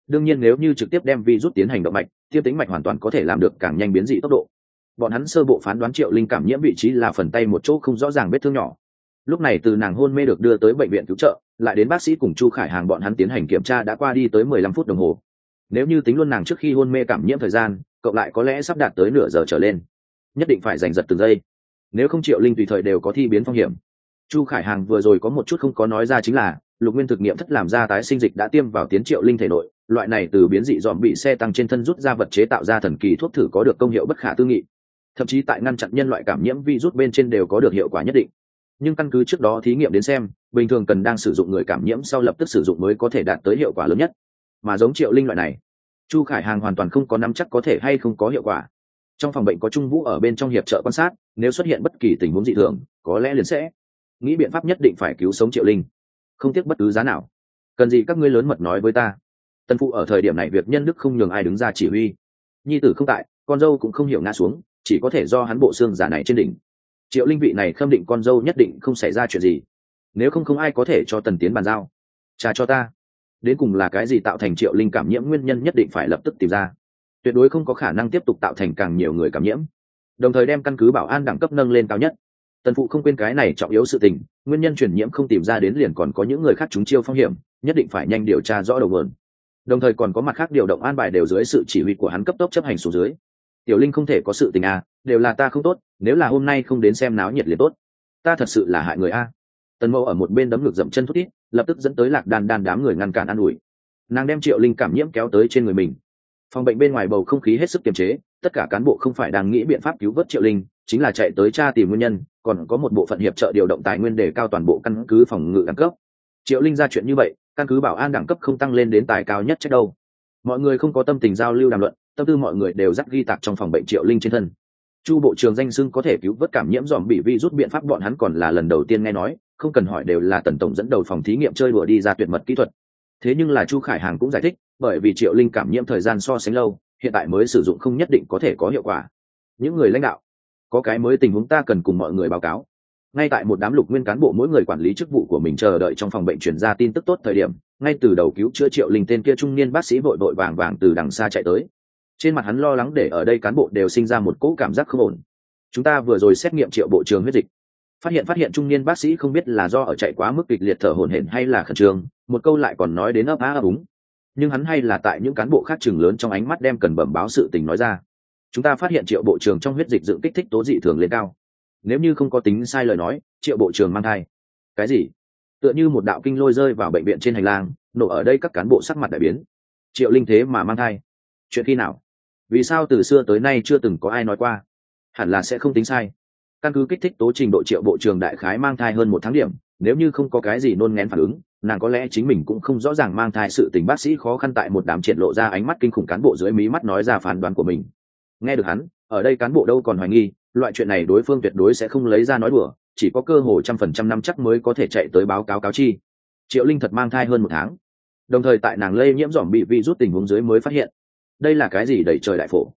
đương nhiên nếu như trực tiếp đem virus tiến hành động mạch, tiếp tính mạch hoàn toàn có thể làm được càng nhanh biến dị tốc độ. Bọn hắn sơ bộ phán đoán Triệu Linh cảm nhiễm vị trí là phần tay một chỗ không rõ ràng vết thương nhỏ. Lúc này từ nàng hôn mê được đưa tới bệnh viện cứu trợ, lại đến bác sĩ cùng Chu Khải Hàng bọn hắn tiến hành kiểm tra đã qua đi tới 15 phút đồng hồ. Nếu như tính luôn nàng trước khi hôn mê cảm nhiễm thời gian, cộng lại có lẽ sắp đạt tới nửa giờ trở lên. Nhất định phải giành giật từng giây, nếu không Triệu Linh tùy thời đều có thi biến phong hiểm. Chu Khải Hàng vừa rồi có một chút không có nói ra chính là Lục Nguyên thực nghiệm thất làm ra tái sinh dịch đã tiêm vào tiến Triệu Linh thể nội, loại này từ biến dị dòm bị xe tăng trên thân rút ra vật chế tạo ra thần kỳ thuốc thử có được công hiệu bất khả tư nghị, thậm chí tại ngăn chặn nhân loại cảm nhiễm virus bên trên đều có được hiệu quả nhất định. Nhưng căn cứ trước đó thí nghiệm đến xem, bình thường cần đang sử dụng người cảm nhiễm sau lập tức sử dụng mới có thể đạt tới hiệu quả lớn nhất, mà giống Triệu Linh loại này, Chu Khải Hàng hoàn toàn không có nắm chắc có thể hay không có hiệu quả. Trong phòng bệnh có Trung Vũ ở bên trong hiệp trợ quan sát, nếu xuất hiện bất kỳ tình huống dị thường có lẽ liền sẽ nghĩ biện pháp nhất định phải cứu sống Triệu Linh, không tiếc bất cứ giá nào. Cần gì các ngươi lớn mật nói với ta. Tân phụ ở thời điểm này việc nhân đức không nhường ai đứng ra chỉ huy, nhi tử không tại, con dâu cũng không hiểu ngã xuống, chỉ có thể do hắn bộ xương giả này trên đỉnh. Triệu Linh vị này khâm định con dâu nhất định không xảy ra chuyện gì, nếu không không ai có thể cho Tần Tiến bàn giao. Trả cho ta, đến cùng là cái gì tạo thành Triệu Linh cảm nhiễm, nguyên nhân nhất định phải lập tức tìm ra, tuyệt đối không có khả năng tiếp tục tạo thành càng nhiều người cảm nhiễm, đồng thời đem căn cứ bảo an đẳng cấp nâng lên cao nhất. Tần phụ không quên cái này trọng yếu sự tình, nguyên nhân truyền nhiễm không tìm ra đến liền còn có những người khác trúng chiêu phong hiểm, nhất định phải nhanh điều tra rõ đầu nguồn, đồng thời còn có mặt khác điều động an bài đều dưới sự chỉ huy của hắn cấp tốc chấp hành xuống dưới. Tiểu Linh không thể có sự tình a, đều là ta không tốt, nếu là hôm nay không đến xem náo nhiệt liền tốt, ta thật sự là hại người a. Tần Mậu ở một bên đấm ngực dậm chân thút thít, lập tức dẫn tới Lạc Đan Đan đám người ngăn cản an ủi. Nàng đem Triệu Linh cảm nhiễm kéo tới trên người mình. Phòng bệnh bên ngoài bầu không khí hết sức kiềm chế, tất cả cán bộ không phải đang nghĩ biện pháp cứu vớt Triệu Linh, chính là chạy tới tra tìm nguyên nhân, còn có một bộ phận hiệp trợ điều động tài nguyên để cao toàn bộ căn cứ phòng ngự đẳng cấp. Triệu Linh ra chuyện như vậy, căn cứ bảo an đẳng cấp không tăng lên đến tài cao nhất chắc đâu. Mọi người không có tâm tình giao lưu đàm luận, tâm tư mọi người đều dắt ghi tạc trong phòng bệnh Triệu Linh trên thân. Chu bộ trưởng danh xưng có thể cứu vớt cảm nhiễm dòm bị virus biện pháp bọn hắn còn là lần đầu tiên nghe nói, không cần hỏi đều là Tần tổng dẫn đầu phòng thí nghiệm chơi đùa đi ra tuyệt mật kỹ thuật. Thế nhưng là Chu Khải Hàng cũng giải thích, bởi vì Triệu Linh cảm nhiễm thời gian so sánh lâu, hiện tại mới sử dụng không nhất định có thể có hiệu quả. Những người lãnh đạo, có cái mới tình huống ta cần cùng mọi người báo cáo. Ngay tại một đám Lục Nguyên cán bộ mỗi người quản lý chức vụ của mình chờ đợi trong phòng bệnh truyền ra tin tức tốt thời điểm, ngay từ đầu cứu chữa Triệu Linh tên kia trung niên bác sĩ vội vội vàng vàng từ đằng xa chạy tới. Trên mặt hắn lo lắng để ở đây cán bộ đều sinh ra một cỗ cảm giác không ổn. Chúng ta vừa rồi xét nghiệm Triệu bộ trưởng huyết dịch, phát hiện trung niên bác sĩ không biết là do ở chạy quá mức kịch liệt thở hổn hển hay là khẩn trương, một câu lại còn nói đến ấp á ấp úng. Nhưng hắn hay là tại những cán bộ khác chừng lớn trong ánh mắt đem cần bẩm báo sự tình nói ra. Chúng ta phát hiện Triệu bộ trưởng trong huyết dịch dựng kích thích tố dị thường lên cao. Nếu như không có tính sai lời nói, Triệu bộ trưởng mang thai. Cái gì? Tựa như một đạo kinh lôi rơi vào bệnh viện trên hành lang, nổ ở đây các cán bộ sắc mặt đại biến. Triệu Linh thế mà mang thai? Chuyện khi nào? Vì sao từ xưa tới nay chưa từng có ai nói qua? Hẳn là sẽ không tính sai. Căn cứ kích thích tố trình độ Triệu bộ trưởng đại khái mang thai hơn 1 tháng điểm, nếu như không có cái gì nôn ngén phản ứng, nàng có lẽ chính mình cũng không rõ ràng mang thai sự tình. Bác sĩ khó khăn tại một đám triển lộ ra ánh mắt kinh khủng cán bộ dưới mí mắt nói ra phán đoán của mình. Nghe được hắn, ở đây cán bộ đâu còn hoài nghi, loại chuyện này đối phương tuyệt đối sẽ không lấy ra nói đùa, chỉ có cơ hội 100% năm chắc mới có thể chạy tới báo cáo cáo chi. Triệu Linh thật mang thai hơn 1 tháng, đồng thời tại nàng lây nhiễm dòm bị virus tình huống dưới mới phát hiện. Đây là cái gì đẩy trời đại phổ?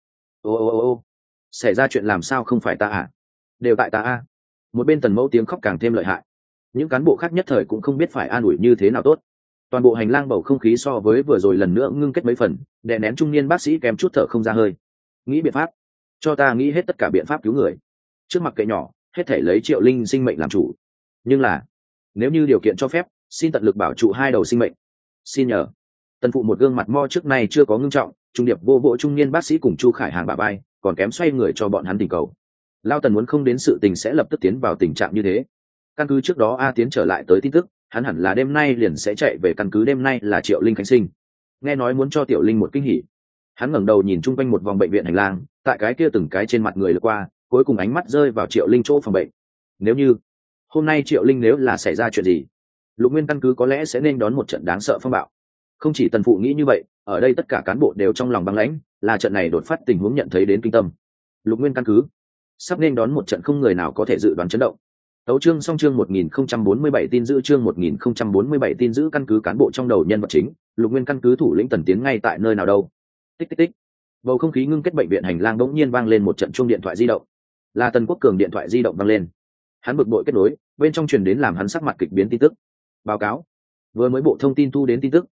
Ô, xảy ra chuyện làm sao không phải ta à? Đều tại ta a. Một bên Tần Mẫu tiếng khóc càng thêm lợi hại. Những cán bộ khác nhất thời cũng không biết phải an ủi như thế nào tốt. Toàn bộ hành lang bầu không khí so với vừa rồi lần nữa ngưng kết mấy phần, đè nén trung niên bác sĩ kèm chút thở không ra hơi. Nghĩ biện pháp, cho ta nghĩ hết tất cả biện pháp cứu người. Trước mặt kệ nhỏ, hết thể lấy Triệu Linh sinh mệnh làm chủ. Nhưng là, nếu như điều kiện cho phép, xin tận lực bảo trụ 2 đầu sinh mệnh. Xin nhờ. Tần phụ một gương mặt mo trước nay chưa có ngưng trọng, trung điệp vô vỗ trung niên bác sĩ cùng Chu Khải Hàng bả vai, còn kém xoay người cho bọn hắn tình cầu. Lao Tần muốn không đến sự tình sẽ lập tức tiến vào tình trạng như thế. Căn cứ trước đó A Tiến trở lại tới tin tức, hắn hẳn là đêm nay liền sẽ chạy về căn cứ, đêm nay là Triệu Linh khánh sinh. Nghe nói muốn cho Tiểu Linh một kinh hỉ. Hắn ngẩng đầu nhìn chung quanh một vòng bệnh viện hành lang, tại cái kia từng cái trên mặt người lướt qua, cuối cùng ánh mắt rơi vào Triệu Linh chỗ phòng bệnh. Nếu như hôm nay Triệu Linh nếu là xảy ra chuyện gì, Lục Nguyên căn cứ có lẽ sẽ nên đón một trận đáng sợ phong bạo. Không chỉ Tần phụ nghĩ như vậy, ở đây tất cả cán bộ đều trong lòng băng lãnh, là trận này đột phát tình huống nhận thấy đến kinh tâm. Lục Nguyên căn cứ sắp nên đón một trận không người nào có thể dự đoán chấn động. Tấu chương song chương 1047 tin giữ chương 1047 tin giữ căn cứ cán bộ trong đầu nhân vật chính, Lục Nguyên căn cứ thủ lĩnh Tần Tiến ngay tại nơi nào đâu? Tích tích tích. Bầu không khí ngưng kết bệnh viện hành lang bỗng nhiên vang lên một trận chuông điện thoại di động. Là Tần Quốc Cường điện thoại di động vang lên. Hắn bực bội kết nối, bên trong truyền đến làm hắn sắc mặt kịch biến tin tức. Báo cáo, vừa mới bộ thông tin thu đến tin tức,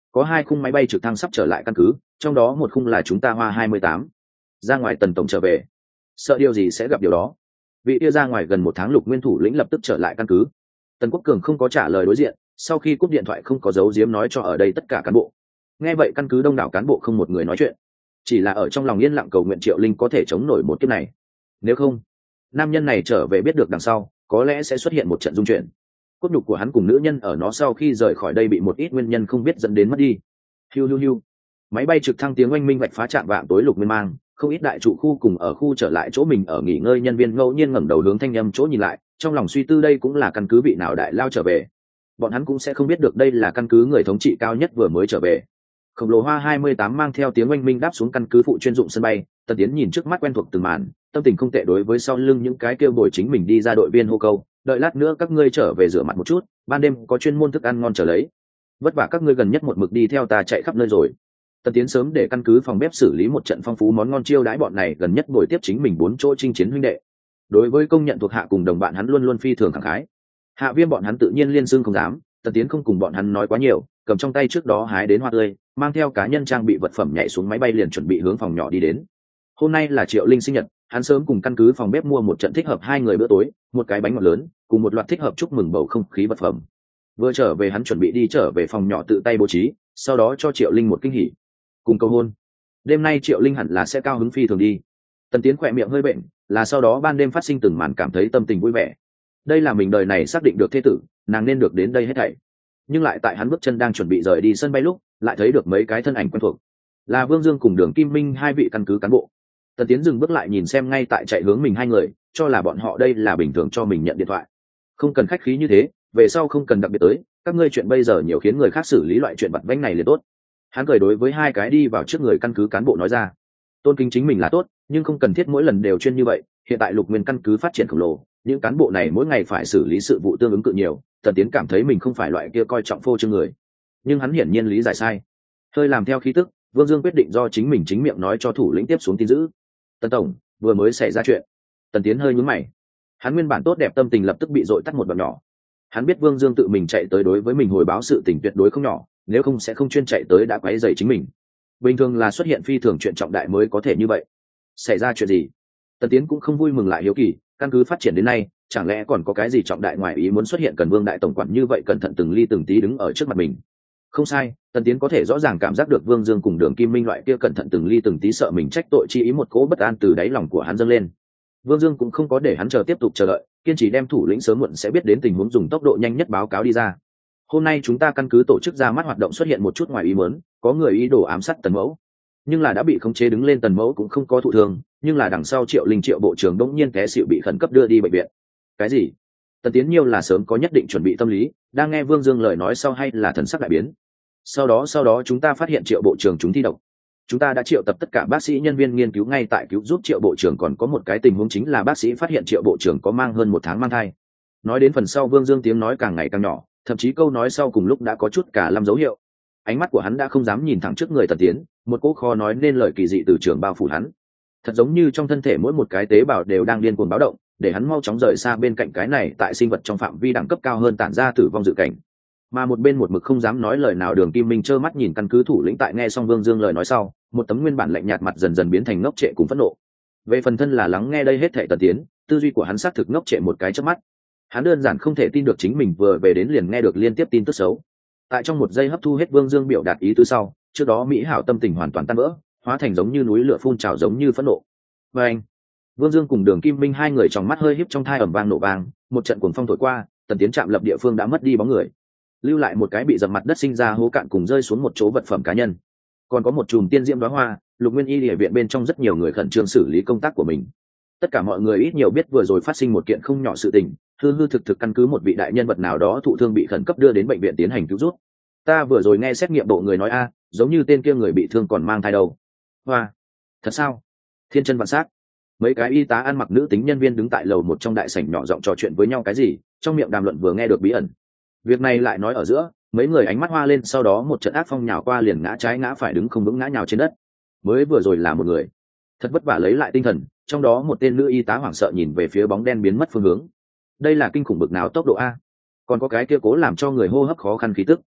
có 2 khung máy bay trực thăng sắp trở lại căn cứ, trong đó một khung là chúng ta Hoa 28. Ra ngoài Tần tổng trở về, sợ điều gì sẽ gặp điều đó. Vị kia ra ngoài gần 1 tháng Lục Nguyên thủ lĩnh lập tức trở lại căn cứ. Tần Quốc Cường không có trả lời đối diện, sau khi cúp điện thoại không có giấu giếm nói cho ở đây tất cả cán bộ. Nghe vậy căn cứ đông đảo cán bộ không một người nói chuyện, chỉ là ở trong lòng yên lặng cầu nguyện Triệu Linh có thể chống nổi một kiếp này. Nếu không, nam nhân này trở về biết được đằng sau, có lẽ sẽ xuất hiện một trận dung chuyển. Cốt nhục của hắn cùng nữ nhân ở nó sau khi rời khỏi đây bị một ít nguyên nhân không biết dẫn đến mất đi. Hiu hiu hiu. Máy bay trực thăng tiếng oanh minh vạch phá trạm vạng tối Lục Nguyên mang, không ít đại trụ khu cùng ở khu trở lại chỗ mình ở nghỉ ngơi, nhân viên ngẫu nhiên ngẩng đầu hướng thanh âm chỗ nhìn lại, trong lòng suy tư đây cũng là căn cứ vị nào đại lao trở về. Bọn hắn cũng sẽ không biết được đây là căn cứ người thống trị cao nhất vừa mới trở về. Khổng lồ Hoa 28 mang theo tiếng oanh minh đáp xuống căn cứ phụ chuyên dụng sân bay, Tần Tiến nhìn trước mắt quen thuộc từng màn, tâm tình không tệ đối với sau lưng những cái kêu bồi chính mình đi ra đội viên hô câu, đợi lát nữa các ngươi trở về rửa mặt một chút, ban đêm có chuyên môn thức ăn ngon trở lấy. Vất vả các ngươi gần nhất một mực đi theo ta chạy khắp nơi rồi. Tần Tiến sớm để căn cứ phòng bếp xử lý một trận phong phú món ngon chiêu đãi bọn này gần nhất buổi tiếp chính mình 4 chỗ chinh chiến huynh đệ. Đối với công nhận thuộc hạ cùng đồng bạn hắn luôn luôn phi thường khẳng khái. Hạ Viêm bọn hắn tự nhiên liên xương không dám, Tần Tiến không cùng bọn hắn nói quá nhiều, cầm trong tay trước đó hái đến hoa tươi, mang theo cá nhân trang bị vật phẩm nhảy xuống máy bay liền chuẩn bị hướng phòng nhỏ đi đến. Hôm nay là Triệu Linh sinh nhật, hắn sớm cùng căn cứ phòng bếp mua một trận thích hợp 2 người bữa tối, một cái bánh ngọt lớn, cùng một loạt thích hợp chúc mừng bầu không khí vật phẩm. Vừa trở về hắn chuẩn bị đi trở về phòng nhỏ tự tay bố trí, sau đó cho Triệu Linh một kinh hỉ, cùng cầu hôn. Đêm nay Triệu Linh hẳn là sẽ cao hứng phi thường đi. Tần Tiến khỏe miệng hơi bệnh, là sau đó ban đêm phát sinh từng màn cảm thấy tâm tình vui vẻ. Đây là mình đời này xác định được thế tử, nàng nên được đến đây hết thảy. Nhưng lại tại hắn bước chân đang chuẩn bị rời đi sân bay lúc, lại thấy được mấy cái thân ảnh quen thuộc, là Vương Dương cùng Đường Kim Minh 2 vị căn cứ cán bộ. Tần Tiến dừng bước lại nhìn xem ngay tại chạy hướng mình 2 người, cho là bọn họ đây là bình thường cho mình nhận điện thoại. Không cần khách khí như thế, về sau không cần đặc biệt tới, các ngươi chuyện bây giờ nhiều khiến người khác xử lý loại chuyện vặt vãnh này liền tốt. Hắn cười đối với 2 cái đi vào trước người căn cứ cán bộ nói ra, tôn kính chính mình là tốt, nhưng không cần thiết mỗi lần đều chuyên như vậy. Hiện tại Lục Nguyên căn cứ phát triển khổng lồ, những cán bộ này mỗi ngày phải xử lý sự vụ tương ứng cự nhiều. Tần Tiến cảm thấy mình không phải loại kia coi trọng phô trương người, nhưng hắn hiển nhiên lý giải sai. Hơi làm theo khí tức, Vương Dương quyết định do chính mình chính miệng nói cho thủ lĩnh tiếp xuống tin dữ. Tần tổng, vừa mới xảy ra chuyện. Tần Tiến hơi nhướng mày, hắn nguyên bản tốt đẹp tâm tình lập tức bị dội tắt một đoạn nhỏ. Hắn biết Vương Dương tự mình chạy tới đối với mình hồi báo sự tình tuyệt đối không nhỏ, nếu không sẽ không chuyên chạy tới đã quấy rầy chính mình. Bình thường là xuất hiện phi thường chuyện trọng đại mới có thể như vậy. Xảy ra chuyện gì? Tần Tiến cũng không vui mừng lại hiếu kỳ, căn cứ phát triển đến nay, chẳng lẽ còn có cái gì trọng đại ngoài ý muốn xuất hiện cần Vương đại tổng quản như vậy cẩn thận từng ly từng tí đứng ở trước mặt mình. Không sai, Tần Tiến có thể rõ ràng cảm giác được Vương Dương cùng Đường Kim Minh loại kia cẩn thận từng ly từng tí sợ mình trách tội chi ý, một cỗ bất an từ đáy lòng của hắn dâng lên. Vương Dương cũng không có để hắn tiếp tục chờ đợi, kiên trì đem thủ lĩnh sớm muộn sẽ biết đến tình huống dùng tốc độ nhanh nhất báo cáo đi ra. Hôm nay chúng ta căn cứ tổ chức ra mắt hoạt động xuất hiện một chút ngoài ý muốn, có người ý đồ ám sát Tần Mẫu, nhưng là đã bị khống chế đứng lên. Tần Mẫu cũng không có thụ thương, nhưng là đằng sau Triệu Linh Triệu bộ trưởng đột nhiên té xỉu bị khẩn cấp đưa đi bệnh viện. Cái gì? Tần Tiến nhiều là sớm có nhất định chuẩn bị tâm lý, đang nghe Vương Dương lời nói sau hay là thần sắc đại biến. Sau đó chúng ta phát hiện Triệu bộ trưởng chúng thi độc. Chúng ta đã triệu tập tất cả bác sĩ nhân viên nghiên cứu ngay tại cứu giúp Triệu bộ trưởng, còn có một cái tình huống chính là bác sĩ phát hiện Triệu bộ trưởng có mang hơn 1 tháng mang thai. Nói đến phần sau Vương Dương tiếng nói càng ngày càng nhỏ, thậm chí câu nói sau cùng lúc đã có chút cả lâm dấu hiệu. Ánh mắt của hắn đã không dám nhìn thẳng trước người Tần Tiến, một cỗ khó nói nên lời kỳ dị từ trường bao phủ hắn, thật giống như trong thân thể mỗi một cái tế bào đều đang điên cuồng báo động, để hắn mau chóng rời xa bên cạnh cái này tại sinh vật trong phạm vi đẳng cấp cao hơn tản ra tử vong dự cảnh. Mà một bên một mực không dám nói lời nào Đường Kim Minh trơ mắt nhìn căn cứ thủ lĩnh tại nghe xong Vương Dương lời nói sau, một tấm nguyên bản lạnh nhạt mặt dần dần biến thành ngốc trệ cùng phẫn nộ. Về phần thân là lắng nghe đây hết thảy Tần Tiến, tư duy của hắn xác thực ngốc trệ một cái chớp mắt. Hắn đơn giản không thể tin được chính mình vừa về đến liền nghe được liên tiếp tin tức xấu. Tại trong một giây hấp thu hết Vương Dương biểu đạt ý tứ sau, trước đó mỹ hảo tâm tình hoàn toàn tan vỡ, hóa thành giống như núi lửa phun trào, giống như phẫn nộ. Và anh, Vương Dương cùng Đường Kim Minh 2 người trong mắt hơi híp, trong thai ầm vang nổ vang, một trận cuồng phong thổi qua, Tần Tiến chạm lập địa phương đã mất đi bóng người, lưu lại một cái bị dập mặt đất sinh ra hố cạn cùng rơi xuống một chỗ vật phẩm cá nhân, còn có một chùm tiên diễm đóa hoa. Lục Nguyên Y Lìa viện bên trong rất nhiều người khẩn trương xử lý công tác của mình. Tất cả mọi người ít nhiều biết vừa rồi phát sinh một kiện không nhỏ sự tình, hư hư thực thực căn cứ một vị đại nhân vật nào đó thụ thương bị khẩn cấp đưa đến bệnh viện tiến hành cứu giúp. Ta vừa rồi nghe xét nghiệm bộ người nói giống như tên kia người bị thương còn mang thai đâu. Hoa, thật sao? Thiên chân vạn sắc. Mấy cái y tá ăn mặc nữ tính nhân viên đứng tại lầu 1 trong đại sảnh nhỏ giọng trò chuyện với nhau cái gì, trong miệng đàm luận vừa nghe được bí ẩn. Việc này lại nói ở giữa, mấy người ánh mắt hoa lên, sau đó một trận ác phong nhào qua liền ngã trái ngã phải, đứng không vững ngã nhào trên đất. Mới vừa rồi là một người, thật vất vả lấy lại tinh thần, trong đó một tên nữ y tá hoảng sợ nhìn về phía bóng đen biến mất phương hướng. Đây là kinh khủng bực nào tốc độ a, còn có cái kia cố làm cho người hô hấp khó khăn khí tức.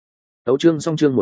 Tấu chương xong chương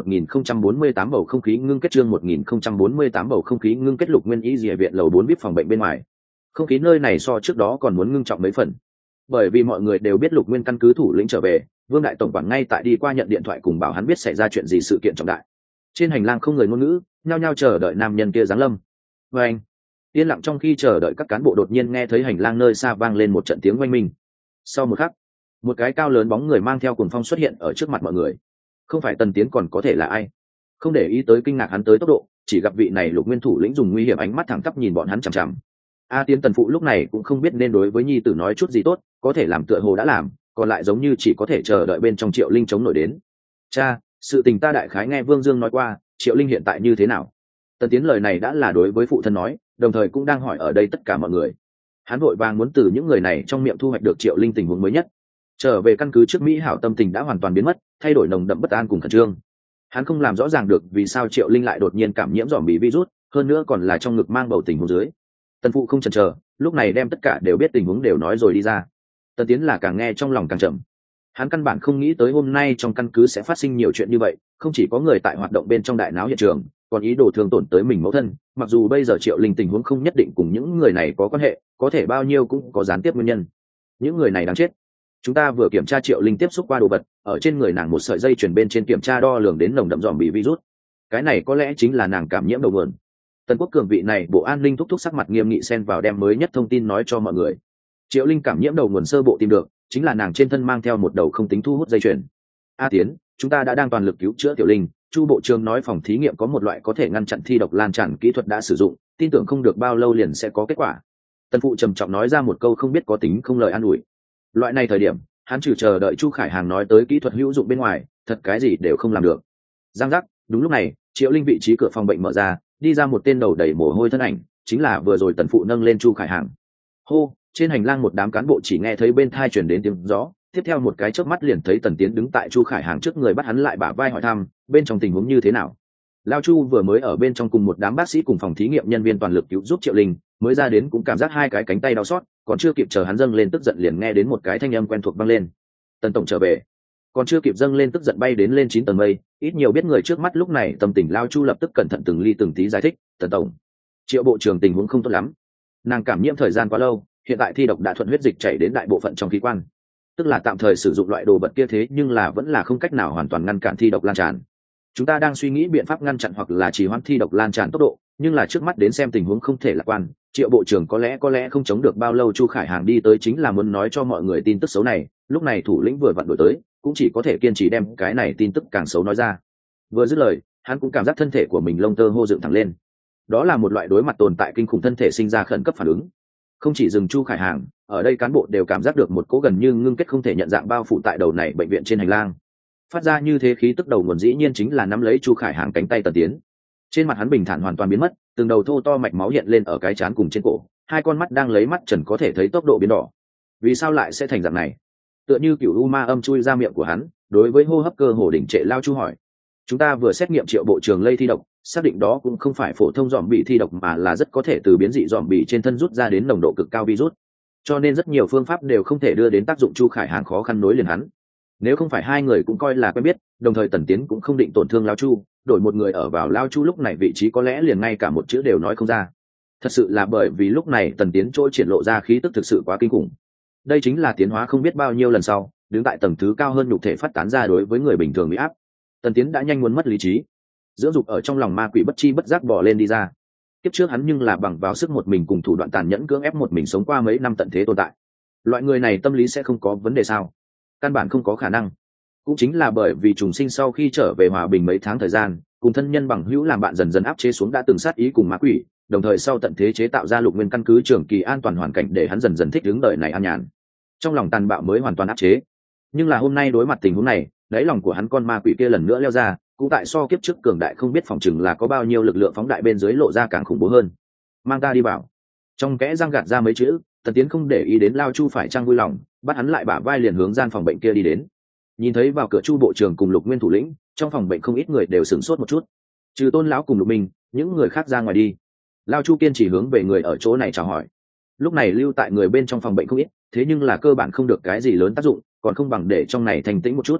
1048 bầu không khí ngưng kết chương 1048 bầu không khí ngưng kết Lục Nguyên Y Dìa viện lầu 4 VIP phòng bệnh bên ngoài. Không khí nơi này so trước đó còn muốn ngưng trọng mấy phần. Bởi vì mọi người đều biết Lục Nguyên căn cứ thủ lĩnh trở về, Vương đại tổng quản ngay tại đi qua nhận điện thoại cùng bảo hắn biết xảy ra chuyện gì sự kiện trọng đại. Trên hành lang không người ngôn ngữ, nhao nhao chờ đợi nam nhân kia giáng lâm. Và anh, yên lặng trong khi chờ đợi các cán bộ đột nhiên nghe thấy hành lang nơi xa vang lên một trận tiếng oanh minh. Sau một khắc, một cái cao lớn bóng người mang theo cuồng phong xuất hiện ở trước mặt mọi người. Không phải Tần Tiến còn có thể là ai? Không để ý tới kinh ngạc hắn tới tốc độ, chỉ gặp vị này Lục Nguyên thủ lĩnh dùng nguy hiểm ánh mắt thẳng tắp nhìn bọn hắn chằm chằm. A Tiến Tần phụ lúc này cũng không biết nên đối với nhi tử nói chút gì tốt, có thể làm tựa hồ đã làm, còn lại giống như chỉ có thể chờ đợi bên trong Triệu Linh chống nổi đến. Cha, sự tình ta đại khái nghe Vương Dương nói qua, Triệu Linh hiện tại như thế nào? Tần Tiến lời này đã là đối với phụ thân nói, đồng thời cũng đang hỏi ở đây tất cả mọi người. Hắn vội vàng muốn từ những người này trong miệng thu hoạch được Triệu Linh tình huống mới nhất. Trở về căn cứ trước Mỹ hảo tâm tình đã hoàn toàn biến mất, thay đổi nồng đậm bất an cùng khẩn trương. Hắn không làm rõ ràng được vì sao Triệu Linh lại đột nhiên cảm nhiễm dòm bị virus, hơn nữa còn là trong ngực mang bầu tình huống dưới. Tần phụ không chần chờ, lúc này đem tất cả đều biết tình huống đều nói rồi đi ra. Tần Tiến là càng nghe trong lòng càng chậm. Hắn căn bản không nghĩ tới hôm nay trong căn cứ sẽ phát sinh nhiều chuyện như vậy, không chỉ có người tại hoạt động bên trong đại náo hiện trường, còn ý đồ thương tổn tới mình mẫu thân. Mặc dù bây giờ Triệu Linh tình huống không nhất định cùng những người này có quan hệ, có thể bao nhiêu cũng có gián tiếp nguyên nhân. Những người này đáng chết. Chúng ta vừa kiểm tra Triệu Linh tiếp xúc qua đồ vật, ở trên người nàng một sợi dây chuyền bên trên kiểm tra đo lường đến nồng đậm dòm bị virus. Cái này có lẽ chính là nàng cảm nhiễm đầu nguồn. Tần Quốc Cường vị này bộ an ninh thúc thúc sắc mặt nghiêm nghị xen vào đem mới nhất thông tin nói cho mọi người. Triệu Linh cảm nhiễm đầu nguồn sơ bộ tìm được, chính là nàng trên thân mang theo một đầu không tính thu hút dây chuyền. A Tiến, chúng ta đã đang toàn lực cứu chữa Tiểu Linh, Chu bộ trưởng nói phòng thí nghiệm có một loại có thể ngăn chặn thi độc lan tràn kỹ thuật đã sử dụng, tin tưởng không được bao lâu liền sẽ có kết quả. Tần phụ trầm trọng nói ra một câu không biết có tính không lời an ủi. Loại này thời điểm, hắn trừ chờ đợi Chu Khải Hàng nói tới kỹ thuật hữu dụng bên ngoài, thật cái gì đều không làm được. Giang giác, đúng lúc này, Triệu Linh vị trí cửa phòng bệnh mở ra, đi ra một tên đầu đầy mồ hôi thân ảnh, chính là vừa rồi Tần phụ nâng lên Chu Khải Hàng. Hô, trên hành lang một đám cán bộ chỉ nghe thấy bên tai truyền đến tiếng gió, tiếp theo một cái chớp mắt liền thấy Tần Tiến đứng tại Chu Khải Hàng trước người bắt hắn lại bả vai hỏi thăm, bên trong tình huống như thế nào. Lao Chu vừa mới ở bên trong cùng một đám bác sĩ cùng phòng thí nghiệm nhân viên toàn lực cứu giúp Triệu Linh, mới ra đến cũng cảm giác hai cái cánh tay đau xót, còn chưa kịp chờ hắn dâng lên tức giận liền nghe đến một cái thanh âm quen thuộc vang lên. Tần tổng trở về. Còn chưa kịp dâng lên tức giận bay đến lên 9 tầng mây, ít nhiều biết người trước mắt lúc này tâm tình Lao Chu lập tức cẩn thận từng ly từng tí giải thích, "Tần tổng, Triệu bộ trưởng tình huống không tốt lắm. Nàng cảm nhiễm thời gian quá lâu, hiện tại thi độc đã thuận huyết dịch chảy đến đại bộ phận trong khí quan. Tức là tạm thời sử dụng loại đồ vật kia thế nhưng là vẫn là không cách nào hoàn toàn ngăn cản thi độc lan tràn. Chúng ta đang suy nghĩ biện pháp ngăn chặn hoặc là trì hoãn thi độc lan tràn tốc độ, nhưng là trước mắt đến xem tình huống không thể lạc quan. Triệu bộ trưởng có lẽ không chống được bao lâu." Chu Khải Hàng đi tới chính là muốn nói cho mọi người tin tức xấu này, lúc này thủ lĩnh vừa vặn đổi tới, cũng chỉ có thể kiên trì đem cái này tin tức càng xấu nói ra. Vừa dứt lời, hắn cũng cảm giác thân thể của mình lông tơ hô dựng thẳng lên. Đó là một loại đối mặt tồn tại kinh khủng thân thể sinh ra khẩn cấp phản ứng. Không chỉ dừng Chu Khải Hàng, ở đây cán bộ đều cảm giác được một cỗ gần như ngưng kết không thể nhận dạng bao phủ tại đầu này bệnh viện trên hành lang. Phát ra như thế khí tức đầu nguồn dĩ nhiên chính là nắm lấy Chu Khải Hàng cánh tay Tần Tiến. Trên mặt hắn bình thản hoàn toàn biến mất, từng đầu thô to mạch máu hiện lên ở cái trán cùng trên cổ, hai con mắt đang lấy mắt trần có thể thấy tốc độ biến đỏ. Vì sao lại sẽ thành dạng này? Tựa như cựu u ma âm chui ra miệng của hắn, đối với hô hấp cơ hồ đỉnh trệ Lao Chu hỏi. Chúng ta vừa xét nghiệm Triệu bộ trưởng lây thi độc, xác định đó cũng không phải phổ thông dòm bị thi độc mà là rất có thể từ biến dị dòm bị trên thân rút ra đến nồng độ cực cao virus. Cho nên rất nhiều phương pháp đều không thể đưa đến tác dụng. Chu Khải Hàng khó khăn nối liền hắn. Nếu không phải hai người cũng coi là quen biết, đồng thời Tần Tiến cũng không định tổn thương Lao Chu, đổi một người ở vào Lao Chu lúc này vị trí có lẽ liền ngay cả một chữ đều nói không ra. Thật sự là bởi vì lúc này Tần Tiến trôi triển lộ ra khí tức thực sự quá kinh khủng. Đây chính là tiến hóa không biết bao nhiêu lần sau, đứng tại tầng thứ cao hơn nhục thể phát tán ra đối với người bình thường bị áp. Tần Tiến đã nhanh muốn mất lý trí, dưỡng dục ở trong lòng ma quỷ bất chi bất giác bò lên đi ra. Kiếp trước hắn nhưng là bằng vào sức một mình cùng thủ đoạn tàn nhẫn cưỡng ép một mình sống qua mấy năm tận thế tồn tại. Loại người này tâm lý sẽ không có vấn đề sao? Căn bản không có khả năng. Cũng chính là bởi vì trùng sinh sau khi trở về hòa bình mấy tháng thời gian, cùng thân nhân bằng hữu làm bạn dần dần áp chế xuống đã từng sát ý cùng ma quỷ, đồng thời sau tận thế chế tạo ra Lục Nguyên căn cứ trường kỳ an toàn hoàn cảnh để hắn dần dần thích ứng đời này an nhàn. Trong lòng tàn bạo mới hoàn toàn áp chế. Nhưng là hôm nay đối mặt tình huống này, đáy lòng của hắn con ma quỷ kia lần nữa leo ra, cũng tại so kiếp trước cường đại không biết phòng chừng là có bao nhiêu lực lượng phóng đại bên dưới lộ ra càng khủng bố hơn. "Mang ta đi vào." Trong kẽ răng gạt ra mấy chữ, Tần Tiến không để ý đến Lao Chu phải trang vui lòng, bắt hắn lại bả vai liền hướng gian phòng bệnh kia đi đến. Nhìn thấy vào cửa Chu bộ trưởng cùng Lục Nguyên thủ lĩnh, trong phòng bệnh không ít người đều sửng sốt một chút. Trừ Tôn lão cùng Lục Minh, những người khác ra ngoài đi. Lao Chu kiên trì hướng về người ở chỗ này chào hỏi. Lúc này lưu tại người bên trong phòng bệnh không ít, thế nhưng là cơ bản không được cái gì lớn tác dụng, còn không bằng để trong này thành tĩnh một chút.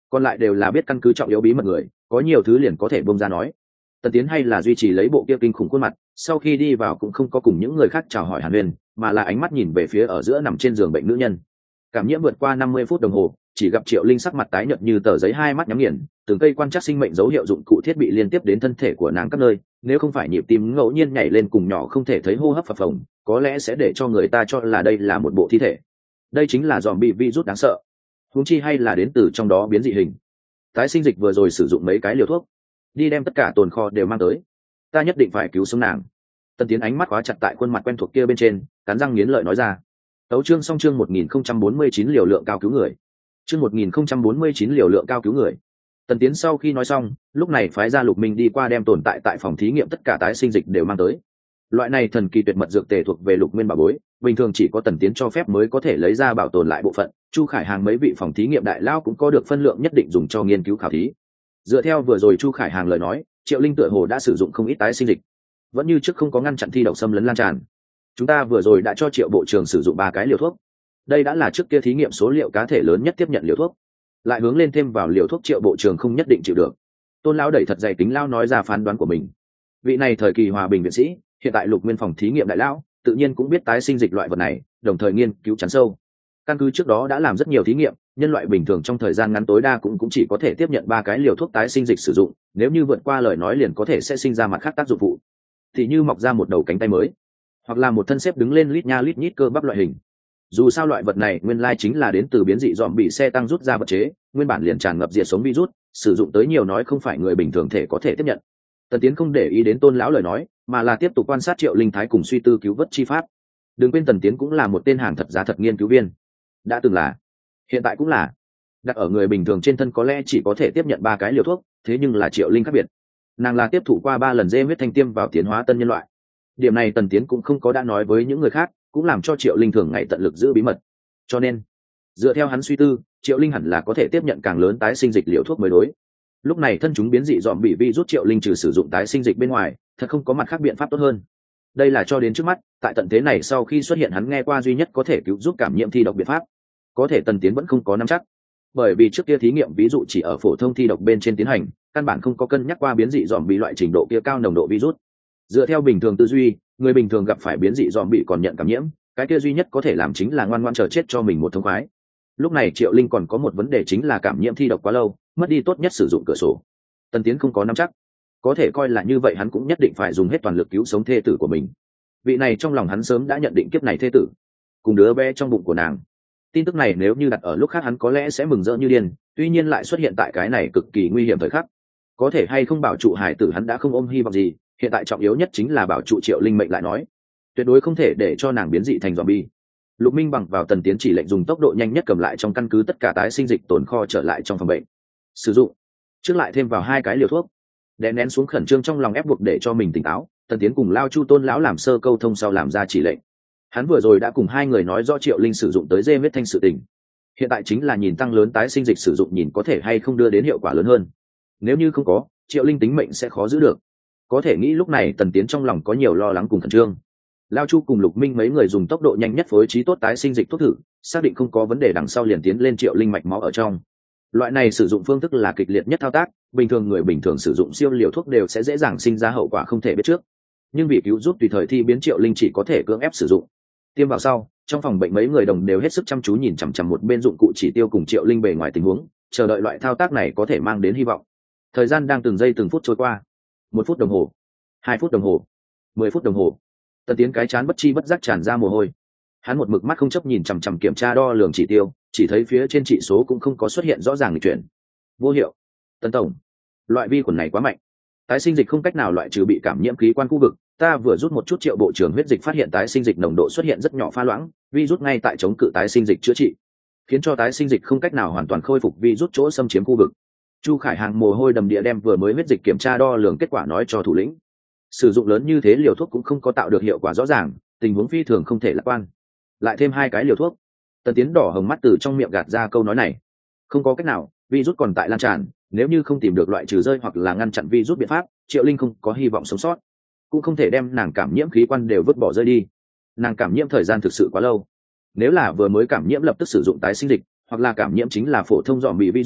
còn lại đều là biết căn cứ trọng yếu bí mật người, có nhiều thứ liền có thể bông ra nói. Tần Tiến hay là duy trì lấy bộ kia kinh khủng khuôn mặt, sau khi đi vào cũng không có cùng những người khác chào hỏi hàn huyên, mà là ánh mắt nhìn về phía ở giữa nằm trên giường bệnh nữ nhân. Cảm nhiễm vượt qua 50 phút đồng hồ, chỉ gặp Triệu Linh sắc mặt tái nhợt như tờ giấy, hai mắt nhắm nghiền, từng cây quan trắc sinh mệnh dấu hiệu dụng cụ thiết bị liên tiếp đến thân thể của nàng các nơi, nếu không phải nhịp tim ngẫu nhiên nhảy lên cùng nhỏ không thể thấy hô hấp phập phồng, có lẽ sẽ để cho người ta cho là đây là một bộ thi thể. Đây chính là zombie virus đáng sợ. Huống chi hay là đến từ trong đó biến dị hình. Tái sinh dịch vừa rồi sử dụng mấy cái liều thuốc, đi đem tất cả tồn kho đều mang tới. Ta nhất định phải cứu sống nàng. Tần Tiến ánh mắt khóa chặt tại khuôn mặt quen thuộc kia bên trên, cắn răng nghiến lợi nói ra. Tấu chương xong, chương 1049 liều lượng cao cứu người. Chương 1049 liều lượng cao cứu người. Tần Tiến sau khi nói xong, lúc này phái ra Lục Minh đi qua đem tồn tại phòng thí nghiệm tất cả tái sinh dịch đều mang tới. Loại này thần kỳ tuyệt mật dược tề thuộc về Lục Nguyên bảo bối, bình thường chỉ có Tần Tiến cho phép mới có thể lấy ra bảo tồn lại bộ phận. Chu Khải Hàng mấy vị phòng thí nghiệm đại lao cũng có được phân lượng nhất định dùng cho nghiên cứu khảo thí. Dựa theo vừa rồi Chu Khải Hàng lời nói, Triệu Linh tựa hồ đã sử dụng không ít tái sinh dịch, vẫn như trước không có ngăn chặn thi độc xâm lấn lan tràn. Chúng ta vừa rồi đã cho Triệu bộ trưởng sử dụng 3 cái liều thuốc, đây đã là trước kia thí nghiệm số liệu cá thể lớn nhất tiếp nhận liều thuốc, lại hướng lên thêm vào liều thuốc Triệu bộ trưởng không nhất định chịu được. Tôn lão đẩy thật dày kính lao nói ra phán đoán của mình. Vị này thời kỳ hòa bình viện sĩ, hiện tại Lục Nguyên phòng thí nghiệm đại lão, tự nhiên cũng biết tái sinh dịch loại vật này, đồng thời nghiên cứu chắn sâu. Căn cứ trước đó đã làm rất nhiều thí nghiệm, nhân loại bình thường trong thời gian ngắn tối đa cũng chỉ có thể tiếp nhận 3 cái liều thuốc tái sinh dịch sử dụng, nếu như vượt qua lời nói liền có thể sẽ sinh ra mặt khác tác dụng phụ, thì như mọc ra một đầu cánh tay mới, hoặc là một thân xếp đứng lên lít nha lít nhít cơ bắp loại hình. Dù sao loại vật này nguyên lai chính là đến từ biến dị dòm bị xe tăng rút ra vật chế, nguyên bản liền tràn ngập diệt sống virus, sử dụng tới nhiều nói không phải người bình thường thể có thể tiếp nhận. Tần Tiến không để ý đến Tôn lão lời nói, mà là tiếp tục quan sát Triệu Linh thái cùng suy tư cứu vớt chi pháp. Đừng quên Tần Tiến cũng là một tên hàng thật giá thật nghiên cứu viên, đã từng là, hiện tại cũng là. Đặt ở người bình thường trên thân có lẽ chỉ có thể tiếp nhận 3 cái liều thuốc, thế nhưng là Triệu Linh khác biệt, nàng là tiếp thụ qua 3 lần dê huyết thanh tiêm vào tiến hóa tân nhân loại. Điểm này Tần Tiến cũng không có đã nói với những người khác, cũng làm cho Triệu Linh thường ngày tận lực giữ bí mật. Cho nên, dựa theo hắn suy tư, Triệu Linh hẳn là có thể tiếp nhận càng lớn tái sinh dịch liều thuốc mới đối. Lúc này thân chúng biến dị dòm bị virus, Triệu Linh trừ sử dụng tái sinh dịch bên ngoài, thật không có mặt khác biện pháp tốt hơn. Đây là cho đến trước mắt, tại tận thế này sau khi xuất hiện hắn nghe qua duy nhất có thể cứu giúp cảm nhiễm thi độc biện pháp. Có thể Tần Tiến vẫn không có nắm chắc, bởi vì trước kia thí nghiệm ví dụ chỉ ở phổ thông thi độc bên trên tiến hành, căn bản không có cân nhắc qua biến dị dòm bị loại trình độ kia cao nồng độ virus. Dựa theo bình thường tư duy, người bình thường gặp phải biến dị dòm bị còn nhận cảm nhiễm, cái kia duy nhất có thể làm chính là ngoan ngoãn chờ chết cho mình một thống khoái. Lúc này Triệu Linh còn có một vấn đề chính là cảm nhiễm thi độc quá lâu, mất đi tốt nhất sử dụng cửa sổ. Tần Tiến không có nắm chắc, có thể coi là như vậy hắn cũng nhất định phải dùng hết toàn lực cứu sống thê tử của mình. Vị này trong lòng hắn sớm đã nhận định kiếp này thê tử cùng đứa bé trong bụng của nàng. Tin tức này nếu như đặt ở lúc khác hắn có lẽ sẽ mừng rỡ như điên, tuy nhiên lại xuất hiện tại cái này cực kỳ nguy hiểm thời khắc. Có thể hay không bảo trụ hải tử hắn đã không ôm hy vọng gì, hiện tại trọng yếu nhất chính là bảo trụ Triệu Linh mệnh lại nói, tuyệt đối không thể để cho nàng biến dị thành zombie. Lục Minh bằng vào Tần Tiến chỉ lệnh dùng tốc độ nhanh nhất cầm lại trong căn cứ tất cả tái sinh dịch tồn kho trở lại trong phòng bệnh. Sử dụng trước lại thêm vào 2 cái liều thuốc, đè nén xuống khẩn trương trong lòng ép buộc để cho mình tỉnh táo. Tần Tiến cùng Lao Chu Tôn lão làm sơ câu thông sau làm ra chỉ lệnh. Hắn vừa rồi đã cùng 2 người nói rõ Triệu Linh sử dụng tới dê huyết thanh sự tình, hiện tại chính là nhìn tăng lớn tái sinh dịch sử dụng, nhìn có thể hay không đưa đến hiệu quả lớn hơn. Nếu như không có, Triệu Linh tính mệnh sẽ khó giữ được. Có thể nghĩ lúc này Tần Tiến trong lòng có nhiều lo lắng cùng khẩn trương. Lao Chu cùng Lục Minh mấy người dùng tốc độ nhanh nhất phối trí tốt tái sinh dịch thuốc thử, xác định không có vấn đề đằng sau liền tiến lên Triệu Linh mạch máu ở trong. Loại này sử dụng phương thức là kịch liệt nhất thao tác, bình thường người bình thường sử dụng siêu liều thuốc đều sẽ dễ dàng sinh ra hậu quả không thể biết trước. Nhưng vì cứu giúp tùy thời thi biến, Triệu Linh chỉ có thể cưỡng ép sử dụng. Tiêm vào sau, trong phòng bệnh mấy người đồng đều hết sức chăm chú nhìn chằm chằm một bên dụng cụ chỉ tiêu cùng Triệu Linh bề ngoài tình huống, chờ đợi loại thao tác này có thể mang đến hy vọng. Thời gian đang từng giây từng phút trôi qua. 1 phút đồng hồ, 2 phút đồng hồ, 10 phút đồng hồ. Tần Tiến cái chán bất chi bất giác tràn ra mồ hôi. Hắn một mực mắt không chấp nhìn chằm chằm kiểm tra đo lường chỉ tiêu, chỉ thấy phía trên chỉ số cũng không có xuất hiện rõ ràng lịch chuyển. Vô hiệu. Tần tổng, loại vi khuẩn này quá mạnh, tái sinh dịch không cách nào loại trừ bị cảm nhiễm khí quan khu vực. Ta vừa rút một chút Triệu bộ trưởng huyết dịch phát hiện tái sinh dịch nồng độ xuất hiện rất nhỏ pha loãng, virus ngay tại chống cự tái sinh dịch chữa trị, khiến cho tái sinh dịch không cách nào hoàn toàn khôi phục virus chỗ xâm chiếm khu vực. Chu Khải Hàng mồ hôi đầm địa đem vừa mới huyết dịch kiểm tra đo lường kết quả nói cho thủ lĩnh. Sử dụng lớn như thế liều thuốc cũng không có tạo được hiệu quả rõ ràng, tình huống phi thường không thể lạc quan. Lại thêm 2 cái liều thuốc. Tần Tiến đỏ hồng mắt từ trong miệng gạt ra câu nói này. Không có cách nào, virus còn tại lan tràn, nếu như không tìm được loại trừ rơi hoặc là ngăn chặn virus biện pháp, Triệu Linh không có hy vọng sống sót. Cũng không thể đem nàng cảm nhiễm khí quan đều vứt bỏ rơi đi. Nàng cảm nhiễm thời gian thực sự quá lâu. Nếu là vừa mới cảm nhiễm lập tức sử dụng tái sinh dịch, hoặc là cảm nhiễm chính là phổ thông dòm bị virus,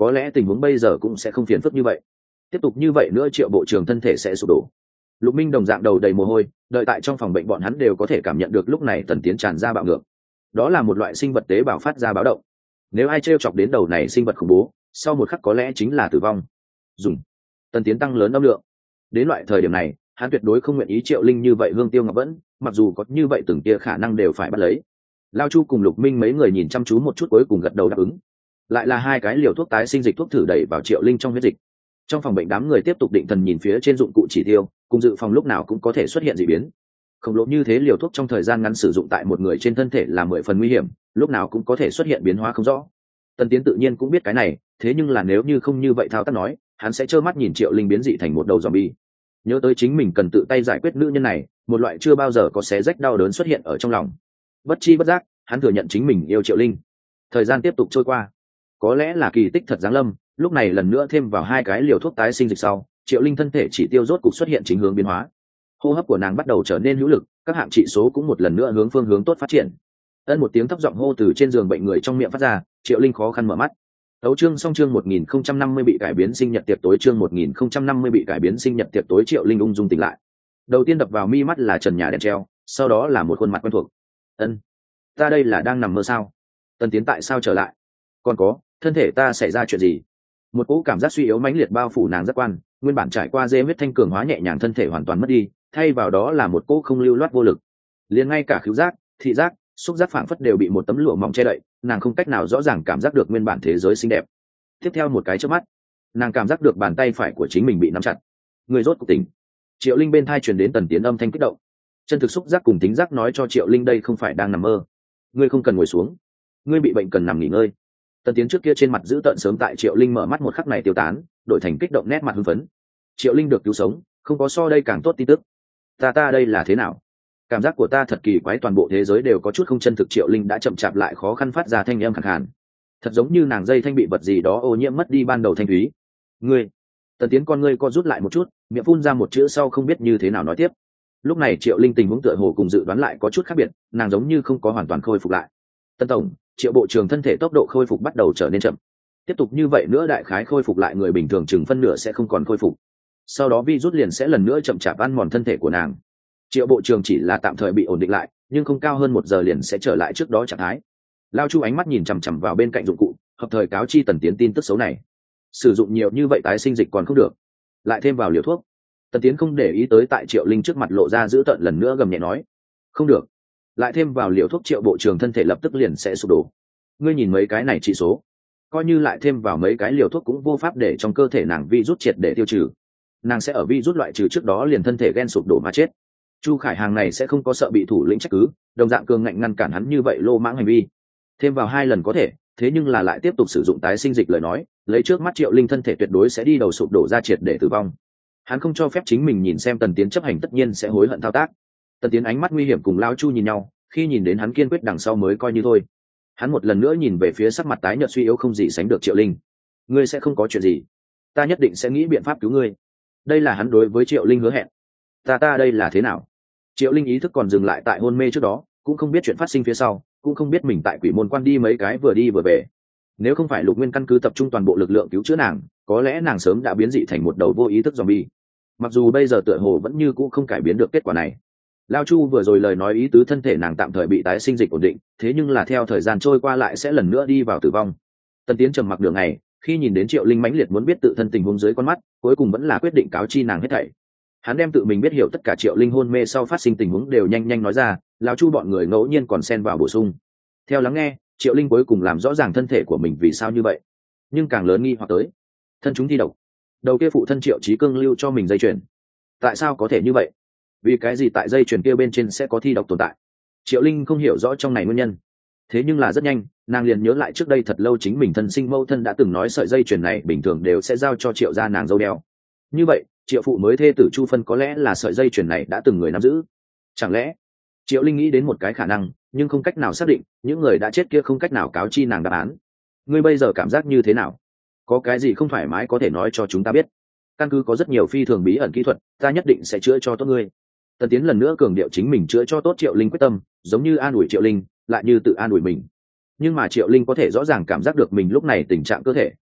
có lẽ tình huống bây giờ cũng sẽ không phiền phức như vậy. Tiếp tục như vậy nữa Triệu bộ trưởng thân thể sẽ sụp đổ. Lục Minh đồng dạng đầu đầy mồ hôi, đợi tại trong phòng bệnh bọn hắn đều có thể cảm nhận được lúc này Tần Tiến tràn ra bạo ngược. Đó là một loại sinh vật tế bào phát ra báo động. Nếu ai trêu chọc đến đầu này sinh vật khủng bố, sau một khắc có lẽ chính là tử vong. Dùng. Tần Tiến tăng lớn âm lượng. Đến loại thời điểm này, hắn tuyệt đối không nguyện ý Triệu Linh như vậy hương tiêu ngọc vẫn, mặc dù có như vậy từng tia khả năng đều phải bắt lấy. Lao Chu cùng Lục Minh mấy người nhìn chăm chú một chút cuối cùng gật đầu đáp ứng. Lại là 2 cái liều thuốc tái sinh dịch thuốc thử đẩy vào Triệu Linh trong huyết dịch. Trong phòng bệnh đám người tiếp tục định thần nhìn phía trên dụng cụ chỉ tiêu, cùng dự phòng lúc nào cũng có thể xuất hiện dị biến. Khổng lồ như thế liều thuốc trong thời gian ngắn sử dụng tại một người trên thân thể là 10 phần nguy hiểm, lúc nào cũng có thể xuất hiện biến hóa không rõ. Tần Tiến tự nhiên cũng biết cái này, thế nhưng là nếu như không như vậy thao tác nói, hắn sẽ trơ mắt nhìn Triệu Linh biến dị thành một đầu zombie. Nhớ tới chính mình cần tự tay giải quyết nữ nhân này, một loại chưa bao giờ có xé rách đau đớn xuất hiện ở trong lòng. Bất chi bất giác, hắn thừa nhận chính mình yêu Triệu Linh. Thời gian tiếp tục trôi qua, có lẽ là kỳ tích thật giáng lâm, lúc này lần nữa thêm vào 2 cái liều thuốc tái sinh dịch sau, Triệu Linh thân thể chỉ tiêu rốt cục xuất hiện chính hướng biến hóa. Hô hấp của nàng bắt đầu trở nên hữu lực, các hạng trị số cũng một lần nữa hướng phương hướng tốt phát triển. Ân một tiếng thấp giọng hô từ trên giường bệnh người trong miệng phát ra, Triệu Linh khó khăn mở mắt. Tấu chương xong chương 1050 bị cải biến sinh nhật tiệc tối chương 1050 bị cải biến sinh nhật tiệc tối Triệu Linh ung dung tỉnh lại. Đầu tiên đập vào mi mắt là trần nhà đèn treo, sau đó là một khuôn mặt quen thuộc. Ân, ta đây là đang nằm mơ sao? Tần Tiến tại sao trở lại? Còn có, thân thể ta xảy ra chuyện gì? Một cỗ cảm giác suy yếu mãnh liệt bao phủ nàng giác quan, nguyên bản trải qua dê huyết thanh cường hóa nhẹ nhàng thân thể hoàn toàn mất đi, thay vào đó là một cỗ không lưu loát vô lực. Liền ngay cả khứu giác, thị giác, xúc giác phảng phất đều bị một tấm lụa mỏng che đậy, nàng không cách nào rõ ràng cảm giác được nguyên bản thế giới xinh đẹp. Tiếp theo một cái chớp mắt, nàng cảm giác được bàn tay phải của chính mình bị nắm chặt. Người rốt cuộc tỉnh. Triệu Linh bên thai truyền đến Tần Tiến âm thanh kích động. Chân thực xúc giác cùng tính giác nói cho Triệu Linh đây không phải đang nằm mơ. Ngươi không cần ngồi xuống, ngươi bị bệnh cần nằm nghỉ ngơi. Tần Tiến trước kia trên mặt giữ tợn sớm tại Triệu Linh mở mắt một khắc này tiêu tán, đổi thành kích động nét mặt hưng phấn. Triệu Linh được cứu sống, không có so đây càng tốt tin tức. Ta đây là thế nào? Cảm giác của ta thật kỳ quái, toàn bộ thế giới đều có chút không chân thực. Triệu Linh đã chậm chạp lại khó khăn phát ra thanh âm khàn khàn, thật giống như nàng dây thanh bị vật gì đó ô nhiễm mất đi ban đầu thanh thúy. Ngươi. Tần Tiến con ngươi co rút lại một chút, miệng phun ra một chữ sau không biết như thế nào nói tiếp. Lúc này Triệu Linh tình huống tựa hồ cùng dự đoán lại có chút khác biệt, nàng giống như không có hoàn toàn khôi phục lại. Tân tổng, Triệu bộ trưởng thân thể tốc độ khôi phục bắt đầu trở nên chậm. Tiếp tục như vậy nữa đại khái khôi phục lại người bình thường chừng phân nửa sẽ không còn khôi phục. Sau đó virus liền sẽ lần nữa chậm chạp ăn mòn thân thể của nàng. Triệu bộ trưởng chỉ là tạm thời bị ổn định lại, nhưng không cao hơn 1 giờ liền sẽ trở lại trước đó trạng thái. Lao Chu ánh mắt nhìn chằm chằm vào bên cạnh dụng cụ, hợp thời cáo chi Tần Tiến tin tức xấu này. Sử dụng nhiều như vậy tái sinh dịch còn không được, lại thêm vào liều thuốc. Tần Tiến không để ý tới tại Triệu Linh trước mặt lộ ra giữ tợn lần nữa gầm nhẹ nói, không được, lại thêm vào liều thuốc Triệu bộ trưởng thân thể lập tức liền sẽ sụp đổ. Ngươi nhìn mấy cái này chỉ số, coi như lại thêm vào mấy cái liều thuốc cũng vô pháp để trong cơ thể nàng virus triệt để tiêu trừ. Nàng sẽ ở virus loại trừ trước đó liền thân thể ghen sụp đổ mà chết. Chu Khải Hàng này sẽ không có sợ bị thủ lĩnh trách cứ, đồng dạng cường ngạnh ngăn cản hắn như vậy lô mãng hành vi. Thêm vào 2 lần có thể, thế nhưng là lại tiếp tục sử dụng tái sinh dịch lời nói, lấy trước mắt Triệu Linh thân thể tuyệt đối sẽ đi đầu sụp đổ ra triệt để tử vong. Hắn không cho phép chính mình nhìn xem Tần Tiến chấp hành, tất nhiên sẽ hối hận thao tác. Tần Tiến ánh mắt nguy hiểm cùng Lao Chu nhìn nhau, khi nhìn đến hắn kiên quyết đằng sau mới coi như thôi. Hắn một lần nữa nhìn về phía sắc mặt tái nhợt suy yếu không gì sánh được Triệu Linh. Ngươi sẽ không có chuyện gì, ta nhất định sẽ nghĩ biện pháp cứu ngươi. Đây là hắn đối với Triệu Linh hứa hẹn. Ta đây là thế nào? Triệu Linh ý thức còn dừng lại tại hôn mê trước đó, cũng không biết chuyện phát sinh phía sau, cũng không biết mình tại Quỷ Môn Quan đi mấy cái vừa đi vừa về. Nếu không phải Lục Nguyên căn cứ tập trung toàn bộ lực lượng cứu chữa nàng, có lẽ nàng sớm đã biến dị thành một đầu vô ý thức zombie. Mặc dù bây giờ tựa hồ vẫn như cũ không cải biến được kết quả này. Lao Chu vừa rồi lời nói ý tứ thân thể nàng tạm thời bị tái sinh dịch ổn định, thế nhưng là theo thời gian trôi qua lại sẽ lần nữa đi vào tử vong. Tần Tiến trầm mặc đường này, khi nhìn đến Triệu Linh mãnh liệt muốn biết tự thân tình huống dưới con mắt, cuối cùng vẫn là quyết định cáo chi nàng hết thảy. Hắn đem tự mình biết hiểu tất cả Triệu Linh hôn mê sau phát sinh tình huống đều nhanh nhanh nói ra, Lão Chu bọn người ngẫu nhiên còn xen vào bổ sung. Theo lắng nghe, Triệu Linh cuối cùng làm rõ ràng thân thể của mình vì sao như vậy, nhưng càng lớn nghi hoặc tới, thân chúng thi độc. Đầu kia phụ thân Triệu Chí Cương lưu cho mình dây chuyền, tại sao có thể như vậy? Vì cái gì tại dây chuyền kia bên trên sẽ có thi độc tồn tại? Triệu Linh không hiểu rõ trong này nguyên nhân. Thế nhưng là rất nhanh, nàng liền nhớ lại trước đây thật lâu chính mình thân sinh mẫu thân đã từng nói sợi dây chuyền này bình thường đều sẽ giao cho Triệu gia nàng dâu đeo. Như vậy, Triệu phụ mới thê tử Chu Phân có lẽ là sợi dây chuyền này đã từng người nắm giữ. Chẳng lẽ? Triệu Linh nghĩ đến một cái khả năng, nhưng không cách nào xác định, những người đã chết kia không cách nào cáo chi nàng đáp án. Ngươi bây giờ cảm giác như thế nào? Có cái gì không thoải mái có thể nói cho chúng ta biết. Căn cứ có rất nhiều phi thường bí ẩn kỹ thuật, ta nhất định sẽ chữa cho tốt ngươi. Tần Tiến lần nữa cường điệu chính mình chữa cho tốt Triệu Linh quyết tâm, giống như an ủi Triệu Linh, lại như tự an ủi mình. Nhưng mà Triệu Linh có thể rõ ràng cảm giác được mình lúc này tình trạng cơ thể,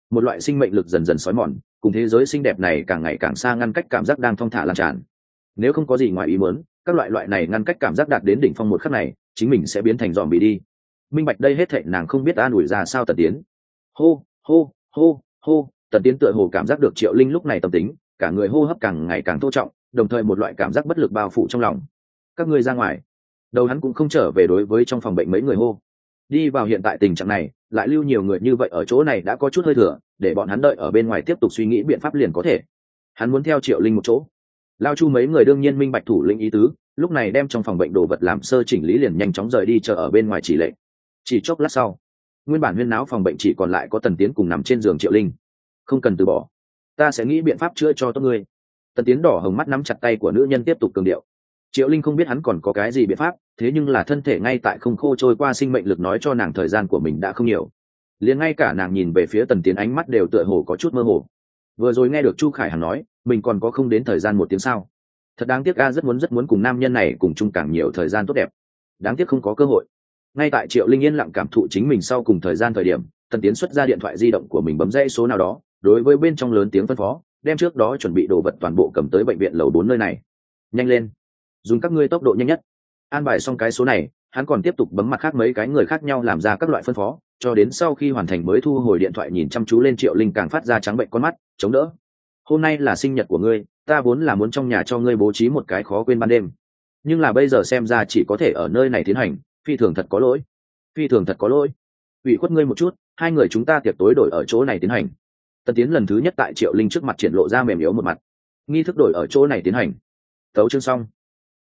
một loại sinh mệnh lực dần dần xói mòn, cùng thế giới xinh đẹp này càng ngày càng xa ngăn cách cảm giác đang thong thả lan tràn. Nếu không có gì ngoài ý muốn, các loại này ngăn cách cảm giác đạt đến đỉnh phong một khắc này, chính mình sẽ biến thành zombie đi. Minh bạch đây hết thảy nàng không biết an ủi ra sao. Tần Tiến hô hô hô hô. Tần Tiến tựa hồ cảm giác được Triệu Linh lúc này tâm tính, cả người hô hấp càng ngày càng thô trọng, đồng thời một loại cảm giác bất lực bao phủ trong lòng. Các ngươi ra ngoài. Đầu hắn cũng không trở về đối với trong phòng bệnh mấy người hô. Đi vào hiện tại tình trạng này, lại lưu nhiều người như vậy ở chỗ này đã có chút hơi thừa, để bọn hắn đợi ở bên ngoài tiếp tục suy nghĩ biện pháp liền có thể. Hắn muốn theo Triệu Linh một chỗ. Lao Chu mấy người đương nhiên minh bạch thủ lĩnh ý tứ, lúc này đem trong phòng bệnh đồ vật làm sơ chỉnh lý liền nhanh chóng rời đi chờ ở bên ngoài chỉ lệnh. Chỉ chốc lát sau, nguyên bản huyên náo phòng bệnh chỉ còn lại có Tần Tiến cùng nằm trên giường Triệu Linh. Không cần từ bỏ, ta sẽ nghĩ biện pháp chữa cho tốt ngươi. Tần Tiến đỏ hồng mắt nắm chặt tay của nữ nhân tiếp tục cường điệu. Triệu Linh không biết hắn còn có cái gì biện pháp, thế nhưng là thân thể ngay tại không khô trôi qua sinh mệnh lực nói cho nàng thời gian của mình đã không nhiều. Liền ngay cả nàng nhìn về phía Tần Tiến ánh mắt đều tựa hồ có chút mơ hồ. Vừa rồi nghe được Chu Khải Hằng nói, mình còn có không đến thời gian 1 tiếng sao? Thật đáng tiếc, rất muốn cùng nam nhân này cùng chung càng nhiều thời gian tốt đẹp. Đáng tiếc không có cơ hội. Ngay tại Triệu Linh yên lặng cảm thụ chính mình sau cùng thời gian thời điểm, Tần Tiến xuất ra điện thoại di động của mình bấm dãy số nào đó, đối với bên trong lớn tiếng phân phó, đem trước đó chuẩn bị đồ vật toàn bộ cầm tới bệnh viện lầu 4 nơi này. Nhanh lên, dùng các ngươi tốc độ nhanh nhất. An bài xong cái số này, hắn còn tiếp tục bấm mặt khác mấy cái người khác nhau làm ra các loại phân phó, cho đến sau khi hoàn thành mới thu hồi điện thoại nhìn chăm chú lên Triệu Linh càng phát ra trắng bệnh con mắt, chống đỡ. Hôm nay là sinh nhật của ngươi, ta vốn là muốn trong nhà cho ngươi bố trí một cái khó quên ban đêm, nhưng là bây giờ xem ra chỉ có thể ở nơi này tiến hành, phi thường thật có lỗi. Phi thường thật có lỗi. Ủy khuất ngươi một chút, hai người chúng ta tiệc tối đổi ở chỗ này tiến hành. Tần Tiến lần thứ nhất tại Triệu Linh trước mặt triển lộ ra mềm yếu một mặt. Nghi thức đổi ở chỗ này tiến hành. Tấu chương xong.